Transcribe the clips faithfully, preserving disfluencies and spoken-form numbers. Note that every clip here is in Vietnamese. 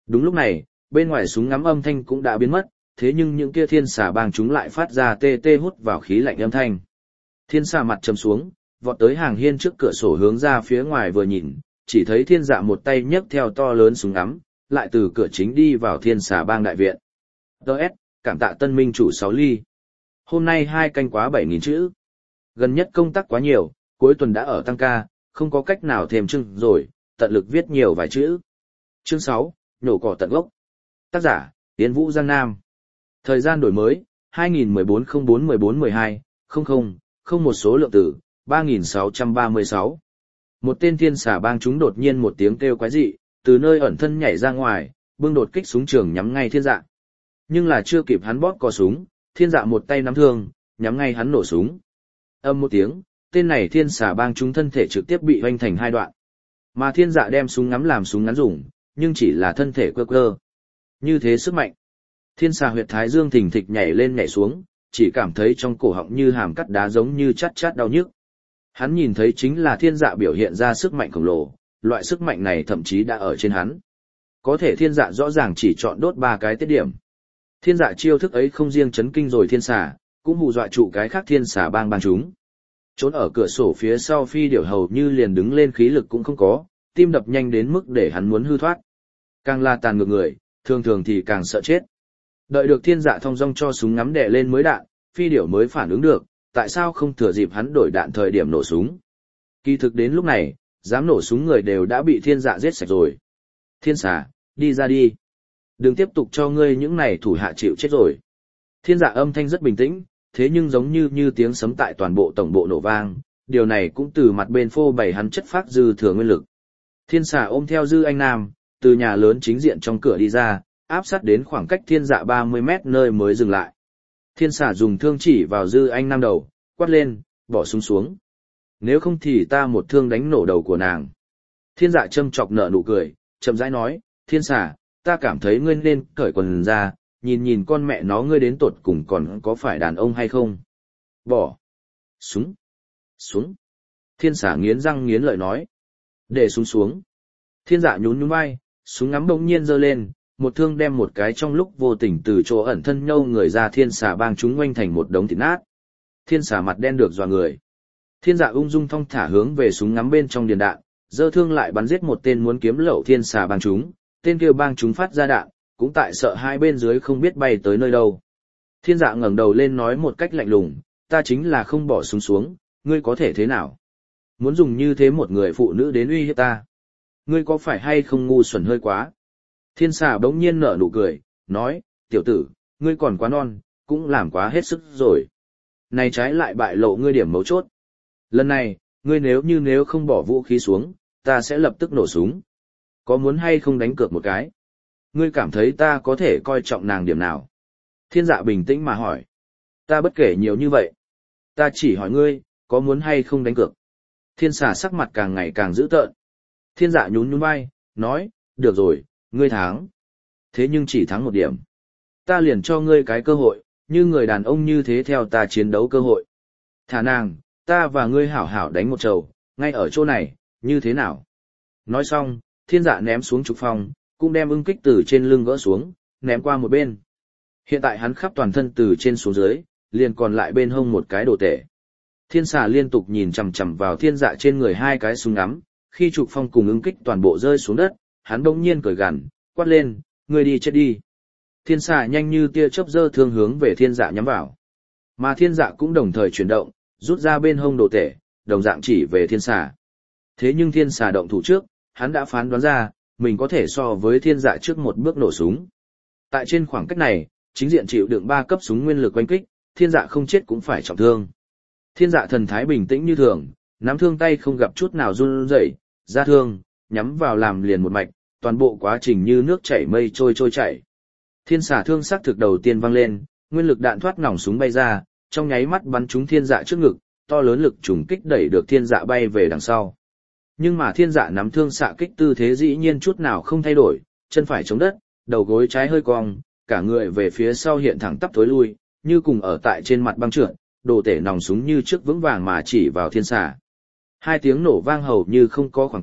Đúng lúc này, bên ngoài súng ngắm âm thanh cũng đã biến mất, thế nhưng những kia thiên xà bang chúng lại phát ra tê tê hút vào khí lạnh âm thanh. Thiên xà mặt trầm xuống, vọt tới hàng hiên trước cửa sổ hướng ra phía ngoài vừa nhìn, chỉ thấy thiên dạ một tay nhấc theo to lớn súng ngắm, lại từ cửa chính đi vào thiên xà bang đại viện. Đợt, cảm tạ tân minh chủ sáu ly. Hôm nay hai canh quá bảy nghìn chữ. Gần nhất công tác quá nhiều, cuối tuần đã ở tăng ca, không có cách nào thêm chưng rồi, tận lực viết nhiều vài chữ. Chương sáu, nhổ cỏ tận gốc. Tác giả, Yến Vũ Giang Nam. Thời gian đổi mới, hai nghìn mười bốn không bốn mười bốn mười hai, không không, không một số lượng tử, ba nghìn sáu trăm ba mươi sáu. Một tên thiên xà bang chúng đột nhiên một tiếng kêu quái dị, từ nơi ẩn thân nhảy ra ngoài, bưng đột kích súng trường nhắm ngay thiên dạ. Nhưng là chưa kịp hắn bóp cò súng, thiên dạ một tay nắm thương, nhắm ngay hắn nổ súng. Âm một tiếng, tên này thiên xà bang chúng thân thể trực tiếp bị hoanh thành hai đoạn. Mà thiên dạ đem súng ngắm làm súng ngắn dùng, nhưng chỉ là thân thể quơ quơ. Như thế sức mạnh. Thiên xà huyệt thái dương thình thịch nhảy lên nhảy xuống, chỉ cảm thấy trong cổ họng như hàm cắt đá giống như chát chát đau nhức. Hắn nhìn thấy chính là thiên dạ biểu hiện ra sức mạnh khổng lồ, loại sức mạnh này thậm chí đã ở trên hắn. Có thể thiên dạ rõ ràng chỉ chọn đốt ba cái tiết điểm. Thiên dạ chiêu thức ấy không riêng chấn kinh rồi thiên xà, cũng hù dọa trụ cái khác thiên xà bang bang chúng. Trốn ở cửa sổ phía sau phi điểu hầu như liền đứng lên khí lực cũng không có, tim đập nhanh đến mức để hắn muốn hư thoát. Càng là tàn ngược người, thường thường thì càng sợ chết. Đợi được thiên dạ thong dong cho súng ngắm đè lên mới đạn, phi điểu mới phản ứng được, tại sao không thừa dịp hắn đổi đạn thời điểm nổ súng. Kỳ thực đến lúc này, dám nổ súng người đều đã bị thiên dạ giết sạch rồi. Thiên xà, đi ra đi. Đừng tiếp tục cho ngươi những này thủ hạ chịu chết rồi. Thiên dạ âm thanh rất bình tĩnh, thế nhưng giống như như tiếng sấm tại toàn bộ tổng bộ nổ vang, điều này cũng từ mặt bên phô bày hắn chất phát dư thừa nguyên lực. Thiên xà ôm theo Dư Anh Nam, từ nhà lớn chính diện trong cửa đi ra, áp sát đến khoảng cách thiên dạ ba mươi mét nơi mới dừng lại. Thiên xà dùng thương chỉ vào Dư Anh Nam đầu, quát lên, bỏ súng xuống. Nếu không thì ta một thương đánh nổ đầu của nàng. Thiên dạ châm chọc nở nụ cười, chậm rãi nói, thiên xà, ta cảm thấy ngươi nên cởi quần ra, nhìn nhìn con mẹ nó ngươi đến tột cùng còn có phải đàn ông hay không. Bỏ. Súng. Xuống. Thiên xà nghiến răng nghiến lợi nói. Để súng xuống. Thiên dạ nhún nhún vai, súng ngắm bỗng nhiên giơ lên, một thương đem một cái trong lúc vô tình từ chỗ ẩn thân nhâu người ra thiên xà bang chúng ngoanh thành một đống thịt nát. Thiên xà mặt đen được dọa người. Thiên dạ ung dung thong thả hướng về súng ngắm bên trong điền đạn, giơ thương lại bắn giết một tên muốn kiếm lậu thiên xà bang chúng, tên kêu bang chúng phát ra đạn, cũng tại sợ hai bên dưới không biết bay tới nơi đâu. Thiên dạ ngẩng đầu lên nói một cách lạnh lùng, ta chính là không bỏ súng xuống, ngươi có thể thế nào? Muốn dùng như thế một người phụ nữ đến uy hiếp ta? Ngươi có phải hay không ngu xuẩn hơi quá? Thiên xà bỗng nhiên nở nụ cười, nói, tiểu tử, ngươi còn quá non, cũng làm quá hết sức rồi. Này trái lại bại lộ ngươi điểm mấu chốt. Lần này, ngươi nếu như nếu không bỏ vũ khí xuống, ta sẽ lập tức nổ súng. Có muốn hay không đánh cược một cái? Ngươi cảm thấy ta có thể coi trọng nàng điểm nào? Thiên dạ bình tĩnh mà hỏi. Ta bất kể nhiều như vậy. Ta chỉ hỏi ngươi, có muốn hay không đánh cược? Thiên xà sắc mặt càng ngày càng dữ tợn. Thiên dạ nhún nhún vai, nói, được rồi, ngươi thắng. Thế nhưng chỉ thắng một điểm. Ta liền cho ngươi cái cơ hội, như người đàn ông như thế theo ta chiến đấu cơ hội. Thả nàng, ta và ngươi hảo hảo đánh một trầu, ngay ở chỗ này, như thế nào? Nói xong, thiên dạ ném xuống trục phong, cũng đem ưng kích từ trên lưng gỡ xuống, ném qua một bên. Hiện tại hắn khắp toàn thân từ trên xuống dưới, liền còn lại bên hông một cái đồ tể. Thiên xà liên tục nhìn chằm chằm vào thiên dạ trên người hai cái súng ngắm, khi trục phong cùng ưng kích toàn bộ rơi xuống đất, hắn bỗng nhiên cười gằn, quát lên, ngươi đi chết đi. Thiên xà nhanh như tia chớp giơ thương hướng về thiên dạ nhắm vào. Mà thiên dạ cũng đồng thời chuyển động, rút ra bên hông đồ tể, đồng dạng chỉ về thiên xà. Thế nhưng thiên xà động thủ trước, hắn đã phán đoán ra, mình có thể so với thiên dạ trước một bước nổ súng. Tại trên khoảng cách này, chính diện chịu đựng ba cấp súng nguyên lực oanh kích, thiên dạ không chết cũng phải trọng thương. Thiên dạ thần thái bình tĩnh như thường, nắm thương tay không gặp chút nào run rẩy, ra thương, nhắm vào làm liền một mạch, toàn bộ quá trình như nước chảy mây trôi trôi chảy. Thiên xà thương sắc thực đầu tiên vang lên, nguyên lực đạn thoát nòng súng bay ra, trong nháy mắt bắn trúng thiên dạ trước ngực, to lớn lực trùng kích đẩy được thiên dạ bay về đằng sau. Nhưng mà thiên dạ nắm thương xạ kích tư thế dĩ nhiên chút nào không thay đổi, chân phải chống đất, đầu gối trái hơi cong, cả người về phía sau hiện thẳng tắp thối lui, như cùng ở tại trên mặt băng trượt, đồ tể nòng súng như trước vững vàng mà chỉ vào thiên xà. Hai tiếng nổ vang hầu như không có khoảng cách,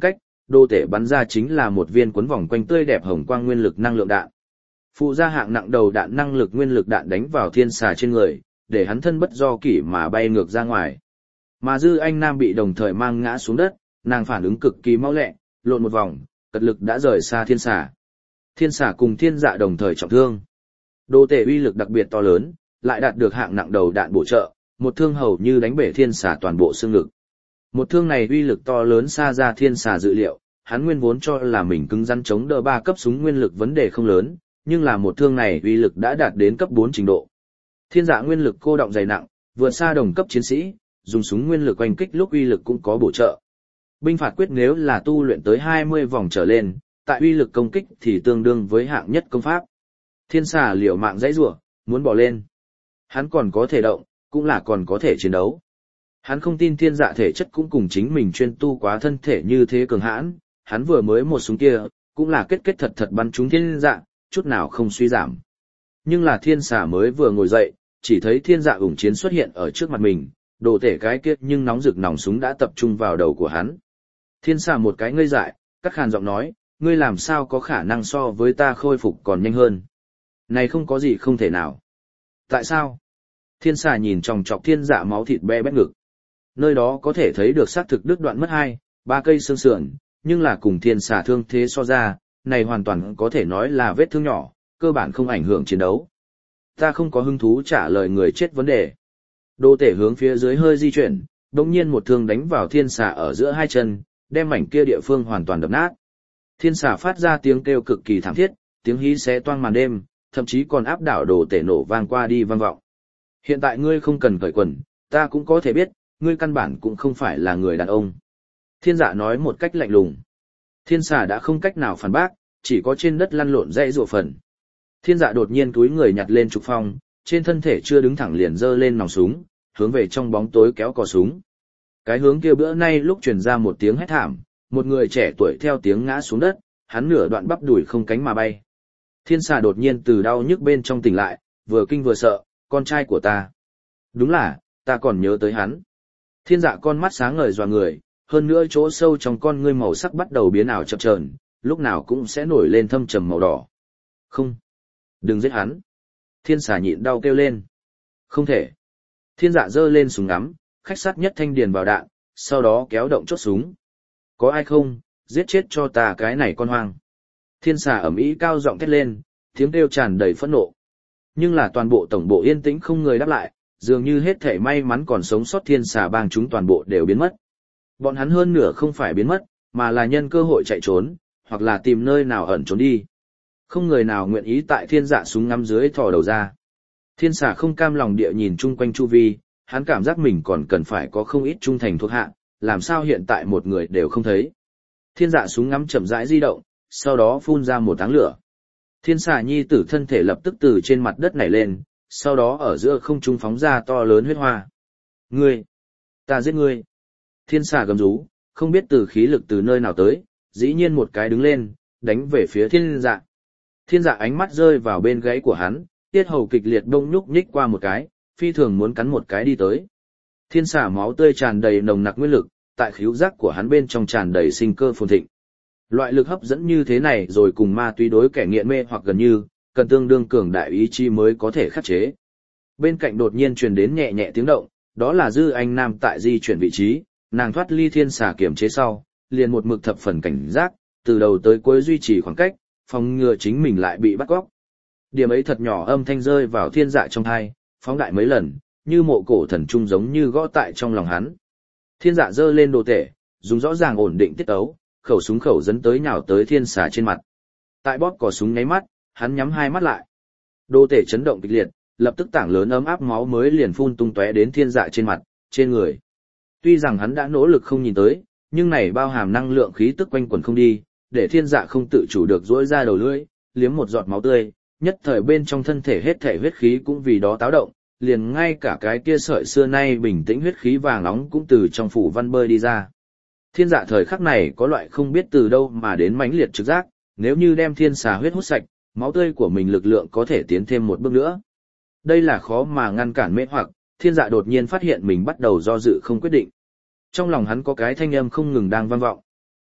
đồ tể bắn ra chính là một viên cuốn vòng quanh tươi đẹp hồng quang nguyên lực năng lượng đạn. Phụ gia hạng nặng đầu đạn năng lực nguyên lực đạn đánh vào thiên xà trên người, để hắn thân bất do kỷ mà bay ngược ra ngoài. Mà Dư Anh Nam bị đồng thời mang ngã xuống đất, nàng phản ứng cực kỳ mau lẹ, lộn một vòng, cật lực đã rời xa thiên xà. Thiên xà cùng thiên dạ đồng thời trọng thương. Đồ tể uy lực đặc biệt to lớn, lại đạt được hạng nặng đầu đạn bổ trợ, một thương hầu như đánh bể thiên xà toàn bộ xương ngực. Một thương này uy lực to lớn xa ra thiên xà dự liệu, hắn nguyên vốn cho là mình cứng rắn chống đỡ ba cấp súng nguyên lực vấn đề không lớn, nhưng là một thương này uy lực đã đạt đến cấp bốn trình độ. Thiên dạ nguyên lực cô động dày nặng, vượt xa đồng cấp chiến sĩ, dùng súng nguyên lực oanh kích lúc uy lực cũng có bổ trợ. Binh phạt quyết nếu là tu luyện tới hai mươi vòng trở lên, tại uy lực công kích thì tương đương với hạng nhất công pháp. Thiên xà liều mạng dãy rủa, muốn bỏ lên. Hắn còn có thể động, cũng là còn có thể chiến đấu. Hắn không tin thiên dạ thể chất cũng cùng chính mình chuyên tu quá thân thể như thế cường hãn, hắn vừa mới một súng kia, cũng là kết kết thật thật bắn trúng thiên dạ, chút nào không suy giảm. Nhưng là thiên xà mới vừa ngồi dậy, chỉ thấy thiên dạ ủng chiến xuất hiện ở trước mặt mình, đồ tể cái kiết nhưng nóng rực nòng súng đã tập trung vào đầu của hắn. Thiên xà một cái ngây dại, cắt khàn giọng nói, ngươi làm sao có khả năng so với ta khôi phục còn nhanh hơn. Này không có gì không thể nào. Tại sao? Thiên xà nhìn tròng trọc thiên dạ máu thịt be bét ngực. Nơi đó có thể thấy được xác thực đứt đoạn mất hai, ba cây xương sườn, nhưng là cùng thiên xà thương thế so ra, này hoàn toàn có thể nói là vết thương nhỏ, cơ bản không ảnh hưởng chiến đấu. Ta không có hứng thú trả lời người chết vấn đề. Đồ tể hướng phía dưới hơi di chuyển, đồng nhiên một thương đánh vào thiên xà ở giữa hai chân, đem mảnh kia địa phương hoàn toàn đập nát. Thiên xà phát ra tiếng kêu cực kỳ thảm thiết, tiếng hí xé toang màn đêm, thậm chí còn áp đảo đồ tể nổ vang qua đi vang vọng. Hiện tại ngươi không cần cởi quần, ta cũng có thể biết, ngươi căn bản cũng không phải là người đàn ông. Thiên dạ nói một cách lạnh lùng. Thiên xà đã không cách nào phản bác, chỉ có trên đất lăn lộn dãy rụa phần. Thiên dạ đột nhiên túi người nhặt lên trục phong, trên thân thể chưa đứng thẳng liền giơ lên nòng súng, hướng về trong bóng tối kéo cò súng. Cái hướng kia bữa nay lúc truyền ra một tiếng hét thảm, một người trẻ tuổi theo tiếng ngã xuống đất, hắn nửa đoạn bắp đùi không cánh mà bay. Thiên xà đột nhiên từ đau nhức bên trong tỉnh lại, vừa kinh vừa sợ, con trai của ta. Đúng là, ta còn nhớ tới hắn. Thiên dạ con mắt sáng ngời dọa người, hơn nữa chỗ sâu trong con ngươi màu sắc bắt đầu biến ảo chập chờn, lúc nào cũng sẽ nổi lên thâm trầm màu đỏ. Không, đừng giết hắn. Thiên xà nhịn đau kêu lên. Không thể. Thiên dạ giơ lên súng ngắm, khách sát nhất thanh điền vào đạn, sau đó kéo động chốt súng. Có ai không, giết chết cho ta cái này con hoang. Thiên xà ầm ĩ cao giọng thét lên, tiếng kêu tràn đầy phẫn nộ. Nhưng là toàn bộ tổng bộ yên tĩnh không người đáp lại, dường như hết thể may mắn còn sống sót thiên xà bang chúng toàn bộ đều biến mất. Bọn hắn hơn nửa không phải biến mất, mà là nhân cơ hội chạy trốn, hoặc là tìm nơi nào ẩn trốn đi. Không người nào nguyện ý tại thiên dạ súng ngắm dưới thò đầu ra. Thiên xà không cam lòng địa nhìn chung quanh chu vi, hắn cảm giác mình còn cần phải có không ít trung thành thuộc hạ, làm sao hiện tại một người đều không thấy. Thiên dạ súng ngắm chậm rãi di động, sau đó phun ra một áng lửa. Thiên xà nhi tử thân thể lập tức từ trên mặt đất nảy lên, sau đó ở giữa không trung phóng ra to lớn huyết hoa. Ngươi! Ta giết ngươi! Thiên xà gầm rú, không biết từ khí lực từ nơi nào tới, dĩ nhiên một cái đứng lên, đánh về phía thiên dạ. Thiên dạ ánh mắt rơi vào bên gáy của hắn, tiết hầu kịch liệt đông nhúc nhích qua một cái, phi thường muốn cắn một cái đi tới. Thiên xà máu tươi tràn đầy nồng nặc nguyên lực, tại khứu giác của hắn bên trong tràn đầy sinh cơ phồn thịnh. Loại lực hấp dẫn như thế này rồi cùng ma túy đối kẻ nghiện mê hoặc gần như, cần tương đương cường đại ý chí mới có thể khắc chế. Bên cạnh đột nhiên truyền đến nhẹ nhẹ tiếng động, đó là Dư Anh Nam tại di chuyển vị trí, nàng thoát ly thiên xà kiểm chế sau, liền một mực thập phần cảnh giác, từ đầu tới cuối duy trì khoảng cách, phòng ngừa chính mình lại bị bắt cóc. Điểm ấy thật nhỏ âm thanh rơi vào thiên dạ trong tai, phóng đại mấy lần, như mộ cổ thần trung giống như gõ tại trong lòng hắn. Thiên dạ giơ lên đồ tể, dùng rõ ràng ổn định tiết tấu, khẩu súng khẩu dẫn tới nhào tới thiên xà trên mặt. Tại bóp cò súng nháy mắt, hắn nhắm hai mắt lại. Đồ tể chấn động kịch liệt, lập tức tảng lớn ấm áp máu mới liền phun tung tóe đến thiên dạ trên mặt, trên người. Tuy rằng hắn đã nỗ lực không nhìn tới, nhưng này bao hàm năng lượng khí tức quanh quẩn không đi, để thiên dạ không tự chủ được duỗi ra đầu lưỡi, liếm một giọt máu tươi, nhất thời bên trong thân thể hết thể huyết khí cũng vì đó táo động, liền ngay cả cái kia sợi xưa nay bình tĩnh huyết khí vàng nóng cũng từ trong phủ văn bơi đi ra. Thiên dạ thời khắc này có loại không biết từ đâu mà đến mãnh liệt trực giác, nếu như đem thiên xà huyết hút sạch, máu tươi của mình lực lượng có thể tiến thêm một bước nữa. Đây là khó mà ngăn cản mê hoặc, thiên dạ đột nhiên phát hiện mình bắt đầu do dự không quyết định. Trong lòng hắn có cái thanh âm không ngừng đang vang vọng.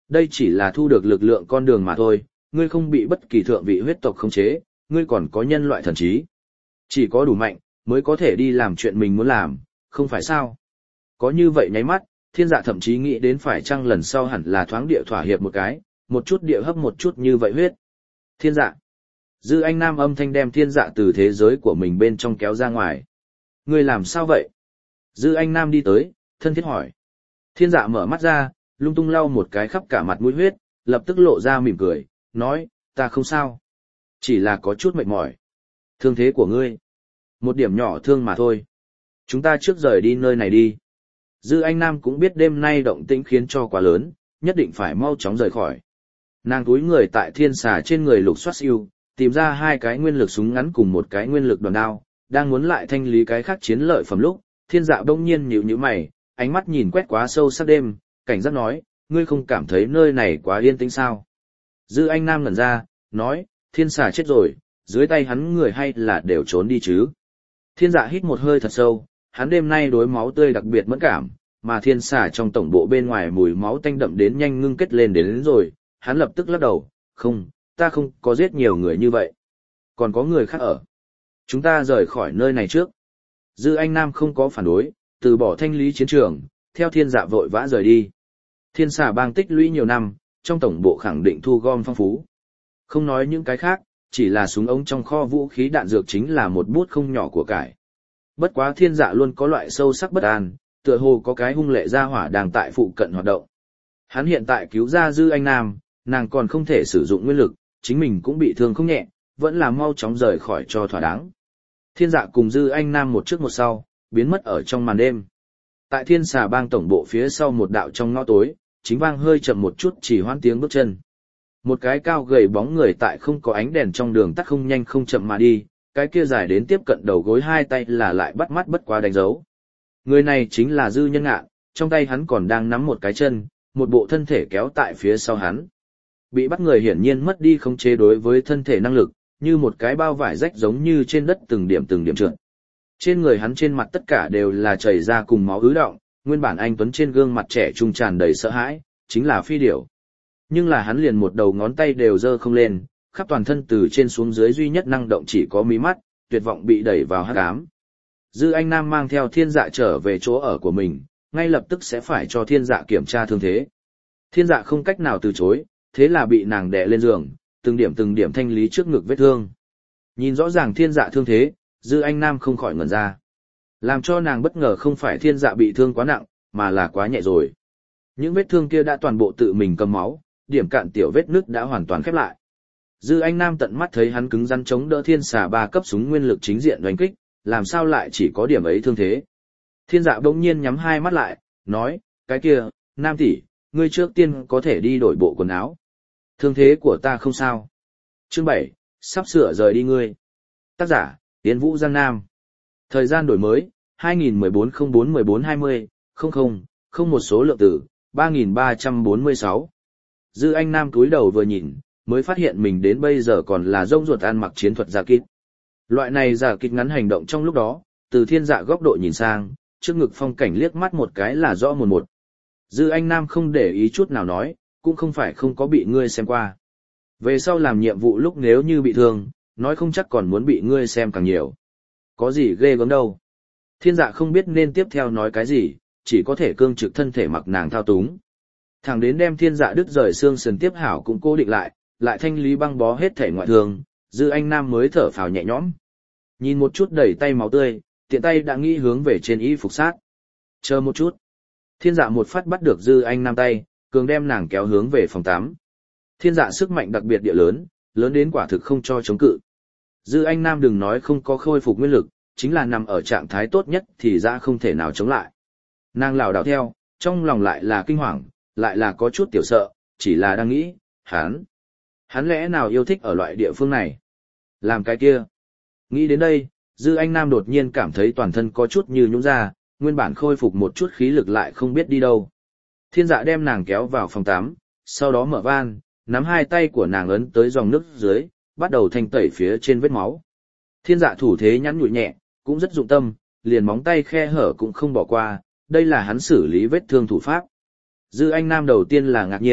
đây chỉ là thu được lực lượng con đường mà thôi, ngươi không bị bất kỳ thượng vị huyết tộc khống chế, ngươi còn có nhân loại thần trí. Chỉ có đủ mạnh, mới có thể đi làm chuyện mình muốn làm, không phải sao? Có như vậy nháy mắt, thiên dạ thậm chí nghĩ đến phải chăng lần sau hẳn là thoáng địa thỏa hiệp một cái, một chút địa hấp một chút như vậy huyết. Thiên dạ. Dư Anh Nam âm thanh đem thiên dạ từ thế giới của mình bên trong kéo ra ngoài. Ngươi làm sao vậy? Dư Anh Nam đi tới, thân thiết hỏi. Thiên dạ mở mắt ra, lung tung lau một cái khắp cả mặt mũi huyết, lập tức lộ ra mỉm cười, nói, ta không sao. Chỉ là có chút mệt mỏi. Thương thế của ngươi. Một điểm nhỏ thương mà thôi. Chúng ta trước rời đi nơi này đi. Dư Anh Nam cũng biết đêm nay động tĩnh khiến cho quá lớn, nhất định phải mau chóng rời khỏi. Nàng túi người tại thiên xà trên người lục soát siêu, tìm ra hai cái nguyên lực súng ngắn cùng một cái nguyên lực đòn đao, đang muốn lại thanh lý cái khác chiến lợi phẩm lúc, thiên dạ bỗng nhiên nhíu nhíu mày, ánh mắt nhìn quét quá sâu sắc đêm, cảnh giác nói, ngươi không cảm thấy nơi này quá yên tĩnh sao? Dư Anh Nam ngẩn ra, nói, thiên xà chết rồi, dưới tay hắn người hay là đều trốn đi chứ? Thiên dạ hít một hơi thật sâu, hắn đêm nay đối máu tươi đặc biệt mẫn cảm, mà thiên xà trong tổng bộ bên ngoài mùi máu tanh đậm đến nhanh ngưng kết lên đến, đến rồi, hắn lập tức lắc đầu, không, ta không có giết nhiều người như vậy. Còn có người khác ở. Chúng ta rời khỏi nơi này trước. Dư Anh Nam không có phản đối, từ bỏ thanh lý chiến trường, theo thiên dạ vội vã rời đi. Thiên xà bang tích lũy nhiều năm, trong tổng bộ khẳng định thu gom phong phú. Không nói những cái khác, chỉ là súng ống trong kho vũ khí đạn dược chính là một bút không nhỏ của cải. Bất quá thiên dạ luôn có loại sâu sắc bất an, tựa hồ có cái hung lệ gia hỏa đang tại phụ cận hoạt động. Hắn hiện tại cứu ra Dư Anh Nam, nàng còn không thể sử dụng nguyên lực, chính mình cũng bị thương không nhẹ, vẫn là mau chóng rời khỏi cho thỏa đáng. Thiên dạ cùng Dư Anh Nam một trước một sau, biến mất ở trong màn đêm. Tại thiên xà bang tổng bộ phía sau một đạo trong ngõ tối, chính vang hơi chậm một chút chỉ hoãn tiếng bước chân. Một cái cao gầy bóng người tại không có ánh đèn trong đường tắt không nhanh không chậm mà đi, cái kia dài đến tiếp cận đầu gối hai tay là lại bắt mắt bất quá đánh dấu. Người này chính là Dư Nhân Ngạn, trong tay hắn còn đang nắm một cái chân, một bộ thân thể kéo tại phía sau hắn. Bị bắt người hiển nhiên mất đi khống chế đối với thân thể năng lực, như một cái bao vải rách giống như trên đất từng điểm từng điểm trượt. Trên người hắn trên mặt tất cả đều là chảy ra cùng máu ứ đọng, nguyên bản anh tuấn trên gương mặt trẻ trung tràn đầy sợ hãi, chính là phi điểu. Nhưng là hắn liền một đầu ngón tay đều giơ không lên, khắp toàn thân từ trên xuống dưới duy nhất năng động chỉ có mí mắt, tuyệt vọng bị đẩy vào hắc ám. Dư Anh Nam mang theo thiên dạ trở về chỗ ở của mình, ngay lập tức sẽ phải cho thiên dạ kiểm tra thương thế. Thiên dạ không cách nào từ chối, thế là bị nàng đè lên giường, từng điểm từng điểm thanh lý trước ngực vết thương. Nhìn rõ ràng thiên dạ thương thế, Dư Anh Nam không khỏi ngẩn ra. Làm cho nàng bất ngờ không phải thiên dạ bị thương quá nặng, mà là quá nhẹ rồi. Những vết thương kia đã toàn bộ tự mình cầm máu, điểm cạn tiểu vết nứt đã hoàn toàn khép lại. Dư Anh Nam tận mắt thấy hắn cứng rắn chống đỡ thiên xà ba cấp súng nguyên lực chính diện đánh kích, làm sao lại chỉ có điểm ấy thương thế. Thiên dạ bỗng nhiên nhắm hai mắt lại, nói, cái kia, Nam tỷ, ngươi trước tiên có thể đi đổi bộ quần áo. Thương thế của ta không sao. Chương bảy, sắp sửa rời đi ngươi. Tác giả, Tiến Vũ Giang Nam. Thời gian đổi mới, hai nghìn mười bốn không bốn mười bốn hai mươi, không không, không một số lượng tử, ba nghìn ba trăm bốn mươi sáu. Dư Anh Nam cúi đầu vừa nhìn, mới phát hiện mình đến bây giờ còn là rông ruột ăn mặc chiến thuật giả kích. Loại này giả kích ngắn hành động trong lúc đó, từ thiên dạ góc độ nhìn sang, trước ngực phong cảnh liếc mắt một cái là rõ một một. Dư Anh Nam không để ý chút nào nói, cũng không phải không có bị ngươi xem qua. Về sau làm nhiệm vụ lúc nếu như bị thương, nói không chắc còn muốn bị ngươi xem càng nhiều. Có gì ghê gớm đâu. Thiên dạ không biết nên tiếp theo nói cái gì, chỉ có thể cương trực thân thể mặc nàng thao túng. Thẳng đến đem thiên dạ đứt rời xương sườn tiếp hảo cũng cố định lại, lại thanh lý băng bó hết thể ngoại thương, Dư Anh Nam mới thở phào nhẹ nhõm. Nhìn một chút đầy tay máu tươi, tiện tay đã nghĩ hướng về trên y phục sát. Chờ một chút. Thiên dạ một phát bắt được Dư Anh Nam tay, cường đem nàng kéo hướng về phòng tắm. Thiên dạ sức mạnh đặc biệt địa lớn, lớn đến quả thực không cho chống cự. Dư Anh Nam đừng nói không có khôi phục nguyên lực, chính là nằm ở trạng thái tốt nhất thì ra không thể nào chống lại. Nàng lảo đảo theo, trong lòng lại là kinh hoàng, lại là có chút tiểu sợ, chỉ là đang nghĩ, hắn, hắn lẽ nào yêu thích ở loại địa phương này? Làm cái kia. Nghĩ đến đây, Dư Anh Nam đột nhiên cảm thấy toàn thân có chút như nhũn ra, nguyên bản khôi phục một chút khí lực lại không biết đi đâu. Thiên dạ đem nàng kéo vào phòng tắm, sau đó mở van, nắm hai tay của nàng ấn tới dòng nước dưới, bắt đầu thanh tẩy phía trên vết máu. Thiên dạ thủ thế nhắn nhủi nhẹ, cũng rất dụng tâm, liền móng tay khe hở cũng không bỏ qua, đây là hắn xử lý vết thương thủ pháp. Dư Anh Nam đầu tiên là ngạc nhiên,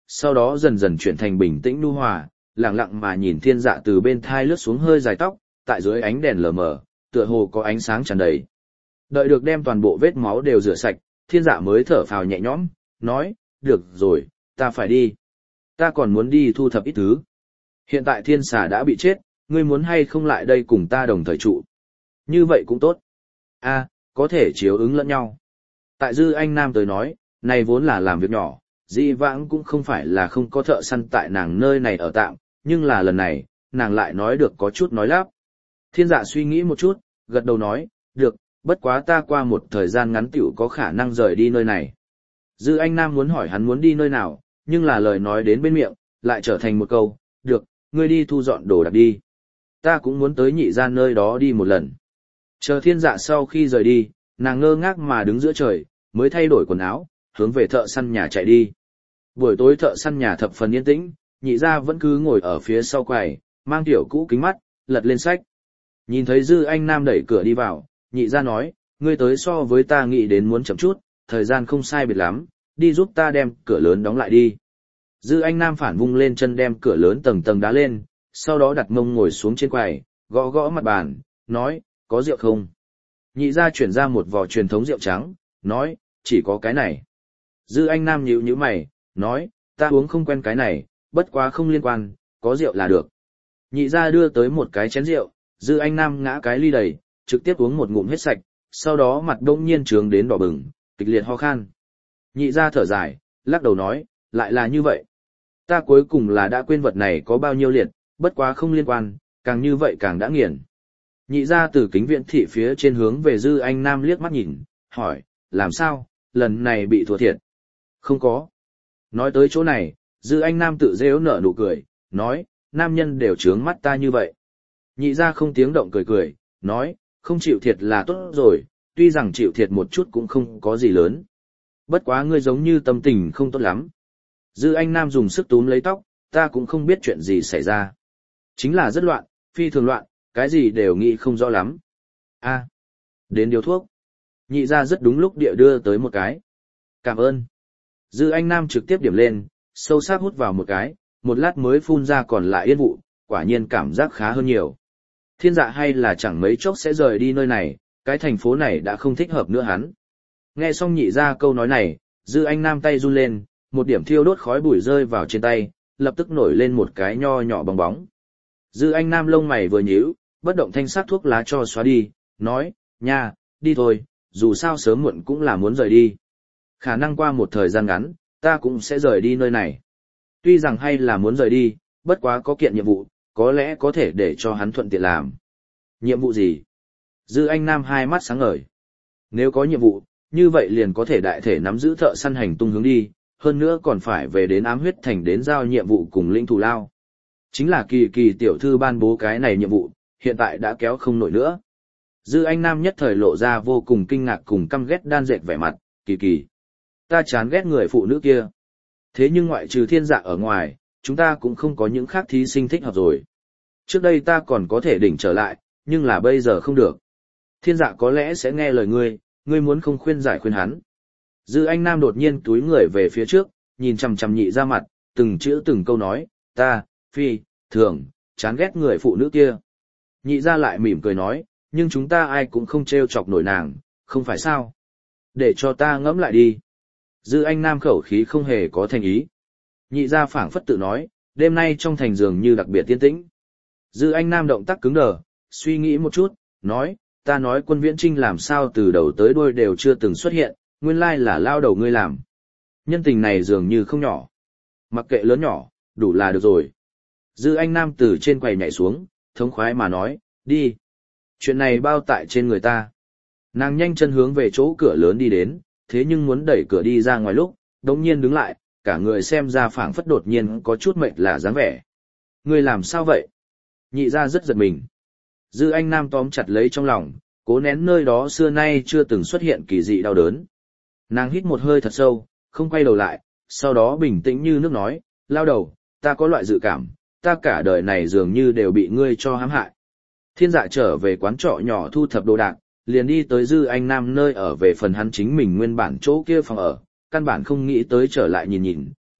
sau đó dần dần chuyển thành bình tĩnh nhu hòa, lặng lặng mà nhìn thiên dạ từ bên thai lướt xuống hơi dài tóc, tại dưới ánh đèn lờ mờ, tựa hồ có ánh sáng tràn đầy. Đợi được đem toàn bộ vết máu đều rửa sạch, thiên dạ mới thở phào nhẹ nhõm, nói, được rồi, ta phải đi. Ta còn muốn đi thu thập ít thứ. Hiện tại thiên xà đã bị chết, ngươi muốn hay không lại đây cùng ta đồng thời trụ. Như vậy cũng tốt. A, có thể chiếu ứng lẫn nhau. Tại Dư Anh Nam tới nói, này vốn là làm việc nhỏ, dĩ vãng cũng không phải là không có thợ săn tại nàng nơi này ở tạm, nhưng là lần này, nàng lại nói được có chút nói lắp. Thiên dạ suy nghĩ một chút, gật đầu nói, được, bất quá ta qua một thời gian ngắn tiểu có khả năng rời đi nơi này. Dư Anh Nam muốn hỏi hắn muốn đi nơi nào, nhưng là lời nói đến bên miệng, lại trở thành một câu, được, ngươi đi thu dọn đồ đạc đi. Ta cũng muốn tới nhị ra nơi đó đi một lần. Chờ thiên dạ sau khi rời đi, nàng ngơ ngác mà đứng giữa trời, mới thay đổi quần áo, hướng về thợ săn nhà chạy đi. Buổi tối thợ săn nhà thập phần yên tĩnh, nhị ra vẫn cứ ngồi ở phía sau quầy, mang tiểu cũ kính mắt, lật lên sách. Nhìn thấy Dư Anh Nam đẩy cửa đi vào, nhị ra nói, ngươi tới so với ta nghĩ đến muốn chậm chút, thời gian không sai biệt lắm, đi giúp ta đem cửa lớn đóng lại đi. Dư Anh Nam phản vung lên chân đem cửa lớn tầng tầng đá lên, sau đó đặt mông ngồi xuống trên quầy, gõ gõ mặt bàn, nói, có rượu không? Nhị ra chuyển ra một vò truyền thống rượu trắng, nói, chỉ có cái này. Dư Anh Nam nhíu nhíu mày, nói, ta uống không quen cái này, bất quá không liên quan, có rượu là được. Nhị ra đưa tới một cái chén rượu, Dư Anh Nam ngã cái ly đầy, trực tiếp uống một ngụm hết sạch, sau đó mặt đông nhiên trướng đến đỏ bừng, kịch liệt ho khan. Nhị ra thở dài, lắc đầu nói, lại là như vậy. Ta cuối cùng là đã quên vật này có bao nhiêu liệt, bất quá không liên quan, càng như vậy càng đã nghiền. Nhị ra từ kính viễn thị phía trên hướng về Dư Anh Nam liếc mắt nhìn, hỏi, làm sao, lần này bị thua thiệt? Không có. Nói tới chỗ này, Dư Anh Nam tự rêu nở nụ cười, nói, nam nhân đều trướng mắt ta như vậy. Nhị ra không tiếng động cười cười, nói, không chịu thiệt là tốt rồi, tuy rằng chịu thiệt một chút cũng không có gì lớn. Bất quá ngươi giống như tâm tình không tốt lắm. Dư Anh Nam dùng sức túm lấy tóc, ta cũng không biết chuyện gì xảy ra. Chính là rất loạn, phi thường loạn, cái gì đều nghĩ không rõ lắm. A, đến điều thuốc. Nhị ra rất đúng lúc địa đưa tới một cái. Cảm ơn. Dư Anh Nam trực tiếp điểm lên, sâu sắc hút vào một cái, một lát mới phun ra còn lại yên vụ, quả nhiên cảm giác khá hơn nhiều. Thiên dạ hay là chẳng mấy chốc sẽ rời đi nơi này, cái thành phố này đã không thích hợp nữa hắn. Nghe xong nhị ra câu nói này, Dư Anh Nam tay run lên, một điểm thiêu đốt khói bụi rơi vào trên tay, lập tức nổi lên một cái nho nhỏ bong bóng. Dư Anh Nam lông mày vừa nhíu, bất động thanh sắc thuốc lá cho xóa đi, nói, nha, đi thôi, dù sao sớm muộn cũng là muốn rời đi. Khả năng qua một thời gian ngắn, ta cũng sẽ rời đi nơi này. Tuy rằng hay là muốn rời đi, bất quá có kiện nhiệm vụ, có lẽ có thể để cho hắn thuận tiện làm. Nhiệm vụ gì? Dư Anh Nam hai mắt sáng ngời. Nếu có nhiệm vụ, như vậy liền có thể đại thể nắm giữ thợ săn hành tung hướng đi, hơn nữa còn phải về đến ám huyết thành đến giao nhiệm vụ cùng linh thù lao. Chính là kỳ kỳ tiểu thư ban bố cái này nhiệm vụ, hiện tại đã kéo không nổi nữa. Dư Anh Nam nhất thời lộ ra vô cùng kinh ngạc cùng căm ghét đan dệt vẻ mặt, kỳ kỳ. Ta chán ghét người phụ nữ kia. Thế nhưng ngoại trừ thiên dạ ở ngoài, chúng ta cũng không có những khác thí sinh thích hợp rồi. Trước đây ta còn có thể đỉnh trở lại, nhưng là bây giờ không được. Thiên dạ có lẽ sẽ nghe lời ngươi, ngươi muốn không khuyên giải khuyên hắn. Dư Anh Nam đột nhiên túi người về phía trước, nhìn chằm chằm nhị ra mặt, từng chữ từng câu nói, ta, phi, thường, chán ghét người phụ nữ kia. Nhị ra lại mỉm cười nói, nhưng chúng ta ai cũng không trêu chọc nổi nàng, không phải sao? Để cho ta ngẫm lại đi. Dư Anh Nam khẩu khí không hề có thành ý. Nhị ra phảng phất tự nói, đêm nay trong thành giường như đặc biệt tiên tĩnh. Dư Anh Nam động tác cứng đờ, suy nghĩ một chút, nói, ta nói Quân Viễn Trinh làm sao từ đầu tới đuôi đều chưa từng xuất hiện, nguyên lai là lao đầu ngươi làm. Nhân tình này dường như không nhỏ. Mặc kệ lớn nhỏ, đủ là được rồi. Dư Anh Nam từ trên quầy nhảy xuống, thống khoái mà nói, đi. Chuyện này bao tại trên người ta. Nàng nhanh chân hướng về chỗ cửa lớn đi đến, thế nhưng muốn đẩy cửa đi ra ngoài lúc, đống nhiên đứng lại, cả người xem ra phảng phất đột nhiên có chút mệt lạ dáng vẻ. Ngươi làm sao vậy? Nhị ra rất giật mình. Dư Anh Nam tóm chặt lấy trong lòng, cố nén nơi đó xưa nay chưa từng xuất hiện kỳ dị đau đớn. Nàng hít một hơi thật sâu, không quay đầu lại, sau đó bình tĩnh như nước nói, lao đầu, ta có loại dự cảm, ta cả đời này dường như đều bị ngươi cho hãm hại. Thiên dạ trở về quán trọ nhỏ thu thập đồ đạc, liền đi tới Dư Anh Nam nơi ở về phần hắn chính mình nguyên bản chỗ kia phòng ở, căn bản không nghĩ tới trở lại nhìn nhìn,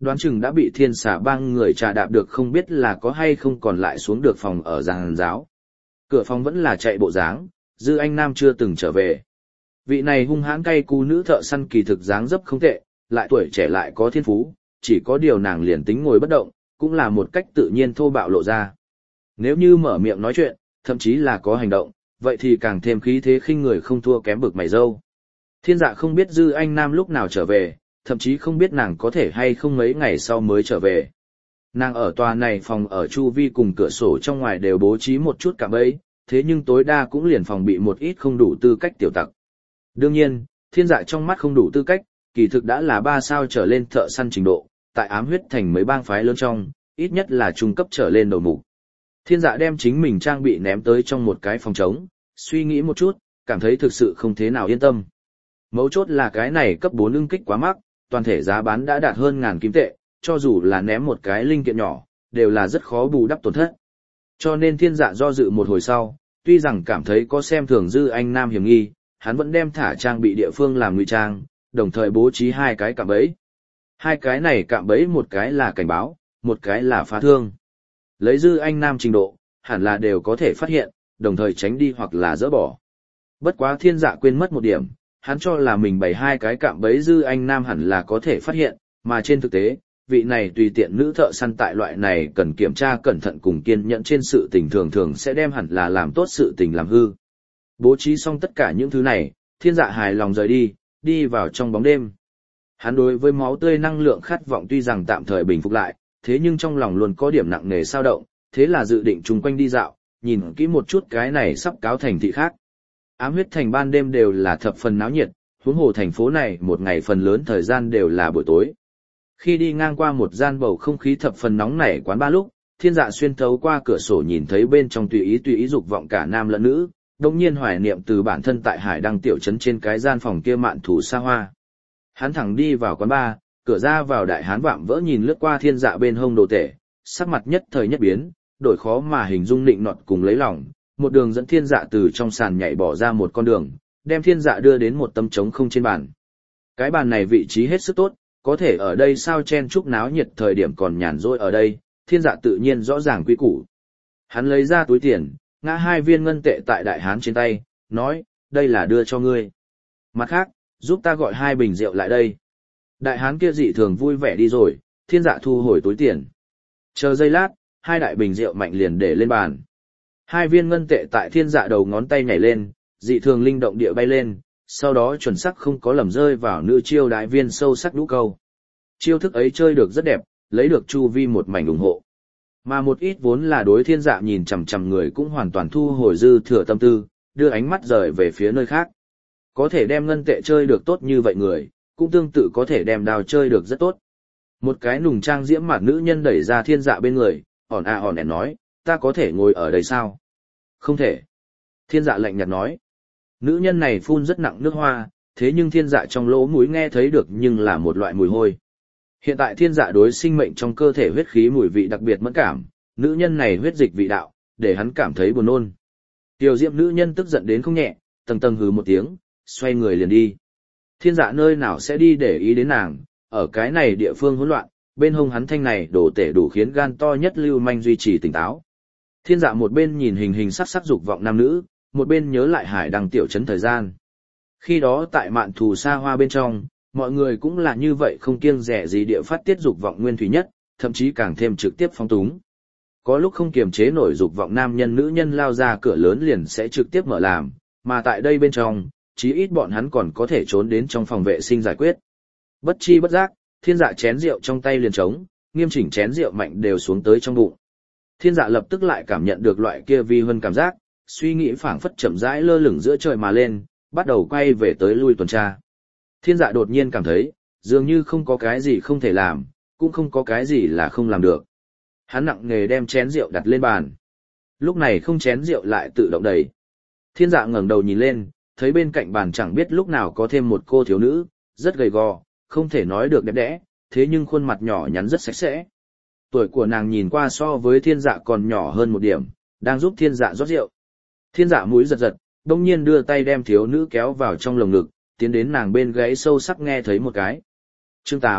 Đoán chừng đã bị thiên xà bang người trà đạp được, không biết là có hay không còn lại xuống được phòng ở giàn giáo. Cửa phòng vẫn là chạy bộ dáng, Dư Anh Nam chưa từng trở về. Vị này hung hãn cay cú nữ thợ săn kỳ thực dáng dấp không tệ, lại tuổi trẻ lại có thiên phú, chỉ có điều nàng liền tính ngồi bất động, cũng là một cách tự nhiên thô bạo lộ ra. Nếu như mở miệng nói chuyện, thậm chí là có hành động, vậy thì càng thêm khí thế khinh người không thua kém bực mày dâu. Thiên Dạ không biết Dư Anh Nam lúc nào trở về, thậm chí không biết nàng có thể hay không mấy ngày sau mới trở về. Nàng ở tòa này phòng ở chu vi cùng cửa sổ trong ngoài đều bố trí một chút cạm bẫy, thế nhưng tối đa cũng liền phòng bị một ít không đủ tư cách tiểu tặc. Đương nhiên, Thiên Dạ trong mắt không đủ tư cách, kỳ thực đã là ba sao trở lên thợ săn trình độ, tại ám huyết thành mấy bang phái lớn trong, ít nhất là trung cấp trở lên đầu mục. Thiên Dạ đem chính mình trang bị ném tới trong một cái phòng trống, suy nghĩ một chút, cảm thấy thực sự không thế nào yên tâm. Mấu chốt là cái này cấp bốn ưng kích quá mắc, toàn thể giá bán đã đạt hơn ngàn kim tệ, cho dù là ném một cái linh kiện nhỏ, đều là rất khó bù đắp tổn thất. Cho nên Thiên Dạ do dự một hồi sau, tuy rằng cảm thấy có xem thường Dư Anh Nam hiểm nghi, hắn vẫn đem thả trang bị địa phương làm ngụy trang, đồng thời bố trí hai cái cạm bẫy. Hai cái này cạm bẫy, một cái là cảnh báo, một cái là phá thương. Lấy Dư Anh Nam trình độ, hẳn là đều có thể phát hiện, đồng thời tránh đi hoặc là dỡ bỏ. Bất quá Thiên Dạ quên mất một điểm, hắn cho là mình bày hai cái cạm bẫy Dư Anh Nam hẳn là có thể phát hiện, mà trên thực tế, vị này tùy tiện nữ thợ săn tại loại này cần kiểm tra cẩn thận cùng kiên nhẫn trên sự tình thường thường sẽ đem hẳn là làm tốt sự tình làm hư. Bố trí xong tất cả những thứ này, Thiên Dạ hài lòng rời đi, đi vào trong bóng đêm. Hắn đối với máu tươi năng lượng khát vọng tuy rằng tạm thời bình phục lại, thế nhưng trong lòng luôn có điểm nặng nề sao động, thế là dự định chung quanh đi dạo, nhìn kỹ một chút cái này sắp cáo thành thị khác. Ám huyết thành ban đêm đều là thập phần náo nhiệt, huống hồ thành phố này một ngày phần lớn thời gian đều là buổi tối. Khi đi ngang qua một gian bầu không khí thập phần nóng nảy quán ba lúc, Thiên Dạ xuyên thấu qua cửa sổ nhìn thấy bên trong tùy ý tùy ý dục vọng cả nam lẫn nữ, đồng nhiên hoài niệm từ bản thân tại Hải Đăng tiểu trấn trên cái gian phòng kia mạn thủ xa hoa. Hắn thẳng đi vào quán ba, cửa ra vào đại hán vạm vỡ nhìn lướt qua Thiên Dạ bên hông đồ tể, sắc mặt nhất thời nhất biến, đổi khó mà hình dung nịnh nọt cùng lấy lòng, một đường dẫn Thiên Dạ từ trong sàn nhảy bỏ ra một con đường, đem Thiên Dạ đưa đến một tấm trống không trên bàn. Cái bàn này vị trí hết sức tốt, có thể ở đây sao chen chúc náo nhiệt thời điểm còn nhàn rỗi ở đây, Thiên Dạ tự nhiên rõ ràng quy củ. Hắn lấy ra túi tiền, ngã hai viên ngân tệ tại đại hán trên tay, nói, đây là đưa cho ngươi. Mặt khác, giúp ta gọi hai bình rượu lại đây. Đại hán kia dị thường vui vẻ đi rồi, Thiên Dạ thu hồi túi tiền. Chờ giây lát, hai đại bình rượu mạnh liền để lên bàn. Hai viên ngân tệ tại Thiên Dạ đầu ngón tay nhảy lên, dị thường linh động địa bay lên, sau đó chuẩn xác không có lầm rơi vào nữ chiêu đại viên sâu sắc đũ câu. Chiêu thức ấy chơi được rất đẹp, lấy được chu vi một mảnh ủng hộ. Mà một ít vốn là đối Thiên Dạ nhìn chằm chằm người cũng hoàn toàn thu hồi dư thừa tâm tư, đưa ánh mắt rời về phía nơi khác. Có thể đem ngân tệ chơi được tốt như vậy người, cũng tương tự có thể đem đào chơi được rất tốt. Một cái nùng trang diễm mặt nữ nhân đẩy ra Thiên Dạ bên người, hòn à hòn ẻn nói, ta có thể ngồi ở đây sao? Không thể. Thiên Dạ lạnh nhạt nói. Nữ nhân này phun rất nặng nước hoa, thế nhưng Thiên Dạ trong lỗ mũi nghe thấy được nhưng là một loại mùi hôi. Hiện tại Thiên Dạ đối sinh mệnh trong cơ thể huyết khí mùi vị đặc biệt mẫn cảm, nữ nhân này huyết dịch vị đạo, để hắn cảm thấy buồn nôn. Tiểu diệm nữ nhân tức giận đến không nhẹ, tầng tầng hừ một tiếng, xoay người liền đi. Thiên Dạ nơi nào sẽ đi để ý đến nàng, ở cái này địa phương hỗn loạn, bên hông hắn thanh này đổ tể đủ khiến gan to nhất lưu manh duy trì tỉnh táo. Thiên Dạ một bên nhìn hình hình sắc sắc dục vọng nam nữ, một bên nhớ lại Hải Đăng tiểu trấn thời gian. Khi đó tại mạn thù xa hoa bên trong, mọi người cũng là như vậy không kiêng dè gì địa phát tiết dục vọng nguyên thủy nhất, thậm chí càng thêm trực tiếp phóng túng. Có lúc không kiềm chế nổi dục vọng nam nhân nữ nhân lao ra cửa lớn liền sẽ trực tiếp mở làm, mà tại đây bên trong, chí ít bọn hắn còn có thể trốn đến trong phòng vệ sinh giải quyết. Bất chi bất giác, Thiên Dạ chén rượu trong tay liền trống, nghiêm chỉnh chén rượu mạnh đều xuống tới trong bụng. Thiên Dạ lập tức lại cảm nhận được loại kia vi huân cảm giác, suy nghĩ phảng phất chậm rãi lơ lửng giữa trời mà lên, bắt đầu quay về tới lui tuần tra. Thiên Dạ đột nhiên cảm thấy, dường như không có cái gì không thể làm, cũng không có cái gì là không làm được. Hắn nặng nề đem chén rượu đặt lên bàn. Lúc này không chén rượu lại tự động đầy. Thiên Dạ ngẩng đầu nhìn lên, thấy bên cạnh bàn chẳng biết lúc nào có thêm một cô thiếu nữ, rất gầy gò, không thể nói được đẹp đẽ, thế nhưng khuôn mặt nhỏ nhắn rất sạch sẽ. Tuổi của nàng nhìn qua so với Thiên Dạ còn nhỏ hơn một điểm, đang giúp Thiên Dạ rót rượu. Thiên Dạ mũi giật giật, đông nhiên đưa tay đem thiếu nữ kéo vào trong lồng ngực, tiến đến nàng bên gáy sâu sắc nghe thấy một cái. Chương tám,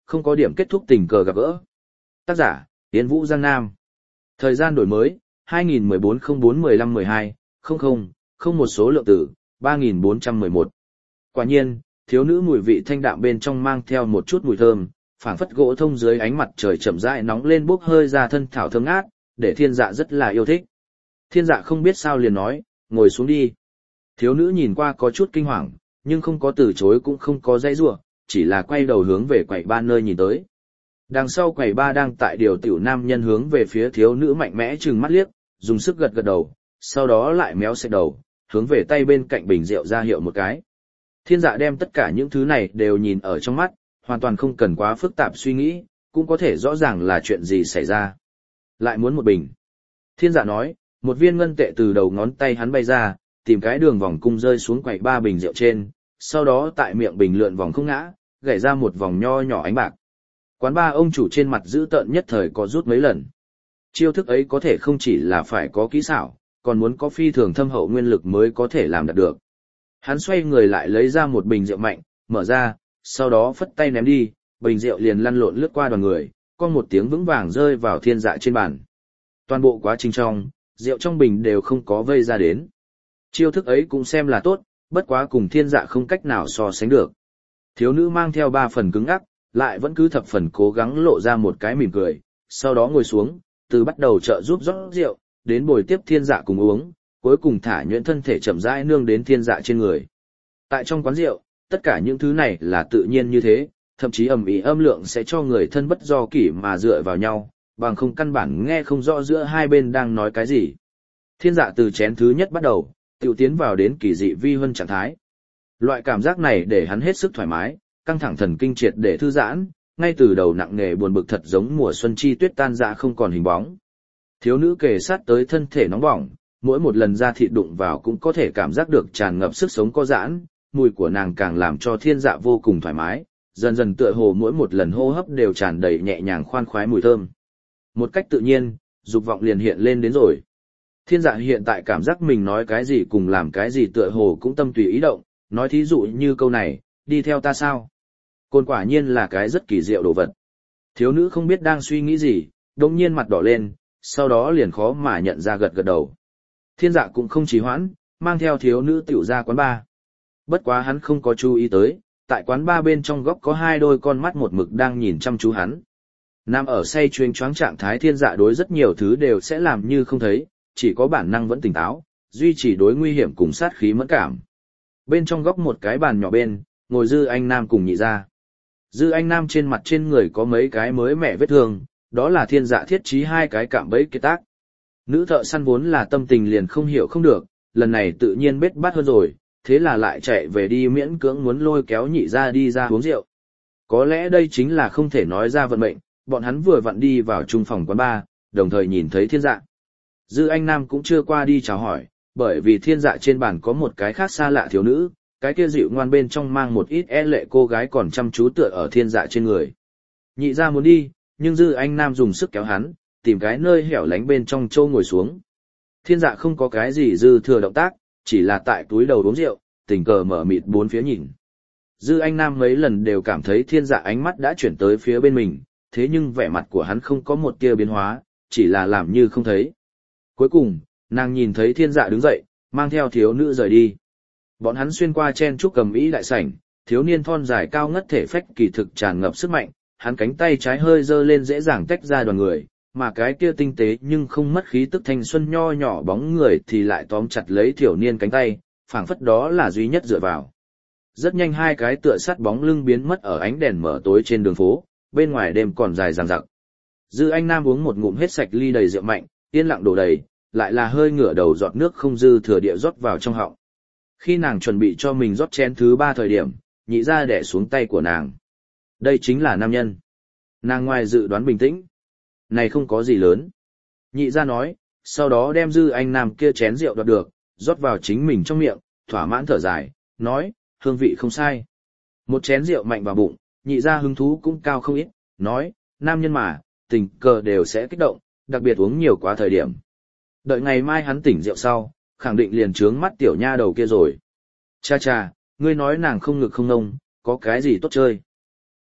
không có điểm kết thúc tình cờ gặp gỡ. Tác giả, Yến Vũ Giang Nam. Thời gian đổi mới, hai nghìn mười bốn không bốn mười lăm mười hai, không không, không một số lượng tử, ba nghìn bốn trăm mười một. Quả nhiên, thiếu nữ mùi vị thanh đạm bên trong mang theo một chút mùi thơm, phảng phất gỗ thông dưới ánh mặt trời chậm rãi nóng lên bốc hơi ra thân thảo thơm ngát, để thiên dạ rất là yêu thích. Thiên dạ không biết sao liền nói, ngồi xuống đi. Thiếu nữ nhìn qua có chút kinh hoàng, nhưng không có từ chối cũng không có dãy giụa, chỉ là quay đầu hướng về quầy ba nơi nhìn tới. Đằng sau quầy ba đang tại điều tiểu nam nhân hướng về phía thiếu nữ mạnh mẽ trừng mắt liếc, dùng sức gật gật đầu, sau đó lại méo xẹt đầu, hướng về tay bên cạnh bình rượu ra hiệu một cái. Thiên dạ đem tất cả những thứ này đều nhìn ở trong mắt, hoàn toàn không cần quá phức tạp suy nghĩ, cũng có thể rõ ràng là chuyện gì xảy ra. Lại muốn một bình. Thiên dạ nói, một viên ngân tệ từ đầu ngón tay hắn bay ra, tìm cái đường vòng cung rơi xuống quầy ba bình rượu trên, sau đó tại miệng bình lượn vòng không ngã, gảy ra một vòng nho nhỏ ánh bạc. Quán ba ông chủ trên mặt dữ tợn nhất thời có rút mấy lần. Chiêu thức ấy có thể không chỉ là phải có kỹ xảo, còn muốn có phi thường thâm hậu nguyên lực mới có thể làm đạt được. Hắn xoay người lại lấy ra một bình rượu mạnh, mở ra, sau đó phất tay ném đi, bình rượu liền lăn lộn lướt qua đoàn người, con một tiếng vững vàng rơi vào thiên dạ trên bàn. Toàn bộ quá trình trong, rượu trong bình đều không có vây ra đến. Chiêu thức ấy cũng xem là tốt, bất quá cùng thiên dạ không cách nào so sánh được. Thiếu nữ mang theo ba phần cứng ắc, lại vẫn cứ thập phần cố gắng lộ ra một cái mỉm cười, sau đó ngồi xuống, từ bắt đầu trợ giúp rót rượu, đến bồi tiếp thiên dạ cùng uống, cuối cùng thả nhuyễn thân thể chậm rãi nương đến thiên dạ trên người. Tại trong quán rượu, tất cả những thứ này là tự nhiên như thế, thậm chí ầm ĩ âm lượng sẽ cho người thân bất do kỷ mà dựa vào nhau, bằng không căn bản nghe không rõ giữa hai bên đang nói cái gì. Thiên dạ từ chén thứ nhất bắt đầu, tiểu tiến vào đến kỳ dị vi huân trạng thái. Loại cảm giác này để hắn hết sức thoải mái, căng thẳng thần kinh triệt để thư giãn, ngay từ đầu nặng nề buồn bực thật giống mùa xuân chi tuyết tan ra không còn hình bóng. Thiếu nữ kề sát tới thân thể nóng bỏng, mỗi một lần da thịt đụng vào cũng có thể cảm giác được tràn ngập sức sống có giãn, mùi của nàng càng làm cho thiên dạ vô cùng thoải mái, dần dần tựa hồ mỗi một lần hô hấp đều tràn đầy nhẹ nhàng khoan khoái mùi thơm. Một cách tự nhiên, dục vọng liền hiện lên đến rồi. Thiên dạ hiện tại cảm giác mình nói cái gì cùng làm cái gì tựa hồ cũng tâm tùy ý động, nói thí dụ như câu này, đi theo ta sao? Côn quả nhiên là cái rất kỳ diệu đồ vật. Thiếu nữ không biết đang suy nghĩ gì, đột nhiên mặt đỏ lên, sau đó liền khó mà nhận ra gật gật đầu. Thiên dạ cũng không trì hoãn, mang theo thiếu nữ tiểu ra quán bar. Bất quá hắn không có chú ý tới, tại quán bar bên trong góc có hai đôi con mắt một mực đang nhìn chăm chú hắn. Nam ở say chuyên choáng trạng thái thiên dạ đối rất nhiều thứ đều sẽ làm như không thấy, chỉ có bản năng vẫn tỉnh táo, duy trì đối nguy hiểm cùng sát khí mẫn cảm. Bên trong góc một cái bàn nhỏ bên, ngồi Dư Anh Nam cùng nhị gia. Dư Anh Nam trên mặt trên người có mấy cái mới mẻ vết thương, đó là thiên dạ thiết trí hai cái cạm bẫy kết tác. Nữ thợ săn vốn là tâm tình liền không hiểu không được, lần này tự nhiên bết bát hơn rồi, thế là lại chạy về đi miễn cưỡng muốn lôi kéo nhị gia đi ra uống rượu. Có lẽ đây chính là không thể nói ra vận mệnh, bọn hắn vừa vặn đi vào trung phòng quán bar, đồng thời nhìn thấy thiên dạ. Dư Anh Nam cũng chưa qua đi chào hỏi, bởi vì thiên dạ trên bàn có một cái khác xa lạ thiếu nữ, cái kia dịu ngoan bên trong mang một ít e lệ cô gái còn chăm chú tựa ở thiên dạ trên người. Nhị gia muốn đi, nhưng Dư Anh Nam dùng sức kéo hắn, tìm cái nơi hẻo lánh bên trong châu ngồi xuống. Thiên dạ không có cái gì dư thừa động tác, chỉ là tại túi đầu uống rượu, tình cờ mở mịt bốn phía nhìn. Dư Anh Nam mấy lần đều cảm thấy thiên dạ ánh mắt đã chuyển tới phía bên mình, thế nhưng vẻ mặt của hắn không có một tia biến hóa, chỉ là làm như không thấy. Cuối cùng, nàng nhìn thấy thiên dạ đứng dậy, mang theo thiếu nữ rời đi. Bọn hắn xuyên qua chen trúc cầm ý đại sảnh, thiếu niên thon dài cao ngất thể phách kỳ thực tràn ngập sức mạnh, hắn cánh tay trái hơi giơ lên dễ dàng tách ra đoàn người, mà cái kia tinh tế nhưng không mất khí tức thanh xuân nho nhỏ bóng người thì lại tóm chặt lấy thiểu niên cánh tay, phảng phất đó là duy nhất dựa vào. Rất nhanh hai cái tựa sắt bóng lưng biến mất ở ánh đèn mở tối trên đường phố, bên ngoài đêm còn dài dằng dặc. Dư Anh Nam uống một ngụm hết sạch ly đầy rượu mạnh, yên lặng đổ đầy, lại là hơi ngửa đầu giọt nước không dư thừa địa rót vào trong họng. Khi nàng chuẩn bị cho mình rót chén thứ ba thời điểm, nhị ra đẻ xuống tay của nàng. Đây chính là nam nhân. Nàng ngoài dự đoán bình tĩnh. Này không có gì lớn. Nhị ra nói, sau đó đem Dư Anh Nam kia chén rượu đoạt được, rót vào chính mình trong miệng, thỏa mãn thở dài, nói, hương vị không sai. Một chén rượu mạnh vào bụng, nhị ra hứng thú cũng cao không ít, nói, nam nhân mà, tình cờ đều sẽ kích động, đặc biệt uống nhiều quá thời điểm. Đợi ngày mai hắn tỉnh rượu sau, khẳng định liền trướng mắt tiểu nha đầu kia rồi. Cha cha, ngươi nói nàng không ngực không ngông, có cái gì tốt chơi.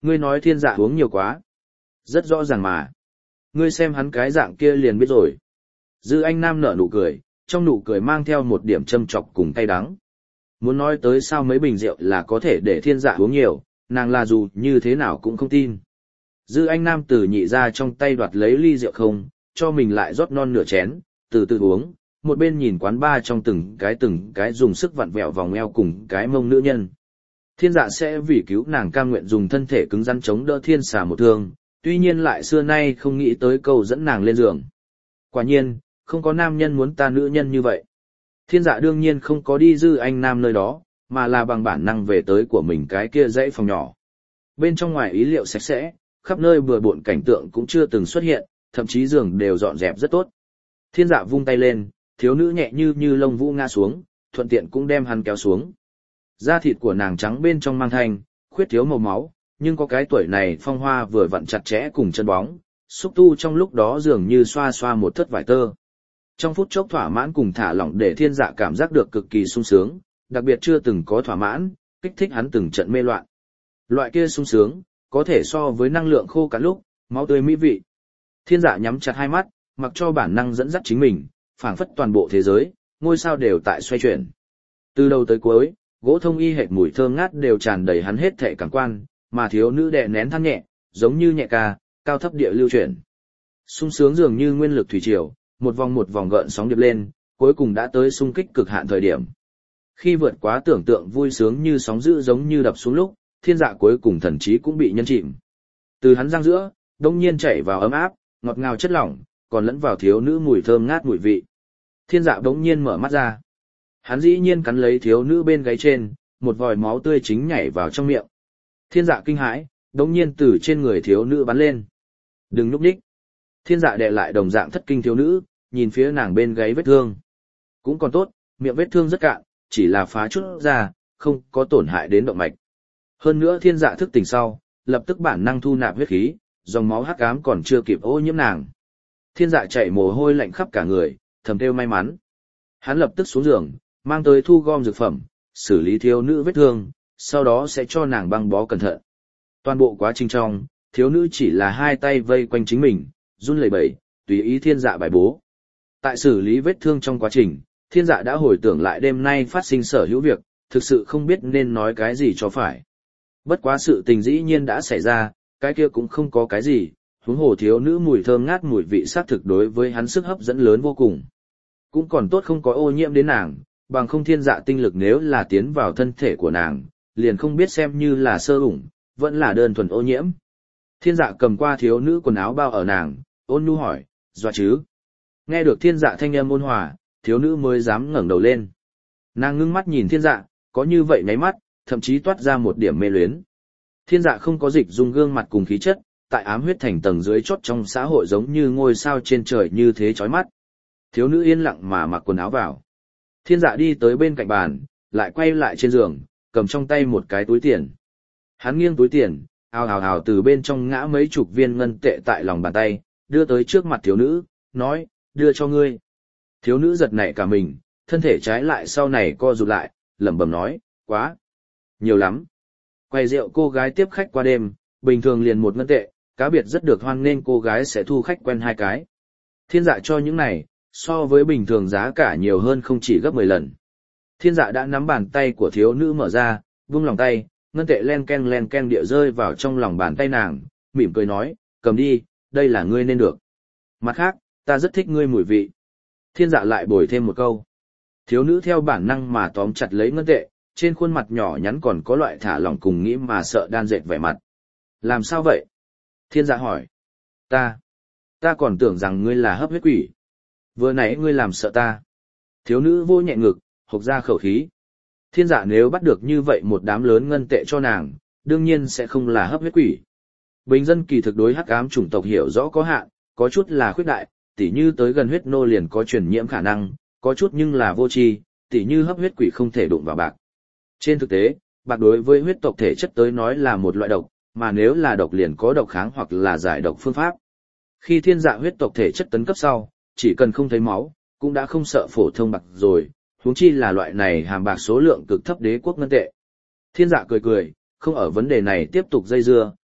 Ngươi nói thiên dạ uống nhiều quá. Rất rõ ràng mà. Ngươi xem hắn cái dạng kia liền biết rồi. Dư Anh Nam nở nụ cười, trong nụ cười mang theo một điểm châm chọc cùng cay đắng. Muốn nói tới sao mấy bình rượu là có thể để thiên dạ uống nhiều, nàng là dù như thế nào cũng không tin. Dư Anh Nam từ nhị ra trong tay đoạt lấy ly rượu không, cho mình lại rót non nửa chén, từ từ uống, một bên nhìn quán ba trong từng cái từng cái dùng sức vặn vẹo vòng eo cùng cái mông nữ nhân. Thiên dạ sẽ vì cứu nàng cam nguyện dùng thân thể cứng rắn chống đỡ thiên xà một thương, tuy nhiên lại xưa nay không nghĩ tới câu dẫn nàng lên giường. Quả nhiên, không có nam nhân muốn ta nữ nhân như vậy. Thiên dạ đương nhiên không có đi Dư Anh Nam nơi đó, mà là bằng bản năng về tới của mình cái kia dãy phòng nhỏ. Bên trong ngoài ý liệu sạch sẽ, khắp nơi bừa bộn cảnh tượng cũng chưa từng xuất hiện, thậm chí giường đều dọn dẹp rất tốt. Thiên dạ vung tay lên, thiếu nữ nhẹ như như lông vũ ngã xuống, thuận tiện cũng đem hắn kéo xuống. Da thịt của nàng trắng bên trong mang thanh, khuyết thiếu màu máu, nhưng có cái tuổi này phong hoa vừa vặn chặt chẽ cùng chân bóng, xúc tu trong lúc đó dường như xoa xoa một thất vải tơ. Trong phút chốc thỏa mãn cùng thả lỏng để thiên dạ cảm giác được cực kỳ sung sướng, đặc biệt chưa từng có thỏa mãn, kích thích hắn từng trận mê loạn. Loại kia sung sướng, có thể so với năng lượng khô cả lúc, máu tươi mỹ vị. Thiên dạ nhắm chặt hai mắt, mặc cho bản năng dẫn dắt chính mình, phảng phất toàn bộ thế giới, ngôi sao đều tại xoay chuyển. Từ đầu tới cuối, gỗ thông y hệt mùi thơm ngát đều tràn đầy hắn hết thể cảm quan, mà thiếu nữ đè nén than nhẹ, giống như nhẹ ca, cao thấp địa lưu chuyển. Sung sướng dường như nguyên lực thủy triều, một vòng một vòng gợn sóng điệp lên, cuối cùng đã tới xung kích cực hạn thời điểm. Khi vượt quá tưởng tượng vui sướng như sóng dữ giống như đập xuống lúc, thiên dạ cuối cùng thần trí cũng bị nhân chìm. Từ hắn răng giữa, đông nhiên chảy vào ấm áp, ngọt ngào chất lỏng, còn lẫn vào thiếu nữ mùi thơm ngát mùi vị. Thiên dạ đống nhiên mở mắt ra. Hắn dĩ nhiên cắn lấy thiếu nữ bên gáy trên, một vòi máu tươi chính nhảy vào trong miệng. Thiên dạ kinh hãi, đống nhiên từ trên người thiếu nữ bắn lên. Đừng núp đích. Thiên dạ đè lại đồng dạng thất kinh thiếu nữ, nhìn phía nàng bên gáy vết thương. Cũng còn tốt, miệng vết thương rất cạn, chỉ là phá chút ra, không có tổn hại đến động mạch. Hơn nữa thiên dạ thức tỉnh sau, lập tức bản năng thu nạp huyết khí, dòng máu hắc ám còn chưa kịp ô nhiễm nàng. Thiên dạ chạy mồ hôi lạnh khắp cả người, thầm kêu may mắn. Hắn lập tức xuống giường, mang tới thu gom dược phẩm, xử lý thiếu nữ vết thương, sau đó sẽ cho nàng băng bó cẩn thận. Toàn bộ quá trình trong, thiếu nữ chỉ là hai tay vây quanh chính mình, run lẩy bẩy, tùy ý thiên dạ bài bố. Tại xử lý vết thương trong quá trình, thiên dạ đã hồi tưởng lại đêm nay phát sinh sở hữu việc, thực sự không biết nên nói cái gì cho phải. Bất quá sự tình dĩ nhiên đã xảy ra, cái kia cũng không có cái gì, huống hồ thiếu nữ mùi thơm ngát mùi vị xác thực đối với hắn sức hấp dẫn lớn vô cùng. Cũng còn tốt không có ô nhiễm đến nàng, bằng không thiên dạ tinh lực nếu là tiến vào thân thể của nàng, liền không biết xem như là sơ ủng, vẫn là đơn thuần ô nhiễm. Thiên dạ cầm qua thiếu nữ quần áo bao ở nàng, ôn nhu hỏi, dọa chứ? Nghe được thiên dạ thanh âm ôn hòa, thiếu nữ mới dám ngẩng đầu lên. Nàng ngưng mắt nhìn thiên dạ, có như vậy nháy mắt, thậm chí toát ra một điểm mê luyến. Thiên dạ không có dịch dung gương mặt cùng khí chất, tại ám huyết thành tầng dưới chót trong xã hội giống như ngôi sao trên trời như thế chói mắt. Thiếu nữ yên lặng mà mặc quần áo vào. Thiên dạ đi tới bên cạnh bàn, lại quay lại trên giường, cầm trong tay một cái túi tiền. Hắn nghiêng túi tiền, ào ào ào từ bên trong ngã mấy chục viên ngân tệ tại lòng bàn tay, đưa tới trước mặt thiếu nữ, nói, đưa cho ngươi. Thiếu nữ giật nảy cả mình, thân thể trái lại sau này co rụt lại, lẩm bẩm nói, quá, nhiều lắm. Quầy rượu cô gái tiếp khách qua đêm, bình thường liền một ngân tệ, cá biệt rất được hoan nghênh cô gái sẽ thu khách quen hai cái. Thiên dạ cho những này, so với bình thường giá cả nhiều hơn không chỉ gấp mười lần. Thiên dạ đã nắm bàn tay của thiếu nữ mở ra, vung lòng tay, ngân tệ len ken len ken địa rơi vào trong lòng bàn tay nàng, mỉm cười nói, cầm đi, đây là ngươi nên được. Mặt khác, ta rất thích ngươi mùi vị. Thiên dạ lại bồi thêm một câu. Thiếu nữ theo bản năng mà tóm chặt lấy ngân tệ, trên khuôn mặt nhỏ nhắn còn có loại thả lỏng cùng nghĩ mà sợ đan dệt vẻ mặt. Làm sao vậy? Thiên dạ hỏi. Ta, ta còn tưởng rằng ngươi là hấp huyết quỷ. Vừa nãy ngươi làm sợ ta. Thiếu nữ vô nhẹ ngực, hộc ra khẩu khí. Thiên dạ nếu bắt được như vậy một đám lớn ngân tệ cho nàng, đương nhiên sẽ không là hấp huyết quỷ. Bình dân kỳ thực đối hắc ám chủng tộc hiểu rõ có hạn, có chút là khuyết đại, tỉ như tới gần huyết nô liền có truyền nhiễm khả năng, có chút nhưng là vô tri, tỉ như hấp huyết quỷ không thể đụng vào bạc. Trên thực tế, bạc đối với huyết tộc thể chất tới nói là một loại độc, mà nếu là độc liền có độc kháng hoặc là giải độc phương pháp. Khi thiên dạ huyết tộc thể chất tấn cấp sau, chỉ cần không thấy máu, cũng đã không sợ phổ thông bạc rồi, huống chi là loại này hàm bạc số lượng cực thấp đế quốc ngân tệ. Thiên dạ cười cười, không ở vấn đề này tiếp tục dây dưa,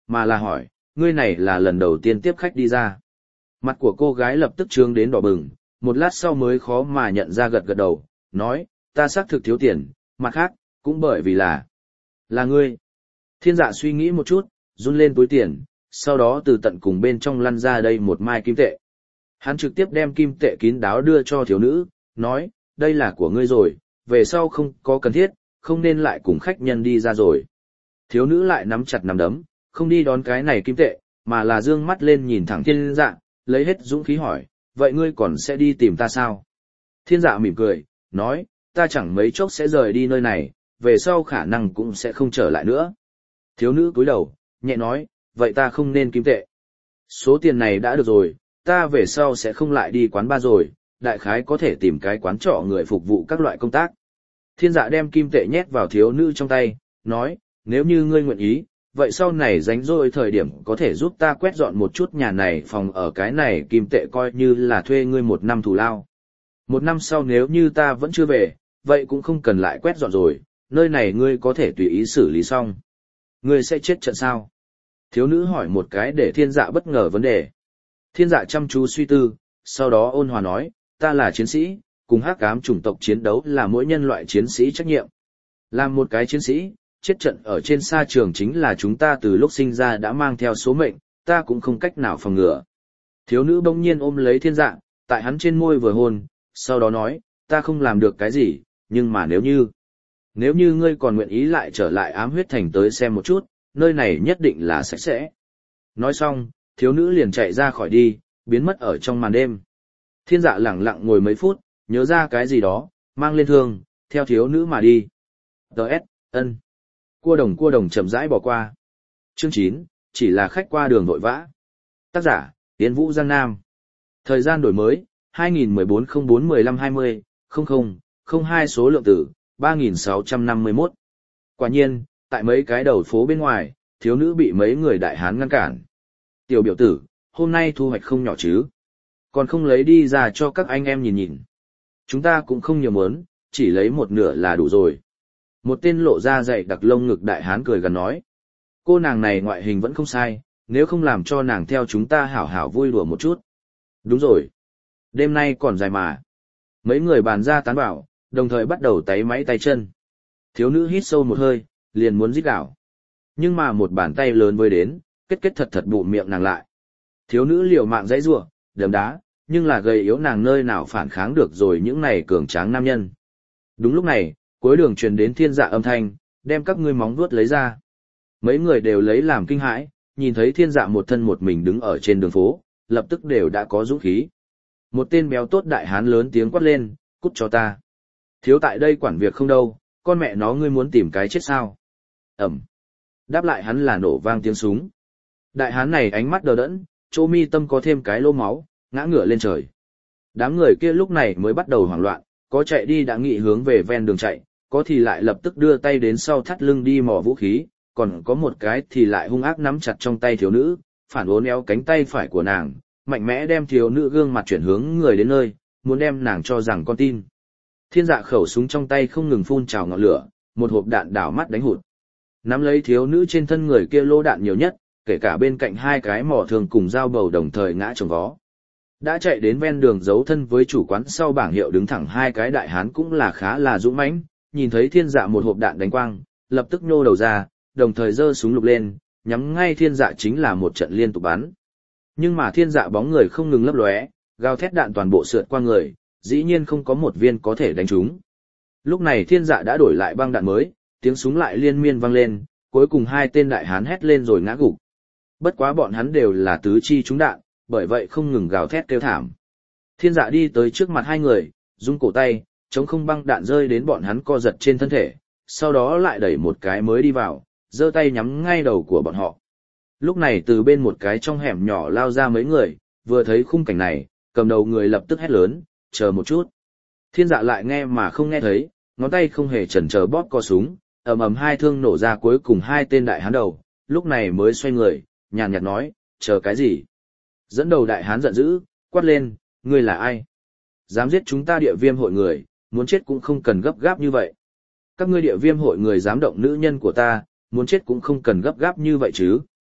mà là hỏi, ngươi này là lần đầu tiên tiếp khách đi ra. Mặt của cô gái lập tức trướng đến đỏ bừng, một lát sau mới khó mà nhận ra gật gật đầu, nói, ta xác thực thiếu tiền, mặt khác, cũng bởi vì là, là ngươi. Thiên Dạ suy nghĩ một chút, run lên túi tiền, sau đó từ tận cùng bên trong lăn ra đây một mai kim tệ. Hắn trực tiếp đem kim tệ kín đáo đưa cho thiếu nữ, nói, đây là của ngươi rồi, về sau không có cần thiết, không nên lại cùng khách nhân đi ra rồi. Thiếu nữ lại nắm chặt nắm đấm, không đi đón cái này kim tệ, mà là dương mắt lên nhìn thẳng Thiên Dạ, lấy hết dũng khí hỏi, vậy ngươi còn sẽ đi tìm ta sao? Thiên Dạ mỉm cười, nói, ta chẳng mấy chốc sẽ rời đi nơi này, về sau khả năng cũng sẽ không trở lại nữa. Thiếu nữ cúi đầu, nhẹ nói, vậy ta không nên kim tệ. Số tiền này đã được rồi, ta về sau sẽ không lại đi quán bar rồi, đại khái có thể tìm cái quán trọ người phục vụ các loại công tác. Thiên Dạ đem kim tệ nhét vào thiếu nữ trong tay, nói, nếu như ngươi nguyện ý, vậy sau này rảnh rỗi thời điểm có thể giúp ta quét dọn một chút nhà này phòng ở cái này kim tệ coi như là thuê ngươi một năm thù lao. Một năm sau nếu như ta vẫn chưa về, vậy cũng không cần lại quét dọn rồi, nơi này ngươi có thể tùy ý xử lý xong. Ngươi sẽ chết trận sao? Thiếu nữ hỏi một cái để Thiên Dạ bất ngờ vấn đề. Thiên Dạ chăm chú suy tư, sau đó ôn hòa nói, ta là chiến sĩ, cùng hắc ám chủng tộc chiến đấu là mỗi nhân loại chiến sĩ trách nhiệm. Làm một cái chiến sĩ, chết trận ở trên sa trường chính là chúng ta từ lúc sinh ra đã mang theo số mệnh, ta cũng không cách nào phòng ngừa. Thiếu nữ bỗng nhiên ôm lấy Thiên Dạ, tại hắn trên môi vừa hôn, sau đó nói, ta không làm được cái gì, nhưng mà nếu như, nếu như ngươi còn nguyện ý lại trở lại ám huyết thành tới xem một chút, nơi này nhất định là sạch sẽ. Nói xong, thiếu nữ liền chạy ra khỏi đi, biến mất ở trong màn đêm. Thiên Dạ lẳng lặng ngồi mấy phút, nhớ ra cái gì đó, mang lên thương, theo thiếu nữ mà đi. Đợt, ân. Cua đồng cua đồng chậm rãi bỏ qua. Chương chín, chỉ là khách qua đường vội vã. Tác giả, Yến Vũ Giang Nam. Thời gian đổi mới, hai nghìn mười bốn không bốn mười lăm hai mươi, không không, không hai số lượng tử, ba nghìn sáu trăm năm mươi mốt. Quả nhiên, tại mấy cái đầu phố bên ngoài, thiếu nữ bị mấy người đại hán ngăn cản. Tiểu biểu tử, hôm nay thu hoạch không nhỏ chứ. Còn không lấy đi ra cho các anh em nhìn nhìn. Chúng ta cũng không nhiều muốn, chỉ lấy một nửa là đủ rồi. Một tên lộ ra dày đặc lông ngực đại hán cười gần nói. Cô nàng này ngoại hình vẫn không sai, nếu không làm cho nàng theo chúng ta hảo hảo vui đùa một chút. Đúng rồi. Đêm nay còn dài mà. Mấy người bàn ra tán bảo, đồng thời bắt đầu táy máy tay chân. Thiếu nữ hít sâu một hơi, liền muốn rít gào. Nhưng mà một bàn tay lớn với đến, kết kết thật thật bụm miệng nàng lại. Thiếu nữ liều mạng dãy rủa, đấm đá, nhưng là gầy yếu nàng nơi nào phản kháng được rồi những này cường tráng nam nhân. Đúng lúc này, cuối đường truyền đến Thiên Dạ âm thanh, đem các ngươi móng vuốt lấy ra. Mấy người đều lấy làm kinh hãi, nhìn thấy Thiên Dạ một thân một mình đứng ở trên đường phố, lập tức đều đã có dũng khí. Một tên béo tốt đại hán lớn tiếng quát lên, cút cho ta. Thiếu tại đây quản việc không đâu, con mẹ nó ngươi muốn tìm cái chết sao? Ẩm. Đáp lại hắn là nổ vang tiếng súng. Đại hán này ánh mắt đờ đẫn, chỗ mi tâm có thêm cái lỗ máu, ngã ngửa lên trời. Đám người kia lúc này mới bắt đầu hoảng loạn, có chạy đi đã nghị hướng về ven đường chạy, có thì lại lập tức đưa tay đến sau thắt lưng đi mò vũ khí, còn có một cái thì lại hung ác nắm chặt trong tay thiếu nữ, phản uốn éo cánh tay phải của nàng, mạnh mẽ đem thiếu nữ gương mặt chuyển hướng người đến nơi, muốn đem nàng cho rằng con tin. Thiên Dạ khẩu súng trong tay không ngừng phun trào ngọn lửa, một hộp đạn đảo mắt đánh hụt. Nắm lấy thiếu nữ trên thân người kia lô đạn nhiều nhất, kể cả bên cạnh hai cái mỏ thường cùng dao bầu đồng thời ngã chồng vó. Đã chạy đến ven đường giấu thân với chủ quán sau bảng hiệu đứng thẳng hai cái đại hán cũng là khá là dũng mãnh, nhìn thấy Thiên Dạ một hộp đạn đánh quang, lập tức nhô đầu ra, đồng thời giơ súng lục lên, nhắm ngay Thiên Dạ chính là một trận liên tục bắn. Nhưng mà Thiên Dạ bóng người không ngừng lấp lóe, gào thét đạn toàn bộ sượt qua người, dĩ nhiên không có một viên có thể đánh trúng. Lúc này Thiên Dạ đã đổi lại băng đạn mới, tiếng súng lại liên miên vang lên, cuối cùng hai tên đại hán hét lên rồi ngã gục. Bất quá bọn hắn đều là tứ chi trúng đạn, bởi vậy không ngừng gào thét kêu thảm. Thiên Dạ đi tới trước mặt hai người, rung cổ tay, chống không băng đạn rơi đến bọn hắn co giật trên thân thể, sau đó lại đẩy một cái mới đi vào, giơ tay nhắm ngay đầu của bọn họ. Lúc này từ bên một cái trong hẻm nhỏ lao ra mấy người, vừa thấy khung cảnh này, cầm đầu người lập tức hét lớn, chờ một chút. Thiên Dạ lại nghe mà không nghe thấy, ngón tay không hề chần chờ bóp co súng, ầm ầm hai thương nổ ra cuối cùng hai tên đại hán đầu, lúc này mới xoay người, nhàn nhạt nói, chờ cái gì? Dẫn đầu đại hán giận dữ, quát lên, ngươi là ai? Dám giết chúng ta địa viêm hội người, muốn chết cũng không cần gấp gáp như vậy. Các ngươi địa viêm hội người dám động nữ nhân của ta, muốn chết cũng không cần gấp gáp như vậy chứ.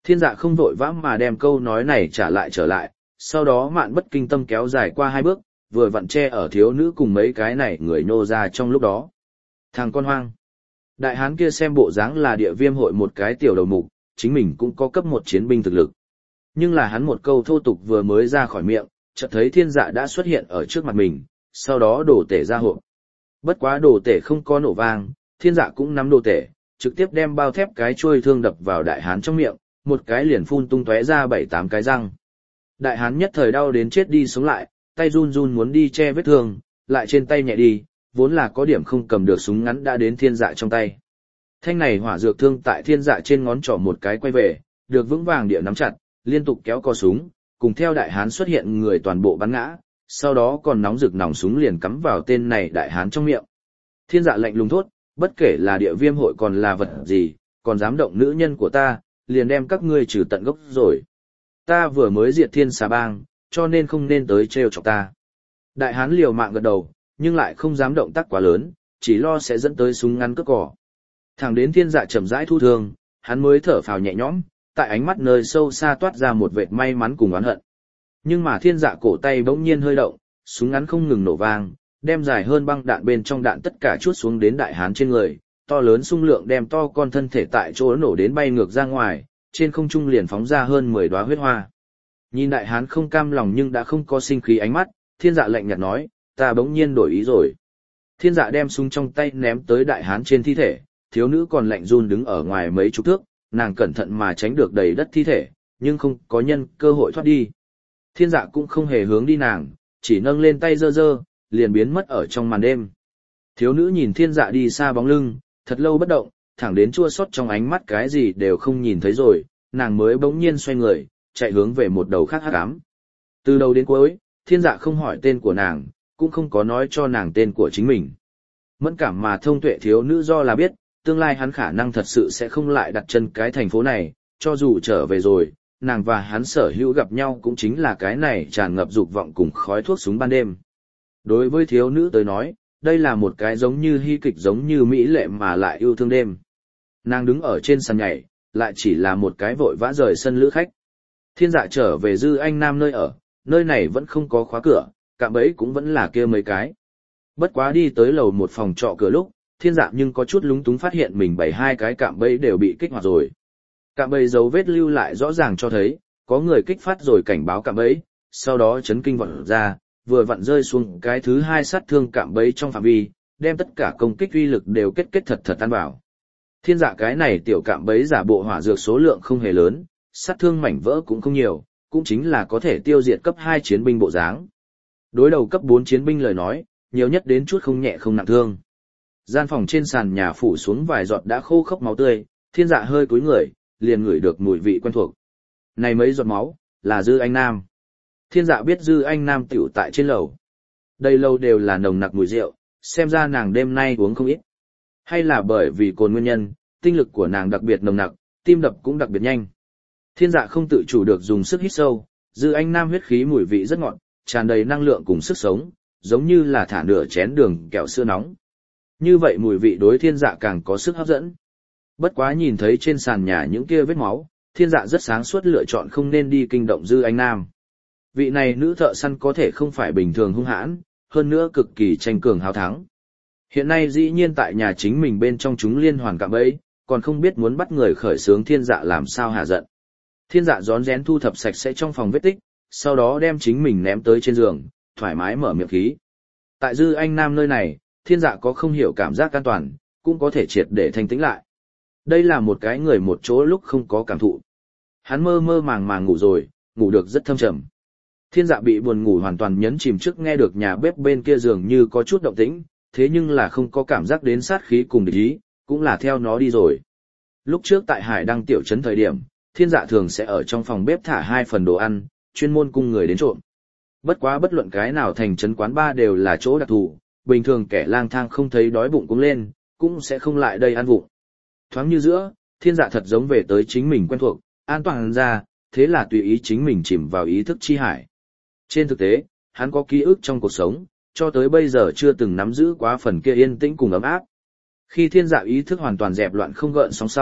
Thiên dạ không vội vã mà đem câu nói này trả lại trở lại, sau đó mạn bất kinh tâm kéo dài qua hai bước, vừa vặn che ở thiếu nữ cùng mấy cái này người nô ra trong lúc đó. Thằng con hoang. Đại hán kia xem bộ dáng là địa viêm hội một cái tiểu đầu mục, chính mình cũng có cấp một chiến binh thực lực. Nhưng là hắn một câu thô tục vừa mới ra khỏi miệng, chợt thấy thiên dạ đã xuất hiện ở trước mặt mình, sau đó đổ tể ra hộp. Bất quá đồ tể không có nổ vang, thiên dạ cũng nắm đồ tể, trực tiếp đem bao thép cái chuôi thương đập vào đại hán trong miệng, một cái liền phun tung tóe ra bảy tám cái răng. Đại hán nhất thời đau đến chết đi sống lại, tay run run muốn đi che vết thương, lại trên tay nhẹ đi, vốn là có điểm không cầm được súng ngắn đã đến thiên dạ trong tay. Thanh này hỏa dược thương tại thiên dạ trên ngón trỏ một cái quay về, được vững vàng địa nắm chặt, liên tục kéo co súng, cùng theo đại hán xuất hiện người toàn bộ bắn ngã, sau đó còn nóng rực nòng súng liền cắm vào tên này đại hán trong miệng. Thiên dạ lạnh lùng thốt, bất kể là địa viêm hội còn là vật gì, còn dám động nữ nhân của ta, liền đem các ngươi trừ tận gốc rồi. Ta vừa mới diệt thiên xà bang, cho nên không nên tới trêu chọc ta. Đại hán liều mạng gật đầu, nhưng lại không dám động tác quá lớn, chỉ lo sẽ dẫn tới súng ngắn cướp cỏ. Thẳng đến thiên dạ chậm rãi thu thương, hắn mới thở phào nhẹ nhõm, tại ánh mắt nơi sâu xa toát ra một vệt may mắn cùng oán hận. Nhưng mà thiên dạ cổ tay bỗng nhiên hơi động, súng ngắn không ngừng nổ vang, đem dài hơn băng đạn bên trong đạn tất cả chuốt xuống đến đại hán trên người, to lớn xung lượng đem to con thân thể tại chỗ nổ đến bay ngược ra ngoài, trên không trung liền phóng ra hơn mười đóa huyết hoa. Nhìn đại hán không cam lòng nhưng đã không có sinh khí ánh mắt, thiên dạ lạnh nhạt nói, ta bỗng nhiên đổi ý rồi. Thiên dạ đem súng trong tay ném tới đại hán trên thi thể, thiếu nữ còn lạnh run đứng ở ngoài mấy chục thước, nàng cẩn thận mà tránh được đầy đất thi thể, nhưng không có nhân cơ hội thoát đi. Thiên dạ cũng không hề hướng đi nàng, chỉ nâng lên tay giơ giơ, liền biến mất ở trong màn đêm. Thiếu nữ nhìn thiên dạ đi xa bóng lưng, thật lâu bất động, thẳng đến chua xót trong ánh mắt cái gì đều không nhìn thấy rồi, nàng mới bỗng nhiên xoay người, chạy hướng về một đầu khác hắc ám. Từ đầu đến cuối, thiên dạ không hỏi tên của nàng, cũng không có nói cho nàng tên của chính mình. Mẫn cảm mà thông tuệ thiếu nữ do là biết, tương lai hắn khả năng thật sự sẽ không lại đặt chân cái thành phố này, cho dù trở về rồi, nàng và hắn sở hữu gặp nhau cũng chính là cái này tràn ngập dục vọng cùng khói thuốc súng ban đêm. Đối với thiếu nữ tới nói, đây là một cái giống như hy kịch giống như mỹ lệ mà lại yêu thương đêm. Nàng đứng ở trên sàn nhảy, lại chỉ là một cái vội vã rời sân lữ khách. Thiên dạ trở về Dư Anh Nam nơi ở, nơi này vẫn không có khóa cửa, cạm bẫy cũng vẫn là kia mấy cái. Bất quá đi tới lầu một phòng trọ cửa lúc, thiên dạ nhưng có chút lúng túng phát hiện mình bảy hai cái cạm bẫy đều bị kích hoạt rồi. Cạm bẫy dấu vết lưu lại rõ ràng cho thấy, có người kích phát rồi cảnh báo cạm bẫy, sau đó chấn kinh vọt ra, vừa vặn rơi xuống cái thứ hai sát thương cạm bẫy trong phạm vi, đem tất cả công kích uy lực đều kết kết thật thật tan vào. Thiên dạ cái này tiểu cạm bẫy giả bộ hỏa dược số lượng không hề lớn, sát thương mảnh vỡ cũng không nhiều, cũng chính là có thể tiêu diệt cấp hai chiến binh bộ dáng. Đối đầu cấp bốn chiến binh lời nói, nhiều nhất đến chút không nhẹ không nặng thương. Gian phòng trên sàn nhà phủ xuống vài giọt đã khô khốc máu tươi, thiên dạ hơi cúi người, liền ngửi được mùi vị quen thuộc. Này mấy giọt máu, là Dư Anh Nam. Thiên dạ biết Dư Anh Nam tiểu tại trên lầu. Đây lâu đều là nồng nặc mùi rượu, xem ra nàng đêm nay uống không ít. Hay là bởi vì cồn nguyên nhân, tinh lực của nàng đặc biệt nồng nặc, tim đập cũng đặc biệt nhanh. Thiên dạ không tự chủ được dùng sức hít sâu, Dư Anh Nam huyết khí mùi vị rất ngọt, tràn đầy năng lượng cùng sức sống, giống như là thả nửa chén đường kẹo sữa nóng. Như vậy mùi vị đối thiên dạ càng có sức hấp dẫn. Bất quá nhìn thấy trên sàn nhà những kia vết máu, thiên dạ rất sáng suốt lựa chọn không nên đi kinh động Dư Anh Nam. Vị này nữ thợ săn có thể không phải bình thường hung hãn, hơn nữa cực kỳ tranh cường hào thắng. Hiện nay dĩ nhiên tại nhà chính mình bên trong chúng liên hoàn cạm bẫy, còn không biết muốn bắt người khởi xướng thiên dạ làm sao hạ giận. Thiên dạ rón rén thu thập sạch sẽ trong phòng vết tích, sau đó đem chính mình ném tới trên giường, thoải mái mở miệng khí. Tại Dư Anh Nam nơi này, thiên dạ có không hiểu cảm giác an toàn, cũng có thể triệt để thanh tĩnh lại. Đây là một cái người một chỗ lúc không có cảm thụ. Hắn mơ mơ màng màng ngủ rồi, ngủ được rất thâm trầm. Thiên dạ bị buồn ngủ hoàn toàn nhấn chìm trước nghe được nhà bếp bên kia dường như có chút động tĩnh, thế nhưng là không có cảm giác đến sát khí cùng địch ý, cũng là theo nó đi rồi. Lúc trước tại Hải Đăng tiểu trấn thời điểm, thiên dạ thường sẽ ở trong phòng bếp thả hai phần đồ ăn, chuyên môn cung người đến trộm. Bất quá bất luận cái nào thành trấn quán ba đều là chỗ đặc thù, bình thường kẻ lang thang không thấy đói bụng cũng lên, cũng sẽ không lại đây ăn vụng. Thoáng như giữa, thiên dạ thật giống về tới chính mình quen thuộc, an toàn ra, thế là tùy ý chính mình chìm vào ý thức chi hải. Trên thực tế, hắn có ký ức trong cuộc sống, cho tới bây giờ chưa từng nắm giữ quá phần kia yên tĩnh cùng ấm áp. Khi thiên dạ ý thức hoàn toàn dẹp loạn không gợn sóng sau,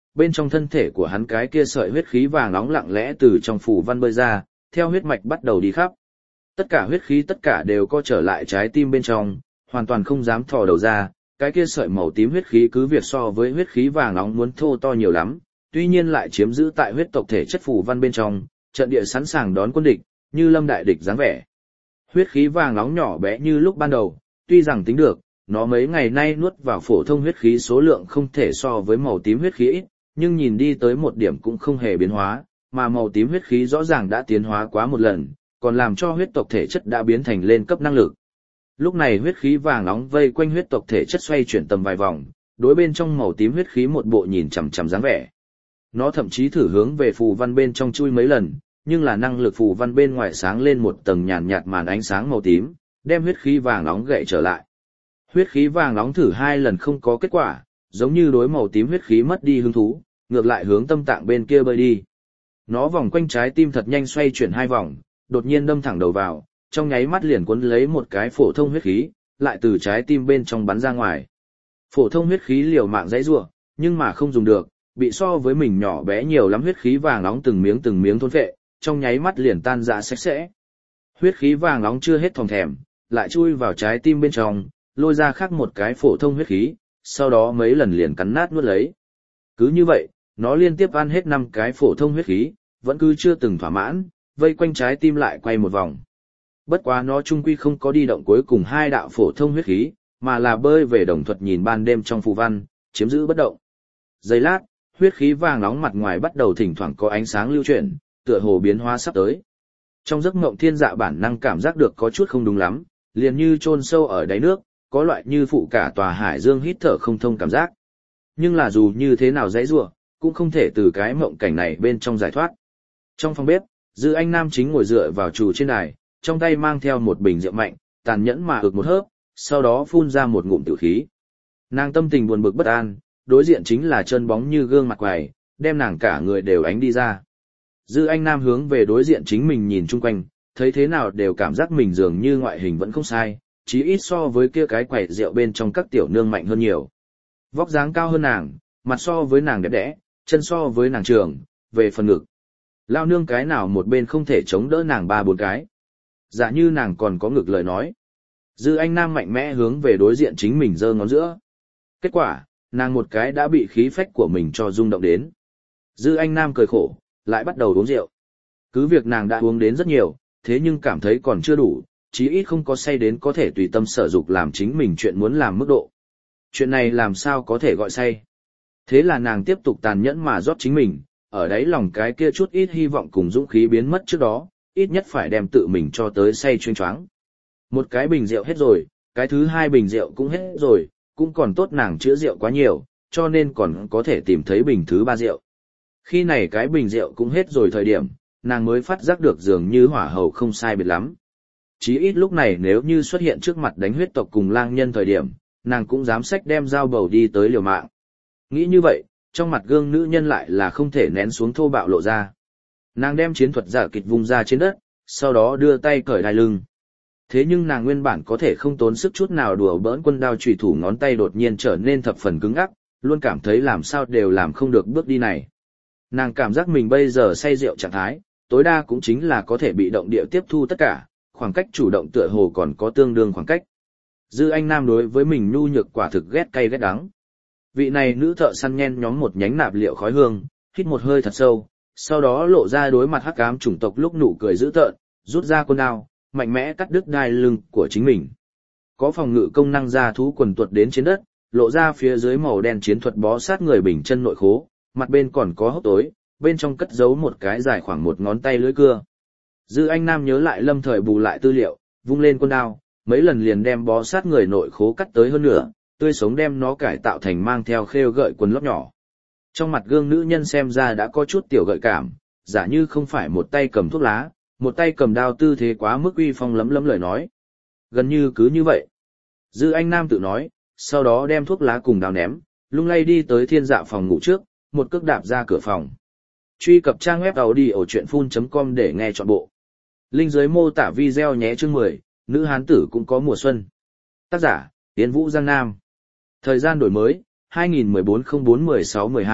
bên trong thân thể của hắn cái kia sợi huyết khí vàng nóng lặng lẽ từ trong phù văn bơi ra, theo huyết mạch bắt đầu đi khắp. Tất cả huyết khí tất cả đều co trở lại trái tim bên trong, hoàn toàn không dám thò đầu ra, cái kia sợi màu tím huyết khí cứ việc so với huyết khí vàng nóng muốn thô to nhiều lắm, tuy nhiên lại chiếm giữ tại huyết tộc thể chất phù văn bên trong, trận địa sẵn sàng đón quân địch, như lâm đại địch dáng vẻ. Huyết khí vàng nóng nhỏ bé như lúc ban đầu, tuy rằng tính được, nó mấy ngày nay nuốt vào phổ thông huyết khí số lượng không thể so với màu tím huyết khí ít, nhưng nhìn đi tới một điểm cũng không hề biến hóa, mà màu tím huyết khí rõ ràng đã tiến hóa quá một lần, còn làm cho huyết tộc thể chất đã biến thành lên cấp năng lực. Lúc này huyết khí vàng nóng vây quanh huyết tộc thể chất xoay chuyển tầm vài vòng, đối bên trong màu tím huyết khí một bộ nhìn chằm chằm dáng vẻ. Nó thậm chí thử hướng về phù văn bên trong chui mấy lần, nhưng là năng lực phù văn bên ngoài sáng lên một tầng nhàn nhạt màn ánh sáng màu tím, đem huyết khí vàng nóng gậy trở lại. Huyết khí vàng nóng thử hai lần không có kết quả, giống như đối màu tím huyết khí mất đi hứng thú, ngược lại hướng tâm tạng bên kia bơi đi. Nó vòng quanh trái tim thật nhanh xoay chuyển hai vòng, đột nhiên đâm thẳng đầu vào, trong nháy mắt liền cuốn lấy một cái phổ thông huyết khí, lại từ trái tim bên trong bắn ra ngoài. Phổ thông huyết khí liều mạng dãy rủa, nhưng mà không dùng được, bị so với mình nhỏ bé nhiều lắm huyết khí vàng nóng từng miếng từng miếng thôn phệ, trong nháy mắt liền tan rã sạch sẽ. Huyết khí vàng nóng chưa hết thòng thèm, lại chui vào trái tim bên trong, lôi ra khác một cái phổ thông huyết khí, sau đó mấy lần liền cắn nát nuốt lấy. Cứ như vậy, nó liên tiếp ăn hết năm cái phổ thông huyết khí, vẫn cứ chưa từng thỏa mãn, vây quanh trái tim lại quay một vòng. Bất quá nó chung quy không có đi động cuối cùng hai đạo phổ thông huyết khí, mà là bơi về đồng thuật nhìn ban đêm trong phù văn, chiếm giữ bất động. Giây lát, huyết khí vàng nóng mặt ngoài bắt đầu thỉnh thoảng có ánh sáng lưu chuyển, tựa hồ biến hóa sắp tới. Trong giấc mộng Thiên Dạ bản năng cảm giác được có chút không đúng lắm, liền như chôn sâu ở đáy nước, có loại như phụ cả tòa hải dương hít thở không thông cảm giác. Nhưng là dù như thế nào dãy rủa, cũng không thể từ cái mộng cảnh này bên trong giải thoát. Trong phòng bếp, Dư Anh Nam chính ngồi dựa vào trù trên đài, trong tay mang theo một bình rượu mạnh, tàn nhẫn mà ực một hớp, sau đó phun ra một ngụm tử khí. Nàng tâm tình buồn bực bất an, đối diện chính là chân bóng như gương mặt quài, đem nàng cả người đều ánh đi ra. Dư Anh Nam hướng về đối diện chính mình nhìn chung quanh, thấy thế nào đều cảm giác mình dường như ngoại hình vẫn không sai, chí ít so với kia cái quầy rượu bên trong các tiểu nương mạnh hơn nhiều. Vóc dáng cao hơn nàng, mặt so với nàng đẹp đẽ, chân so với nàng trường, về phần ngực. Lao nương cái nào một bên không thể chống đỡ nàng ba bốn cái. Giả như nàng còn có ngực lời nói. Dư Anh Nam mạnh mẽ hướng về đối diện chính mình giơ ngón giữa. Kết quả, nàng một cái đã bị khí phách của mình cho rung động đến. Dư Anh Nam cười khổ, lại bắt đầu uống rượu. Cứ việc nàng đã uống đến rất nhiều, thế nhưng cảm thấy còn chưa đủ, chí ít không có say đến có thể tùy tâm sở dục làm chính mình chuyện muốn làm mức độ. Chuyện này làm sao có thể gọi say. Thế là nàng tiếp tục tàn nhẫn mà rót chính mình, ở đấy lòng cái kia chút ít hy vọng cùng dũng khí biến mất trước đó, ít nhất phải đem tự mình cho tới say chuyên choáng. Một cái bình rượu hết rồi, cái thứ hai bình rượu cũng hết rồi, cũng còn tốt nàng chữa rượu quá nhiều, cho nên còn có thể tìm thấy bình thứ ba rượu. Khi này cái bình rượu cũng hết rồi thời điểm, nàng mới phát giác được dường như hỏa hầu không sai biệt lắm. Chí ít lúc này nếu như xuất hiện trước mặt đánh huyết tộc cùng lang nhân thời điểm, nàng cũng dám xách đem dao bầu đi tới liều mạng. Nghĩ như vậy, trong mặt gương nữ nhân lại là không thể nén xuống thô bạo lộ ra. Nàng đem chiến thuật giả kịch vung ra trên đất, sau đó đưa tay cởi đai lưng. Thế nhưng nàng nguyên bản có thể không tốn sức chút nào đùa bỡn quân đao chủy thủ ngón tay đột nhiên trở nên thập phần cứng ngắc, luôn cảm thấy làm sao đều làm không được bước đi này. Nàng cảm giác mình bây giờ say rượu trạng thái, tối đa cũng chính là có thể bị động địa tiếp thu tất cả, khoảng cách chủ động tựa hồ còn có tương đương khoảng cách. Dư Anh Nam đối với mình nhu nhược quả thực ghét cay ghét đắng. Vị này nữ thợ săn nhen nhóm một nhánh nạp liệu khói hương, hít một hơi thật sâu, sau đó lộ ra đối mặt hắc ám chủng tộc lúc nụ cười dữ tợn, rút ra con đao, mạnh mẽ cắt đứt đai lưng của chính mình. Có phòng ngự công năng ra thú quần tuột đến trên đất, lộ ra phía dưới màu đen chiến thuật bó sát người bình chân nội khố, mặt bên còn có hốc tối, bên trong cất giấu một cái dài khoảng một ngón tay lưỡi cưa. Dư Anh Nam nhớ lại lâm thời bù lại tư liệu, vung lên con đao, mấy lần liền đem bó sát người nội khố cắt tới hơn nửa, tươi sống đem nó cải tạo thành mang theo khêu gợi quần lót nhỏ. Trong mặt gương nữ nhân xem ra đã có chút tiểu gợi cảm, giả như không phải một tay cầm thuốc lá, một tay cầm đao tư thế quá mức uy phong lấm lấm lời nói. Gần như cứ như vậy. Dư Anh Nam tự nói, sau đó đem thuốc lá cùng đao ném, lung lay đi tới Thiên Dạ phòng ngủ trước, một cước đạp ra cửa phòng. Truy cập trang web audiochuyenphun chấm com để nghe trọn bộ. Link dưới mô tả video nhé. Chương mười, nữ hán tử cũng có mùa xuân. Tác giả, Yến Vũ Giang Nam. Thời gian đổi mới, hai nghìn mười bốn không bốn mười sáu mười hai,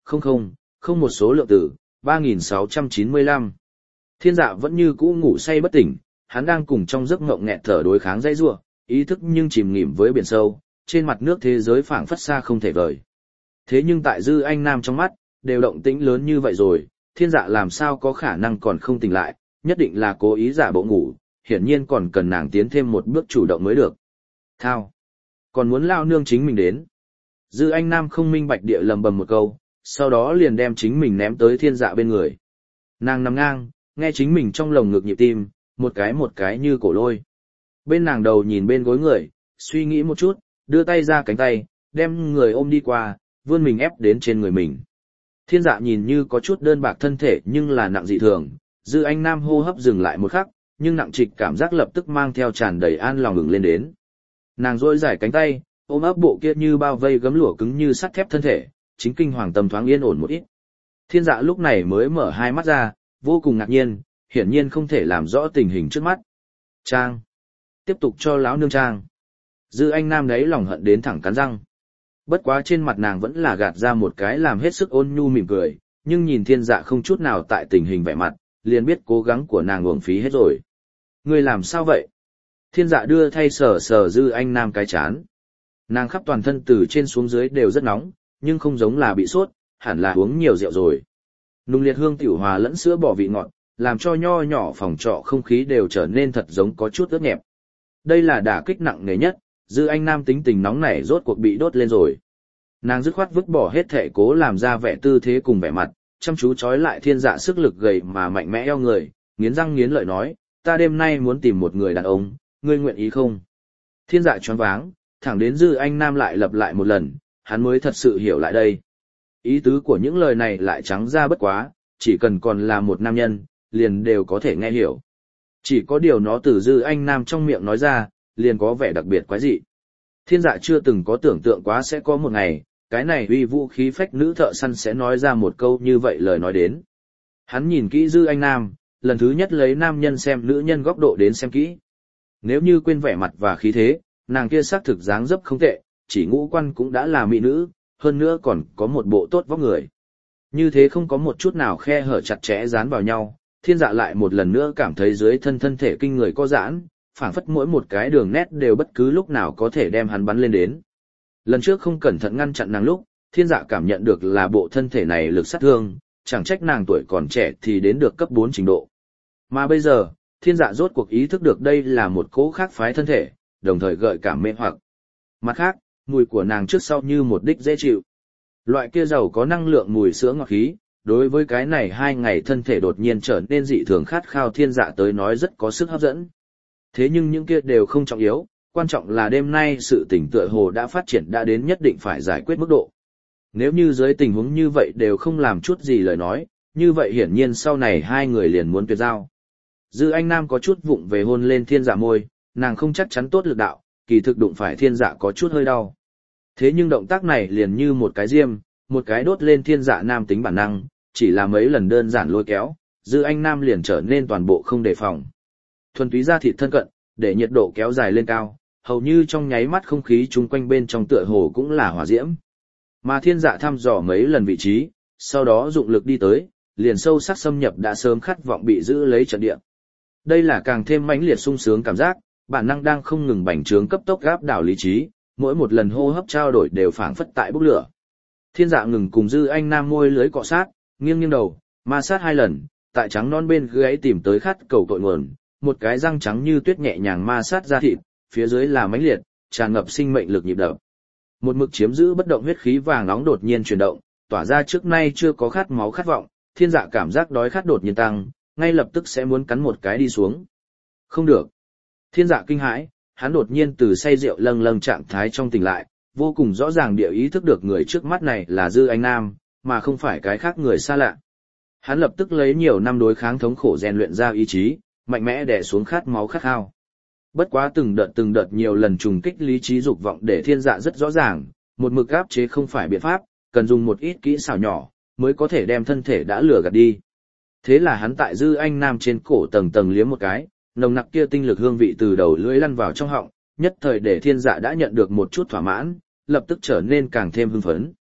không không, không một số lượng tử, ba nghìn sáu trăm chín mươi lăm. Thiên dạ vẫn như cũ ngủ say bất tỉnh, hắn đang cùng trong giấc mộng nghẹt thở đối kháng dãy rủa, ý thức nhưng chìm nghỉm với biển sâu, trên mặt nước thế giới phảng phất xa không thể vời. Thế nhưng tại Dư Anh Nam trong mắt, đều động tĩnh lớn như vậy rồi, thiên dạ làm sao có khả năng còn không tỉnh lại, nhất định là cố ý giả bộ ngủ, hiển nhiên còn cần nàng tiến thêm một bước chủ động mới được. Thao! Còn muốn lao nương chính mình đến. Dư Anh Nam không minh bạch địa lầm bầm một câu, sau đó liền đem chính mình ném tới thiên dạ bên người. Nàng nằm ngang, nghe chính mình trong lồng ngực nhịp tim, một cái một cái như cổ lôi. Bên nàng đầu nhìn bên gối người, suy nghĩ một chút, đưa tay ra cánh tay, đem người ôm đi qua, vươn mình ép đến trên người mình. Thiên dạ nhìn như có chút đơn bạc thân thể nhưng là nặng dị thường, Dư Anh Nam hô hấp dừng lại một khắc, nhưng nặng trịch cảm giác lập tức mang theo tràn đầy an lòng ngừng lên đến. Nàng rỗi dài cánh tay, ôm ấp bộ kia như bao vây gấm lụa cứng như sắt thép thân thể, chính kinh hoàng tâm thoáng yên ổn một ít. Thiên dạ lúc này mới mở hai mắt ra, vô cùng ngạc nhiên, hiển nhiên không thể làm rõ tình hình trước mắt. Trang! Tiếp tục cho lão nương trang. Dư Anh Nam đấy lòng hận đến thẳng cắn răng. Bất quá trên mặt nàng vẫn là gạt ra một cái làm hết sức ôn nhu mỉm cười, nhưng nhìn thiên dạ không chút nào tại tình hình vẻ mặt, liền biết cố gắng của nàng uổng phí hết rồi. Ngươi làm sao vậy? Thiên dạ đưa thay sờ sờ Dư Anh Nam cái chán. Nàng khắp toàn thân từ trên xuống dưới đều rất nóng, nhưng không giống là bị sốt, hẳn là uống nhiều rượu rồi. Nung liệt hương tiểu hòa lẫn sữa bò vị ngọt, làm cho nho nhỏ phòng trọ không khí đều trở nên thật giống có chút ướt nhẹp. Đây là đả kích nặng nề nhất, Dư Anh Nam tính tình nóng nảy rốt cuộc bị đốt lên rồi. Nàng dứt khoát vứt bỏ hết thể cố làm ra vẻ tư thế cùng vẻ mặt, chăm chú trói lại thiên dạ sức lực gầy mà mạnh mẽ eo người, nghiến răng nghiến lợi nói, ta đêm nay muốn tìm một người đàn ông, ngươi nguyện ý không? Thiên dạ choáng váng, thẳng đến Dư Anh Nam lại lặp lại một lần, hắn mới thật sự hiểu lại đây. Ý tứ của những lời này lại trắng ra bất quá, chỉ cần còn là một nam nhân, liền đều có thể nghe hiểu. Chỉ có điều nó từ Dư Anh Nam trong miệng nói ra, liền có vẻ đặc biệt quái dị. Thiên dạ chưa từng có tưởng tượng quá sẽ có một ngày, cái này uy vũ khí phách nữ thợ săn sẽ nói ra một câu như vậy lời nói đến. Hắn nhìn kỹ Dư Anh Nam, lần thứ nhất lấy nam nhân xem nữ nhân góc độ đến xem kỹ. Nếu như quên vẻ mặt và khí thế, nàng kia xác thực dáng dấp không tệ, chỉ ngũ quan cũng đã là mỹ nữ, hơn nữa còn có một bộ tốt vóc người. Như thế không có một chút nào khe hở chặt chẽ dán vào nhau, thiên dạ lại một lần nữa cảm thấy dưới thân thân thể kinh người có giãn, phảng phất mỗi một cái đường nét đều bất cứ lúc nào có thể đem hắn bắn lên đến. Lần trước không cẩn thận ngăn chặn nàng lúc, thiên dạ cảm nhận được là bộ thân thể này lực sát thương, chẳng trách nàng tuổi còn trẻ thì đến được cấp bốn trình độ. Mà bây giờ, thiên dạ rốt cuộc ý thức được đây là một cỗ khác phái thân thể, đồng thời gợi cảm mê hoặc. Mặt khác, mùi của nàng trước sau như một đích dễ chịu. Loại kia giàu có năng lượng mùi sữa ngọt khí, đối với cái này hai ngày thân thể đột nhiên trở nên dị thường khát khao thiên dạ tới nói rất có sức hấp dẫn. Thế nhưng những kia đều không trọng yếu, quan trọng là đêm nay sự tỉnh tựa hồ đã phát triển đã đến nhất định phải giải quyết mức độ. Nếu như dưới tình huống như vậy đều không làm chút gì lời nói, như vậy hiển nhiên sau này hai người liền muốn tuyệt giao. Dư Anh Nam có chút vụng về hôn lên thiên dạ môi, nàng không chắc chắn tốt lực đạo, kỳ thực đụng phải thiên dạ có chút hơi đau. Thế nhưng động tác này liền như một cái diêm, một cái đốt lên thiên dạ nam tính bản năng, chỉ là mấy lần đơn giản lôi kéo, Dư Anh Nam liền trở nên toàn bộ không đề phòng. Thuần túy da thịt thân cận, để nhiệt độ kéo dài lên cao, hầu như trong nháy mắt không khí chung quanh bên trong tựa hồ cũng là hỏa diễm. Mà thiên dạ thăm dò mấy lần vị trí, sau đó dụng lực đi tới, liền sâu sắc xâm nhập đã sớm khát vọng bị giữ lấy trận địa. Đây là càng thêm mãnh liệt sung sướng cảm giác, bản năng đang không ngừng bành trướng cấp tốc gáp đảo lý trí, mỗi một lần hô hấp trao đổi đều phảng phất tại bốc lửa. Thiên dạ ngừng cùng Dư Anh Nam môi lưới cọ sát, nghiêng nghiêng đầu, ma sát hai lần, tại trắng non bên gáy tìm tới khát cầu cội nguồn, một cái răng trắng như tuyết nhẹ nhàng ma sát ra thịt, phía dưới là mãnh liệt, tràn ngập sinh mệnh lực nhịp đập. Một mực chiếm giữ bất động huyết khí vàng nóng đột nhiên chuyển động, tỏa ra trước nay chưa có khát máu khát vọng, thiên dạ cảm giác đói khát đột nhiên tăng, ngay lập tức sẽ muốn cắn một cái đi xuống. Không được. Thiên dạ kinh hãi, hắn đột nhiên từ say rượu lâng lâng trạng thái trong tỉnh lại, vô cùng rõ ràng địa ý thức được người trước mắt này là Dư Anh Nam, mà không phải cái khác người xa lạ. Hắn lập tức lấy nhiều năm đối kháng thống khổ rèn luyện ra ý chí, mạnh mẽ đè xuống khát máu khát khao. Bất quá từng đợt từng đợt nhiều lần trùng kích lý trí dục vọng để thiên dạ rất rõ ràng, một mực áp chế không phải biện pháp, cần dùng một ít kỹ xảo nhỏ, mới có thể đem thân thể đã lừa gạt đi. Thế là hắn tại Dư Anh Nam trên cổ tầng tầng liếm một cái, nồng nặc kia tinh lực hương vị từ đầu lưỡi lăn vào trong họng, nhất thời để thiên dạ đã nhận được một chút thỏa mãn, lập tức trở nên càng thêm hưng phấn.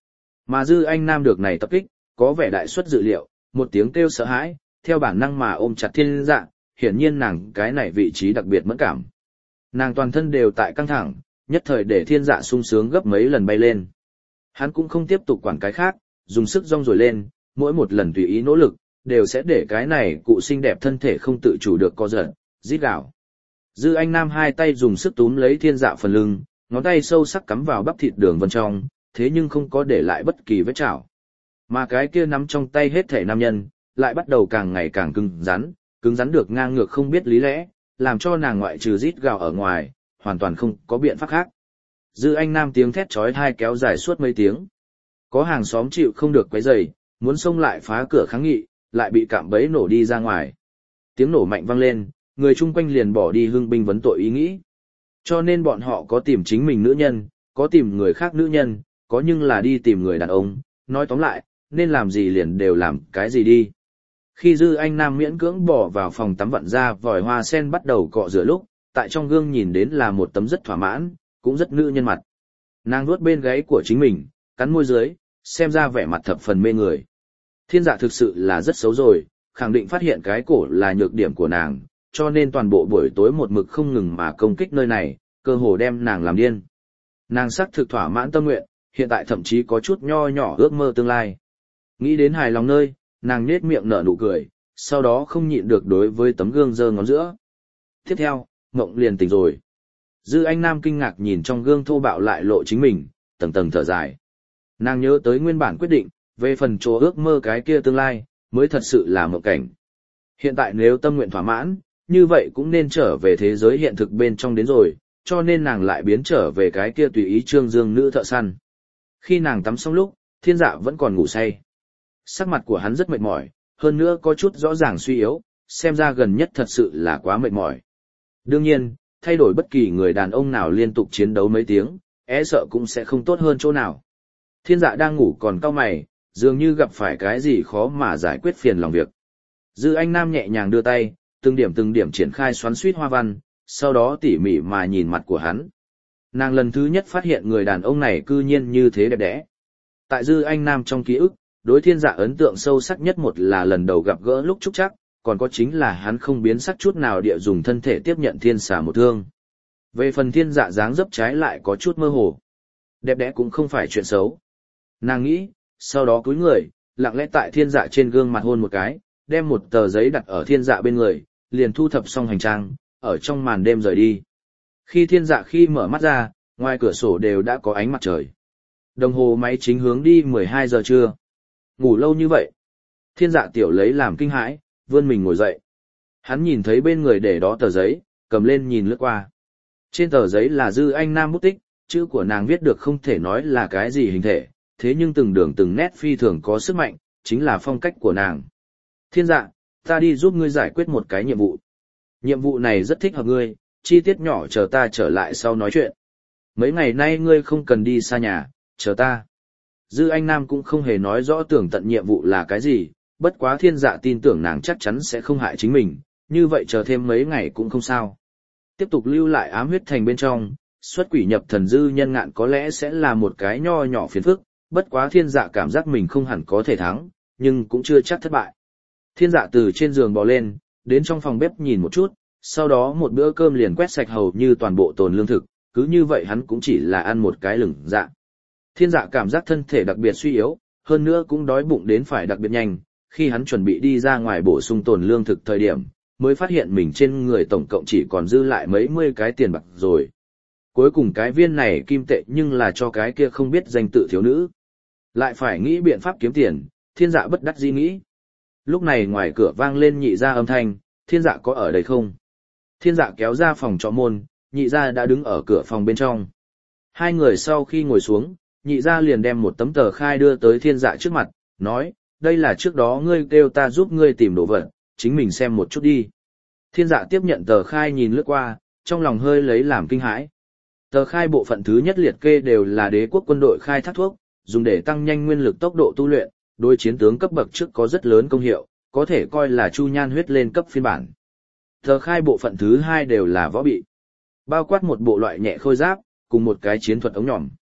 Mà Dư Anh Nam được này tập kích, có vẻ đại suất dự liệu, một tiếng kêu sợ hãi, theo bản năng mà ôm chặt Thiên Dạ, hiển nhiên nàng cái này vị trí đặc biệt mẫn cảm. Nàng toàn thân đều tại căng thẳng, nhất thời để Thiên Dạ sung sướng gấp mấy lần bay lên. Hắn cũng không tiếp tục quản cái khác, dùng sức rong rồi lên, mỗi một lần tùy ý nỗ lực, đều sẽ để cái này cụ xinh đẹp thân thể không tự chủ được co giật, rít gào. Dư Anh Nam hai tay dùng sức túm lấy Thiên Dạ phần lưng, ngón tay sâu sắc cắm vào bắp thịt đường vân trong, thế nhưng không có để lại bất kỳ vết chảo. Mà cái kia nắm trong tay hết thể nam nhân, lại bắt đầu càng ngày càng cứng rắn, cứng rắn được ngang ngược không biết lý lẽ, làm cho nàng ngoại trừ rít gào ở ngoài, hoàn toàn không có biện pháp khác. Dư Anh Nam tiếng thét chói tai kéo dài suốt mấy tiếng. Có hàng xóm chịu không được quấy rầy, muốn xông lại phá cửa kháng nghị, lại bị cạm bẫy nổ đi ra ngoài. Tiếng nổ mạnh vang lên, người chung quanh liền bỏ đi hưng binh vấn tội ý nghĩ. Cho nên bọn họ có tìm chính mình nữ nhân, có tìm người khác nữ nhân, có nhưng là đi tìm người đàn ông, nói tóm lại, nên làm gì liền đều làm cái gì đi. Khi Dư Anh Nam miễn cưỡng bỏ vào phòng tắm vặn ra vòi hoa sen bắt đầu cọ rửa lúc, tại trong gương nhìn đến là một tấm rất thỏa mãn, cũng rất nữ nhân mặt. Nàng vuốt bên gáy của chính mình, cắn môi dưới, xem ra vẻ mặt thập phần mê người. Thiên Dạ thực sự là rất xấu rồi, khẳng định phát hiện cái cổ là nhược điểm của nàng, cho nên toàn bộ buổi tối một mực không ngừng mà công kích nơi này, cơ hồ đem nàng làm điên. Nàng sắc thực thỏa mãn tâm nguyện, hiện tại thậm chí có chút nho nhỏ ước mơ tương lai. Nghĩ đến hài lòng nơi, nàng nhếch miệng nở nụ cười, sau đó không nhịn được đối với tấm gương giơ ngón giữa. Tiếp theo, mộng liền tỉnh rồi. Dư Anh Nam kinh ngạc nhìn trong gương thô bạo lại lộ chính mình, tầng tầng thở dài. Nàng nhớ tới nguyên bản quyết định, về phần chỗ ước mơ cái kia tương lai, mới thật sự là mộng cảnh. Hiện tại nếu tâm nguyện thỏa mãn, như vậy cũng nên trở về thế giới hiện thực bên trong đến rồi, cho nên nàng lại biến trở về cái kia tùy ý trương dương nữ thợ săn. Khi nàng tắm xong lúc, Thiên Dạ vẫn còn ngủ say. Sắc mặt của hắn rất mệt mỏi, hơn nữa có chút rõ ràng suy yếu, xem ra gần nhất thật sự là quá mệt mỏi. Đương nhiên, thay đổi bất kỳ người đàn ông nào liên tục chiến đấu mấy tiếng, e sợ cũng sẽ không tốt hơn chỗ nào. Thiên Dạ đang ngủ còn cau mày, dường như gặp phải cái gì khó mà giải quyết phiền lòng việc. Dư Anh Nam nhẹ nhàng đưa tay, từng điểm từng điểm triển khai xoắn xuýt hoa văn, sau đó tỉ mỉ mà nhìn mặt của hắn. Nàng lần thứ nhất phát hiện người đàn ông này cư nhiên như thế đẹp đẽ. Tại Dư Anh Nam trong ký ức, đối Thiên Dạ ấn tượng sâu sắc nhất một là lần đầu gặp gỡ lúc trúc chắc, còn có chính là hắn không biến sắc chút nào địa dùng thân thể tiếp nhận thiên xà một thương. Về phần Thiên Dạ dáng dấp trái lại có chút mơ hồ. Đẹp đẽ cũng không phải chuyện xấu. Nàng nghĩ, sau đó cúi người, lặng lẽ tại Thiên Dạ trên gương mặt hôn một cái, đem một tờ giấy đặt ở Thiên Dạ bên người, liền thu thập xong hành trang, ở trong màn đêm rời đi. Khi Thiên Dạ khi mở mắt ra, ngoài cửa sổ đều đã có ánh mặt trời. Đồng hồ máy chính hướng đi mười hai giờ trưa. Ngủ lâu như vậy. Thiên Dạ tiểu lấy làm kinh hãi, vươn mình ngồi dậy. Hắn nhìn thấy bên người để đó tờ giấy, cầm lên nhìn lướt qua. Trên tờ giấy là Dư Anh Nam bút tích, chữ của nàng viết được không thể nói là cái gì hình thể, thế nhưng từng đường từng nét phi thường có sức mạnh, chính là phong cách của nàng. Thiên Dạ, ta đi giúp ngươi giải quyết một cái nhiệm vụ. Nhiệm vụ này rất thích hợp ngươi, chi tiết nhỏ chờ ta trở lại sau nói chuyện. Mấy ngày nay ngươi không cần đi xa nhà, chờ ta. Dư Anh Nam cũng không hề nói rõ tường tận nhiệm vụ là cái gì, bất quá Thiên Dạ tin tưởng nàng chắc chắn sẽ không hại chính mình, như vậy chờ thêm mấy ngày cũng không sao. Tiếp tục lưu lại ám huyết thành bên trong, xuất quỷ nhập thần Dư Nhân Ngạn có lẽ sẽ là một cái nho nhỏ phiền phức, bất quá Thiên Dạ cảm giác mình không hẳn có thể thắng, nhưng cũng chưa chắc thất bại. Thiên Dạ từ trên giường bò lên, đến trong phòng bếp nhìn một chút, sau đó một bữa cơm liền quét sạch hầu như toàn bộ tồn lương thực, cứ như vậy hắn cũng chỉ là ăn một cái lửng dạ. Thiên Dạ cảm giác thân thể đặc biệt suy yếu, hơn nữa cũng đói bụng đến phải đặc biệt nhanh, khi hắn chuẩn bị đi ra ngoài bổ sung tồn lương thực thời điểm, mới phát hiện mình trên người tổng cộng chỉ còn dư lại mấy mươi cái tiền bạc rồi. Cuối cùng cái viên này kim tệ nhưng là cho cái kia không biết danh tự thiếu nữ. Lại phải nghĩ biện pháp kiếm tiền, Thiên Dạ bất đắc dĩ nghĩ. Lúc này ngoài cửa vang lên nhị gia âm thanh, Thiên Dạ có ở đây không? Thiên Dạ kéo ra phòng trọ môn, nhị gia đã đứng ở cửa phòng bên trong. Hai người sau khi ngồi xuống, nhị gia liền đem một tấm tờ khai đưa tới Thiên Dạ trước mặt, nói, đây là trước đó ngươi kêu ta giúp ngươi tìm đồ vật, chính mình xem một chút đi. Thiên Dạ tiếp nhận tờ khai nhìn lướt qua, trong lòng hơi lấy làm kinh hãi. Tờ khai bộ phận thứ nhất liệt kê đều là đế quốc quân đội khai thác thuốc, dùng để tăng nhanh nguyên lực tốc độ tu luyện, đối chiến tướng cấp bậc trước có rất lớn công hiệu, có thể coi là chu nhan huyết lên cấp phiên bản. Tờ khai bộ phận thứ hai đều là võ bị, bao quát một bộ loại nhẹ khôi giáp, cùng một cái chiến thuật ống nhỏm.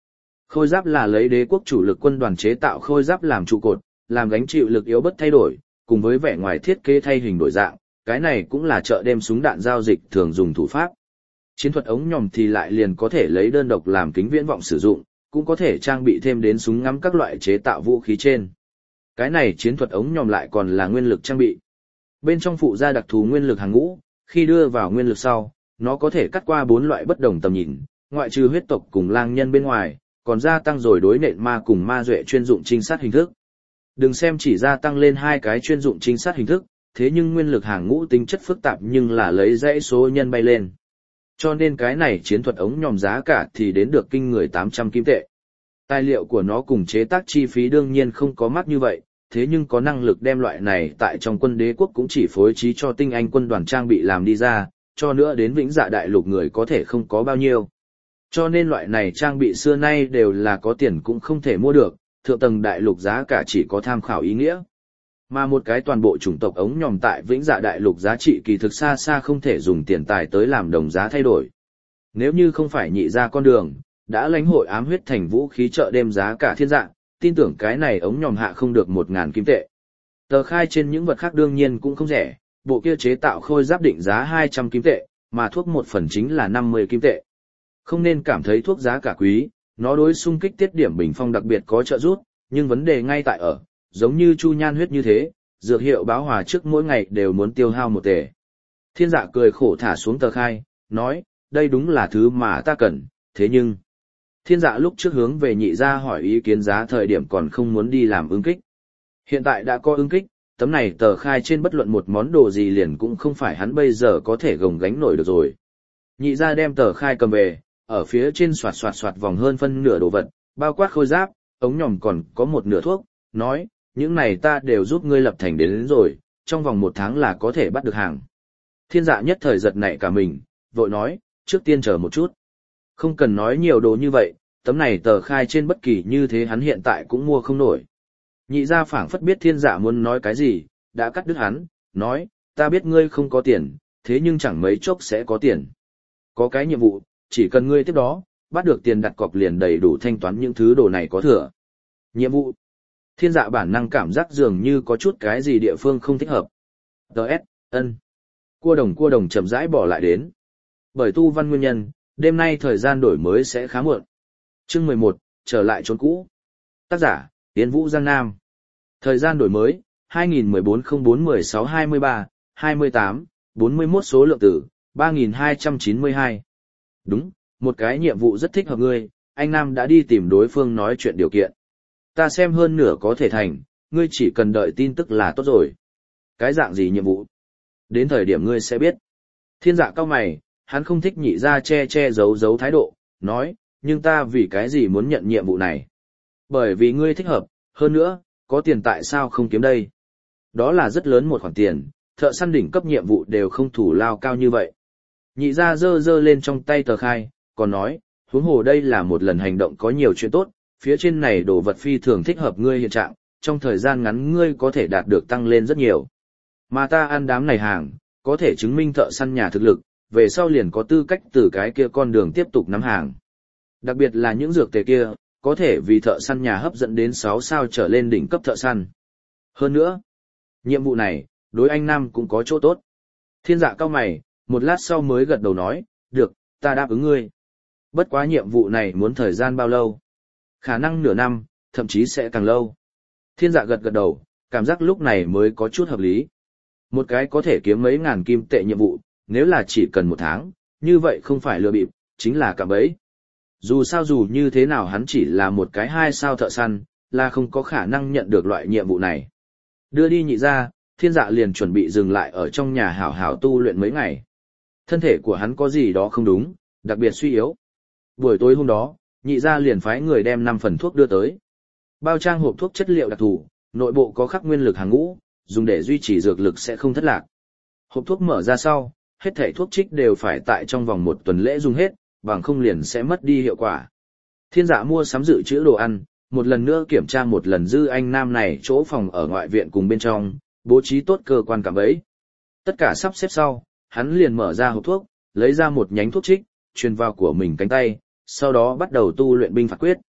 Khôi giáp là lấy đế quốc chủ lực quân đoàn chế tạo khôi giáp làm trụ cột, làm gánh chịu lực yếu bất thay đổi, cùng với vẻ ngoài thiết kế thay hình đổi dạng, cái này cũng là chợ đêm súng đạn giao dịch thường dùng thủ pháp. Chiến thuật ống nhòm thì lại liền có thể lấy đơn độc làm kính viễn vọng sử dụng, cũng có thể trang bị thêm đến súng ngắm các loại chế tạo vũ khí trên. Cái này chiến thuật ống nhòm lại còn là nguyên lực trang bị. Bên trong phụ gia đặc thù nguyên lực hàng ngũ, khi đưa vào nguyên lực sau, nó có thể cắt qua bốn loại bất đồng tầm nhìn, ngoại trừ huyết tộc cùng lang nhân bên ngoài, còn gia tăng rồi đối nện ma cùng ma duệ chuyên dụng trinh sát hình thức. Đừng xem chỉ gia tăng lên hai cái chuyên dụng trinh sát hình thức, thế nhưng nguyên lực hàng ngũ tính chất phức tạp nhưng là lấy dãy số nhân bay lên. Cho nên cái này chiến thuật ống nhòm giá cả thì đến được kinh người tám trăm kim tệ. Tài liệu của nó cùng chế tác chi phí đương nhiên không có mắc như vậy, thế nhưng có năng lực đem loại này tại trong quân đế quốc cũng chỉ phối trí cho tinh anh quân đoàn trang bị làm đi ra, cho nữa đến vĩnh dạ đại lục người có thể không có bao nhiêu. Cho nên loại này trang bị xưa nay đều là có tiền cũng không thể mua được, thượng tầng đại lục giá cả chỉ có tham khảo ý nghĩa. Mà một cái toàn bộ chủng tộc ống nhòm tại vĩnh dạ đại lục giá trị kỳ thực xa xa không thể dùng tiền tài tới làm đồng giá thay đổi. Nếu như không phải nhị ra con đường, đã lãnh hội ám huyết thành vũ khí chợ đêm giá cả thiên dạng, tin tưởng cái này ống nhòm hạ không được một ngàn kim tệ. Tờ khai trên những vật khác đương nhiên cũng không rẻ, bộ kia chế tạo khôi giáp định giá hai trăm kim tệ, mà thuốc một phần chính là năm mươi kim tệ. Không nên cảm thấy thuốc giá cả quý, nó đối xung kích tiết điểm bình phong đặc biệt có trợ giúp, nhưng vấn đề ngay tại ở, giống như chu nhan huyết như thế, dược hiệu báo hòa trước mỗi ngày đều muốn tiêu hao một tệ. Thiên dạ cười khổ thả xuống tờ khai, nói, đây đúng là thứ mà ta cần, thế nhưng... Thiên dạ lúc trước hướng về nhị gia hỏi ý kiến giá thời điểm còn không muốn đi làm ứng kích. Hiện tại đã có ứng kích, tấm này tờ khai trên bất luận một món đồ gì liền cũng không phải hắn bây giờ có thể gồng gánh nổi được rồi. Nhị gia đem tờ khai cầm về, ở phía trên xoạt xoạt xoạt vòng hơn phân nửa đồ vật, bao quát khôi giáp, ống nhòm còn có một nửa thuốc, nói, những này ta đều giúp ngươi lập thành đến, đến rồi, trong vòng một tháng là có thể bắt được hàng. Thiên dạ nhất thời giật nảy cả mình, vội nói, trước tiên chờ một chút. Không cần nói nhiều đồ như vậy, tấm này tờ khai trên bất kỳ như thế hắn hiện tại cũng mua không nổi. Nhị gia phảng phất biết thiên dạ muốn nói cái gì, đã cắt đứt hắn, nói, ta biết ngươi không có tiền, thế nhưng chẳng mấy chốc sẽ có tiền. Có cái nhiệm vụ, chỉ cần ngươi tiếp đó, bắt được tiền đặt cọc liền đầy đủ thanh toán những thứ đồ này có thừa. Nhiệm vụ. Thiên dạ bản năng cảm giác dường như có chút cái gì địa phương không thích hợp. Đợt, ân. Cua đồng cua đồng chậm rãi bỏ lại đến. Bởi tu văn nguyên nhân, đêm nay thời gian đổi mới sẽ khá muộn. Chương mười một, trở lại chốn cũ. Tác giả, Yến Vũ Giang Nam. Thời gian đổi mới, hai nghìn mười bốn không bốn mười sáu hai mươi ba, hai mươi tám, bốn mươi mốt số lượng tử, ba nghìn hai trăm chín mươi hai. Đúng, một cái nhiệm vụ rất thích hợp ngươi, anh Nam đã đi tìm đối phương nói chuyện điều kiện. Ta xem hơn nửa có thể thành, ngươi chỉ cần đợi tin tức là tốt rồi. Cái dạng gì nhiệm vụ? Đến thời điểm ngươi sẽ biết. Thiên dạ cao mày, hắn không thích nhị ra che che giấu giấu thái độ, nói, nhưng ta vì cái gì muốn nhận nhiệm vụ này? Bởi vì ngươi thích hợp, hơn nữa, có tiền tại sao không kiếm đây? Đó là rất lớn một khoản tiền, thợ săn đỉnh cấp nhiệm vụ đều không thủ lao cao như vậy. Nhị ra dơ dơ lên trong tay tờ khai, còn nói, huống hồ đây là một lần hành động có nhiều chuyện tốt, phía trên này đồ vật phi thường thích hợp ngươi hiện trạng, trong thời gian ngắn ngươi có thể đạt được tăng lên rất nhiều. Mà ta ăn đám này hàng, có thể chứng minh thợ săn nhà thực lực, về sau liền có tư cách từ cái kia con đường tiếp tục nắm hàng. Đặc biệt là những dược tề kia, có thể vì thợ săn nhà hấp dẫn đến sáu sao trở lên đỉnh cấp thợ săn. Hơn nữa, nhiệm vụ này, đối anh Nam cũng có chỗ tốt. Thiên dạ cao mày, một lát sau mới gật đầu nói, được, ta đáp ứng ngươi. Bất quá nhiệm vụ này muốn thời gian bao lâu? Khả năng nửa năm, thậm chí sẽ càng lâu. Thiên dạ gật gật đầu, cảm giác lúc này mới có chút hợp lý. Một cái có thể kiếm mấy ngàn kim tệ nhiệm vụ, nếu là chỉ cần một tháng, như vậy không phải lừa bịp, chính là cạm bẫy. Dù sao dù như thế nào hắn chỉ là một cái hai sao thợ săn, là không có khả năng nhận được loại nhiệm vụ này. Đưa đi nhị ra, thiên dạ liền chuẩn bị dừng lại ở trong nhà hảo hảo tu luyện mấy ngày. Thân thể của hắn có gì đó không đúng, đặc biệt suy yếu. Buổi tối hôm đó, nhị ra liền phái người đem năm phần thuốc đưa tới. Bao trang hộp thuốc chất liệu đặc thù, nội bộ có khắc nguyên lực hàng ngũ, dùng để duy trì dược lực sẽ không thất lạc. Hộp thuốc mở ra sau, hết thảy thuốc trích đều phải tại trong vòng một tuần lễ dùng hết, bằng không liền sẽ mất đi hiệu quả. Thiên dạ mua sắm dự trữ đồ ăn, một lần nữa kiểm tra một lần dư anh Nam này chỗ phòng ở ngoại viện cùng bên trong, bố trí tốt cơ quan cảm bẫy. Tất cả sắp xếp sau, hắn liền mở ra hộp thuốc, lấy ra một nhánh thuốc trích, truyền vào của mình cánh tay, sau đó bắt đầu tu luyện binh phạt quyết.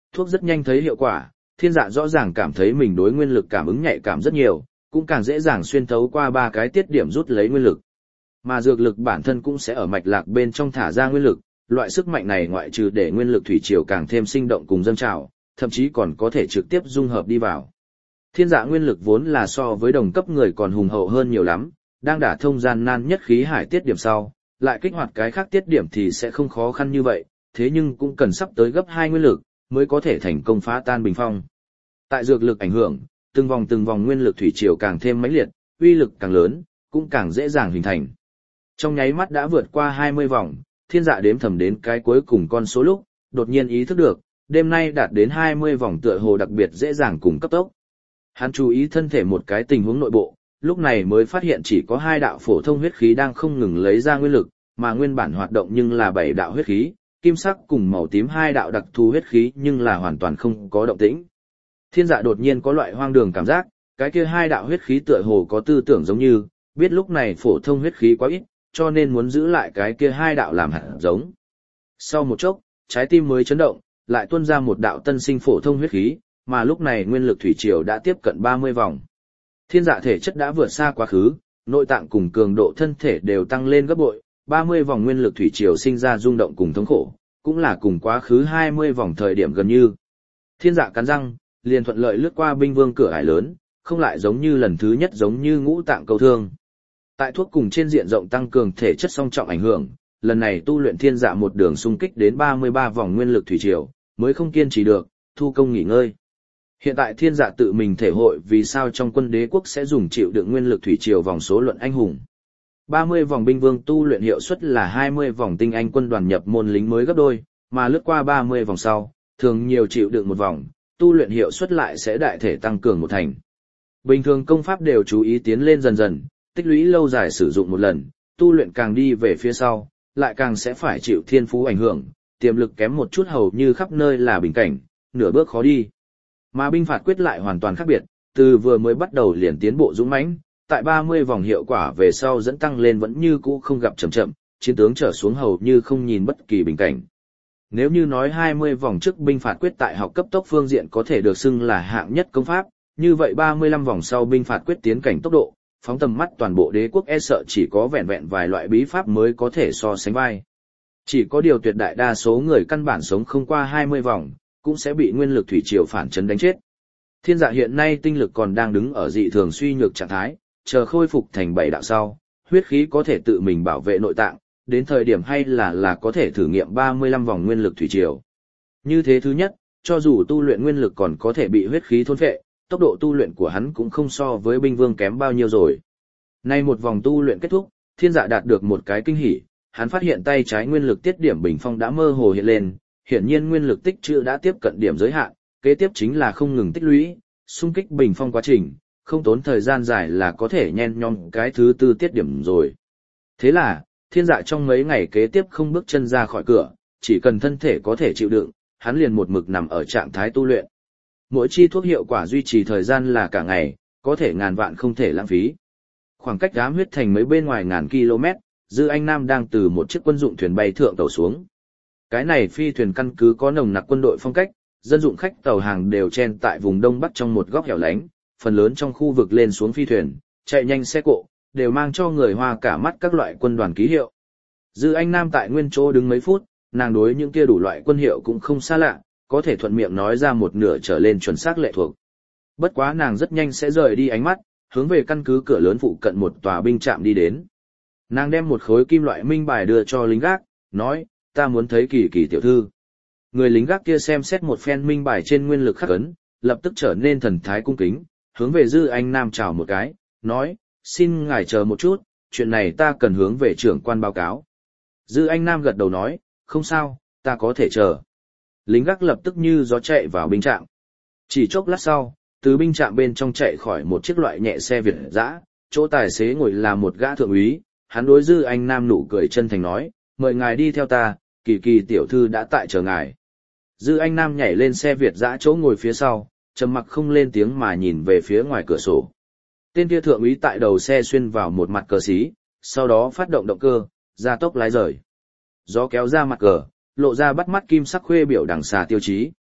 Thuốc rất nhanh thấy hiệu quả, Thiên Dạ rõ ràng cảm thấy mình đối nguyên lực cảm ứng nhạy cảm rất nhiều, cũng càng dễ dàng xuyên thấu qua ba cái tiết điểm rút lấy nguyên lực. Mà dược lực bản thân cũng sẽ ở mạch lạc bên trong thả ra nguyên lực, loại sức mạnh này ngoại trừ để nguyên lực thủy triều càng thêm sinh động cùng dâng trào, thậm chí còn có thể trực tiếp dung hợp đi vào. Thiên Dạ nguyên lực vốn là so với đồng cấp người còn hùng hậu hơn nhiều lắm, đang đả thông gian nan nhất khí hải tiết điểm sau, lại kích hoạt cái khác tiết điểm thì sẽ không khó khăn như vậy, thế nhưng cũng cần sắp tới gấp hai nguyên lực mới có thể thành công phá tan bình phong. Tại dược lực ảnh hưởng, từng vòng từng vòng nguyên lực thủy triều càng thêm mãnh liệt, uy lực càng lớn, cũng càng dễ dàng hình thành. Trong nháy mắt đã vượt qua hai mươi vòng, Thiên Dạ đếm thầm đến cái cuối cùng con số lúc, đột nhiên ý thức được, đêm nay đạt đến hai mươi vòng tựa hồ đặc biệt dễ dàng cùng cấp tốc. Hắn chú ý thân thể một cái tình huống nội bộ, lúc này mới phát hiện chỉ có hai đạo phổ thông huyết khí đang không ngừng lấy ra nguyên lực, mà nguyên bản hoạt động nhưng là bảy đạo huyết khí, kim sắc cùng màu tím hai đạo đặc thù huyết khí nhưng là hoàn toàn không có động tĩnh. Thiên Dạ đột nhiên có loại hoang đường cảm giác, cái kia hai đạo huyết khí tựa hồ có tư tưởng giống như, biết lúc này phổ thông huyết khí quá ít, cho nên muốn giữ lại cái kia hai đạo làm hạt giống. Sau một chốc, trái tim mới chấn động, lại tuôn ra một đạo tân sinh phổ thông huyết khí, mà lúc này nguyên lực thủy triều đã tiếp cận ba mươi vòng. Thiên Dạ thể chất đã vượt xa quá khứ, nội tạng cùng cường độ thân thể đều tăng lên gấp bội, ba mươi vòng nguyên lực thủy triều sinh ra rung động cùng thống khổ, cũng là cùng quá khứ hai mươi vòng thời điểm gần như. Thiên Dạ cắn răng, liền thuận lợi lướt qua binh vương cửa ải lớn, không lại giống như lần thứ nhất giống như ngũ tạng cầu thương. Tại thuốc cùng trên diện rộng tăng cường thể chất song trọng ảnh hưởng, lần này tu luyện Thiên Dạ một đường xung kích đến ba mươi ba vòng nguyên lực thủy triều, mới không kiên trì được, thu công nghỉ ngơi. Hiện tại Thiên Dạ tự mình thể hội vì sao trong quân đế quốc sẽ dùng chịu đựng nguyên lực thủy triều vòng số luận anh hùng. ba mươi vòng binh vương tu luyện hiệu suất là hai mươi vòng tinh anh quân đoàn nhập môn lính mới gấp đôi, mà lướt qua ba mươi vòng sau, thường nhiều chịu đựng một vòng, tu luyện hiệu suất lại sẽ đại thể tăng cường một thành. Bình thường công pháp đều chú ý tiến lên dần dần, tích lũy lâu dài sử dụng một lần, tu luyện càng đi về phía sau, lại càng sẽ phải chịu thiên phú ảnh hưởng, tiềm lực kém một chút hầu như khắp nơi là bình cảnh, nửa bước khó đi. Mà binh phạt quyết lại hoàn toàn khác biệt, từ vừa mới bắt đầu liền tiến bộ dũng mãnh, tại ba mươi vòng hiệu quả về sau dẫn tăng lên vẫn như cũ không gặp chậm chậm, chiến tướng trở xuống hầu như không nhìn bất kỳ bình cảnh. Nếu như nói hai mươi vòng trước binh phạt quyết tại học cấp tốc phương diện có thể được xưng là hạng nhất công pháp, như vậy ba mươi lăm vòng sau binh phạt quyết tiến cảnh tốc độ, phóng tầm mắt toàn bộ đế quốc e sợ chỉ có vẹn vẹn vài loại bí pháp mới có thể so sánh vai. Chỉ có điều tuyệt đại đa số người căn bản sống không qua hai mươi vòng, cũng sẽ bị nguyên lực thủy triều phản chấn đánh chết. Thiên Dạ hiện nay tinh lực còn đang đứng ở dị thường suy nhược trạng thái, chờ khôi phục thành bảy đạo sau, huyết khí có thể tự mình bảo vệ nội tạng, đến thời điểm hay là là có thể thử nghiệm ba mươi lăm vòng nguyên lực thủy triều. Như thế thứ nhất, cho dù tu luyện nguyên lực còn có thể bị huyết khí thôn phệ, tốc độ tu luyện của hắn cũng không so với binh vương kém bao nhiêu rồi. Nay một vòng tu luyện kết thúc, Thiên Dạ đạt được một cái kinh hỉ, hắn phát hiện tay trái nguyên lực tiết điểm bình phong đã mơ hồ hiện lên, hiển nhiên nguyên lực tích trữ đã tiếp cận điểm giới hạn, kế tiếp chính là không ngừng tích lũy, xung kích bình phong quá trình, không tốn thời gian dài là có thể nhen nhom cái thứ tư tiết điểm rồi. Thế là, Thiên Dạ trong mấy ngày kế tiếp không bước chân ra khỏi cửa, chỉ cần thân thể có thể chịu đựng, hắn liền một mực nằm ở trạng thái tu luyện. Mỗi chi thuốc hiệu quả duy trì thời gian là cả ngày, có thể ngàn vạn không thể lãng phí. Khoảng cách Ám Huyết Thành mấy bên ngoài ngàn km, Dư Anh Nam đang từ một chiếc quân dụng thuyền bay thượng tàu xuống. Cái này phi thuyền căn cứ có nồng nặc quân đội phong cách, dân dụng khách tàu hàng đều chen tại vùng đông bắc trong một góc hẻo lánh, phần lớn trong khu vực lên xuống phi thuyền, chạy nhanh xe cộ, đều mang cho người Hoa cả mắt các loại quân đoàn ký hiệu. Dư Anh Nam tại nguyên chỗ đứng mấy phút, nàng đối những kia đủ loại quân hiệu cũng không xa lạ, có thể thuận miệng nói ra một nửa trở lên chuẩn xác lệ thuộc. Bất quá nàng rất nhanh sẽ rời đi ánh mắt, hướng về căn cứ cửa lớn phụ cận một tòa binh trạm đi đến. Nàng đem một khối kim loại minh bài đưa cho lính gác, nói, ta muốn thấy Kỳ Kỳ tiểu thư. Người lính gác kia xem xét một phen minh bài trên nguyên lực khắc ấn, lập tức trở nên thần thái cung kính, hướng về Dư Anh Nam chào một cái, nói, xin ngài chờ một chút, chuyện này ta cần hướng về trưởng quan báo cáo. Dư Anh Nam gật đầu nói, không sao, ta có thể chờ. Lính gác lập tức như gió chạy vào binh trạm. Chỉ chốc lát sau, từ binh trạm bên trong chạy khỏi một chiếc loại nhẹ xe Việt dã, chỗ tài xế ngồi là một gã thượng úy, hắn đối Dư Anh Nam nụ cười chân thành nói, mời ngài đi theo ta, Kỳ Kỳ tiểu thư đã tại chờ ngài. Dư Anh Nam nhảy lên xe Việt dã chỗ ngồi phía sau, trầm mặc không lên tiếng mà nhìn về phía ngoài cửa sổ. Tên kia thượng úy tại đầu xe xuyên vào một mặt cờ xí, sau đó phát động động cơ, gia tốc lái rời. Gió kéo ra mặt cờ, lộ ra bắt mắt kim sắc khuê biểu đằng xà tiêu chí.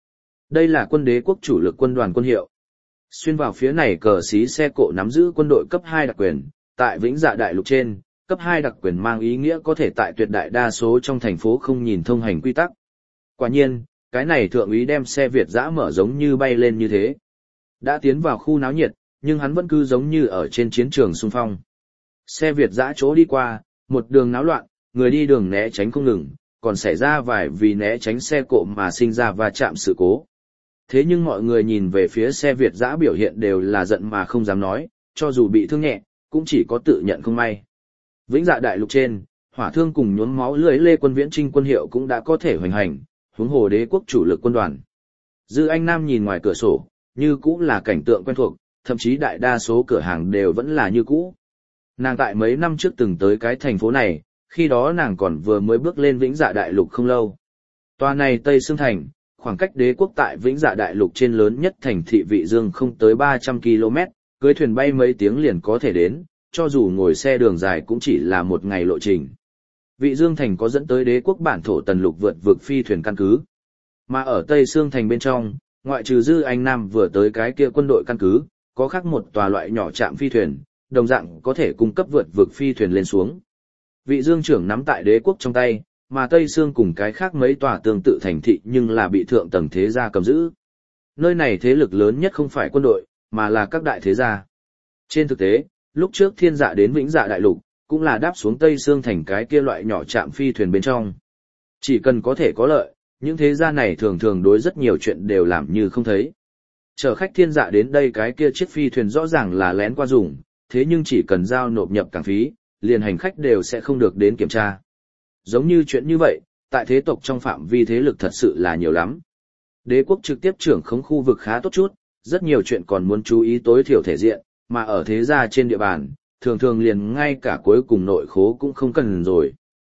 Đây là quân đế quốc chủ lực quân đoàn quân hiệu. Xuyên vào phía này cờ xí xe cộ nắm giữ quân đội cấp hai đặc quyền, tại Vĩnh Dạ đại lục trên, cấp hai đặc quyền mang ý nghĩa có thể tại tuyệt đại đa số trong thành phố không nhìn thông hành quy tắc. Quả nhiên, cái này thượng úy đem xe Việt dã mở giống như bay lên như thế. Đã tiến vào khu náo nhiệt, nhưng hắn vẫn cứ giống như ở trên chiến trường xung phong. Xe Việt dã chỗ đi qua, một đường náo loạn, người đi đường né tránh không ngừng, còn xảy ra vài vì né tránh xe cộ mà sinh ra va chạm sự cố. Thế nhưng mọi người nhìn về phía xe Việt dã biểu hiện đều là giận mà không dám nói, cho dù bị thương nhẹ, cũng chỉ có tự nhận không may. Vĩnh Dạ đại lục trên, hỏa thương cùng nhuốm máu lưỡi lê quân viễn trinh quân hiệu cũng đã có thể hoành hành, huống hồ đế quốc chủ lực quân đoàn. Dư Anh Nam nhìn ngoài cửa sổ, như cũ là cảnh tượng quen thuộc, thậm chí đại đa số cửa hàng đều vẫn là như cũ. Nàng tại mấy năm trước từng tới cái thành phố này, khi đó nàng còn vừa mới bước lên Vĩnh Dạ đại lục không lâu. Tòa này Tây Sương Thành, khoảng cách đế quốc tại Vĩnh Dạ đại lục trên lớn nhất thành thị Vị Dương không tới ba trăm ki lô mét, cưới thuyền bay mấy tiếng liền có thể đến, cho dù ngồi xe đường dài cũng chỉ là một ngày lộ trình. Vị Dương Thành có dẫn tới đế quốc bản thổ tần lục vượt vực phi thuyền căn cứ. Mà ở Tây Sương Thành bên trong, ngoại trừ Dư Anh Nam vừa tới cái kia quân đội căn cứ, có khác một tòa loại nhỏ trạm phi thuyền, đồng dạng có thể cung cấp vượt vực phi thuyền lên xuống. Vị Dương trưởng nắm tại đế quốc trong tay, mà Tây Sương cùng cái khác mấy tòa tương tự thành thị nhưng là bị thượng tầng thế gia cầm giữ. Nơi này thế lực lớn nhất không phải quân đội, mà là các đại thế gia. Trên thực tế, lúc trước Thiên Dạ đến Vĩnh Dạ đại lục, cũng là đáp xuống Tây Sương thành cái kia loại nhỏ trạm phi thuyền bên trong. Chỉ cần có thể có lợi, những thế gia này thường thường đối rất nhiều chuyện đều làm như không thấy. Chở khách Thiên Dạ đến đây cái kia chiếc phi thuyền rõ ràng là lén qua dùng, thế nhưng chỉ cần giao nộp nhập cảng phí, liền hành khách đều sẽ không được đến kiểm tra. Giống như chuyện như vậy, tại thế tộc trong phạm vi thế lực thật sự là nhiều lắm. Đế quốc trực tiếp trưởng khống khu vực khá tốt chút, rất nhiều chuyện còn muốn chú ý tối thiểu thể diện, mà ở thế gia trên địa bàn, thường thường liền ngay cả cuối cùng nội khố cũng không cần rồi.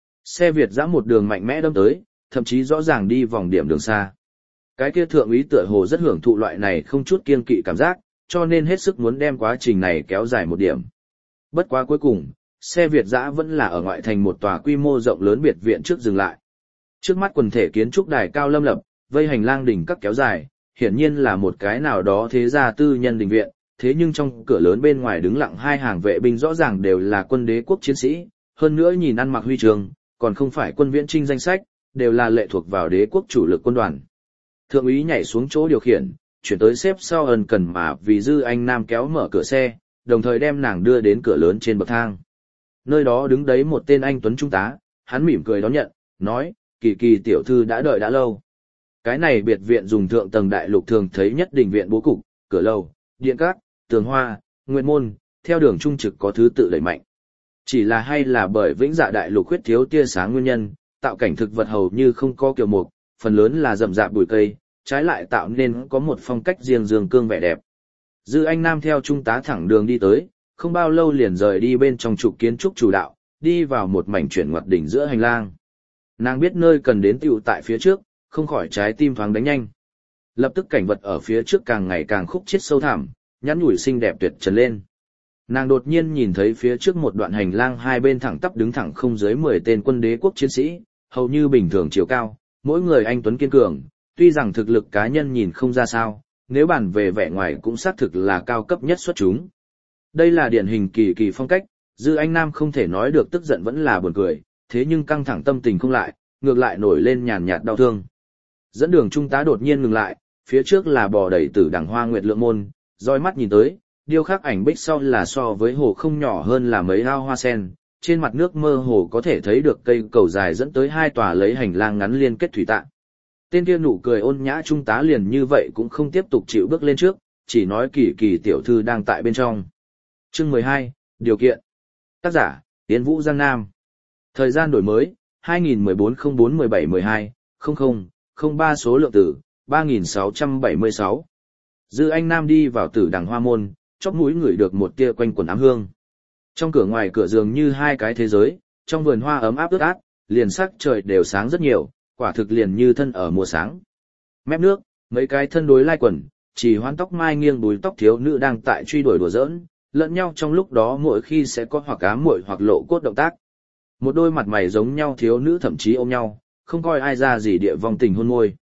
Xe Việt dã một đường mạnh mẽ đâm tới, thậm chí rõ ràng đi vòng điểm đường xa. Cái kia thượng úy tựa hồ rất hưởng thụ loại này không chút kiêng kỵ cảm giác, cho nên hết sức muốn đem quá trình này kéo dài một điểm. Bất quá cuối cùng, xe Việt dã vẫn là ở ngoại thành một tòa quy mô rộng lớn biệt viện trước dừng lại. Trước mắt quần thể kiến trúc đài cao lâm lập, vây hành lang đỉnh các kéo dài, hiển nhiên là một cái nào đó thế gia tư nhân đình viện, thế nhưng trong cửa lớn bên ngoài đứng lặng hai hàng vệ binh rõ ràng đều là quân đế quốc chiến sĩ, hơn nữa nhìn ăn mặc huy trường, còn không phải quân viễn trinh danh sách, đều là lệ thuộc vào đế quốc chủ lực quân đoàn. Thượng úy nhảy xuống chỗ điều khiển, chuyển tới xếp sau ân cần mà vì Dư Anh Nam kéo mở cửa xe, đồng thời đem nàng đưa đến cửa lớn trên bậc thang. Nơi đó đứng đấy một tên anh tuấn trung tá, hắn mỉm cười đón nhận, nói, Kỳ Kỳ tiểu thư đã đợi đã lâu. Cái này biệt viện dùng thượng tầng đại lục thường thấy nhất đình viện bố cục, cửa lầu, điện cát, tường hoa, nguyện môn, theo đường trung trực có thứ tự đẩy mạnh. Chỉ là hay là bởi Vĩnh Dạ đại lục khuyết thiếu tia sáng nguyên nhân, tạo cảnh thực vật hầu như không có kiểu mục, phần lớn là rậm rạp bụi cây, trái lại tạo nên có một phong cách riêng dương cương vẻ đẹp. Dư Anh Nam theo trung tá thẳng đường đi tới, không bao lâu liền rời đi bên trong trục kiến trúc chủ đạo, đi vào một mảnh chuyển ngoặt đỉnh giữa hành lang. Nàng biết nơi cần đến tựu tại phía trước, không khỏi trái tim thoáng đánh nhanh. Lập tức cảnh vật ở phía trước càng ngày càng khúc chiết sâu thẳm, nhắn nhủi xinh đẹp tuyệt trần lên. Nàng đột nhiên nhìn thấy phía trước một đoạn hành lang hai bên thẳng tắp đứng thẳng không dưới mười tên quân đế quốc chiến sĩ, hầu như bình thường chiều cao, mỗi người anh tuấn kiên cường, tuy rằng thực lực cá nhân nhìn không ra sao, nếu bàn về vẻ ngoài cũng xác thực là cao cấp nhất xuất chúng. Đây là điển hình Kỳ Kỳ phong cách, Dư Anh Nam không thể nói được tức giận vẫn là buồn cười, thế nhưng căng thẳng tâm tình không lại, ngược lại nổi lên nhàn nhạt đau thương. Dẫn đường trung tá đột nhiên ngừng lại, phía trước là bò đầy tử đằng hoa nguyệt lượng môn, roi mắt nhìn tới, điêu khắc ảnh bích sau là so với hồ không nhỏ hơn là mấy ao hoa sen, trên mặt nước mơ hồ có thể thấy được cây cầu dài dẫn tới hai tòa lấy hành lang ngắn liên kết thủy tạng. Tên kia nụ cười ôn nhã trung tá liền như vậy cũng không tiếp tục chịu bước lên trước, chỉ nói Kỳ Kỳ tiểu thư đang tại bên trong. Chương mười hai, điều kiện. Tác giả, Yến Vũ Giang Nam. Thời gian đổi mới, hai nghìn mười bốn không bốn mười bảy mười hai, không không, không ba số lượng tử, ba nghìn sáu trăm bảy mươi sáu. Dư Anh Nam đi vào tử đằng hoa môn, chóp mũi ngửi được một tia quanh quần ám hương. Trong cửa ngoài cửa dường như hai cái thế giới, trong vườn hoa ấm áp ướt át, liền sắc trời đều sáng rất nhiều, quả thực liền như thân ở mùa sáng. Mép nước, mấy cái thân đối lai quần, chỉ hoán tóc mai nghiêng búi tóc thiếu nữ đang tại truy đuổi đùa giỡn, lẫn nhau trong lúc đó mỗi khi sẽ có hoặc ám muội hoặc lộ cốt động tác. Một đôi mặt mày giống nhau thiếu nữ thậm chí ôm nhau, không coi ai ra gì địa vong tình hôn môi.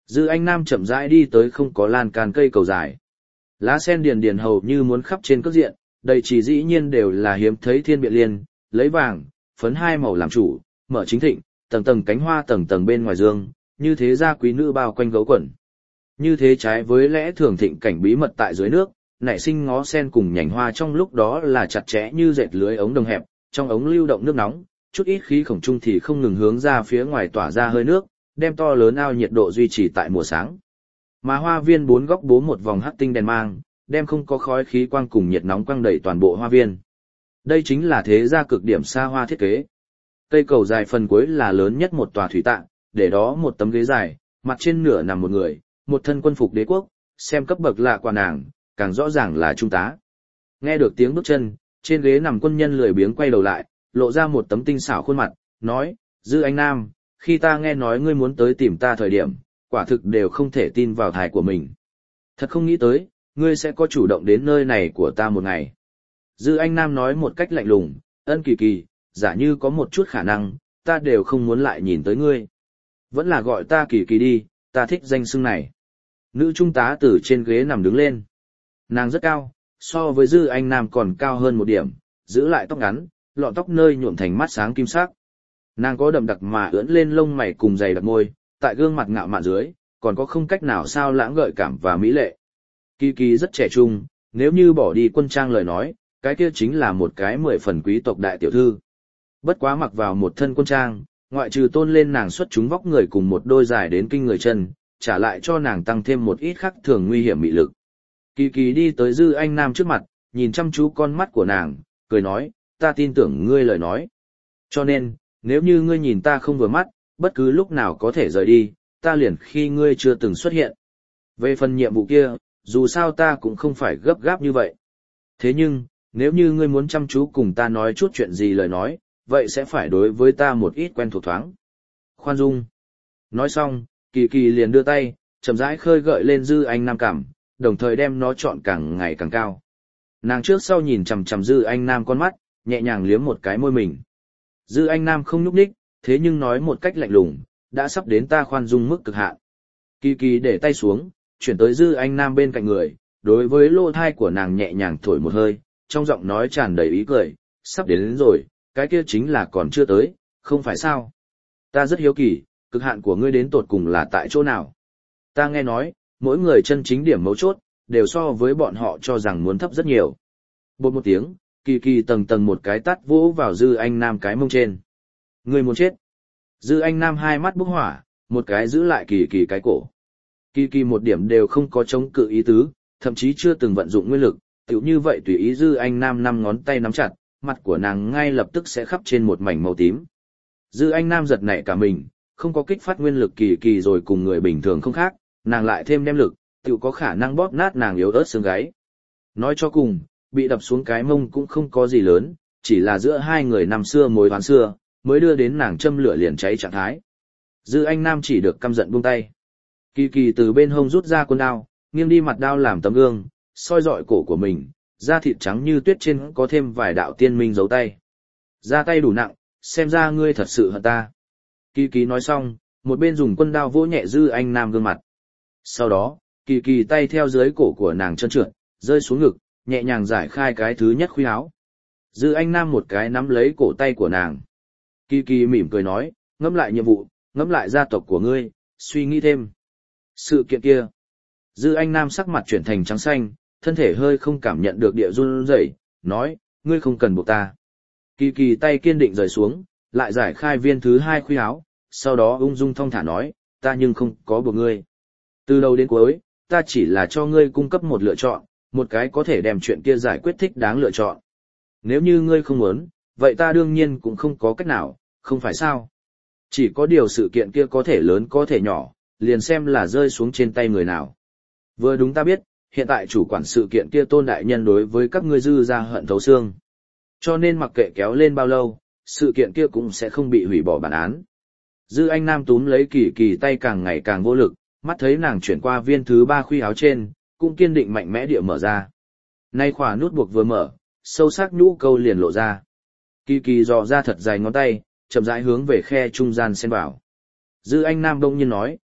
Dư Anh Nam chậm rãi đi tới không có lan can cây cầu dài. Lá sen điền điền hầu như muốn khắp trên cước diện, đầy chỉ dĩ nhiên đều là hiếm thấy thiên biện liên, lấy vàng, phấn hai màu làm chủ, mở chính thịnh, tầng tầng cánh hoa tầng tầng bên ngoài dương, như thế gia quý nữ bao quanh gấu quần. Như thế trái với lẽ thường thịnh cảnh bí mật tại dưới nước, nảy sinh ngó sen cùng nhành hoa trong lúc đó là chặt chẽ như dệt lưới ống đồng hẹp, trong ống lưu động nước nóng, chút ít khí khổng trung thì không ngừng hướng ra phía ngoài tỏa ra hơi nước, đem to lớn ao nhiệt độ duy trì tại mùa sáng. Mà hoa viên bốn góc bố một vòng hắc tinh đèn mang, đem không có khói khí quang cùng nhiệt nóng quang đầy toàn bộ hoa viên. Đây chính là thế gia cực điểm xa hoa thiết kế. Cây cầu dài phần cuối là lớn nhất một tòa thủy tạng, để đó một tấm ghế dài, mặt trên nửa nằm một người, một thân quân phục đế quốc, xem cấp bậc lạ quả nàng, càng rõ ràng là trung tá. Nghe được tiếng bước chân, trên ghế nằm quân nhân lười biếng quay đầu lại, lộ ra một tấm tinh xảo khuôn mặt, nói, Dư Anh Nam, khi ta nghe nói ngươi muốn tới tìm ta thời điểm, quả thực đều không thể tin vào thai của mình. Thật không nghĩ tới, ngươi sẽ có chủ động đến nơi này của ta một ngày. Dư Anh Nam nói một cách lạnh lùng, ân kỳ kỳ, giả như có một chút khả năng, ta đều không muốn lại nhìn tới ngươi. Vẫn là gọi ta kỳ kỳ đi, ta thích danh xưng này. Nữ trung tá từ trên ghế nằm đứng lên. Nàng rất cao, so với Dư Anh Nam còn cao hơn một điểm, giữ lại tóc ngắn, lọn tóc nơi nhuộm thành mắt sáng kim sắc. Nàng có đậm đặc mà ưỡn lên lông mày cùng dày đặc môi, tại gương mặt ngạo mạn dưới, còn có không cách nào sao lãng gợi cảm và mỹ lệ. Kỳ kỳ rất trẻ trung, nếu như bỏ đi quân trang lời nói, cái kia chính là một cái mười phần quý tộc đại tiểu thư. Bất quá mặc vào một thân quân trang, ngoại trừ tôn lên nàng xuất chúng vóc người cùng một đôi dài đến kinh người chân, trả lại cho nàng tăng thêm một ít khác thường nguy hiểm mị lực. Kỳ kỳ đi tới Dư Anh Nam trước mặt, nhìn chăm chú con mắt của nàng, cười nói, ta tin tưởng ngươi lời nói. Cho nên, nếu như ngươi nhìn ta không vừa mắt, bất cứ lúc nào có thể rời đi, ta liền khi ngươi chưa từng xuất hiện. Về phần nhiệm vụ kia, dù sao ta cũng không phải gấp gáp như vậy. Thế nhưng, nếu như ngươi muốn chăm chú cùng ta nói chút chuyện gì lời nói, vậy sẽ phải đối với ta một ít quen thuộc thoáng. Khoan dung. Nói xong, Kỳ Kỳ liền đưa tay, chậm rãi khơi gợi lên Dư Anh Nam cảm, đồng thời đem nó chọn càng ngày càng cao. Nàng trước sau nhìn chằm chằm Dư Anh Nam con mắt, nhẹ nhàng liếm một cái môi mình. Dư Anh Nam không nhúc nhích, thế nhưng nói một cách lạnh lùng, đã sắp đến ta khoan dung mức cực hạn. Kỳ Kỳ để tay xuống, chuyển tới Dư Anh Nam bên cạnh người, đối với lỗ thai của nàng nhẹ nhàng thổi một hơi, trong giọng nói tràn đầy ý cười, sắp đến, đến rồi, cái kia chính là còn chưa tới, không phải sao? Ta rất hiếu kỳ, cực hạn của ngươi đến tột cùng là tại chỗ nào? Ta nghe nói, mỗi người chân chính điểm mấu chốt, đều so với bọn họ cho rằng muốn thấp rất nhiều. Bột một tiếng, Kỳ Kỳ tầng tầng một cái tát vỗ vào Dư Anh Nam cái mông trên. Ngươi muốn chết. Dư Anh Nam hai mắt bốc hỏa, một cái giữ lại Kỳ Kỳ cái cổ. Kỳ Kỳ một điểm đều không có chống cự ý tứ, thậm chí chưa từng vận dụng nguyên lực, tiểu như vậy tùy ý Dư Anh Nam năm ngón tay nắm chặt, mặt của nàng ngay lập tức sẽ khắp trên một mảnh màu tím. Dư Anh Nam giật nảy cả mình, không có kích phát nguyên lực Kỳ Kỳ rồi cùng người bình thường không khác, nàng lại thêm đem lực, tiểu có khả năng bóp nát nàng yếu ớt xương gáy. Nói cho cùng, bị đập xuống cái mông cũng không có gì lớn, chỉ là giữa hai người năm xưa mối oán xưa, mới đưa đến nàng châm lửa liền cháy trạng thái. Dư Anh Nam chỉ được căm giận buông tay. Kỳ Kỳ từ bên hông rút ra con đao, nghiêng đi mặt đao làm tấm gương, soi dọi cổ của mình, da thịt trắng như tuyết trên có thêm vài đạo tiên minh dấu tay. Ra tay đủ nặng, xem ra ngươi thật sự hận ta. Kỳ Kỳ nói xong, một bên dùng quân đao vỗ nhẹ Dư Anh Nam gương mặt. Sau đó, Kỳ Kỳ tay theo dưới cổ của nàng trơn trượt, rơi xuống ngực, nhẹ nhàng giải khai cái thứ nhất khuy áo. Dư Anh Nam một cái nắm lấy cổ tay của nàng. Kỳ Kỳ mỉm cười nói, ngẫm lại nhiệm vụ, ngẫm lại gia tộc của ngươi, suy nghĩ thêm. Sự kiện kia. Dư Anh Nam sắc mặt chuyển thành trắng xanh, thân thể hơi không cảm nhận được địa run rẩy, nói, ngươi không cần buộc ta. Kỳ Kỳ tay kiên định rời xuống, lại giải khai viên thứ hai khuy áo, sau đó ung dung thong thả nói, ta nhưng không có buộc ngươi. Từ đầu đến cuối, ta chỉ là cho ngươi cung cấp một lựa chọn, một cái có thể đem chuyện kia giải quyết thích đáng lựa chọn. Nếu như ngươi không muốn, vậy ta đương nhiên cũng không có cách nào, không phải sao? Chỉ có điều sự kiện kia có thể lớn có thể nhỏ, liền xem là rơi xuống trên tay người nào. Vừa đúng ta biết, hiện tại chủ quản sự kiện kia Tôn đại nhân đối với các ngươi Dư ra hận thấu xương. Cho nên mặc kệ kéo lên bao lâu, sự kiện kia cũng sẽ không bị hủy bỏ bản án. Dư Anh Nam túm lấy Kỳ Kỳ tay càng ngày càng vô lực, mắt thấy nàng chuyển qua viên thứ ba khuy áo trên, cũng kiên định mạnh mẽ địa mở ra. Nay khóa nút buộc vừa mở, sâu sắc nhũ câu liền lộ ra. Kỳ Kỳ dò ra thật dài ngón tay, chậm rãi hướng về khe trung gian xen vào. Dư Anh Nam đông nhiên nói,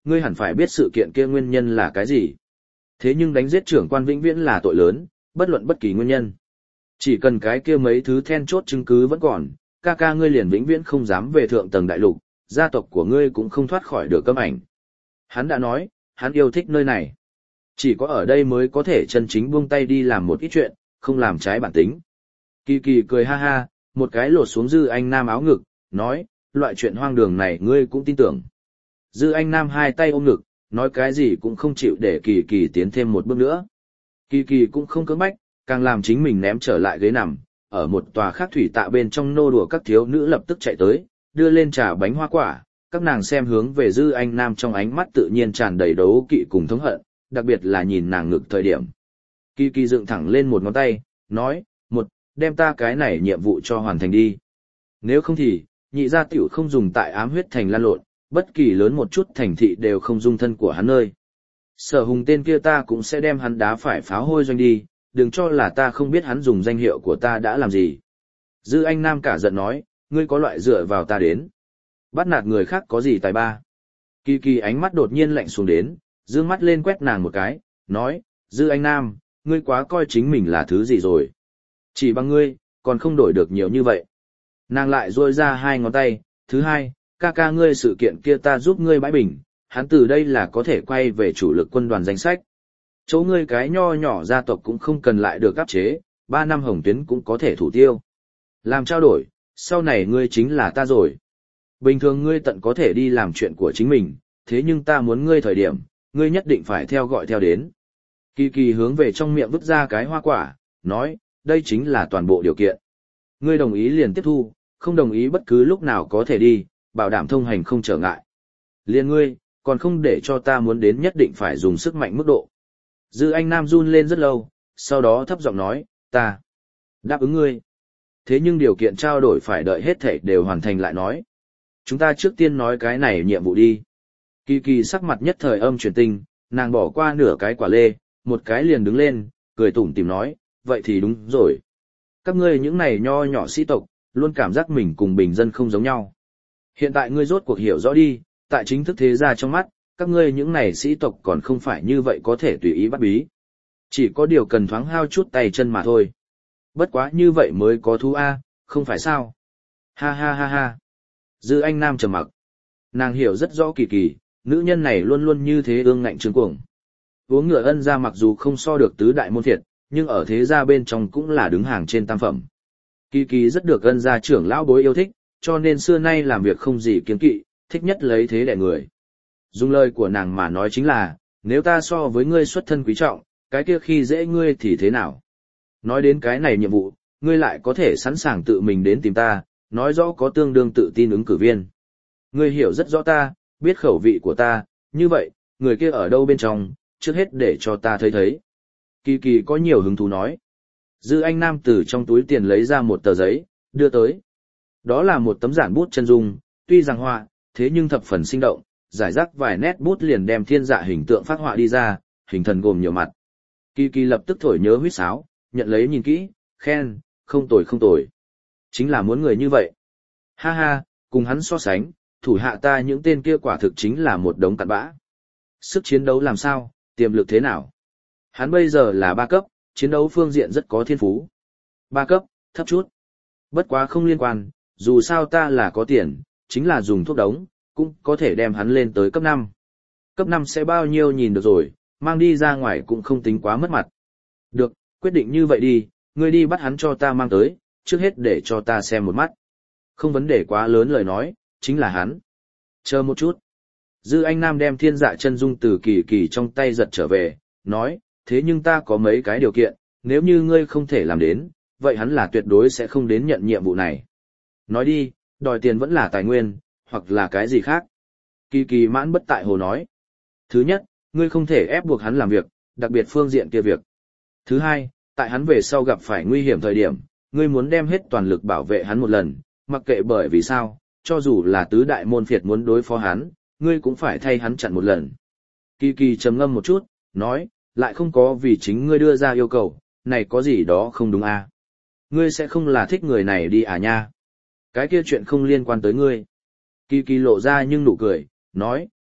ngươi hẳn phải biết sự kiện kia nguyên nhân là cái gì. Thế nhưng đánh giết trưởng quan vĩnh viễn là tội lớn, bất luận bất kỳ nguyên nhân. Chỉ cần cái kia mấy thứ then chốt chứng cứ vẫn còn, ca ca ngươi liền vĩnh viễn không dám về thượng tầng đại lục, gia tộc của ngươi cũng không thoát khỏi được cấm ảnh. Hắn đã nói, hắn yêu thích nơi này. Chỉ có ở đây mới có thể chân chính buông tay đi làm một ít chuyện, không làm trái bản tính. Kỳ kỳ cười ha ha, một cái lột xuống Dư Anh Nam áo ngực, nói, loại chuyện hoang đường này ngươi cũng tin tưởng. Dư Anh Nam hai tay ôm ngực, nói cái gì cũng không chịu để kỳ kỳ tiến thêm một bước nữa. Kỳ kỳ cũng không cưỡng bách, càng làm chính mình ném trở lại ghế nằm, ở một tòa khác thủy tạ bên trong nô đùa các thiếu nữ lập tức chạy tới, đưa lên trà bánh hoa quả, các nàng xem hướng về Dư Anh Nam trong ánh mắt tự nhiên tràn đầy đấu kỵ cùng thống hận, đặc biệt là nhìn nàng ngực thời điểm. Kỳ kỳ dựng thẳng lên một ngón tay, nói, một, đem ta cái này nhiệm vụ cho hoàn thành đi. Nếu không thì, nhị gia tiểu không dùng tại ám huyết thành lan lộn, bất kỳ lớn một chút thành thị đều không dung thân của hắn nơi. Sở Hùng tên kia ta cũng sẽ đem hắn đá phải pháo hôi doanh đi, đừng cho là ta không biết hắn dùng danh hiệu của ta đã làm gì. Dư Anh Nam cả giận nói, ngươi có loại dựa vào ta đến. Bắt nạt người khác có gì tài ba. Kỳ kỳ ánh mắt đột nhiên lạnh xuống đến, dương mắt lên quét nàng một cái, nói, Dư Anh Nam, ngươi quá coi chính mình là thứ gì rồi. Chỉ bằng ngươi, còn không đổi được nhiều như vậy. Nàng lại duỗi ra hai ngón tay, thứ hai, ca ca ngươi sự kiện kia ta giúp ngươi bãi bình, hắn từ đây là có thể quay về chủ lực quân đoàn danh sách. Chỗ ngươi cái nho nhỏ gia tộc cũng không cần lại được áp chế, ba năm hồng tuyến cũng có thể thủ tiêu. Làm trao đổi, sau này ngươi chính là ta rồi. Bình thường ngươi tận có thể đi làm chuyện của chính mình, thế nhưng ta muốn ngươi thời điểm, ngươi nhất định phải theo gọi theo đến. Kỳ kỳ hướng về trong miệng vứt ra cái hoa quả, nói, đây chính là toàn bộ điều kiện. Ngươi đồng ý liền tiếp thu, không đồng ý bất cứ lúc nào có thể đi, bảo đảm thông hành không trở ngại. Liên ngươi, còn không để cho ta muốn đến nhất định phải dùng sức mạnh mức độ. Dư Anh Nam run lên rất lâu, sau đó thấp giọng nói, ta đáp ứng ngươi. Thế nhưng điều kiện trao đổi phải đợi hết thảy đều hoàn thành lại nói. Chúng ta trước tiên nói cái này nhiệm vụ đi. Kỳ kỳ sắc mặt nhất thời âm chuyển tinh, nàng bỏ qua nửa cái quả lê, một cái liền đứng lên, cười tủm tỉm nói, vậy thì đúng rồi. Các ngươi những này nho nhỏ sĩ tộc, luôn cảm giác mình cùng bình dân không giống nhau. Hiện tại ngươi rốt cuộc hiểu rõ đi, tại chính thức thế gia trong mắt, các ngươi những này sĩ tộc còn không phải như vậy có thể tùy ý bắt bí. Chỉ có điều cần thoáng hao chút tay chân mà thôi. Bất quá như vậy mới có thú A, không phải sao? Ha ha ha ha. Dư Anh Nam trầm mặc. Nàng hiểu rất rõ kỳ kỳ, nữ nhân này luôn luôn như thế ương ngạnh trương cuồng. Uống ngựa ân gia mặc dù không so được tứ đại môn thiệt, nhưng ở thế gia bên trong cũng là đứng hàng trên tam phẩm. Kỳ kỳ rất được ân gia trưởng lão bối yêu thích, cho nên xưa nay làm việc không gì kiêng kỵ, thích nhất lấy thế đẻ người. Dùng lời của nàng mà nói chính là, nếu ta so với ngươi xuất thân quý trọng, cái kia khi dễ ngươi thì thế nào? Nói đến cái này nhiệm vụ, ngươi lại có thể sẵn sàng tự mình đến tìm ta, nói rõ có tương đương tự tin ứng cử viên. Ngươi hiểu rất rõ ta, biết khẩu vị của ta, như vậy, người kia ở đâu bên trong, trước hết để cho ta thấy thấy. Kỳ kỳ có nhiều hứng thú nói. Dư Anh Nam từ trong túi tiền lấy ra một tờ giấy, đưa tới. Đó là một tấm giản bút chân dung, tuy rằng họa, thế nhưng thập phần sinh động, giải rác vài nét bút liền đem thiên dạ hình tượng phát họa đi ra, hình thần gồm nhiều mặt. Kỳ kỳ lập tức thổi nhớ huýt sáo, nhận lấy nhìn kỹ, khen, không tồi không tồi. Chính là muốn người như vậy. Ha ha, cùng hắn so sánh, thủ hạ ta những tên kia quả thực chính là một đống cặn bã. Sức chiến đấu làm sao, tiềm lực thế nào? Hắn bây giờ là ba cấp, chiến đấu phương diện rất có thiên phú. Ba cấp, thấp chút. Bất quá không liên quan, dù sao ta là có tiền, chính là dùng thuốc đống, cũng có thể đem hắn lên tới cấp năm. Cấp năm sẽ bao nhiêu nhìn được rồi, mang đi ra ngoài cũng không tính quá mất mặt. Được, quyết định như vậy đi, ngươi đi bắt hắn cho ta mang tới, trước hết để cho ta xem một mắt. Không vấn đề quá lớn lời nói, chính là hắn. Chờ một chút. Dư Anh Nam đem thiên dạ chân dung từ kỳ kỳ trong tay giật trở về, nói, thế nhưng ta có mấy cái điều kiện, nếu như ngươi không thể làm đến, vậy hắn là tuyệt đối sẽ không đến nhận nhiệm vụ này. Nói đi, đòi tiền vẫn là tài nguyên, hoặc là cái gì khác. Kỳ kỳ mãn bất tại hồ nói. Thứ nhất, ngươi không thể ép buộc hắn làm việc, đặc biệt phương diện kia việc. Thứ hai, tại hắn về sau gặp phải nguy hiểm thời điểm, ngươi muốn đem hết toàn lực bảo vệ hắn một lần, mặc kệ bởi vì sao, cho dù là tứ đại môn phiệt muốn đối phó hắn, ngươi cũng phải thay hắn chặn một lần. Kỳ kỳ trầm ngâm một chút, nói, lại không có vì chính ngươi đưa ra yêu cầu, này có gì đó không đúng à? Ngươi sẽ không là thích người này đi à nha? Cái kia chuyện không liên quan tới ngươi. Kỳ kỳ lộ ra nhưng nụ cười, nói,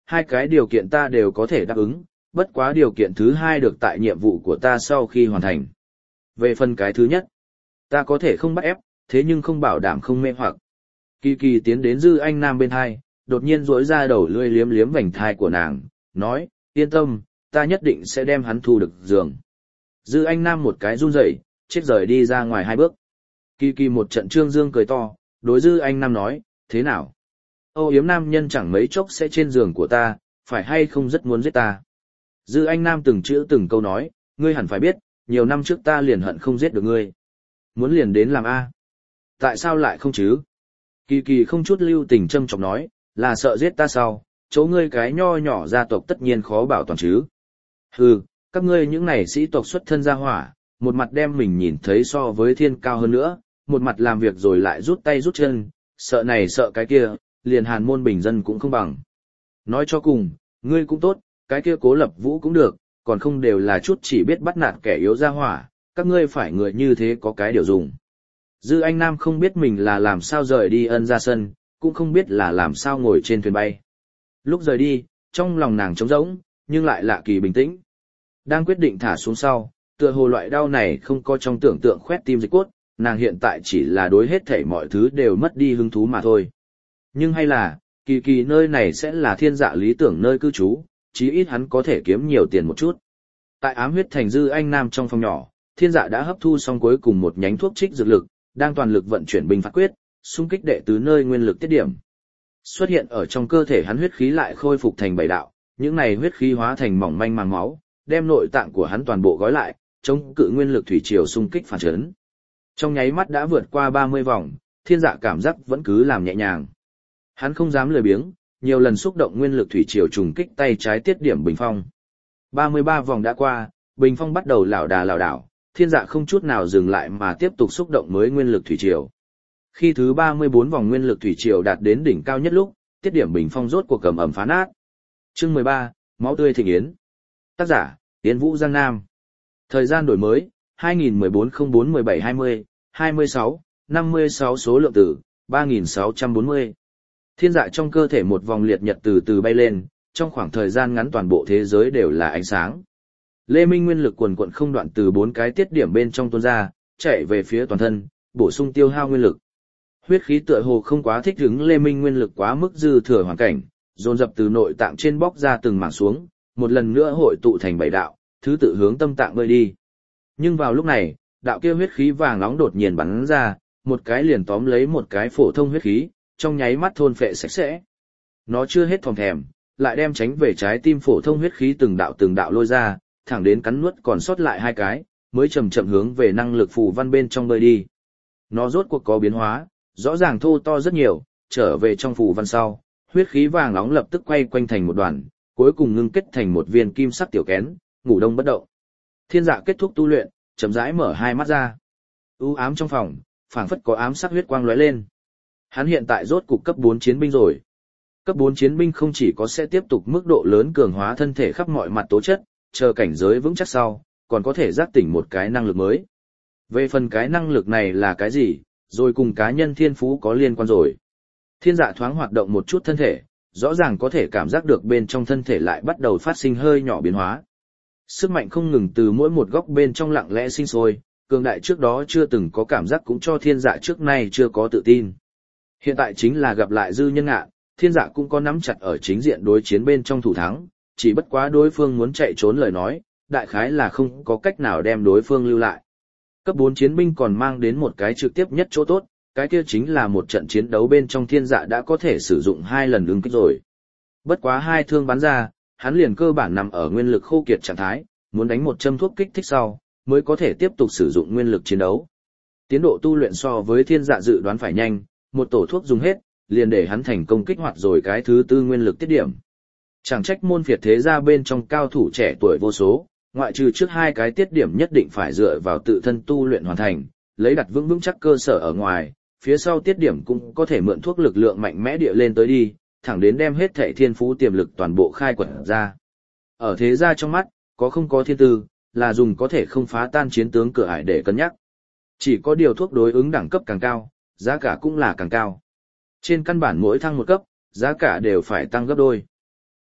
hai cái điều kiện ta đều có thể đáp ứng, bất quá điều kiện thứ hai được tại nhiệm vụ của ta sau khi hoàn thành. Về phần cái thứ nhất, ta có thể không bắt ép, thế nhưng không bảo đảm không mê hoặc. Kỳ kỳ tiến đến Dư Anh Nam bên hai, đột nhiên rỗi ra đầu lưỡi liếm liếm vành thai của nàng, nói, yên tâm, ta nhất định sẽ đem hắn thu được giường. Dư Anh Nam một cái run rẩy, chết rời đi ra ngoài hai bước. Kỳ kỳ một trận trương dương cười to, đối Dư Anh Nam nói, thế nào? Âu yếm nam nhân chẳng mấy chốc sẽ trên giường của ta, phải hay không rất muốn giết ta? Dư Anh Nam từng chữ từng câu nói, ngươi hẳn phải biết, nhiều năm trước ta liền hận không giết được ngươi. Muốn liền đến làm A. Tại sao lại không chứ? Kỳ kỳ không chút lưu tình châm chọc nói, là sợ giết ta sau, chỗ ngươi cái nho nhỏ gia tộc tất nhiên khó bảo toàn chứ. Hừ, các ngươi những này sĩ tộc xuất thân gia hỏa, một mặt đem mình nhìn thấy so với thiên cao hơn nữa, một mặt làm việc rồi lại rút tay rút chân, sợ này sợ cái kia, liền hàn môn bình dân cũng không bằng. Nói cho cùng, ngươi cũng tốt, cái kia Cố Lập Vũ cũng được, còn không đều là chút chỉ biết bắt nạt kẻ yếu gia hỏa, các ngươi phải người như thế có cái điều dùng. Dư Anh Nam không biết mình là làm sao rời đi Ân ra sân, cũng không biết là làm sao ngồi trên thuyền bay. Lúc rời đi, trong lòng nàng trống rỗng, nhưng lại lạ kỳ bình tĩnh. Đang quyết định thả xuống sau, tựa hồ loại đau này không có trong tưởng tượng khoét tim dịch cốt, nàng hiện tại chỉ là đối hết thảy mọi thứ đều mất đi hứng thú mà thôi. Nhưng hay là, kỳ kỳ nơi này sẽ là thiên dạ lý tưởng nơi cư trú, chí ít hắn có thể kiếm nhiều tiền một chút. Tại ám huyết thành Dư Anh Nam trong phòng nhỏ, thiên dạ đã hấp thu xong cuối cùng một nhánh thuốc trích dược lực, đang toàn lực vận chuyển binh phạt quyết, xung kích đệ tứ nơi nguyên lực tiết điểm. Xuất hiện ở trong cơ thể hắn huyết khí lại khôi phục thành bảy đạo, những này huyết khí hóa thành mỏng manh màng máu, đem nội tạng của hắn toàn bộ gói lại, chống cự nguyên lực thủy triều xung kích phản chấn. Trong nháy mắt đã vượt qua ba mươi vòng, thiên dạ cảm giác vẫn cứ làm nhẹ nhàng. Hắn không dám lười biếng, nhiều lần xúc động nguyên lực thủy triều trùng kích tay trái tiết điểm bình phong. ba mươi ba vòng đã qua, bình phong bắt đầu lảo đà lảo đảo, thiên dạ không chút nào dừng lại mà tiếp tục xúc động mới nguyên lực thủy triều. Khi thứ ba mươi bốn vòng nguyên lực thủy triều đạt đến đỉnh cao nhất lúc, tiết điểm bình phong rốt cuộc cầm ẩm phá nát. Chương mười ba, máu tươi thịnh yến. Tác giả, Yến Vũ Giang Nam. Thời gian đổi mới, hai nghìn mười bốn không bốn mười bảy hai mươi, hai mươi sáu, năm mươi sáu số lượng tử, ba nghìn sáu trăm bốn mươi. Thiên dạ trong cơ thể một vòng liệt nhật từ từ bay lên, trong khoảng thời gian ngắn toàn bộ thế giới đều là ánh sáng. Lê Minh nguyên lực quần quận không đoạn từ bốn cái tiết điểm bên trong tuôn ra, chạy về phía toàn thân, bổ sung tiêu hao nguyên lực. Huyết khí tựa hồ không quá thích ứng Lê Minh nguyên lực quá mức dư thừa hoàn cảnh, dồn dập từ nội tạng trên bóc ra từng mảng xuống, một lần nữa hội tụ thành bảy đạo, thứ tự hướng tâm tạng bơi đi. Nhưng vào lúc này, đạo kia huyết khí vàng nóng đột nhiên bắn ra, một cái liền tóm lấy một cái phổ thông huyết khí, trong nháy mắt thôn phệ sạch sẽ. Nó chưa hết thòm thèm, lại đem tránh về trái tim phổ thông huyết khí từng đạo từng đạo lôi ra, thẳng đến cắn nuốt còn sót lại hai cái, mới chậm chậm hướng về năng lực phù văn bên trong bơi đi. Nó rốt cuộc có biến hóa, rõ ràng thô to rất nhiều, trở về trong phù văn sau, huyết khí vàng nóng lập tức quay quanh thành một đoàn, cuối cùng ngưng kết thành một viên kim sắc tiểu kén, ngủ đông bất động. Thiên dạ kết thúc tu luyện, chậm rãi mở hai mắt ra. U ám trong phòng, phảng phất có ám sắc huyết quang lóe lên. Hắn hiện tại rốt cục cấp bốn chiến binh rồi. Cấp bốn chiến binh không chỉ có sẽ tiếp tục mức độ lớn cường hóa thân thể khắp mọi mặt tố chất, chờ cảnh giới vững chắc sau, còn có thể giác tỉnh một cái năng lực mới. Về phần cái năng lực này là cái gì, rồi cùng cá nhân thiên phú có liên quan rồi. Thiên dạ thoáng hoạt động một chút thân thể, rõ ràng có thể cảm giác được bên trong thân thể lại bắt đầu phát sinh hơi nhỏ biến hóa. Sức mạnh không ngừng từ mỗi một góc bên trong lặng lẽ sinh sôi, cường đại trước đó chưa từng có cảm giác cũng cho thiên dạ trước nay chưa có tự tin. Hiện tại chính là gặp lại Dư Nhân Ngạn, thiên dạ cũng có nắm chặt ở chính diện đối chiến bên trong thủ thắng, chỉ bất quá đối phương muốn chạy trốn lời nói, đại khái là không có cách nào đem đối phương lưu lại. Cấp bốn chiến binh còn mang đến một cái trực tiếp nhất chỗ tốt, cái kia chính là một trận chiến đấu bên trong thiên dạ đã có thể sử dụng hai lần ứng kích rồi. Bất quá hai thương bắn ra, hắn liền cơ bản nằm ở nguyên lực khô kiệt trạng thái, muốn đánh một châm thuốc kích thích sau, mới có thể tiếp tục sử dụng nguyên lực chiến đấu. Tiến độ tu luyện so với thiên dạ dự đoán phải nhanh, một tổ thuốc dùng hết, liền để hắn thành công kích hoạt rồi cái thứ tư nguyên lực tiết điểm. Chẳng trách môn phiệt thế gia bên trong cao thủ trẻ tuổi vô số, ngoại trừ trước hai cái tiết điểm nhất định phải dựa vào tự thân tu luyện hoàn thành, lấy đặt vững vững chắc cơ sở ở ngoài, phía sau tiết điểm cũng có thể mượn thuốc lực lượng mạnh mẽ địa lên tới đi, thẳng đến đem hết thảy thiên phú tiềm lực toàn bộ khai quật ra. Ở thế gia trong mắt, có không có thiên tư, là dùng có thể không phá tan chiến tướng cửa ải để cân nhắc. Chỉ có điều thuốc đối ứng đẳng cấp càng cao, giá cả cũng là càng cao. Trên căn bản mỗi thăng một cấp, giá cả đều phải tăng gấp đôi.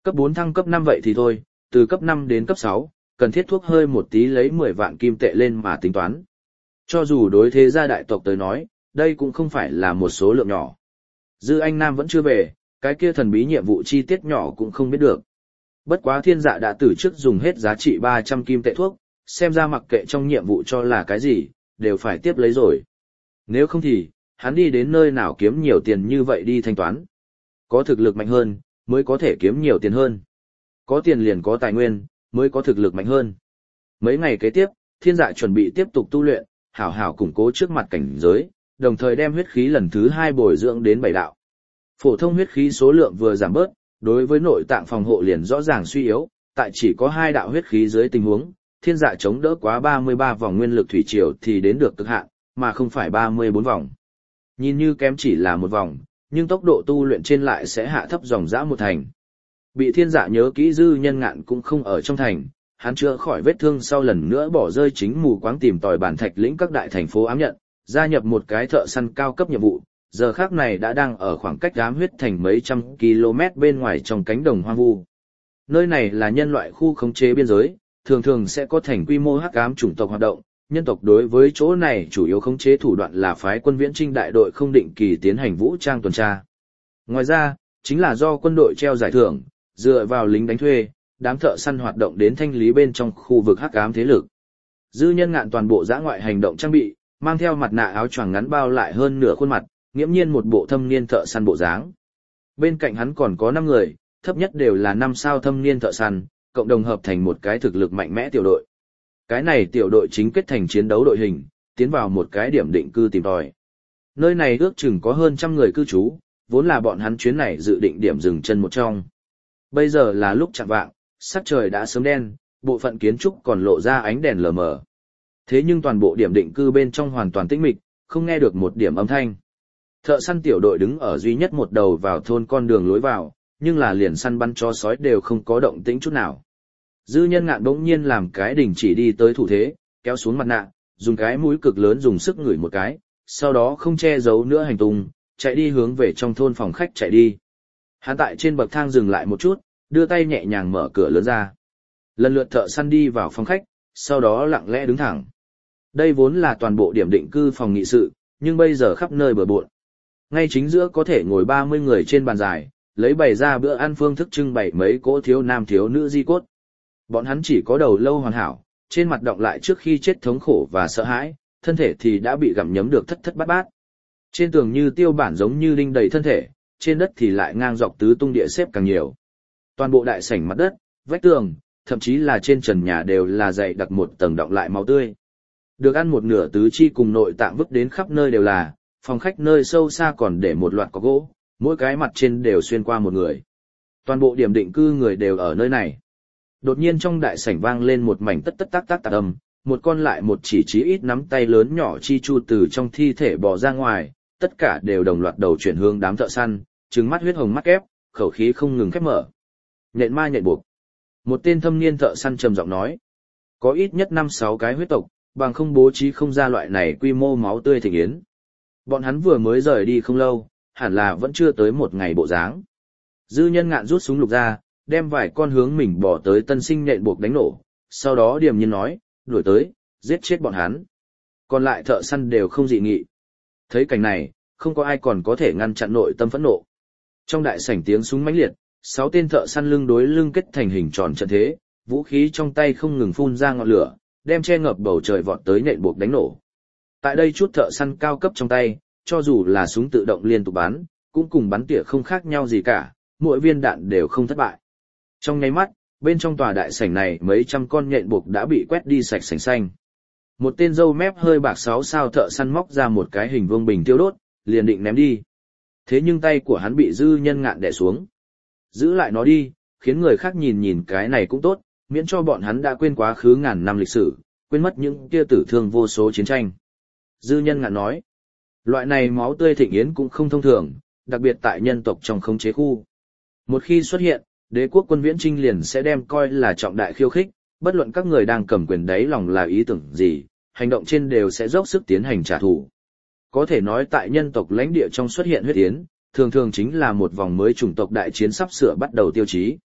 Cấp bốn thăng cấp năm vậy thì thôi, từ cấp năm đến cấp sáu, cần thiết thuốc hơi một tí lấy mười vạn kim tệ lên mà tính toán. Cho dù đối thế gia đại tộc tới nói, đây cũng không phải là một số lượng nhỏ. Dư Anh Nam vẫn chưa về, cái kia thần bí nhiệm vụ chi tiết nhỏ cũng không biết được. Bất quá Thiên Dạ đã từ trước dùng hết giá trị ba trăm kim tệ thuốc, xem ra mặc kệ trong nhiệm vụ cho là cái gì, đều phải tiếp lấy rồi. Nếu không thì, hắn đi đến nơi nào kiếm nhiều tiền như vậy đi thanh toán. Có thực lực mạnh hơn, mới có thể kiếm nhiều tiền hơn. Có tiền liền có tài nguyên, mới có thực lực mạnh hơn. Mấy ngày kế tiếp, Thiên Dạ chuẩn bị tiếp tục tu luyện, hảo hảo củng cố trước mặt cảnh giới, đồng thời đem huyết khí lần thứ hai bồi dưỡng đến bảy đạo. Phổ thông huyết khí số lượng vừa giảm bớt, đối với nội tạng phòng hộ liền rõ ràng suy yếu, tại chỉ có hai đạo huyết khí dưới tình huống, Thiên Dạ chống đỡ quá ba mươi ba vòng nguyên lực thủy triều thì đến được cực hạn, mà không phải ba mươi bốn vòng. Nhìn như kém chỉ là một vòng, nhưng tốc độ tu luyện trên lại sẽ hạ thấp dòng dã một thành. Bị Thiên Dạ nhớ kỹ Dư Nhân Ngạn cũng không ở trong thành, hắn chữa khỏi vết thương sau lần nữa bỏ rơi chính mù quáng tìm tòi bản thạch lĩnh các đại thành phố ám nhận, gia nhập một cái thợ săn cao cấp nhiệm vụ, giờ khác này đã đang ở khoảng cách ám huyết thành mấy trăm km bên ngoài trong cánh đồng hoang vu. Nơi này là nhân loại khu khống chế biên giới, thường thường sẽ có thành quy mô hắc ám chủng tộc hoạt động, nhân tộc đối với chỗ này chủ yếu khống chế thủ đoạn là phái quân viễn trinh đại đội không định kỳ tiến hành vũ trang tuần tra. Ngoài ra, chính là do quân đội treo giải thưởng, dựa vào lính đánh thuê, đám thợ săn hoạt động đến thanh lý bên trong khu vực hắc ám thế lực. Dư Nhân Ngạn toàn bộ dã ngoại hành động trang bị, mang theo mặt nạ áo choàng ngắn bao lại hơn nửa khuôn mặt, nghiễm nhiên một bộ thâm niên thợ săn bộ dáng. Bên cạnh hắn còn có năm người, thấp nhất đều là năm sao thâm niên thợ săn, cộng đồng hợp thành một cái thực lực mạnh mẽ tiểu đội. Cái này tiểu đội chính kết thành chiến đấu đội hình, tiến vào một cái điểm định cư tìm tòi. Nơi này ước chừng có hơn trăm người cư trú, vốn là bọn hắn chuyến này dự định điểm dừng chân một trong. Bây giờ là lúc chạng vạng, sắc trời đã sớm đen, bộ phận kiến trúc còn lộ ra ánh đèn lờ mờ. Thế nhưng toàn bộ điểm định cư bên trong hoàn toàn tĩnh mịch, không nghe được một điểm âm thanh. Thợ săn tiểu đội đứng ở duy nhất một đầu vào thôn con đường lối vào, nhưng là liền săn bắn chó sói đều không có động tĩnh chút nào. Dư Nhân Ngạn bỗng nhiên làm cái đình chỉ đi tới thủ thế, kéo xuống mặt nạ, dùng cái mũi cực lớn dùng sức ngửi một cái, sau đó không che giấu nữa hành tung, chạy đi hướng về trong thôn phòng khách chạy đi. Hắn tại trên bậc thang dừng lại một chút, đưa tay nhẹ nhàng mở cửa lớn ra. Lần lượt thợ săn đi vào phòng khách, sau đó lặng lẽ đứng thẳng. Đây vốn là toàn bộ điểm định cư phòng nghị sự, nhưng bây giờ khắp nơi bừa bộn. Ngay chính giữa có thể ngồi ba mươi người trên bàn dài, lấy bày ra bữa ăn phương thức trưng bày mấy cỗ thiếu nam thiếu nữ di cốt. Bọn hắn chỉ có đầu lâu hoàn hảo, trên mặt đọng lại trước khi chết thống khổ và sợ hãi, thân thể thì đã bị gặm nhấm được thất thất bát bát. Trên tường như tiêu bản giống như đinh đầy thân thể, trên đất thì lại ngang dọc tứ tung địa xếp càng nhiều. Toàn bộ đại sảnh mặt đất, vách tường, thậm chí là trên trần nhà đều là dày đặc một tầng đọng lại máu tươi. Được ăn một nửa tứ chi cùng nội tạng vứt đến khắp nơi đều là, phòng khách nơi sâu xa còn để một loạt có gỗ, mỗi cái mặt trên đều xuyên qua một người. Toàn bộ điểm định cư người đều ở nơi này. Đột nhiên trong đại sảnh vang lên một mảnh tất tất tác tác tạc âm, một con lại một chỉ chí ít nắm tay lớn nhỏ chi chu từ trong thi thể bò ra ngoài, tất cả đều đồng loạt đầu chuyển hướng đám thợ săn, trừng mắt huyết hồng mắt kép, khẩu khí không ngừng khép mở. Nhện ma nhện buộc. Một tên thâm niên thợ săn trầm giọng nói, có ít nhất năm sáu cái huyết tộc, bằng không bố trí không ra loại này quy mô máu tươi thịnh yến. Bọn hắn vừa mới rời đi không lâu, hẳn là vẫn chưa tới một ngày bộ dáng. Dư Nhân Ngạn rút súng lục ra, đem vài con hướng mình bỏ tới tân sinh nhện buộc đánh nổ, sau đó điềm nhiên nói, đuổi tới, giết chết bọn hắn. Còn lại thợ săn đều không dị nghị. Thấy cảnh này, không có ai còn có thể ngăn chặn nội tâm phẫn nộ. Trong đại sảnh tiếng súng mãnh liệt, sáu tên thợ săn lưng đối lưng kết thành hình tròn trận thế, vũ khí trong tay không ngừng phun ra ngọn lửa, đem che ngập bầu trời vọt tới nhện buộc đánh nổ. Tại đây chút thợ săn cao cấp trong tay, cho dù là súng tự động liên tục bắn, cũng cùng bắn tỉa không khác nhau gì cả, mỗi viên đạn đều không thất bại. Trong nháy mắt, bên trong tòa đại sảnh này mấy trăm con nhện buộc đã bị quét đi sạch sành xanh. Một tên râu mép hơi bạc sáu sao thợ săn móc ra một cái hình vuông bình tiêu đốt, liền định ném đi. Thế nhưng tay của hắn bị Dư Nhân Ngạn đè xuống. Giữ lại nó đi, khiến người khác nhìn nhìn cái này cũng tốt, miễn cho bọn hắn đã quên quá khứ ngàn năm lịch sử, quên mất những kia tử thương vô số chiến tranh. Dư Nhân Ngạn nói, loại này máu tươi thịnh yến cũng không thông thường, đặc biệt tại nhân tộc trong khống chế khu. Một khi xuất hiện, đế quốc quân viễn trinh liền sẽ đem coi là trọng đại khiêu khích, bất luận các người đang cầm quyền đấy lòng là ý tưởng gì, hành động trên đều sẽ dốc sức tiến hành trả thù. Có thể nói tại nhân tộc lãnh địa trong xuất hiện huyết yến, thường thường chính là một vòng mới chủng tộc đại chiến sắp sửa bắt đầu tiêu chí.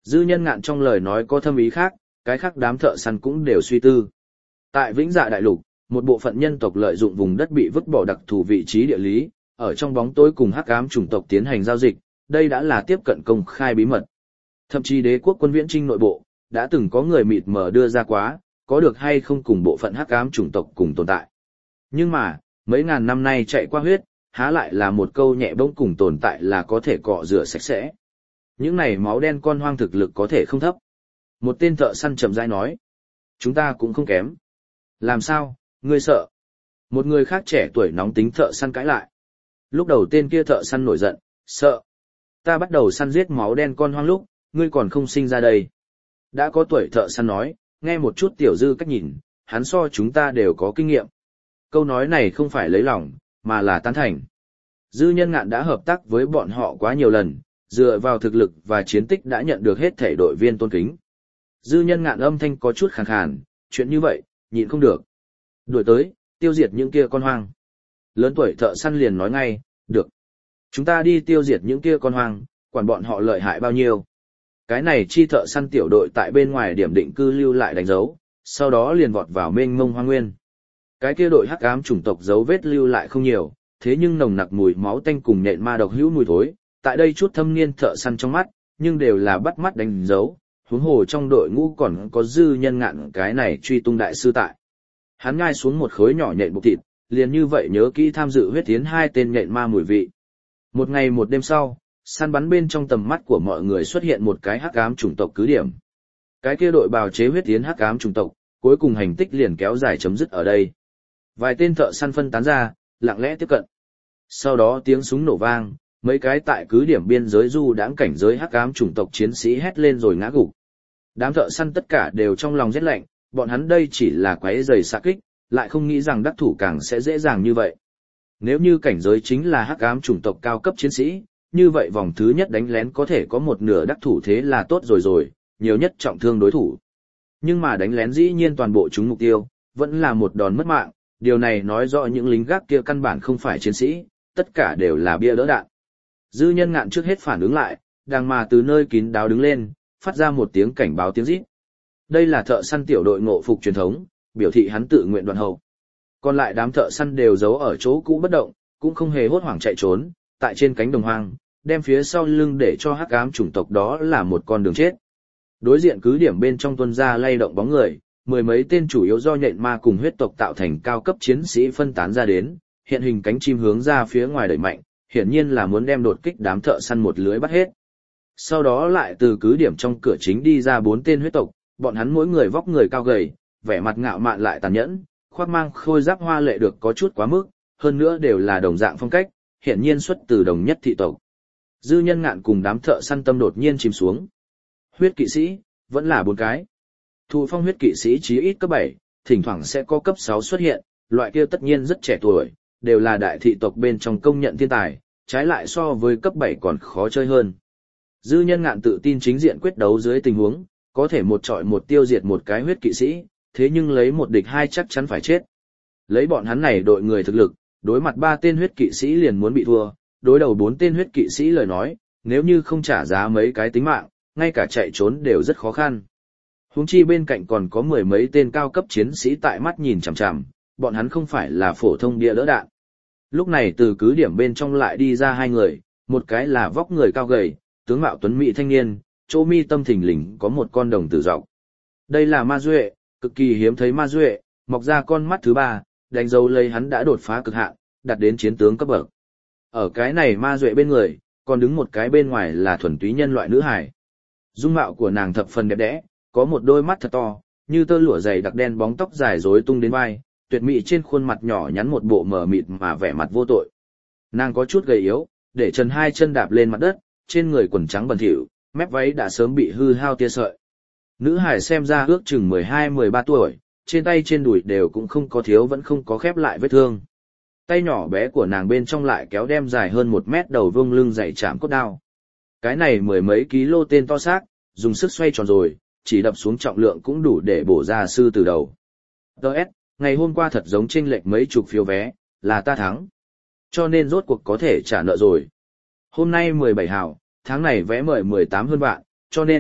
Dư Nhân Ngạn trong lời nói có thâm ý khác, cái khác đám thợ săn cũng đều suy tư. Tại Vĩnh Dạ Đại Lục, một bộ phận nhân tộc lợi dụng vùng đất bị vứt bỏ đặc thù vị trí địa lý, ở trong bóng tối cùng hắc ám chủng tộc tiến hành giao dịch, đây đã là tiếp cận công khai bí mật. Thậm chí đế quốc quân viễn trinh nội bộ, đã từng có người mịt mờ đưa ra quá, có được hay không cùng bộ phận hắc ám chủng tộc cùng tồn tại. Nhưng mà, mấy ngàn năm nay chạy qua huyết, há lại là một câu nhẹ bỗng cùng tồn tại là có thể cọ rửa sạch sẽ. Những này máu đen con hoang thực lực có thể không thấp. Một tên thợ săn chậm rãi nói, chúng ta cũng không kém. Làm sao, ngươi sợ? Một người khác trẻ tuổi nóng tính thợ săn cãi lại. Lúc đầu tên kia thợ săn nổi giận, sợ. Ta bắt đầu săn giết máu đen con hoang lúc, ngươi còn không sinh ra đây. Đã có tuổi thợ săn nói, nghe một chút tiểu dư cách nhìn, hắn so chúng ta đều có kinh nghiệm. Câu nói này không phải lấy lòng, mà là tán thành. Dư Nhân Ngạn đã hợp tác với bọn họ quá nhiều lần, dựa vào thực lực và chiến tích đã nhận được hết thể đội viên tôn kính. Dư Nhân Ngạn âm thanh có chút khàn khàn, chuyện như vậy, nhịn không được. Đuổi tới, tiêu diệt những kia con hoang. Lớn tuổi thợ săn liền nói ngay, được. Chúng ta đi tiêu diệt những kia con hoang, quản bọn họ lợi hại bao nhiêu. Cái này chi thợ săn tiểu đội tại bên ngoài điểm định cư lưu lại đánh dấu, sau đó liền vọt vào mênh mông hoang nguyên. Cái kia đội hắc ám chủng tộc dấu vết lưu lại không nhiều, thế nhưng nồng nặc mùi máu tanh cùng nhện ma độc hữu mùi thối, tại đây chút thâm niên thợ săn trong mắt, nhưng đều là bắt mắt đánh dấu, huống hồ trong đội ngũ còn có Dư Nhân Ngạn cái này truy tung đại sư tại. Hắn ngai xuống một khối nhỏ nhện bột thịt, liền như vậy nhớ kỹ tham dự huyết tiến hai tên nhện ma mùi vị. Một ngày một đêm sau, săn bắn bên trong tầm mắt của mọi người xuất hiện một cái hắc ám chủng tộc cứ điểm. Cái kia đội bào chế huyết tiến hắc ám chủng tộc, cuối cùng hành tích liền kéo dài chấm dứt ở đây. Vài tên thợ săn phân tán ra, lặng lẽ tiếp cận. Sau đó tiếng súng nổ vang, mấy cái tại cứ điểm biên giới du đãng cảnh giới hắc ám chủng tộc chiến sĩ hét lên rồi ngã gục. Đám thợ săn tất cả đều trong lòng rét lạnh, bọn hắn đây chỉ là quái giày xạ kích, lại không nghĩ rằng đắc thủ càng sẽ dễ dàng như vậy. Nếu như cảnh giới chính là hắc ám chủng tộc cao cấp chiến sĩ, như vậy vòng thứ nhất đánh lén có thể có một nửa đắc thủ thế là tốt rồi rồi, nhiều nhất trọng thương đối thủ. Nhưng mà đánh lén dĩ nhiên toàn bộ chúng mục tiêu, vẫn là một đòn mất mạng, điều này nói rõ những lính gác kia căn bản không phải chiến sĩ, tất cả đều là bia đỡ đạn. Dư Nhân Ngạn trước hết phản ứng lại, đang mà từ nơi kín đáo đứng lên, phát ra một tiếng cảnh báo tiếng rít. Đây là thợ săn tiểu đội ngộ phục truyền thống, biểu thị hắn tự nguyện đoàn hậu. Còn lại đám thợ săn đều giấu ở chỗ cũ bất động, cũng không hề hốt hoảng chạy trốn, tại trên cánh đồng hoang, đem phía sau lưng để cho hắc ám chủng tộc đó là một con đường chết. Đối diện cứ điểm bên trong tuân ra lay động bóng người, mười mấy tên chủ yếu do nhện ma cùng huyết tộc tạo thành cao cấp chiến sĩ phân tán ra đến, hiện hình cánh chim hướng ra phía ngoài đẩy mạnh, hiển nhiên là muốn đem đột kích đám thợ săn một lưới bắt hết. Sau đó lại từ cứ điểm trong cửa chính đi ra bốn tên huyết tộc, bọn hắn mỗi người vóc người cao gầy, vẻ mặt ngạo mạn lại tàn nhẫn, khoác mang khôi giáp hoa lệ được có chút quá mức, hơn nữa đều là đồng dạng phong cách, hiển nhiên xuất từ đồng nhất thị tộc. Dư Nhân Ngạn cùng đám thợ săn tâm đột nhiên chìm xuống. Huyết kỵ sĩ, vẫn là bốn cái. Thụ phong huyết kỵ sĩ chí ít cấp bảy, thỉnh thoảng sẽ có cấp sáu xuất hiện, loại kia tất nhiên rất trẻ tuổi, đều là đại thị tộc bên trong công nhận thiên tài, trái lại so với cấp bảy còn khó chơi hơn. Dư Nhân Ngạn tự tin chính diện quyết đấu dưới tình huống, có thể một trọi một tiêu diệt một cái huyết kỵ sĩ, thế nhưng lấy một địch hai chắc chắn phải chết. Lấy bọn hắn này đội người thực lực, đối mặt ba tên huyết kỵ sĩ liền muốn bị thua, đối đầu bốn tên huyết kỵ sĩ lời nói, nếu như không trả giá mấy cái tính mạng, ngay cả chạy trốn đều rất khó khăn. Huống chi bên cạnh còn có mười mấy tên cao cấp chiến sĩ tại mắt nhìn chằm chằm, bọn hắn không phải là phổ thông bia đỡ đạn. Lúc này từ cứ điểm bên trong lại đi ra hai người, một cái là vóc người cao gầy, tướng mạo tuấn mỹ thanh niên, chỗ mi tâm thình lình có một con đồng tử dọc. Đây là ma duệ, cực kỳ hiếm thấy ma duệ, mọc ra con mắt thứ ba, đánh dấu lấy hắn đã đột phá cực hạn, đạt đến chiến tướng cấp bậc. Ở cái này ma duệ bên người, còn đứng một cái bên ngoài là thuần túy nhân loại nữ hải. Dung mạo của nàng thập phần đẹp đẽ, có một đôi mắt thật to, như tơ lụa dày đặc đen bóng tóc dài rối tung đến vai, tuyệt mỹ trên khuôn mặt nhỏ nhắn một bộ mờ mịt mà vẻ mặt vô tội. Nàng có chút gầy yếu, để trần hai chân đạp lên mặt đất, trên người quần trắng bẩn thỉu, mép váy đã sớm bị hư hao tia sợi. Nữ hải xem ra ước chừng mười hai mười ba tuổi, trên tay trên đùi đều cũng không có thiếu vẫn không có khép lại vết thương. Tay nhỏ bé của nàng bên trong lại kéo đem dài hơn một mét đầu vương lưng dày chạm cốt đao. Cái này mười mấy ký lô tên to xác, dùng sức xoay tròn rồi, chỉ đập xuống trọng lượng cũng đủ để bổ ra sư từ đầu. Đợt, ngày hôm qua thật giống chênh lệch mấy chục phiếu vé, là ta thắng. Cho nên rốt cuộc có thể trả nợ rồi. Hôm nay mười bảy hào, tháng này vé mời mười tám hơn vạn, cho nên,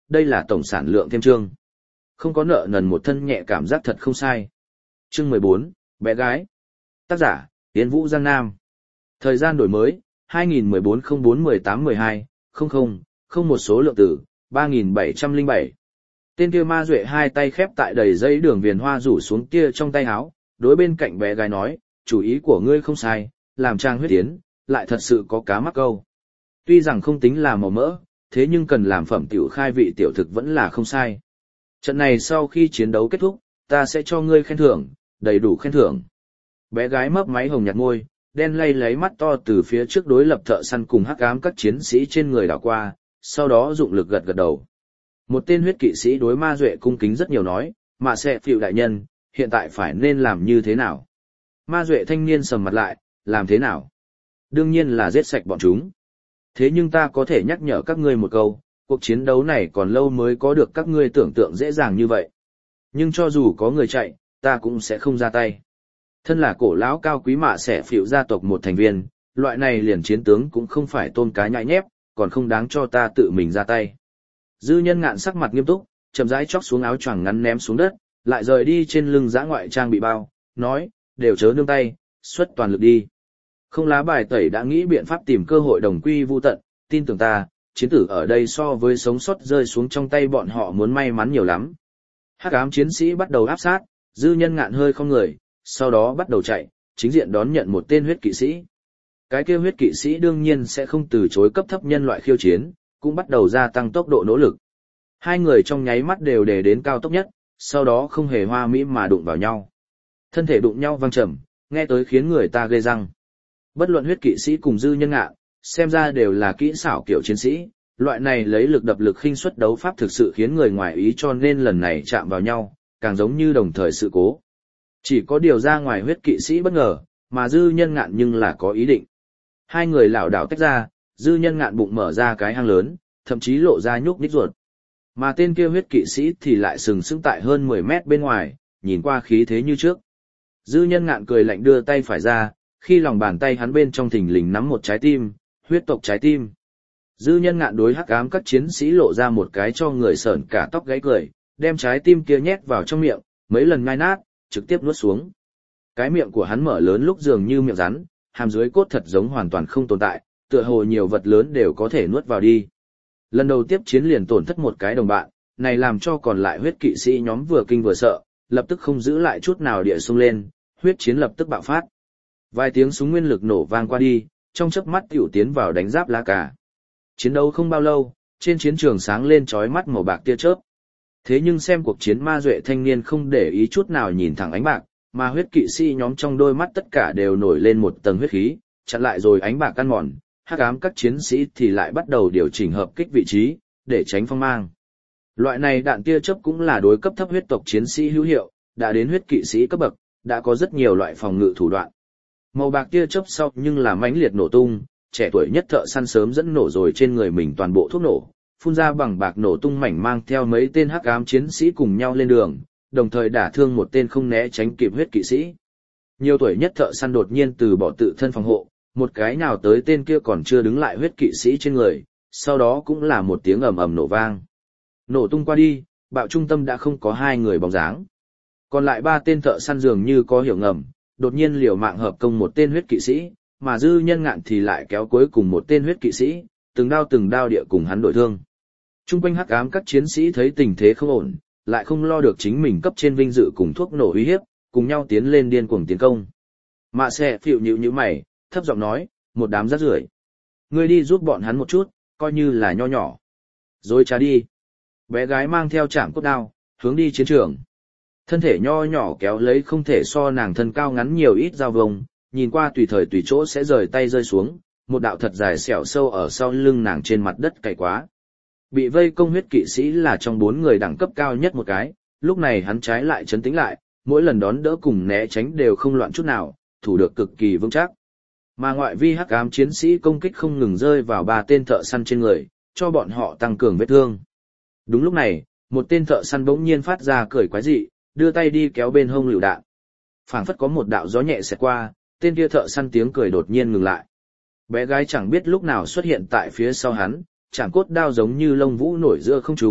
đây là tổng sản lượng thêm chương. Không có nợ nần một thân nhẹ cảm giác thật không sai. Chương mười bốn, bé gái. Tác giả, Yến Vũ Giang Nam. Thời gian đổi mới, hai nghìn mười bốn không bốn mười tám mười hai, không không, không một số lượng tử, ba nghìn bảy trăm lẻ bảy. Tên kia ma duệ hai tay khép tại đầy dây đường viền hoa rủ xuống kia trong tay áo, đối bên cạnh bé gái nói, chủ ý của ngươi không sai, làm trang huyết tiến, lại thật sự có cá mắc câu. Tuy rằng không tính là màu mỡ, thế nhưng cần làm phẩm tiểu khai vị tiểu thực vẫn là không sai. Trận này sau khi chiến đấu kết thúc, ta sẽ cho ngươi khen thưởng, đầy đủ khen thưởng. Bé gái mấp máy hồng nhạt môi, đen lay lấy mắt to từ phía trước đối lập thợ săn cùng hắc ám các chiến sĩ trên người đảo qua, sau đó dụng lực gật gật đầu. Một tên huyết kỵ sĩ đối ma duệ cung kính rất nhiều nói, mà sẽ phiệu đại nhân, hiện tại phải nên làm như thế nào? Ma duệ thanh niên sầm mặt lại, làm thế nào? Đương nhiên là giết sạch bọn chúng. Thế nhưng ta có thể nhắc nhở các ngươi một câu, cuộc chiến đấu này còn lâu mới có được các ngươi tưởng tượng dễ dàng như vậy. Nhưng cho dù có người chạy, ta cũng sẽ không ra tay. Thân là cổ lão cao quý mạ sẽ phiệu gia tộc một thành viên, loại này liền chiến tướng cũng không phải tôm cá nhại nhép, còn không đáng cho ta tự mình ra tay. Dư Nhân Ngạn sắc mặt nghiêm túc, chậm rãi chóc xuống áo choàng ngắn ném xuống đất, lại rời đi trên lưng dã ngoại trang bị bao, nói, đều chớ nương tay, xuất toàn lực đi. Không lá bài tẩy đã nghĩ biện pháp tìm cơ hội đồng quy vu tận, tin tưởng ta, chiến tử ở đây so với sống sót rơi xuống trong tay bọn họ muốn may mắn nhiều lắm. Hắc ám chiến sĩ bắt đầu áp sát, Dư Nhân Ngạn hơi không người, sau đó bắt đầu chạy, chính diện đón nhận một tên huyết kỵ sĩ. Cái kia huyết kỵ sĩ đương nhiên sẽ không từ chối cấp thấp nhân loại khiêu chiến, cũng bắt đầu gia tăng tốc độ nỗ lực. Hai người trong nháy mắt đều đề đến cao tốc nhất, sau đó không hề hoa mỹ mà đụng vào nhau. Thân thể đụng nhau vang trầm, nghe tới khiến người ta ghê răng. Bất luận huyết kỵ sĩ cùng Dư Nhân Ngạn, xem ra đều là kỹ xảo kiểu chiến sĩ, loại này lấy lực đập lực khinh suất đấu pháp thực sự khiến người ngoài ý, cho nên lần này chạm vào nhau, càng giống như đồng thời sự cố. Chỉ có điều ra ngoài huyết kỵ sĩ bất ngờ, mà Dư Nhân Ngạn nhưng là có ý định. Hai người lảo đảo tách ra, Dư Nhân Ngạn bụng mở ra cái hang lớn, thậm chí lộ ra nhúc nhích ruột. Mà tên kia huyết kỵ sĩ thì lại sừng sững tại hơn mười mét bên ngoài, nhìn qua khí thế như trước. Dư Nhân Ngạn cười lạnh đưa tay phải ra, khi lòng bàn tay hắn bên trong thình lình nắm một trái tim, huyết tộc trái tim. Dư Nhân Ngạn đối hắc ám các chiến sĩ lộ ra một cái cho người sởn cả tóc gáy cười, đem trái tim kia nhét vào trong miệng, mấy lần nhai nát, trực tiếp nuốt xuống. Cái miệng của hắn mở lớn lúc dường như miệng rắn, hàm dưới cốt thật giống hoàn toàn không tồn tại, tựa hồ nhiều vật lớn đều có thể nuốt vào đi. Lần đầu tiếp chiến liền tổn thất một cái đồng bạn, này làm cho còn lại huyết kỵ sĩ nhóm vừa kinh vừa sợ, lập tức không giữ lại chút nào địa xông lên, huyết chiến lập tức bạo phát. Vài tiếng súng nguyên lực nổ vang qua đi, trong chớp mắt tiểu tiến vào đánh giáp lá cà. Chiến đấu không bao lâu, trên chiến trường sáng lên chói mắt màu bạc tia chớp. Thế nhưng xem cuộc chiến ma duệ thanh niên không để ý chút nào nhìn thẳng ánh bạc, mà huyết kỵ sĩ nhóm trong đôi mắt tất cả đều nổi lên một tầng huyết khí, chặn lại rồi ánh bạc ăn mòn, hắc ám các chiến sĩ thì lại bắt đầu điều chỉnh hợp kích vị trí, để tránh phong mang. Loại này đạn tia chớp cũng là đối cấp thấp huyết tộc chiến sĩ hữu hiệu, đã đến huyết kỵ sĩ cấp bậc, đã có rất nhiều loại phòng ngự thủ đoạn. Màu bạc tia chớp sau nhưng là mãnh liệt nổ tung, trẻ tuổi nhất thợ săn sớm dẫn nổ rồi trên người mình toàn bộ thuốc nổ, phun ra bằng bạc nổ tung mảnh mang theo mấy tên hắc ám chiến sĩ cùng nhau lên đường, đồng thời đả thương một tên không né tránh kịp huyết kỵ sĩ. Nhiều tuổi nhất thợ săn đột nhiên từ bỏ tự thân phòng hộ, một cái nào tới tên kia còn chưa đứng lại huyết kỵ sĩ trên người, sau đó cũng là một tiếng ầm ầm nổ vang. Nổ tung qua đi, bạo trung tâm đã không có hai người bóng dáng. Còn lại ba tên thợ săn dường như có hiểu ngầm, đột nhiên liều mạng hợp công một tên huyết kỵ sĩ, mà Dư Nhân Ngạn thì lại kéo cuối cùng một tên huyết kỵ sĩ, từng đao từng đao địa cùng hắn đổi thương. Trung quanh hắc ám các chiến sĩ thấy tình thế không ổn, lại không lo được chính mình cấp trên vinh dự cùng thuốc nổ uy hiếp, cùng nhau tiến lên điên cuồng tiến công. Mạ Xẻ Phịu nhíu nhíu mày, thấp giọng nói, một đám rác rưởi. Ngươi đi giúp bọn hắn một chút, coi như là nho nhỏ. Rồi trả đi. Bé gái mang theo trảm cốt đao, hướng đi chiến trường. Thân thể nho nhỏ kéo lấy không thể so nàng thân cao ngắn nhiều ít dao vông, nhìn qua tùy thời tùy chỗ sẽ rời tay rơi xuống, một đạo thật dài xẻo sâu ở sau lưng nàng trên mặt đất cày quá. Bị vây công huyết kỵ sĩ là trong bốn người đẳng cấp cao nhất một cái, lúc này hắn trái lại trấn tĩnh lại, mỗi lần đón đỡ cùng né tránh đều không loạn chút nào, thủ được cực kỳ vững chắc. Mà ngoại vi hắc ám chiến sĩ công kích không ngừng rơi vào ba tên thợ săn trên người, cho bọn họ tăng cường vết thương. Đúng lúc này, một tên thợ săn bỗng nhiên phát ra cười quái dị, đưa tay đi kéo bên hông lựu đạn. Phảng phất có một đạo gió nhẹ xẹt qua, tên kia thợ săn tiếng cười đột nhiên ngừng lại. Bé gái chẳng biết lúc nào xuất hiện tại phía sau hắn, chạm cốt đao giống như lông vũ nổi giữa không trung,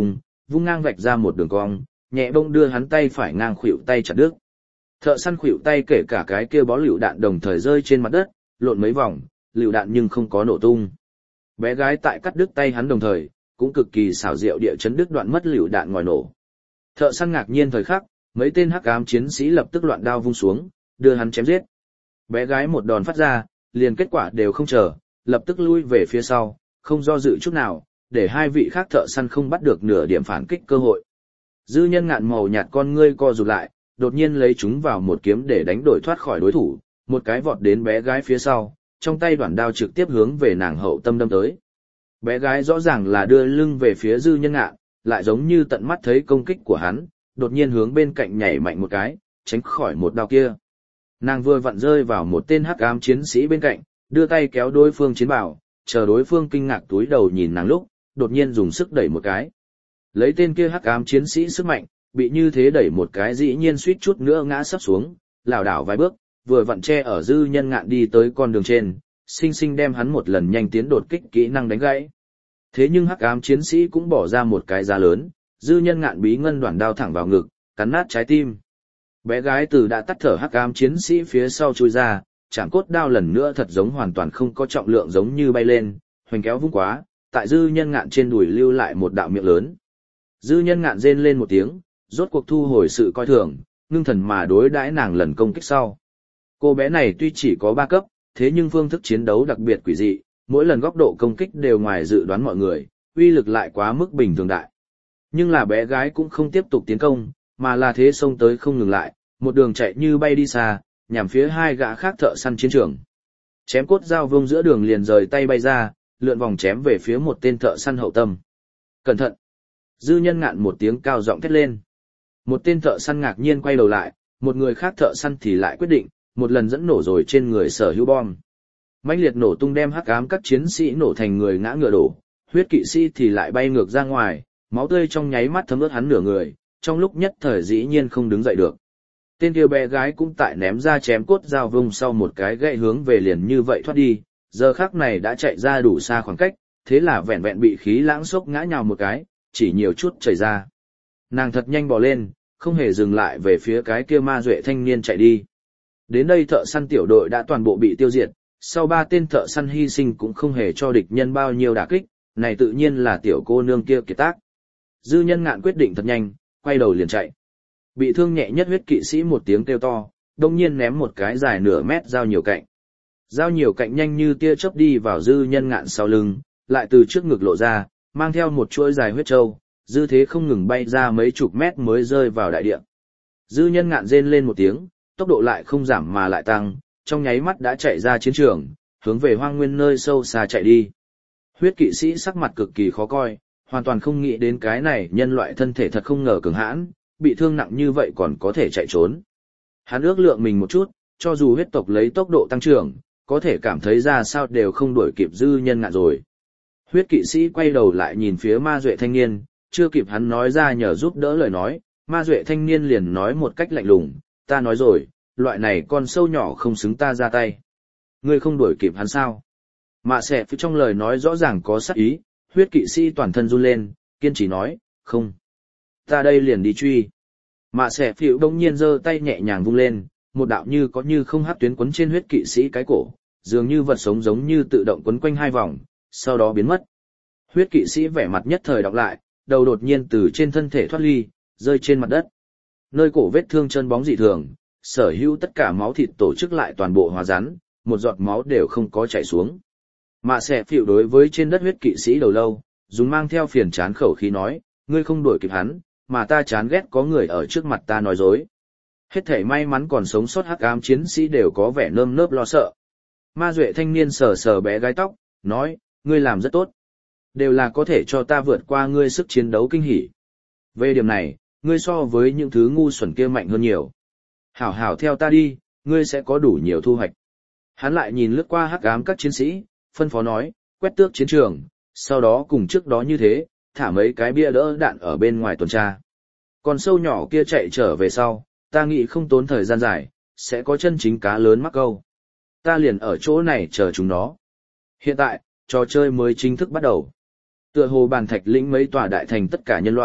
vung ngang vạch ra một đường cong, nhẹ bông đưa hắn tay phải ngang khuỷu tay chặt đứt. Thợ săn khuỷu tay kể cả cái kia bó lựu đạn đồng thời rơi trên mặt đất, lộn mấy vòng, lựu đạn nhưng không có nổ tung. Bé gái tại cắt đứt tay hắn đồng thời, cũng cực kỳ xảo diệu địa chấn đứt đoạn mất lựu đạn ngòi nổ. Thợ săn ngạc nhiên thời khắc, mấy tên hắc ám chiến sĩ lập tức loạn đao vung xuống, đưa hắn chém giết. Bé gái một đòn phát ra, liền kết quả đều không chờ, lập tức lui về phía sau, không do dự chút nào, để hai vị khác thợ săn không bắt được nửa điểm phản kích cơ hội. Dư Nhân Ngạn màu nhạt con ngươi co rụt lại, đột nhiên lấy chúng vào một kiếm để đánh đổi thoát khỏi đối thủ, một cái vọt đến bé gái phía sau, trong tay đoạn đao trực tiếp hướng về nàng hậu tâm đâm tới. Bé gái rõ ràng là đưa lưng về phía Dư Nhân Ngạn, lại giống như tận mắt thấy công kích của hắn, đột nhiên hướng bên cạnh nhảy mạnh một cái, tránh khỏi một đao kia. Nàng vừa vặn rơi vào một tên hắc ám chiến sĩ bên cạnh, đưa tay kéo đối phương chiến bảo, chờ đối phương kinh ngạc túi đầu nhìn nàng lúc, đột nhiên dùng sức đẩy một cái. Lấy tên kia hắc ám chiến sĩ sức mạnh, bị như thế đẩy một cái dĩ nhiên suýt chút nữa ngã sấp xuống, lảo đảo vài bước, vừa vặn che ở Dư Nhân Ngạn đi tới con đường trên, sinh sinh đem hắn một lần nhanh tiến đột kích kỹ năng đánh gãy. Thế nhưng hắc ám chiến sĩ cũng bỏ ra một cái giá lớn, Dư Nhân Ngạn bí ngân đoạn đao thẳng vào ngực, cắn nát trái tim. Bé gái từ đã tắt thở hắc ám chiến sĩ phía sau chui ra, chạm cốt đao lần nữa thật giống hoàn toàn không có trọng lượng giống như bay lên, hoành kéo vung quá, tại Dư Nhân Ngạn trên đùi lưu lại một đạo miệng lớn. Dư Nhân Ngạn rên lên một tiếng, rốt cuộc thu hồi sự coi thường, ngưng thần mà đối đãi nàng lần công kích sau. Cô bé này tuy chỉ có ba cấp, thế nhưng phương thức chiến đấu đặc biệt quỷ dị, mỗi lần góc độ công kích đều ngoài dự đoán mọi người, uy lực lại quá mức bình thường đại. Nhưng là bé gái cũng không tiếp tục tiến công, mà là thế xông tới không ngừng lại, một đường chạy như bay đi xa, nhằm phía hai gã khác thợ săn chiến trường. Chém cốt dao vung giữa đường liền rời tay bay ra, lượn vòng chém về phía một tên thợ săn hậu tâm. Cẩn thận! Dư Nhân Ngạn một tiếng cao giọng thét lên. Một tên thợ săn ngạc nhiên quay đầu lại, một người khác thợ săn thì lại quyết định, một lần dẫn nổ rồi trên người sở hữu bom. Mãnh liệt nổ tung đem hắc ám các chiến sĩ nổ thành người ngã ngựa đổ, huyết kỵ sĩ thì lại bay ngược ra ngoài, máu tươi trong nháy mắt thấm ướt hắn nửa người, trong lúc nhất thời dĩ nhiên không đứng dậy được. Tên kia bé gái cũng tại ném ra chém cốt dao vung sau một cái gậy hướng về liền như vậy thoát đi, giờ khắc này đã chạy ra đủ xa khoảng cách, thế là vẹn vẹn bị khí lãng sốc ngã nhào một cái, chỉ nhiều chút chảy ra. Nàng thật nhanh bò lên, không hề dừng lại về phía cái kia ma duệ thanh niên chạy đi. Đến đây thợ săn tiểu đội đã toàn bộ bị tiêu diệt, sau ba tên thợ săn hy sinh cũng không hề cho địch nhân bao nhiêu đả kích, này tự nhiên là tiểu cô nương kia kiệt tác. Dư Nhân Ngạn quyết định thật nhanh, quay đầu liền chạy. Bị thương nhẹ nhất huyết kỵ sĩ một tiếng kêu to, đông nhiên ném một cái dài nửa mét dao nhiều cạnh. Dao nhiều cạnh nhanh như tia chớp đi vào Dư Nhân Ngạn sau lưng, lại từ trước ngực lộ ra, mang theo một chuỗi dài huyết trâu, dư thế không ngừng bay ra mấy chục mét mới rơi vào đại địa. Dư Nhân Ngạn rên lên một tiếng, tốc độ lại không giảm mà lại tăng, trong nháy mắt đã chạy ra chiến trường, hướng về hoang nguyên nơi sâu xa chạy đi. Huyết kỵ sĩ sắc mặt cực kỳ khó coi, hoàn toàn không nghĩ đến cái này nhân loại thân thể thật không ngờ cường hãn, bị thương nặng như vậy còn có thể chạy trốn. Hắn ước lượng mình một chút, cho dù huyết tộc lấy tốc độ tăng trưởng, có thể cảm thấy ra sao đều không đuổi kịp Dư Nhân Ngạn rồi. Huyết kỵ sĩ quay đầu lại nhìn phía ma duệ thanh niên, chưa kịp hắn nói ra nhờ giúp đỡ lời nói, ma duệ thanh niên liền nói một cách lạnh lùng, ta nói rồi, loại này con sâu nhỏ không xứng ta ra tay. Ngươi không đuổi kịp hắn sao? Mạ Xẻ phía trong lời nói rõ ràng có sát ý, huyết kỵ sĩ toàn thân run lên, kiên trì nói, không. Ta đây liền đi truy. Mạ Xẻ phiểu đông nhiên giơ tay nhẹ nhàng vung lên, một đạo như có như không hắc tuyến quấn trên huyết kỵ sĩ cái cổ, dường như vật sống giống như tự động quấn quanh hai vòng, sau đó biến mất. Huyết kỵ sĩ vẻ mặt nhất thời đọc lại, đầu đột nhiên từ trên thân thể thoát ly, rơi trên mặt đất. Nơi cổ vết thương chân bóng dị thường, sở hữu tất cả máu thịt tổ chức lại toàn bộ hóa rắn, một giọt máu đều không có chảy xuống. Mạ Xẻ phiểu đối với trên đất huyết kỵ sĩ đầu lâu, dùng mang theo phiền chán khẩu khí nói, ngươi không đuổi kịp hắn, mà ta chán ghét có người ở trước mặt ta nói dối. Hết thảy may mắn còn sống sót hắc ám chiến sĩ đều có vẻ nơm nớp lo sợ. Ma duệ thanh niên sờ sờ bé gái tóc, nói, ngươi làm rất tốt. Đều là có thể cho ta vượt qua ngươi sức chiến đấu kinh hỉ. Về điểm này, ngươi so với những thứ ngu xuẩn kia mạnh hơn nhiều. Hảo hảo theo ta đi, ngươi sẽ có đủ nhiều thu hoạch. Hắn lại nhìn lướt qua hắc ám các chiến sĩ, phân phó nói, quét tước chiến trường, sau đó cùng trước đó như thế, thả mấy cái bia đỡ đạn ở bên ngoài tuần tra. Còn sâu nhỏ kia chạy trở về sau, ta nghĩ không tốn thời gian dài, sẽ có chân chính cá lớn mắc câu. Ta liền ở chỗ này chờ chúng nó. Hiện tại, trò chơi mới chính thức bắt đầu. Tựa hồ bàn thạch lĩnh mấy tòa đại thành tất cả nhân loại,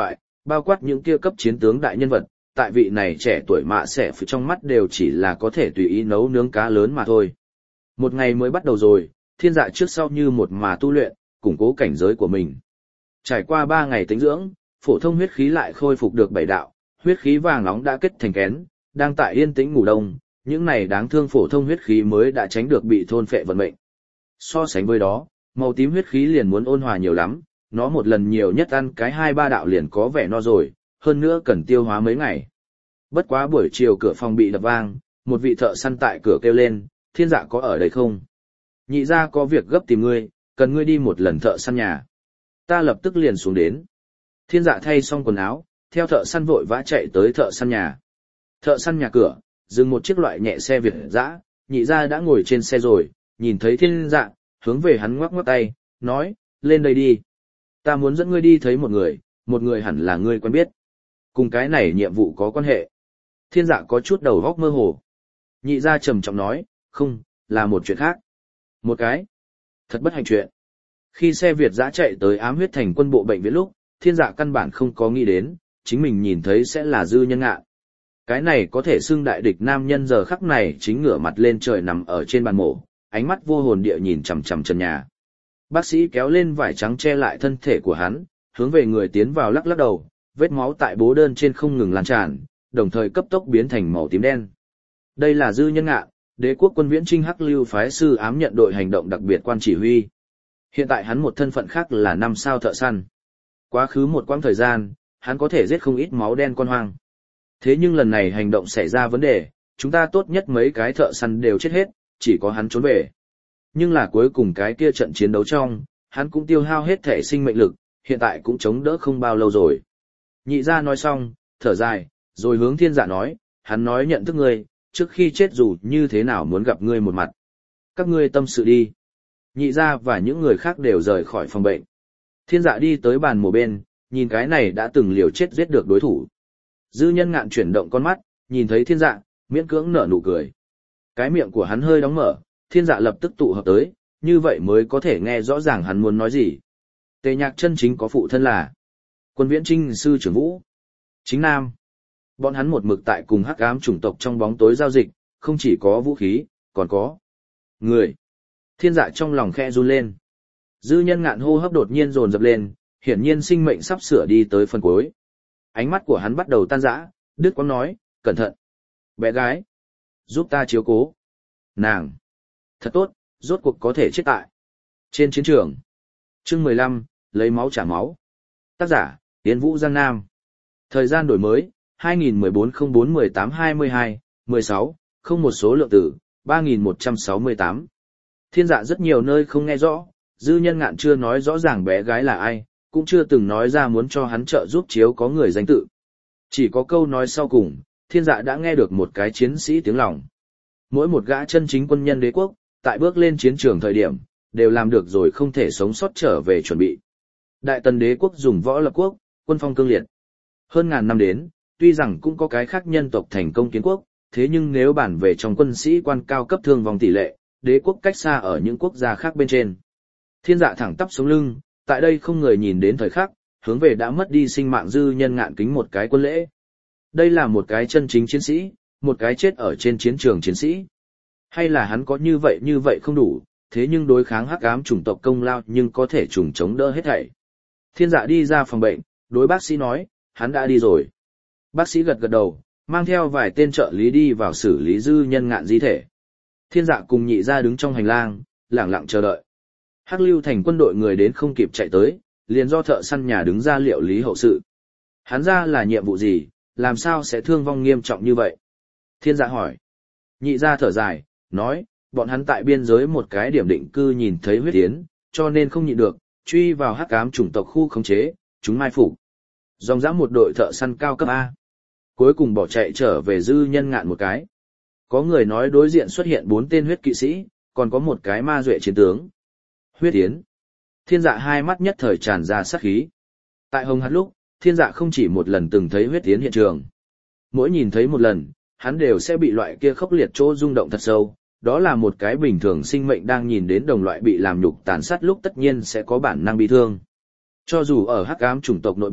bao quát những kia cấp chiến tướng đại nhân vật, tại vị này trẻ tuổi mạ xẻ phía trong mắt đều chỉ là có thể tùy ý nấu nướng cá lớn mà thôi. Một ngày mới bắt đầu rồi, thiên dạ trước sau như một mà tu luyện, củng cố cảnh giới của mình. Trải qua ba ngày tĩnh dưỡng, phổ thông huyết khí lại khôi phục được bảy đạo, huyết khí vàng nóng đã kết thành kén, đang tại yên tĩnh ngủ đông, những này đáng thương phổ thông huyết khí mới đã tránh được bị thôn phệ vận mệnh. So sánh với đó, màu tím huyết khí liền muốn ôn hòa nhiều lắm, nó một lần nhiều nhất ăn cái hai ba đạo liền có vẻ no rồi, hơn nữa cần tiêu hóa mấy ngày. Bất quá buổi chiều cửa phòng bị đập vang, một vị thợ săn tại cửa kêu lên, thiên dạ có ở đây không? Nhị gia có việc gấp tìm ngươi, cần ngươi đi một lần thợ săn nhà. Ta lập tức liền xuống đến. Thiên dạ thay xong quần áo, theo thợ săn vội vã chạy tới thợ săn nhà. Thợ săn nhà cửa, dừng một chiếc loại nhẹ xe Việt dã, nhị gia đã ngồi trên xe rồi, nhìn thấy thiên dạ, hướng về hắn ngoắc ngoắc tay, nói, lên đây đi. Ta muốn dẫn ngươi đi thấy một người, một người hẳn là ngươi quen biết. Cùng cái này nhiệm vụ có quan hệ. Thiên dạ có chút đầu góc mơ hồ. Nhị gia trầm trọng nói, không, là một chuyện khác. Một cái. Thật bất hạnh chuyện. Khi xe Việt dã chạy tới ám huyết thành quân bộ bệnh viện lúc, thiên dạ căn bản không có nghĩ đến, chính mình nhìn thấy sẽ là Dư Nhân Ngạn. Cái này có thể xưng đại địch nam nhân giờ khắc này chính ngửa mặt lên trời nằm ở trên bàn mổ, ánh mắt vô hồn địa nhìn chằm chằm trần nhà. Bác sĩ kéo lên vải trắng che lại thân thể của hắn, hướng về người tiến vào lắc lắc đầu, vết máu tại bố đơn trên không ngừng lan tràn, đồng thời cấp tốc biến thành màu tím đen. Đây là Dư Nhân Ngạn, Đế quốc quân viễn trinh hắc lưu phái sư ám nhận đội hành động đặc biệt quan chỉ huy. Hiện tại hắn một thân phận khác là năm sao thợ săn. Quá khứ một quãng thời gian, hắn có thể giết không ít máu đen con hoang. Thế nhưng lần này hành động xảy ra vấn đề, chúng ta tốt nhất mấy cái thợ săn đều chết hết, chỉ có hắn trốn về. Nhưng là cuối cùng cái kia trận chiến đấu trong, hắn cũng tiêu hao hết thể sinh mệnh lực, hiện tại cũng chống đỡ không bao lâu rồi. Nhị gia nói xong, thở dài, rồi hướng thiên dạ nói, hắn nói nhận thức ngươi, trước khi chết dù như thế nào muốn gặp ngươi một mặt. Các ngươi tâm sự đi. Nhị gia và những người khác đều rời khỏi phòng bệnh. Thiên dạ đi tới bàn mổ bên, nhìn cái này đã từng liều chết giết được đối thủ. Dư Nhân Ngạn chuyển động con mắt, nhìn thấy thiên dạ, miễn cưỡng nở nụ cười. Cái miệng của hắn hơi đóng mở, thiên dạ lập tức tụ hợp tới, như vậy mới có thể nghe rõ ràng hắn muốn nói gì. Tề Nhạc chân chính có phụ thân là Quân viễn trinh sư trưởng Vũ. Chính Nam. Bọn hắn một mực tại cùng hắc ám chủng tộc trong bóng tối giao dịch, không chỉ có vũ khí, còn có người. Thiên dạ trong lòng khe run lên. Dư Nhân Ngạn hô hấp đột nhiên dồn dập lên, hiển nhiên sinh mệnh sắp sửa đi tới phần cuối. Ánh mắt của hắn bắt đầu tan rã, đứt quãng nói, cẩn thận. Bé gái, giúp ta chiếu cố. Nàng, thật tốt, rốt cuộc có thể chết tại trên chiến trường. Chương mười lăm, lấy máu trả máu. Tác giả, Yến Vũ Giang Nam. Thời gian đổi mới, hai nghìn mười bốn không bốn mười tám hai mươi hai, mười sáu, không một số lượng tử, ba nghìn một trăm sáu mươi tám. Thiên dạ rất nhiều nơi không nghe rõ, Dư Nhân Ngạn chưa nói rõ ràng bé gái là ai, cũng chưa từng nói ra muốn cho hắn trợ giúp chiếu có người danh tự. Chỉ có câu nói sau cùng, thiên dạ đã nghe được một cái chiến sĩ tiếng lòng. Mỗi một gã chân chính quân nhân đế quốc, tại bước lên chiến trường thời điểm, đều làm được rồi không thể sống sót trở về chuẩn bị. Đại Tần đế quốc dùng võ lập quốc, quân phong cương liệt. Hơn ngàn năm đến, tuy rằng cũng có cái khác nhân tộc thành công kiến quốc, thế nhưng nếu bản về trong quân sĩ quan cao cấp thương vong tỷ lệ, đế quốc cách xa ở những quốc gia khác bên trên. Thiên dạ thẳng tắp sống lưng, tại đây không người nhìn đến thời khắc, hướng về đã mất đi sinh mạng Dư Nhân Ngạn kính một cái quân lễ. Đây là một cái chân chính chiến sĩ, một cái chết ở trên chiến trường chiến sĩ. Hay là hắn có như vậy như vậy không đủ, thế nhưng đối kháng hắc ám chủng tộc công lao nhưng có thể trùng chống đỡ hết thảy. Thiên dạ đi ra phòng bệnh, đối bác sĩ nói, hắn đã đi rồi. Bác sĩ gật gật đầu, mang theo vài tên trợ lý đi vào xử lý Dư Nhân Ngạn di thể. Thiên dạ cùng nhị gia đứng trong hành lang, lặng lặng chờ đợi. Hắc lưu thành quân đội người đến không kịp chạy tới, liền do thợ săn nhà đứng ra liệu lý hậu sự. Hắn ra là nhiệm vụ gì, làm sao sẽ thương vong nghiêm trọng như vậy? Thiên dạ hỏi. Nhị gia thở dài, nói, bọn hắn tại biên giới một cái điểm định cư nhìn thấy huyết tiến, cho nên không nhịn được, truy vào hắc ám chủng tộc khu khống chế, chúng mai phục. Dòng dã một đội thợ săn cao cấp A. Cuối cùng bỏ chạy trở về Dư Nhân Ngạn một cái. Có người nói đối diện xuất hiện bốn tên huyết kỵ sĩ, còn có một cái ma duệ chiến tướng. Huyết tiến. Thiên dạ hai mắt nhất thời tràn ra sát khí. Tại Hồng Hạt lúc, thiên dạ không chỉ một lần từng thấy huyết tiến hiện trường. Mỗi nhìn thấy một lần, hắn đều sẽ bị loại kia khốc liệt chỗ rung động thật sâu. Đó là một cái bình thường sinh mệnh đang nhìn đến đồng loại bị làm nhục tàn sát lúc tất nhiên sẽ có bản năng bị thương. Cho dù ở hắc ám chủng tộc nội bộ,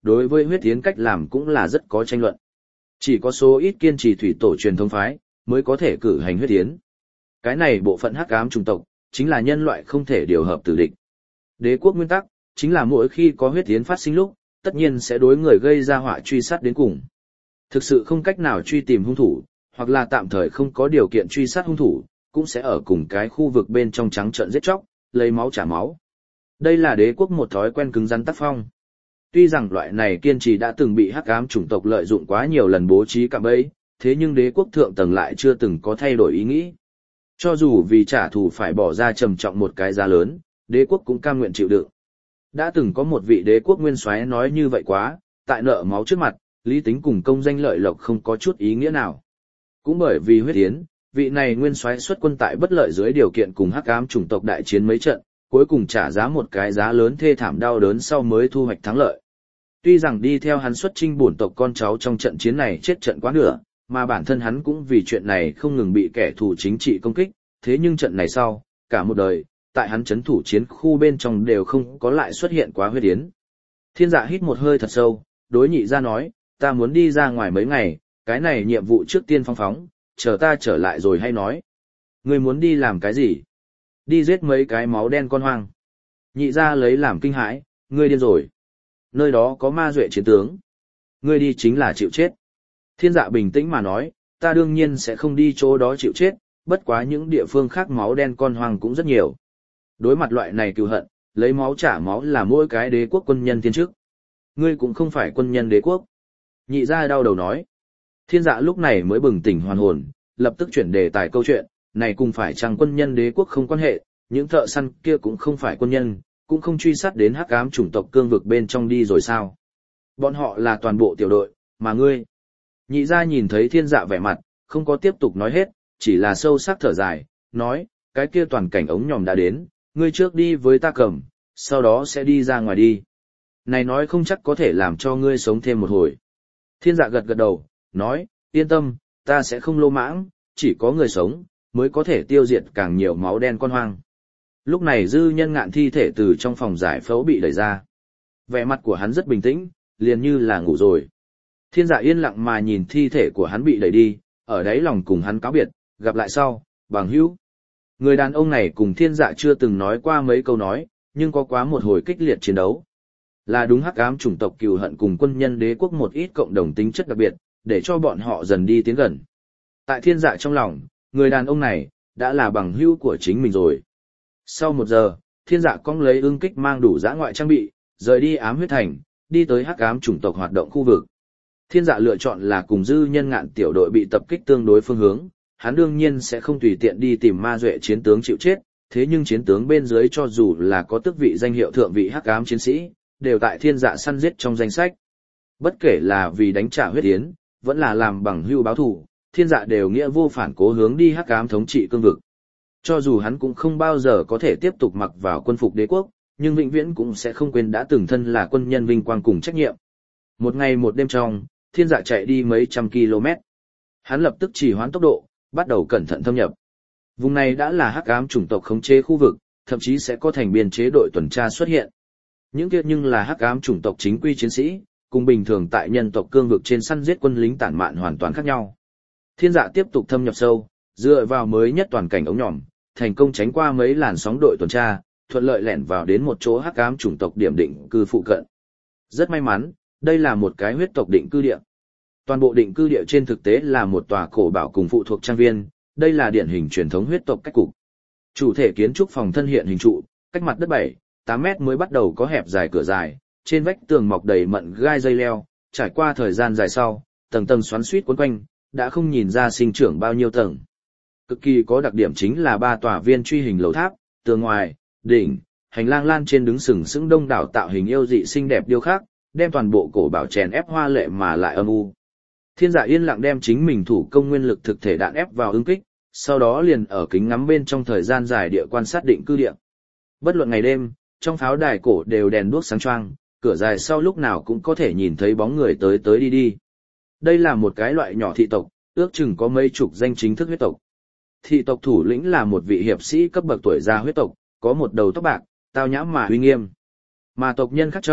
đối với huyết tiến cách làm cũng là rất có tranh luận. Chỉ có số ít kiên trì thủy tổ truyền thống phái, mới có thể cử hành huyết tiến. Cái này bộ phận hắc ám chủng tộc, chính là nhân loại không thể điều hợp tử địch. Đế quốc nguyên tắc, chính là mỗi khi có huyết tiến phát sinh lúc, tất nhiên sẽ đối người gây ra họa truy sát đến cùng. Thực sự không cách nào truy tìm hung thủ, hoặc là tạm thời không có điều kiện truy sát hung thủ, cũng sẽ ở cùng cái khu vực bên trong trắng trợn giết chóc, lấy máu trả máu. Đây là đế quốc một thói quen cứng rắn tác phong. Tuy rằng loại này kiên trì đã từng bị hắc ám chủng tộc lợi dụng quá nhiều lần bố trí cạm bẫy, thế nhưng đế quốc thượng tầng lại chưa từng có thay đổi ý nghĩ. Cho dù vì trả thù phải bỏ ra trầm trọng một cái giá lớn, đế quốc cũng cam nguyện chịu đựng. Đã từng có một vị đế quốc nguyên soái nói như vậy quá, tại nợ máu trước mặt, lý tính cùng công danh lợi lộc không có chút ý nghĩa nào. Cũng bởi vì huyết tiến, vị này nguyên soái xuất quân tại bất lợi dưới điều kiện cùng hắc ám chủng tộc đại chiến mấy trận, cuối cùng trả giá một cái giá lớn thê thảm đau đớn sau mới thu hoạch thắng lợi. Tuy rằng đi theo hắn xuất chinh bổn tộc con cháu trong trận chiến này chết trận quá nửa, mà bản thân hắn cũng vì chuyện này không ngừng bị kẻ thù chính trị công kích, thế nhưng trận này sau, cả một đời, tại hắn chấn thủ chiến khu bên trong đều không có lại xuất hiện quá huyết tiến. Thiên Dạ hít một hơi thật sâu, đối Nhị Gia nói, ta muốn đi ra ngoài mấy ngày, cái này nhiệm vụ trước tiên phong phóng, chờ ta trở lại rồi hay nói. Ngươi muốn đi làm cái gì? Đi giết mấy cái máu đen con hoang. Nhị Gia lấy làm kinh hãi, ngươi điên rồi. Nơi đó có ma duệ chiến tướng. Ngươi đi chính là chịu chết. Thiên Dạ bình tĩnh mà nói, ta đương nhiên sẽ không đi chỗ đó chịu chết, bất quá những địa phương khác máu đen con hoang cũng rất nhiều. Đối mặt loại này cừu hận, lấy máu trả máu là mỗi cái đế quốc quân nhân thiên chức. Ngươi cũng không phải quân nhân đế quốc. Nhị Gia đau đầu nói. Thiên Dạ lúc này mới bừng tỉnh hoàn hồn, lập tức chuyển đề tài câu chuyện, này cùng phải chăng quân nhân đế quốc không quan hệ, những thợ săn kia cũng không phải quân nhân, cũng không truy sát đến hắc ám chủng tộc cương vực bên trong đi rồi sao. Bọn họ là toàn bộ tiểu đội, mà ngươi. Nhị Gia nhìn thấy Thiên Dạ vẻ mặt, không có tiếp tục nói hết, chỉ là sâu sắc thở dài, nói, cái kia toàn cảnh ống nhòm đã đến, ngươi trước đi với ta cầm, sau đó sẽ đi ra ngoài đi. Này nói không chắc có thể làm cho ngươi sống thêm một hồi. Thiên Dạ gật gật đầu, nói, yên tâm, ta sẽ không lô mãng, chỉ có người sống, mới có thể tiêu diệt càng nhiều máu đen con hoang. Lúc này Dư Nhân Ngạn thi thể từ trong phòng giải phẫu bị đẩy ra. Vẻ mặt của hắn rất bình tĩnh, liền như là ngủ rồi. Thiên Dạ yên lặng mà nhìn thi thể của hắn bị đẩy đi, ở đáy lòng cùng hắn cáo biệt, gặp lại sau, bằng hữu. Người đàn ông này cùng Thiên Dạ chưa từng nói qua mấy câu nói, nhưng có quá một hồi kích liệt chiến đấu. Là đúng hắc ám chủng tộc cừu hận cùng quân nhân đế quốc một ít cộng đồng tính chất đặc biệt, để cho bọn họ dần đi tiến gần. Tại Thiên Dạ trong lòng, người đàn ông này, đã là bằng hữu của chính mình rồi. Sau một giờ, Thiên Dạ cong lấy ưng kích mang đủ dã ngoại trang bị, rời đi ám huyết thành, đi tới hắc ám chủng tộc hoạt động khu vực. Thiên Dạ lựa chọn là cùng Dư Nhân Ngạn tiểu đội bị tập kích tương đối phương hướng, hắn đương nhiên sẽ không tùy tiện đi tìm ma duệ chiến tướng chịu chết, thế nhưng chiến tướng bên dưới cho dù là có tước vị danh hiệu thượng vị hắc ám chiến sĩ, đều tại Thiên Dạ săn giết trong danh sách. Bất kể là vì đánh trả huyết tiến, vẫn là làm bằng hữu báo thù, Thiên Dạ đều nghĩa vô phản cố hướng đi hắc ám thống trị cương vực. Cho dù hắn cũng không bao giờ có thể tiếp tục mặc vào quân phục đế quốc, nhưng vĩnh viễn cũng sẽ không quên đã từng thân là quân nhân vinh quang cùng trách nhiệm. Một ngày một đêm trong, Thiên Dạ chạy đi mấy trăm km. Hắn lập tức chỉ hoãn tốc độ, bắt đầu cẩn thận thâm nhập. Vùng này đã là hắc ám chủng tộc khống chế khu vực, thậm chí sẽ có thành biên chế đội tuần tra xuất hiện. Những kia nhưng là hắc ám chủng tộc chính quy chiến sĩ, cùng bình thường tại nhân tộc cương vực trên săn giết quân lính tản mạn hoàn toàn khác nhau. Thiên Dạ tiếp tục thâm nhập sâu, dựa vào mới nhất toàn cảnh ống nhòm, thành công tránh qua mấy làn sóng đội tuần tra, thuận lợi lẻn vào đến một chỗ hắc ám chủng tộc điểm định cư phụ cận. Rất may mắn, đây là một cái huyết tộc định cư địa. Toàn bộ định cư địa trên thực tế là một tòa cổ bảo cùng phụ thuộc trang viên, đây là điển hình truyền thống huyết tộc cách cục. Chủ thể kiến trúc phòng thân hiện hình trụ, cách mặt đất bảy, tám mét mới bắt đầu có hẹp dài cửa dài, trên vách tường mọc đầy mận gai dây leo, trải qua thời gian dài sau, tầng tầng xoắn xuýt quấn quanh, đã không nhìn ra sinh trưởng bao nhiêu tầng. Cực kỳ có đặc điểm chính là ba tòa viên truy hình lầu tháp, tường ngoài, đỉnh, hành lang lan trên đứng sừng sững đông đảo tạo hình yêu dị xinh đẹp điêu khắc, đem toàn bộ cổ bảo chèn ép hoa lệ mà lại âm u. Thiên Dạ yên lặng đem chính mình thủ công nguyên lực thực thể đạn ép vào ứng kích, sau đó liền ở kính ngắm bên trong thời gian dài địa quan sát định cư địa. Bất luận ngày đêm, trong pháo đài cổ đều đèn đuốc sáng choang, cửa dài sau lúc nào cũng có thể nhìn thấy bóng người tới tới đi đi. Đây là một cái loại nhỏ thị tộc, ước chừng có mấy chục danh chính thức huyết tộc. Thị tộc thủ lĩnh là một vị hiệp sĩ cấp bậc tuổi già huyết tộc, có một đầu tóc bạc, tao nhã mà uy nghiêm. Mà tộc nhân khác trong,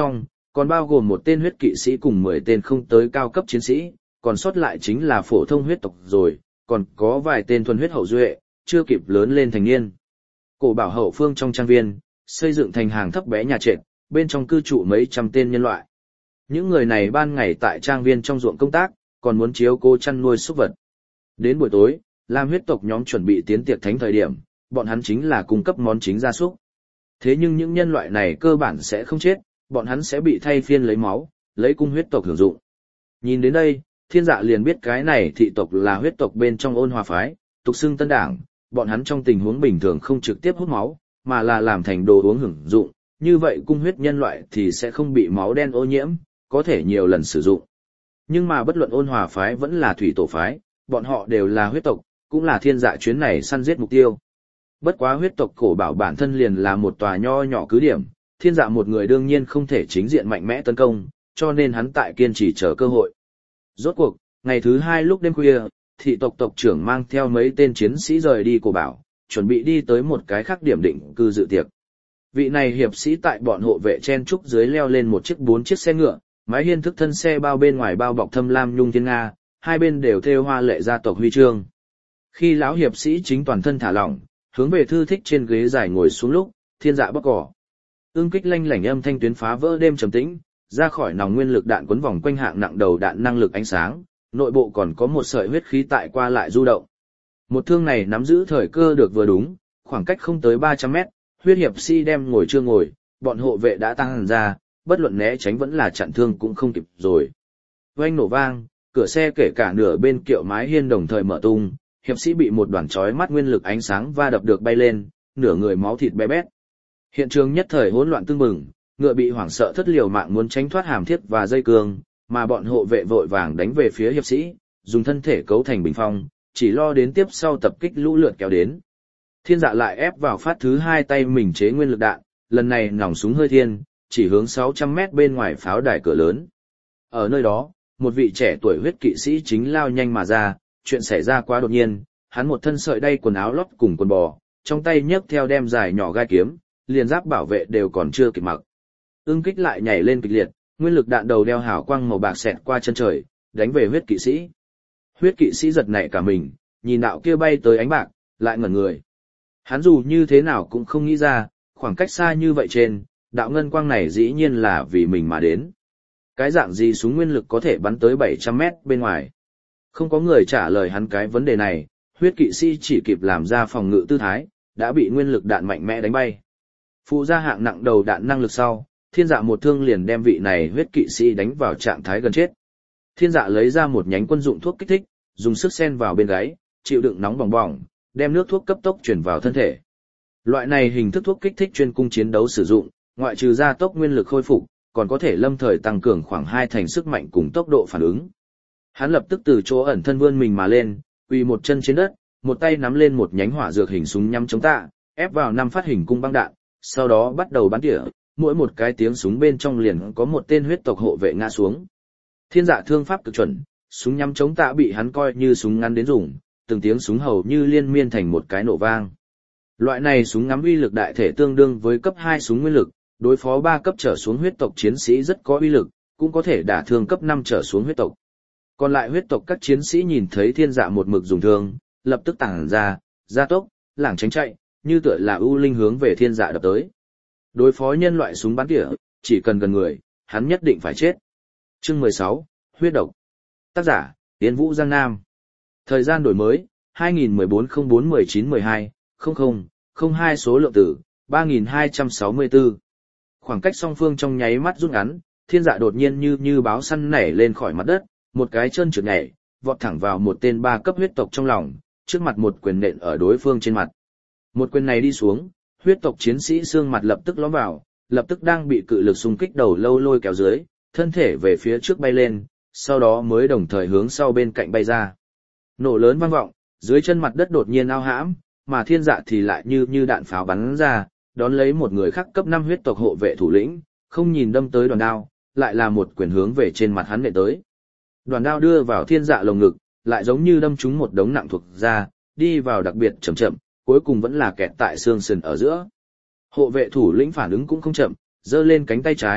còn bao gồm một tên huyết kỵ sĩ cùng mười tên không tới cao cấp chiến sĩ, còn sót lại chính là phổ thông huyết tộc rồi, còn có vài tên thuần huyết hậu duệ, chưa kịp lớn lên thành niên. Cổ bảo hậu phương trong trang viên, xây dựng thành hàng thấp bé nhà trệt, bên trong cư trụ mấy trăm tên nhân loại. Những người này ban ngày tại trang viên trong ruộng công tác, còn muốn chiếu cố chăn nuôi súc vật. Đến buổi tối, Lam huyết tộc nhóm chuẩn bị tiến tiệc thánh thời điểm, bọn hắn chính là cung cấp món chính gia súc. Thế nhưng những nhân loại này cơ bản sẽ không chết, bọn hắn sẽ bị thay phiên lấy máu, lấy cung huyết tộc hưởng dụng. Nhìn đến đây, Thiên Dạ liền biết cái này thị tộc là huyết tộc bên trong Ôn Hòa phái, tục xưng Tân Đảng, bọn hắn trong tình huống bình thường không trực tiếp hút máu, mà là làm thành đồ uống hưởng dụng, như vậy cung huyết nhân loại thì sẽ không bị máu đen ô nhiễm, có thể nhiều lần sử dụng. Nhưng mà bất luận Ôn Hòa phái vẫn là thủy tổ phái, bọn họ đều là huyết tộc, cũng là Thiên Dạ chuyến này săn giết mục tiêu. Bất quá huyết tộc cổ bảo bản thân liền là một tòa nho nhỏ cứ điểm, Thiên Dạ một người đương nhiên không thể chính diện mạnh mẽ tấn công, cho nên hắn tại kiên trì chờ cơ hội. Rốt cuộc, ngày thứ hai lúc đêm khuya, thị tộc tộc trưởng mang theo mấy tên chiến sĩ rời đi cổ bảo, chuẩn bị đi tới một cái khác điểm định cư dự tiệc. Vị này hiệp sĩ tại bọn hộ vệ chen trúc dưới leo lên một chiếc bốn chiếc xe ngựa, mái hiên thức thân xe bao bên ngoài bao bọc thâm lam nhung thiên nga, hai bên đều thêu hoa lệ gia tộc huy chương. Khi lão hiệp sĩ chính toàn thân thả lỏng, hướng về thư thích trên ghế dài ngồi xuống lúc, Thiên Dạ bóc cỏ. Ưng kích lanh lảnh âm thanh tuyến phá vỡ đêm trầm tĩnh, ra khỏi nòng nguyên lực đạn quấn vòng quanh hạng nặng đầu đạn năng lực ánh sáng, nội bộ còn có một sợi huyết khí tại qua lại du động. Một thương này nắm giữ thời cơ được vừa đúng, khoảng cách không tới ba trăm mét, huyết hiệp sĩ đem ngồi chưa ngồi, bọn hộ vệ đã tăng hẳn ra, bất luận né tránh vẫn là chặn thương cũng không kịp rồi. Oanh nổ vang, cửa xe kể cả nửa bên kiệu mái hiên đồng thời mở tung, hiệp sĩ bị một đoàn chói mắt nguyên lực ánh sáng va đập được bay lên, nửa người máu thịt bé bét. Hiện trường nhất thời hỗn loạn tương mừng, ngựa bị hoảng sợ thất liều mạng muốn tránh thoát hàm thiết và dây cương, mà bọn hộ vệ vội vàng đánh về phía hiệp sĩ, dùng thân thể cấu thành bình phong, chỉ lo đến tiếp sau tập kích lũ lượt kéo đến. Thiên Dạ lại ép vào phát thứ hai tay mình chế nguyên lực đạn, lần này nòng súng hơi thiên, chỉ hướng sáu trăm mét bên ngoài pháo đài cửa lớn. Ở nơi đó, một vị trẻ tuổi huyết kỵ sĩ chính lao nhanh mà ra, chuyện xảy ra quá đột nhiên, hắn một thân sợi đay quần áo lót cùng quần bò, trong tay nhấc theo đem dài nhỏ gai kiếm, liền giáp bảo vệ đều còn chưa kịp mặc. Ưng kích lại nhảy lên kịch liệt, nguyên lực đạn đầu đeo hào quang màu bạc xẹt qua chân trời, đánh về huyết kỵ sĩ. Huyết kỵ sĩ giật nảy cả mình, nhìn đạo kia bay tới ánh bạc, lại ngẩn người. Hắn dù như thế nào cũng không nghĩ ra, khoảng cách xa như vậy trên, đạo ngân quang này dĩ nhiên là vì mình mà đến. Cái dạng gì súng nguyên lực có thể bắn tới bảy trăm mét bên ngoài? Không có người trả lời hắn cái vấn đề này, huyết kỵ sĩ chỉ kịp làm ra phòng ngự tư thái, đã bị nguyên lực đạn mạnh mẽ đánh bay. Phụ ra hạng nặng đầu đạn năng lực sau, Thiên Dạ một thương liền đem vị này huyết kỵ sĩ đánh vào trạng thái gần chết. Thiên Dạ lấy ra một nhánh quân dụng thuốc kích thích, dùng sức sen vào bên gáy, chịu đựng nóng bỏng bỏng, đem nước thuốc cấp tốc truyền vào thân thể. Loại này hình thức thuốc kích thích chuyên cung chiến đấu sử dụng, ngoại trừ gia tốc nguyên lực khôi phục, còn có thể lâm thời tăng cường khoảng hai thành sức mạnh cùng tốc độ phản ứng. Hắn lập tức từ chỗ ẩn thân vươn mình mà lên, quỳ một chân trên đất, một tay nắm lên một nhánh hỏa dược hình súng nhắm chống tạ, ép vào năm phát hình cung băng đạn, sau đó bắt đầu bắn tỉa, mỗi một cái tiếng súng bên trong liền có một tên huyết tộc hộ vệ ngã xuống. Thiên Dạ thương pháp cực chuẩn, súng nhắm chống tạ bị hắn coi như súng ngắn đến dùng, từng tiếng súng hầu như liên miên thành một cái nổ vang. Loại này súng ngắm uy lực đại thể tương đương với cấp hai súng nguyên lực, đối phó ba cấp trở xuống huyết tộc chiến sĩ rất có uy lực, cũng có thể đả thương cấp năm trở xuống huyết tộc. Còn lại huyết tộc các chiến sĩ nhìn thấy Thiên Dạ một mực dùng thương, lập tức tản ra, gia tốc, lảng tránh chạy, như tựa là ưu linh hướng về Thiên Dạ đập tới. Đối phó nhân loại súng bắn tỉa, chỉ cần gần người, hắn nhất định phải chết. Chương mười sáu, huyết độc. Tác giả, Yến Vũ Giang Nam. Thời gian đổi mới, hai nghìn mười bốn không bốn mười chín mười hai, không không, không hai số lượng tử, ba nghìn hai trăm sáu mươi tư. Khoảng cách song phương trong nháy mắt rút ngắn, Thiên Dạ đột nhiên như như báo săn nảy lên khỏi mặt đất, một cái chân trượt nhảy, vọt thẳng vào một tên ba cấp huyết tộc trong lòng, trước mặt một quyền nện ở đối phương trên mặt. Một quyền này đi xuống, huyết tộc chiến sĩ xương mặt lập tức lõm vào, lập tức đang bị cự lực xung kích đầu lâu lôi kéo dưới, thân thể về phía trước bay lên, sau đó mới đồng thời hướng sau bên cạnh bay ra. Nổ lớn vang vọng, dưới chân mặt đất đột nhiên ao hãm, mà Thiên Dạ thì lại như như đạn pháo bắn ra, đón lấy một người khác cấp năm huyết tộc hộ vệ thủ lĩnh, không nhìn đâm tới đoàn đao, lại là một quyền hướng về trên mặt hắn nện tới. Đoàn đao đưa vào Thiên Dạ lồng ngực, lại giống như đâm trúng một đống nặng thuộc ra, đi vào đặc biệt chậm chậm, cuối cùng vẫn là kẹt tại xương sườn ở giữa. Hộ vệ thủ lĩnh phản ứng cũng không chậm, giơ lên cánh tay trái,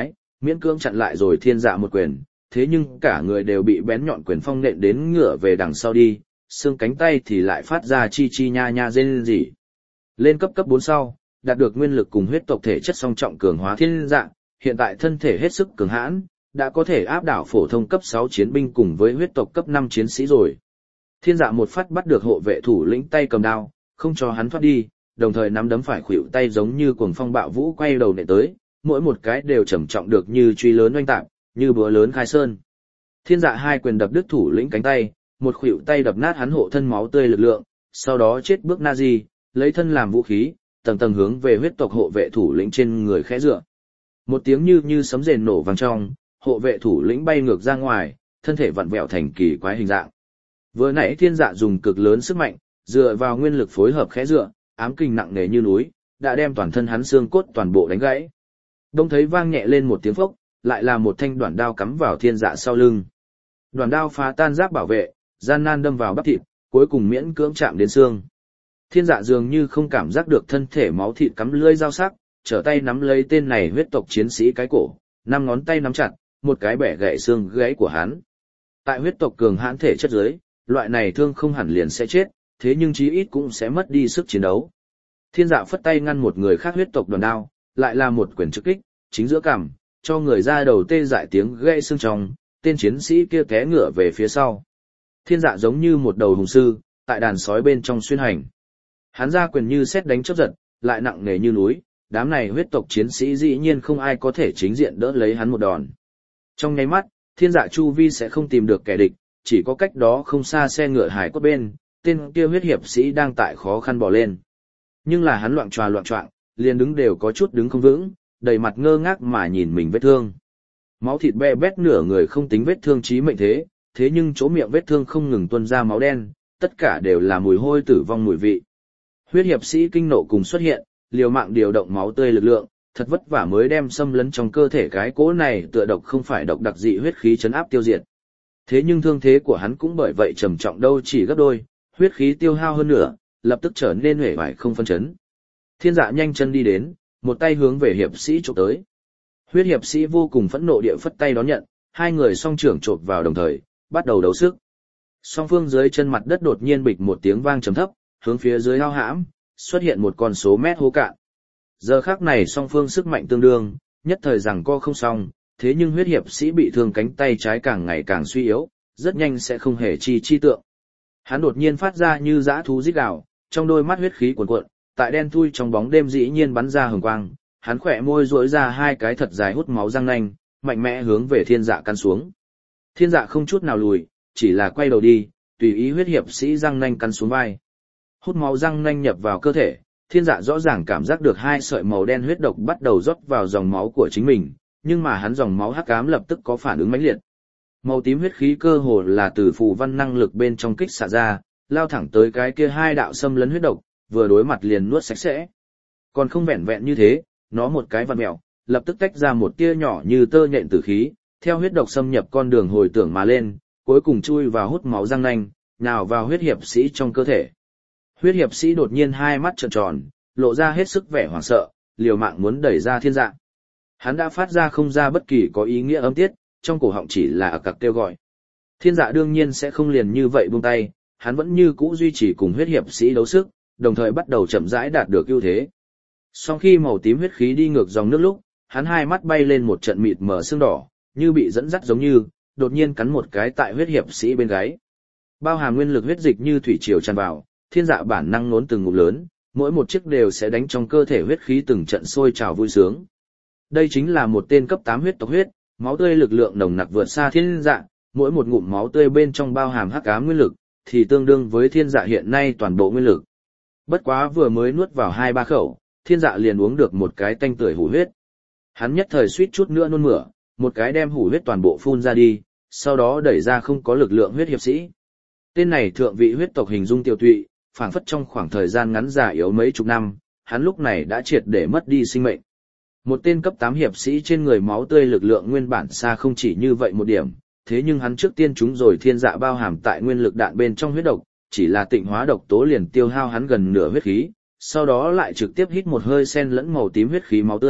miễn cưỡng chặn lại rồi thiên dạ một quyền, thế nhưng cả người đều bị bén nhọn quyền phong nện đến ngửa về đằng sau đi, xương cánh tay thì lại phát ra chi chi nha nha rên rỉ. Lên cấp cấp bốn sau, đạt được nguyên lực cùng huyết tộc thể chất song trọng cường hóa thiên dạ, hiện tại thân thể hết sức cường hãn, đã có thể áp đảo phổ thông cấp sáu chiến binh cùng với huyết tộc cấp năm chiến sĩ rồi. Thiên dạ một phát bắt được hộ vệ thủ lĩnh tay cầm đao, không cho hắn thoát đi, đồng thời nắm đấm phải khuỵu tay giống như cuồng phong bạo vũ quay đầu nện tới, mỗi một cái đều trầm trọng được như truy lớn oanh tạc, như búa lớn khai sơn. Thiên dạ hai quyền đập đứt thủ lĩnh cánh tay, một khuỵu tay đập nát hắn hộ thân máu tươi lực lượng, sau đó chết bước Nazi, lấy thân làm vũ khí, tầng tầng hướng về huyết tộc hộ vệ thủ lĩnh trên người khẽ dựa. Một tiếng như như sấm rền nổ vang trong, hộ vệ thủ lĩnh bay ngược ra ngoài, thân thể vặn vẹo thành kỳ quái hình dạng. Vừa nãy thiên dạ dùng cực lớn sức mạnh, dựa vào nguyên lực phối hợp khẽ dựa, ám kình nặng nề như núi, đã đem toàn thân hắn xương cốt toàn bộ đánh gãy. Đông thấy vang nhẹ lên một tiếng phốc, lại là một thanh đoạn đao cắm vào thiên dạ sau lưng. Đoạn đao phá tan giáp bảo vệ, gian nan đâm vào bắp thịt, cuối cùng miễn cưỡng chạm đến xương. Thiên dạ dường như không cảm giác được thân thể máu thịt cắm lưỡi dao sắc, trở tay nắm lấy tên này huyết tộc chiến sĩ cái cổ, năm ngón tay nắm chặt, một cái bẻ gãy xương gãy của hắn. Tại huyết tộc cường hãn thể chất dưới, loại này thương không hẳn liền sẽ chết, thế nhưng chí ít cũng sẽ mất đi sức chiến đấu. Thiên dạ phất tay ngăn một người khác huyết tộc đòn đao, lại là một quyền trực kích, chính giữa cằm, cho người ra đầu tê dại tiếng gãy xương trong, tên chiến sĩ kia té ngửa về phía sau. Thiên dạ giống như một đầu hùng sư, tại đàn sói bên trong xuyên hành. Hắn ra quyền như sét đánh chớp giật, lại nặng nề như núi, đám này huyết tộc chiến sĩ dĩ nhiên không ai có thể chính diện đỡ lấy hắn một đòn. Trong nháy mắt, thiên dạ chu vi sẽ không tìm được kẻ địch, chỉ có cách đó không xa xe ngựa hải cốt bên, tên kia huyết hiệp sĩ đang tại khó khăn bò lên. Nhưng là hắn loạng choạng loạng choạng, liền đứng đều có chút đứng không vững, đầy mặt ngơ ngác mà nhìn mình vết thương. Máu thịt be bét nửa người không tính vết thương chí mệnh thế, thế nhưng chỗ miệng vết thương không ngừng tuôn ra máu đen, tất cả đều là mùi hôi tử vong mùi vị. Huyết hiệp sĩ kinh nộ cùng xuất hiện, liều mạng điều động máu tươi lực lượng, thật vất vả mới đem xâm lấn trong cơ thể cái cỗ này tựa độc không phải độc đặc dị huyết khí chấn áp tiêu diệt. Thế nhưng thương thế của hắn cũng bởi vậy trầm trọng đâu chỉ gấp đôi, huyết khí tiêu hao hơn nữa, lập tức trở nên huệ vải không phân chấn. Thiên dạ nhanh chân đi đến, một tay hướng về hiệp sĩ chụp tới. Huyết hiệp sĩ vô cùng phẫn nộ địa phất tay đón nhận, hai người song trưởng chộp vào đồng thời, bắt đầu đấu sức. Song phương dưới chân mặt đất đột nhiên bịch một tiếng vang trầm thấp, hướng phía dưới hao hãm, xuất hiện một con số mét hố cạn. Giờ khắc này song phương sức mạnh tương đương, nhất thời rằng co không xong, thế nhưng huyết hiệp sĩ bị thương cánh tay trái càng ngày càng suy yếu, rất nhanh sẽ không hề chi chi tượng. Hắn đột nhiên phát ra như dã thú rít gào, trong đôi mắt huyết khí cuồn cuộn, tại đen thui trong bóng đêm dĩ nhiên bắn ra hừng quang, hắn khỏe môi duỗi ra hai cái thật dài hút máu răng nanh, mạnh mẽ hướng về thiên dạ căn xuống. Thiên dạ không chút nào lùi, chỉ là quay đầu đi, tùy ý huyết hiệp sĩ răng nanh căn xuống vai. Hút máu răng nanh nhập vào cơ thể, thiên dạ rõ ràng cảm giác được hai sợi màu đen huyết độc bắt đầu rót vào dòng máu của chính mình, nhưng mà hắn dòng máu hắc ám lập tức có phản ứng mãnh liệt. Màu tím huyết khí cơ hồ là từ phù văn năng lực bên trong kích xạ ra, lao thẳng tới cái kia hai đạo xâm lấn huyết độc, vừa đối mặt liền nuốt sạch sẽ. Còn không vẹn vẹn như thế, nó một cái vặn mèo, lập tức tách ra một tia nhỏ như tơ nhện tử khí, theo huyết độc xâm nhập con đường hồi tưởng mà lên, cuối cùng chui vào hút máu răng nanh, nào vào huyết hiệp sĩ trong cơ thể. Huyết hiệp sĩ đột nhiên hai mắt trợn tròn, lộ ra hết sức vẻ hoảng sợ, liều mạng muốn đẩy ra thiên dạ. Hắn đã phát ra không ra bất kỳ có ý nghĩa âm tiết, trong cổ họng chỉ là ạc ạc kêu gọi. Thiên dạ đương nhiên sẽ không liền như vậy buông tay, hắn vẫn như cũ duy trì cùng huyết hiệp sĩ đấu sức, đồng thời bắt đầu chậm rãi đạt được ưu thế. Sau khi màu tím huyết khí đi ngược dòng nước lúc, hắn hai mắt bay lên một trận mịt mờ sương đỏ, như bị dẫn dắt giống như, đột nhiên cắn một cái tại huyết hiệp sĩ bên gáy. Bao hàm nguyên lực huyết dịch như thủy triều tràn vào, thiên dạ bản năng nốn từng ngụm lớn, mỗi một chiếc đều sẽ đánh trong cơ thể huyết khí từng trận sôi trào vui sướng. Đây chính là một tên cấp tám huyết tộc huyết, máu tươi lực lượng nồng nặc vượt xa thiên dạ, mỗi một ngụm máu tươi bên trong bao hàm hắc ám nguyên lực, thì tương đương với thiên dạ hiện nay toàn bộ nguyên lực. Bất quá vừa mới nuốt vào hai ba khẩu, thiên dạ liền uống được một cái tanh tưởi hủ huyết. Hắn nhất thời suýt chút nữa nôn mửa, một cái đem hủ huyết toàn bộ phun ra đi, sau đó đẩy ra không có lực lượng huyết hiệp sĩ. Tên này thượng vị huyết tộc hình dung tiêu tụy, phảng phất trong khoảng thời gian ngắn già yếu mấy chục năm, hắn lúc này đã triệt để mất đi sinh mệnh. Một tên cấp tám hiệp sĩ trên người máu tươi lực lượng nguyên bản xa không chỉ như vậy một điểm, thế nhưng hắn trước tiên trúng rồi thiên dạ bao hàm tại nguyên lực đạn bên trong huyết độc, chỉ là tịnh hóa độc tố liền tiêu hao hắn gần nửa huyết khí, sau đó lại trực tiếp hít một hơi sen lẫn màu tím huyết khí máu tươi,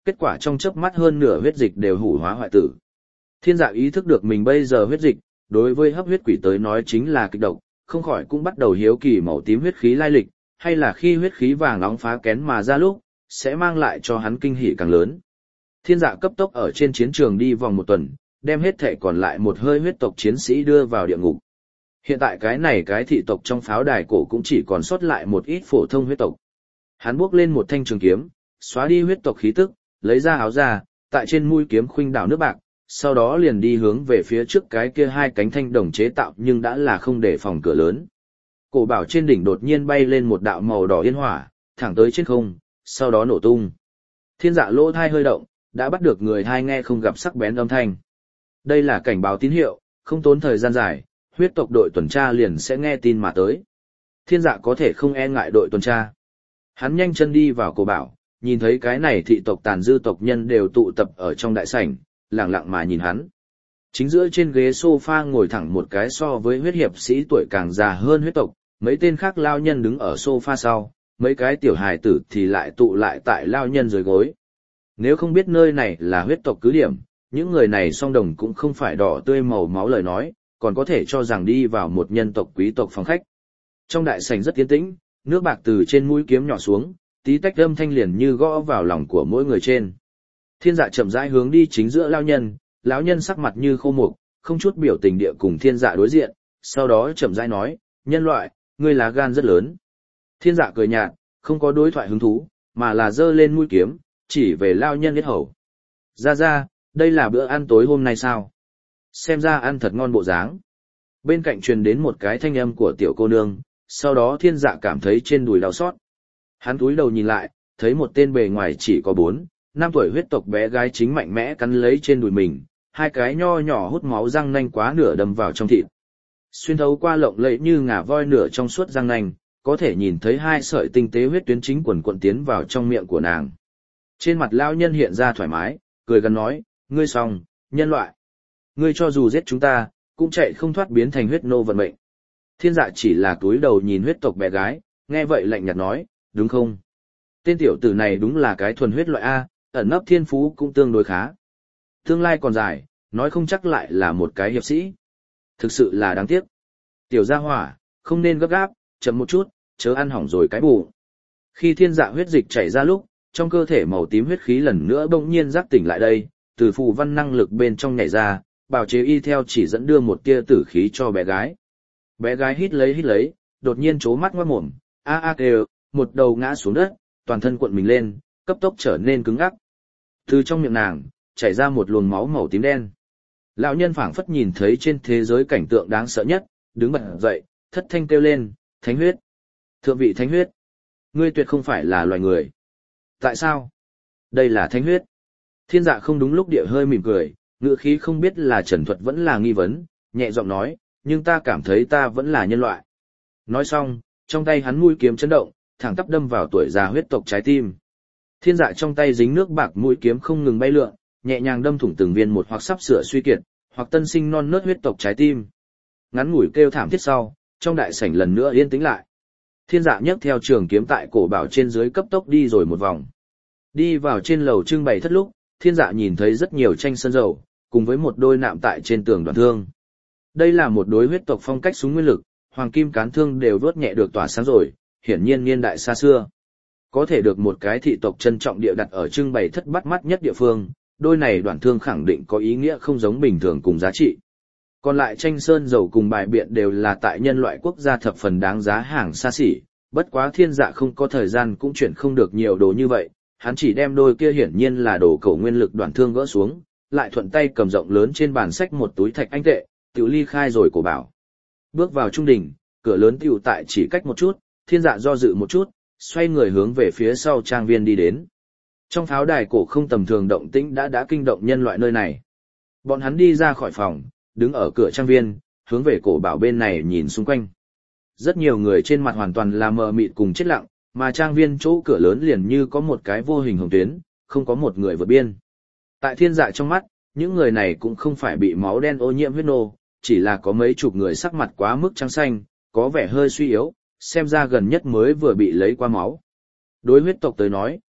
kết quả trong chớp mắt hơn nửa huyết dịch đều hủ hóa hoại tử. Thiên Dạ ý thức được mình bây giờ huyết dịch, đối với hấp huyết quỷ tới nói chính là kịch độc, không khỏi cũng bắt đầu hiếu kỳ màu tím huyết khí lai lịch, hay là khi huyết khí vàng nóng phá kén mà ra lúc, sẽ mang lại cho hắn kinh hỉ càng lớn. Thiên Dạ cấp tốc ở trên chiến trường đi vòng một tuần, đem hết thể còn lại một hơi huyết tộc chiến sĩ đưa vào địa ngục. Hiện tại cái này cái thị tộc trong pháo đài cổ cũng chỉ còn sót lại một ít phổ thông huyết tộc. Hắn bước lên một thanh trường kiếm, xóa đi huyết tộc khí tức, lấy ra áo ra, tại trên mũi kiếm khuynh đảo nước bạc, sau đó liền đi hướng về phía trước cái kia hai cánh thanh đồng chế tạo nhưng đã là không để phòng cửa lớn. Cổ bảo trên đỉnh đột nhiên bay lên một đạo màu đỏ yên hỏa, thẳng tới trên không, sau đó nổ tung. Thiên Dạ lỗ thai hơi động, đã bắt được người thai nghe không gặp sắc bén âm thanh. Đây là cảnh báo tín hiệu, không tốn thời gian dài, huyết tộc đội tuần tra liền sẽ nghe tin mà tới. Thiên Dạ có thể không e ngại đội tuần tra. Hắn nhanh chân đi vào cổ bảo, nhìn thấy cái này thị tộc tàn dư tộc nhân đều tụ tập ở trong đại sảnh, lặng lặng mà nhìn hắn. Chính giữa trên ghế sofa ngồi thẳng một cái so với huyết hiệp sĩ tuổi càng già hơn huyết tộc, mấy tên khác lao nhân đứng ở sofa sau, mấy cái tiểu hài tử thì lại tụ lại tại lao nhân dưới gối. Nếu không biết nơi này là huyết tộc cứ điểm, những người này song đồng cũng không phải đỏ tươi màu máu lời nói, còn có thể cho rằng đi vào một nhân tộc quý tộc phòng khách. Trong đại sảnh rất yên tĩnh, nước bạc từ trên mũi kiếm nhỏ xuống, tí tách âm thanh liền như gõ vào lòng của mỗi người trên. Thiên Dạ chậm rãi hướng đi chính giữa lao nhân, lão nhân sắc mặt như khô mục, không chút biểu tình địa cùng Thiên Dạ đối diện, sau đó chậm rãi nói, nhân loại, ngươi lá gan rất lớn. Thiên Dạ cười nhạt, không có đối thoại hứng thú, mà là giơ lên mũi kiếm, chỉ về lao nhân yết hầu. Ra ra, đây là bữa ăn tối hôm nay sao? Xem ra ăn thật ngon bộ dáng. Bên cạnh truyền đến một cái thanh âm của tiểu cô nương, sau đó Thiên Dạ cảm thấy trên đùi đau xót. Hắn cúi đầu nhìn lại, thấy một tên bề ngoài chỉ có bốn, năm tuổi huyết tộc bé gái chính mạnh mẽ cắn lấy trên đùi mình, hai cái nho nhỏ hút máu răng nanh quá nửa đâm vào trong thịt. Xuyên thấu qua lộng lẫy như ngà voi nửa trong suốt răng nanh, có thể nhìn thấy hai sợi tinh tế huyết tuyến chính quần quận tiến vào trong miệng của nàng. Trên mặt lão nhân hiện ra thoải mái, cười gần nói, ngươi xong, nhân loại. Ngươi cho dù giết chúng ta, cũng chạy không thoát biến thành huyết nô vận mệnh. Thiên Dạ chỉ là túi đầu nhìn huyết tộc bé gái, nghe vậy lạnh nhạt nói, đúng không? Tên tiểu tử này đúng là cái thuần huyết loại A, ẩn nấp thiên phú cũng tương đối khá. Tương lai còn dài, nói không chắc lại là một cái hiệp sĩ. Thực sự là đáng tiếc. Tiểu gia hỏa, không nên gấp gáp, chậm một chút, chớ ăn hỏng rồi cái bụng. Khi Thiên Dạ huyết dịch chảy ra lúc, trong cơ thể màu tím huyết khí lần nữa bỗng nhiên giác tỉnh lại đây, từ phù văn năng lực bên trong nhảy ra, bào chế y theo chỉ dẫn đưa một tia tử khí cho bé gái. Bé gái hít lấy hít lấy, đột nhiên trố mắt ngoác mồm, a a kêu, một đầu ngã xuống đất, toàn thân cuộn mình lên, cấp tốc trở nên cứng ngắc. Từ trong miệng nàng, chảy ra một luồng máu màu tím đen. Lão nhân phảng phất nhìn thấy trên thế giới cảnh tượng đáng sợ nhất, đứng bật dậy, thất thanh kêu lên, thánh huyết. Thượng vị thánh huyết. Ngươi tuyệt không phải là loài người. Tại sao? Đây là thánh huyết. Thiên Dạ không đúng lúc địa hơi mỉm cười, ngữ khí không biết là trần thuật vẫn là nghi vấn, nhẹ giọng nói, nhưng ta cảm thấy ta vẫn là nhân loại. Nói xong, trong tay hắn mũi kiếm chấn động, thẳng tắp đâm vào tuổi già huyết tộc trái tim. Thiên Dạ trong tay dính nước bạc mũi kiếm không ngừng bay lượn, nhẹ nhàng đâm thủng từng viên một hoặc sắp sửa suy kiệt, hoặc tân sinh non nớt huyết tộc trái tim. Ngắn ngủi kêu thảm thiết sau, trong đại sảnh lần nữa yên tĩnh lại. Thiên Dạ nhấc theo trường kiếm tại cổ bảo trên dưới cấp tốc đi rồi một vòng. Đi vào trên lầu trưng bày thất lúc, Thiên Dạ nhìn thấy rất nhiều tranh sơn dầu, cùng với một đôi nạm tại trên tường đoạn thương. Đây là một đối huyết tộc phong cách súng nguyên lực, hoàng kim cán thương đều vớt nhẹ được tỏa sáng rồi, hiển nhiên niên đại xa xưa. Có thể được một cái thị tộc trân trọng địa đặt ở trưng bày thất bắt mắt nhất địa phương, đôi này đoạn thương khẳng định có ý nghĩa không giống bình thường cùng giá trị. Còn lại tranh sơn dầu cùng bài biện đều là tại nhân loại quốc gia thập phần đáng giá hàng xa xỉ, bất quá Thiên Dạ không có thời gian cũng chuyển không được nhiều đồ như vậy, hắn chỉ đem đôi kia hiển nhiên là đồ cổ nguyên lực đoạn thương gỡ xuống, lại thuận tay cầm rộng lớn trên bàn sách một túi thạch anh tệ, tiểu ly khai rồi cổ bảo. Bước vào trung đỉnh, cửa lớn tiểu tại chỉ cách một chút, Thiên Dạ do dự một chút, xoay người hướng về phía sau trang viên đi đến. Trong pháo đài cổ không tầm thường động tĩnh đã đã kinh động nhân loại nơi này. Bọn hắn đi ra khỏi phòng, đứng ở cửa trang viên, hướng về cổ bảo bên này nhìn xung quanh. Rất nhiều người trên mặt hoàn toàn là mờ mịt cùng chết lặng, mà trang viên chỗ cửa lớn liền như có một cái vô hình hồng tuyến, không có một người vượt biên. Tại Thiên Dạ trong mắt, những người này cũng không phải bị máu đen ô nhiễm huyết nô, chỉ là có mấy chục người sắc mặt quá mức trắng xanh, có vẻ hơi suy yếu, xem ra gần nhất mới vừa bị lấy qua máu. Đối huyết tộc tới nói,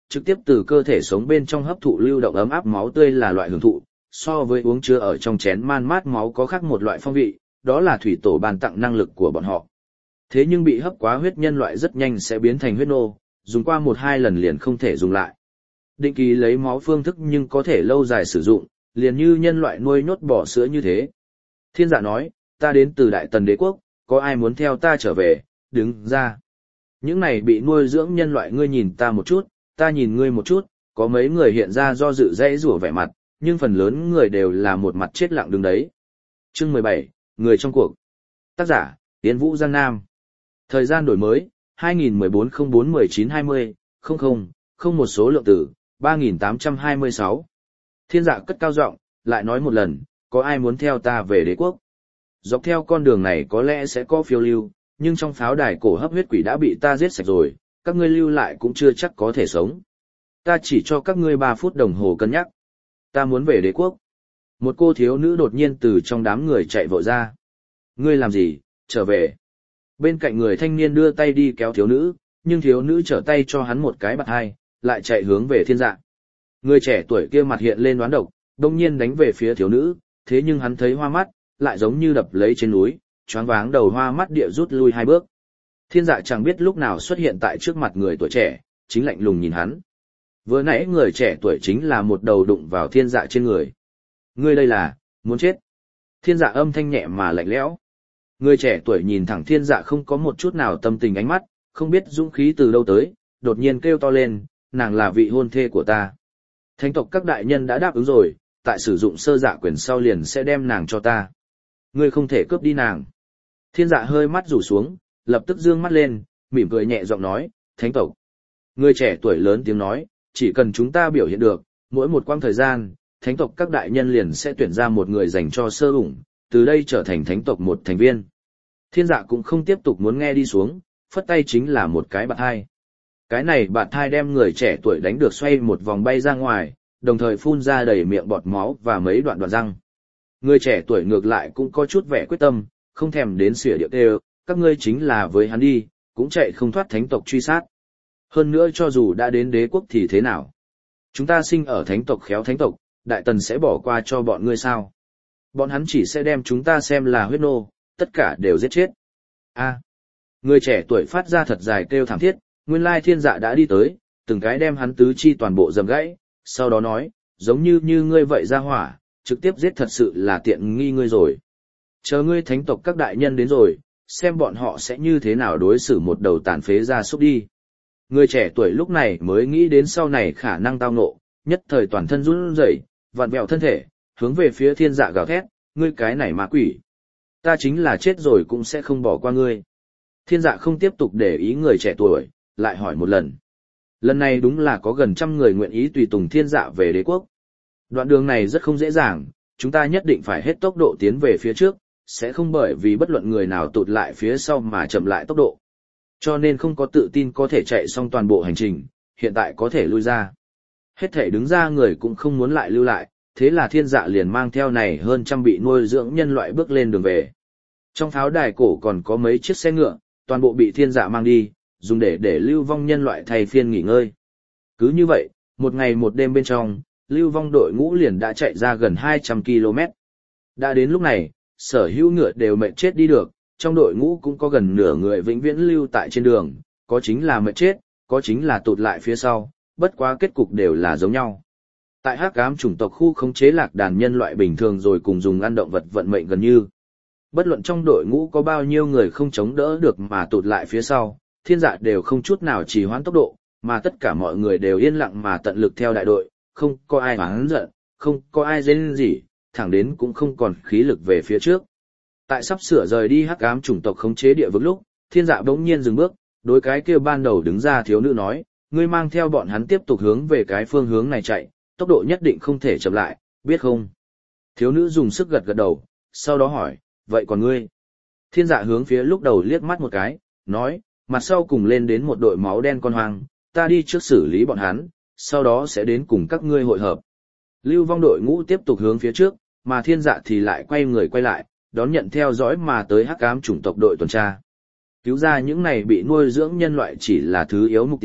trực tiếp từ cơ thể sống bên trong hấp thụ lưu động ấm áp máu tươi là loại hưởng thụ, so với uống chứa ở trong chén man mát máu có khác một loại phong vị, đó là thủy tổ ban tặng năng lực của bọn họ. Thế nhưng bị hấp quá huyết nhân loại rất nhanh sẽ biến thành huyết nô, dùng qua một hai lần liền không thể dùng lại. Định kỳ lấy máu phương thức nhưng có thể lâu dài sử dụng, liền như nhân loại nuôi nhốt bò sữa như thế. Thiên Dạ nói, ta đến từ Đại Tần Đế Quốc, có ai muốn theo ta trở về, đứng ra. Những này bị nuôi dưỡng nhân loại ngươi nhìn ta một chút, ta nhìn ngươi một chút, có mấy người hiện ra do dự dãy rủa vẻ mặt, nhưng phần lớn người đều là một mặt chết lặng đứng đấy. Chương mười bảy, Người trong cuộc. Tác giả, Yến Vũ Giang Nam. Thời gian đổi mới, hai nghìn mười bốn không bốn mười chín hai mươi, không không, không một số lượng tử, ba nghìn tám trăm hai mươi sáu. Thiên Dạ cất cao giọng, lại nói một lần, có ai muốn theo ta về đế quốc? Dọc theo con đường này có lẽ sẽ có phiêu lưu, nhưng trong pháo đài cổ hấp huyết quỷ đã bị ta giết sạch rồi, các ngươi lưu lại cũng chưa chắc có thể sống. Ta chỉ cho các ngươi ba phút đồng hồ cân nhắc. Ta muốn về đế quốc. Một cô thiếu nữ đột nhiên từ trong đám người chạy vội ra. Ngươi làm gì, trở về. Bên cạnh người thanh niên đưa tay đi kéo thiếu nữ, nhưng thiếu nữ trở tay cho hắn một cái bạt hai, lại chạy hướng về Thiên Dạ. Người trẻ tuổi kia mặt hiện lên đoán độc, đông nhiên đánh về phía thiếu nữ, thế nhưng hắn thấy hoa mắt, lại giống như đập lấy trên núi, choáng váng đầu hoa mắt địa rút lui hai bước. Thiên Dạ chẳng biết lúc nào xuất hiện tại trước mặt người tuổi trẻ, chính lạnh lùng nhìn hắn. Vừa nãy người trẻ tuổi chính là một đầu đụng vào Thiên Dạ trên người. Ngươi đây là, muốn chết. Thiên Dạ âm thanh nhẹ mà lạnh lẽo. Người trẻ tuổi nhìn thẳng Thiên Dạ không có một chút nào tâm tình ánh mắt, không biết dũng khí từ đâu tới, đột nhiên kêu to lên, nàng là vị hôn thê của ta. Thánh tộc các đại nhân đã đáp ứng rồi, tại sử dụng sơ dạ quyền sau liền sẽ đem nàng cho ta. Ngươi không thể cướp đi nàng. Thiên Dạ hơi mắt rủ xuống, lập tức dương mắt lên, mỉm cười nhẹ giọng nói, thánh tộc. Người trẻ tuổi lớn tiếng nói, chỉ cần chúng ta biểu hiện được, mỗi một quãng thời gian, thánh tộc các đại nhân liền sẽ tuyển ra một người dành cho sơ ủng, từ đây trở thành thánh tộc một thành viên. Thiên Dạ cũng không tiếp tục muốn nghe đi xuống, phất tay chính là một cái bạt hai. Cái này bạt hai đem người trẻ tuổi đánh được xoay một vòng bay ra ngoài, đồng thời phun ra đầy miệng bọt máu và mấy đoạn đoạn răng. Người trẻ tuổi ngược lại cũng có chút vẻ quyết tâm, không thèm đến xỉa điệu đều, các ngươi chính là với hắn đi, cũng chạy không thoát thánh tộc truy sát. Hơn nữa cho dù đã đến đế quốc thì thế nào? Chúng ta sinh ở thánh tộc khéo thánh tộc, đại tần sẽ bỏ qua cho bọn ngươi sao? Bọn hắn chỉ sẽ đem chúng ta xem là huyết nô, tất cả đều giết chết. A. Người trẻ tuổi phát ra thật dài kêu thảm thiết, nguyên lai Thiên Dạ đã đi tới, từng cái đem hắn tứ chi toàn bộ dầm gãy, sau đó nói, giống như như ngươi vậy ra hỏa, trực tiếp giết thật sự là tiện nghi ngươi rồi. Chờ ngươi thánh tộc các đại nhân đến rồi, xem bọn họ sẽ như thế nào đối xử một đầu tàn phế ra súc đi. Người trẻ tuổi lúc này mới nghĩ đến sau này khả năng tao ngộ, nhất thời toàn thân run rẩy, vặn vẹo thân thể, hướng về phía Thiên Dạ gào thét, ngươi cái này ma quỷ. Ta chính là chết rồi cũng sẽ không bỏ qua ngươi. Thiên Dạ không tiếp tục để ý người trẻ tuổi, lại hỏi một lần. Lần này đúng là có gần trăm người nguyện ý tùy tùng Thiên Dạ về đế quốc. Đoạn đường này rất không dễ dàng, chúng ta nhất định phải hết tốc độ tiến về phía trước, sẽ không bởi vì bất luận người nào tụt lại phía sau mà chậm lại tốc độ. Cho nên không có tự tin có thể chạy xong toàn bộ hành trình, hiện tại có thể lui ra. Hết thể đứng ra người cũng không muốn lại lưu lại, thế là Thiên Dạ liền mang theo này hơn trăm bị nuôi dưỡng nhân loại bước lên đường về. Trong pháo đài cổ còn có mấy chiếc xe ngựa, toàn bộ bị Thiên Dạ mang đi, dùng để để lưu vong nhân loại thay phiên nghỉ ngơi. Cứ như vậy, một ngày một đêm bên trong, lưu vong đội ngũ liền đã chạy ra gần hai trăm ki lô mét. Đã đến lúc này, sở hữu ngựa đều mệt chết đi được, trong đội ngũ cũng có gần nửa người vĩnh viễn lưu tại trên đường, có chính là mệt chết, có chính là tụt lại phía sau, bất quá kết cục đều là giống nhau. Tại hắc ám chủng tộc khu khống chế lạc đàn nhân loại bình thường rồi cùng dùng ăn động vật vận mệnh gần như. Bất luận trong đội ngũ có bao nhiêu người không chống đỡ được mà tụt lại phía sau, Thiên Dạ đều không chút nào trì hoãn tốc độ, mà tất cả mọi người đều yên lặng mà tận lực theo đại đội, không có ai oán giận, không có ai rên rỉ, thẳng đến cũng không còn khí lực về phía trước. Tại sắp sửa rời đi hắc ám chủng tộc khống chế địa vực lúc, Thiên Dạ bỗng nhiên dừng bước, đối cái kia ban đầu đứng ra thiếu nữ nói, ngươi mang theo bọn hắn tiếp tục hướng về cái phương hướng này chạy, tốc độ nhất định không thể chậm lại, biết không? Thiếu nữ dùng sức gật gật đầu, sau đó hỏi, vậy còn ngươi? Thiên Dạ hướng phía lúc đầu liếc mắt một cái, nói, mặt sau cùng lên đến một đội máu đen con hoang, ta đi trước xử lý bọn hắn, sau đó sẽ đến cùng các ngươi hội hợp. Lưu vong đội ngũ tiếp tục hướng phía trước, mà Thiên Dạ thì lại quay người quay lại, đón nhận theo dõi mà tới hắc ám chủng tộc đội tuần tra. Cứu ra những này bị nuôi dưỡng nhân loại chỉ là thứ yếu mục tiêu,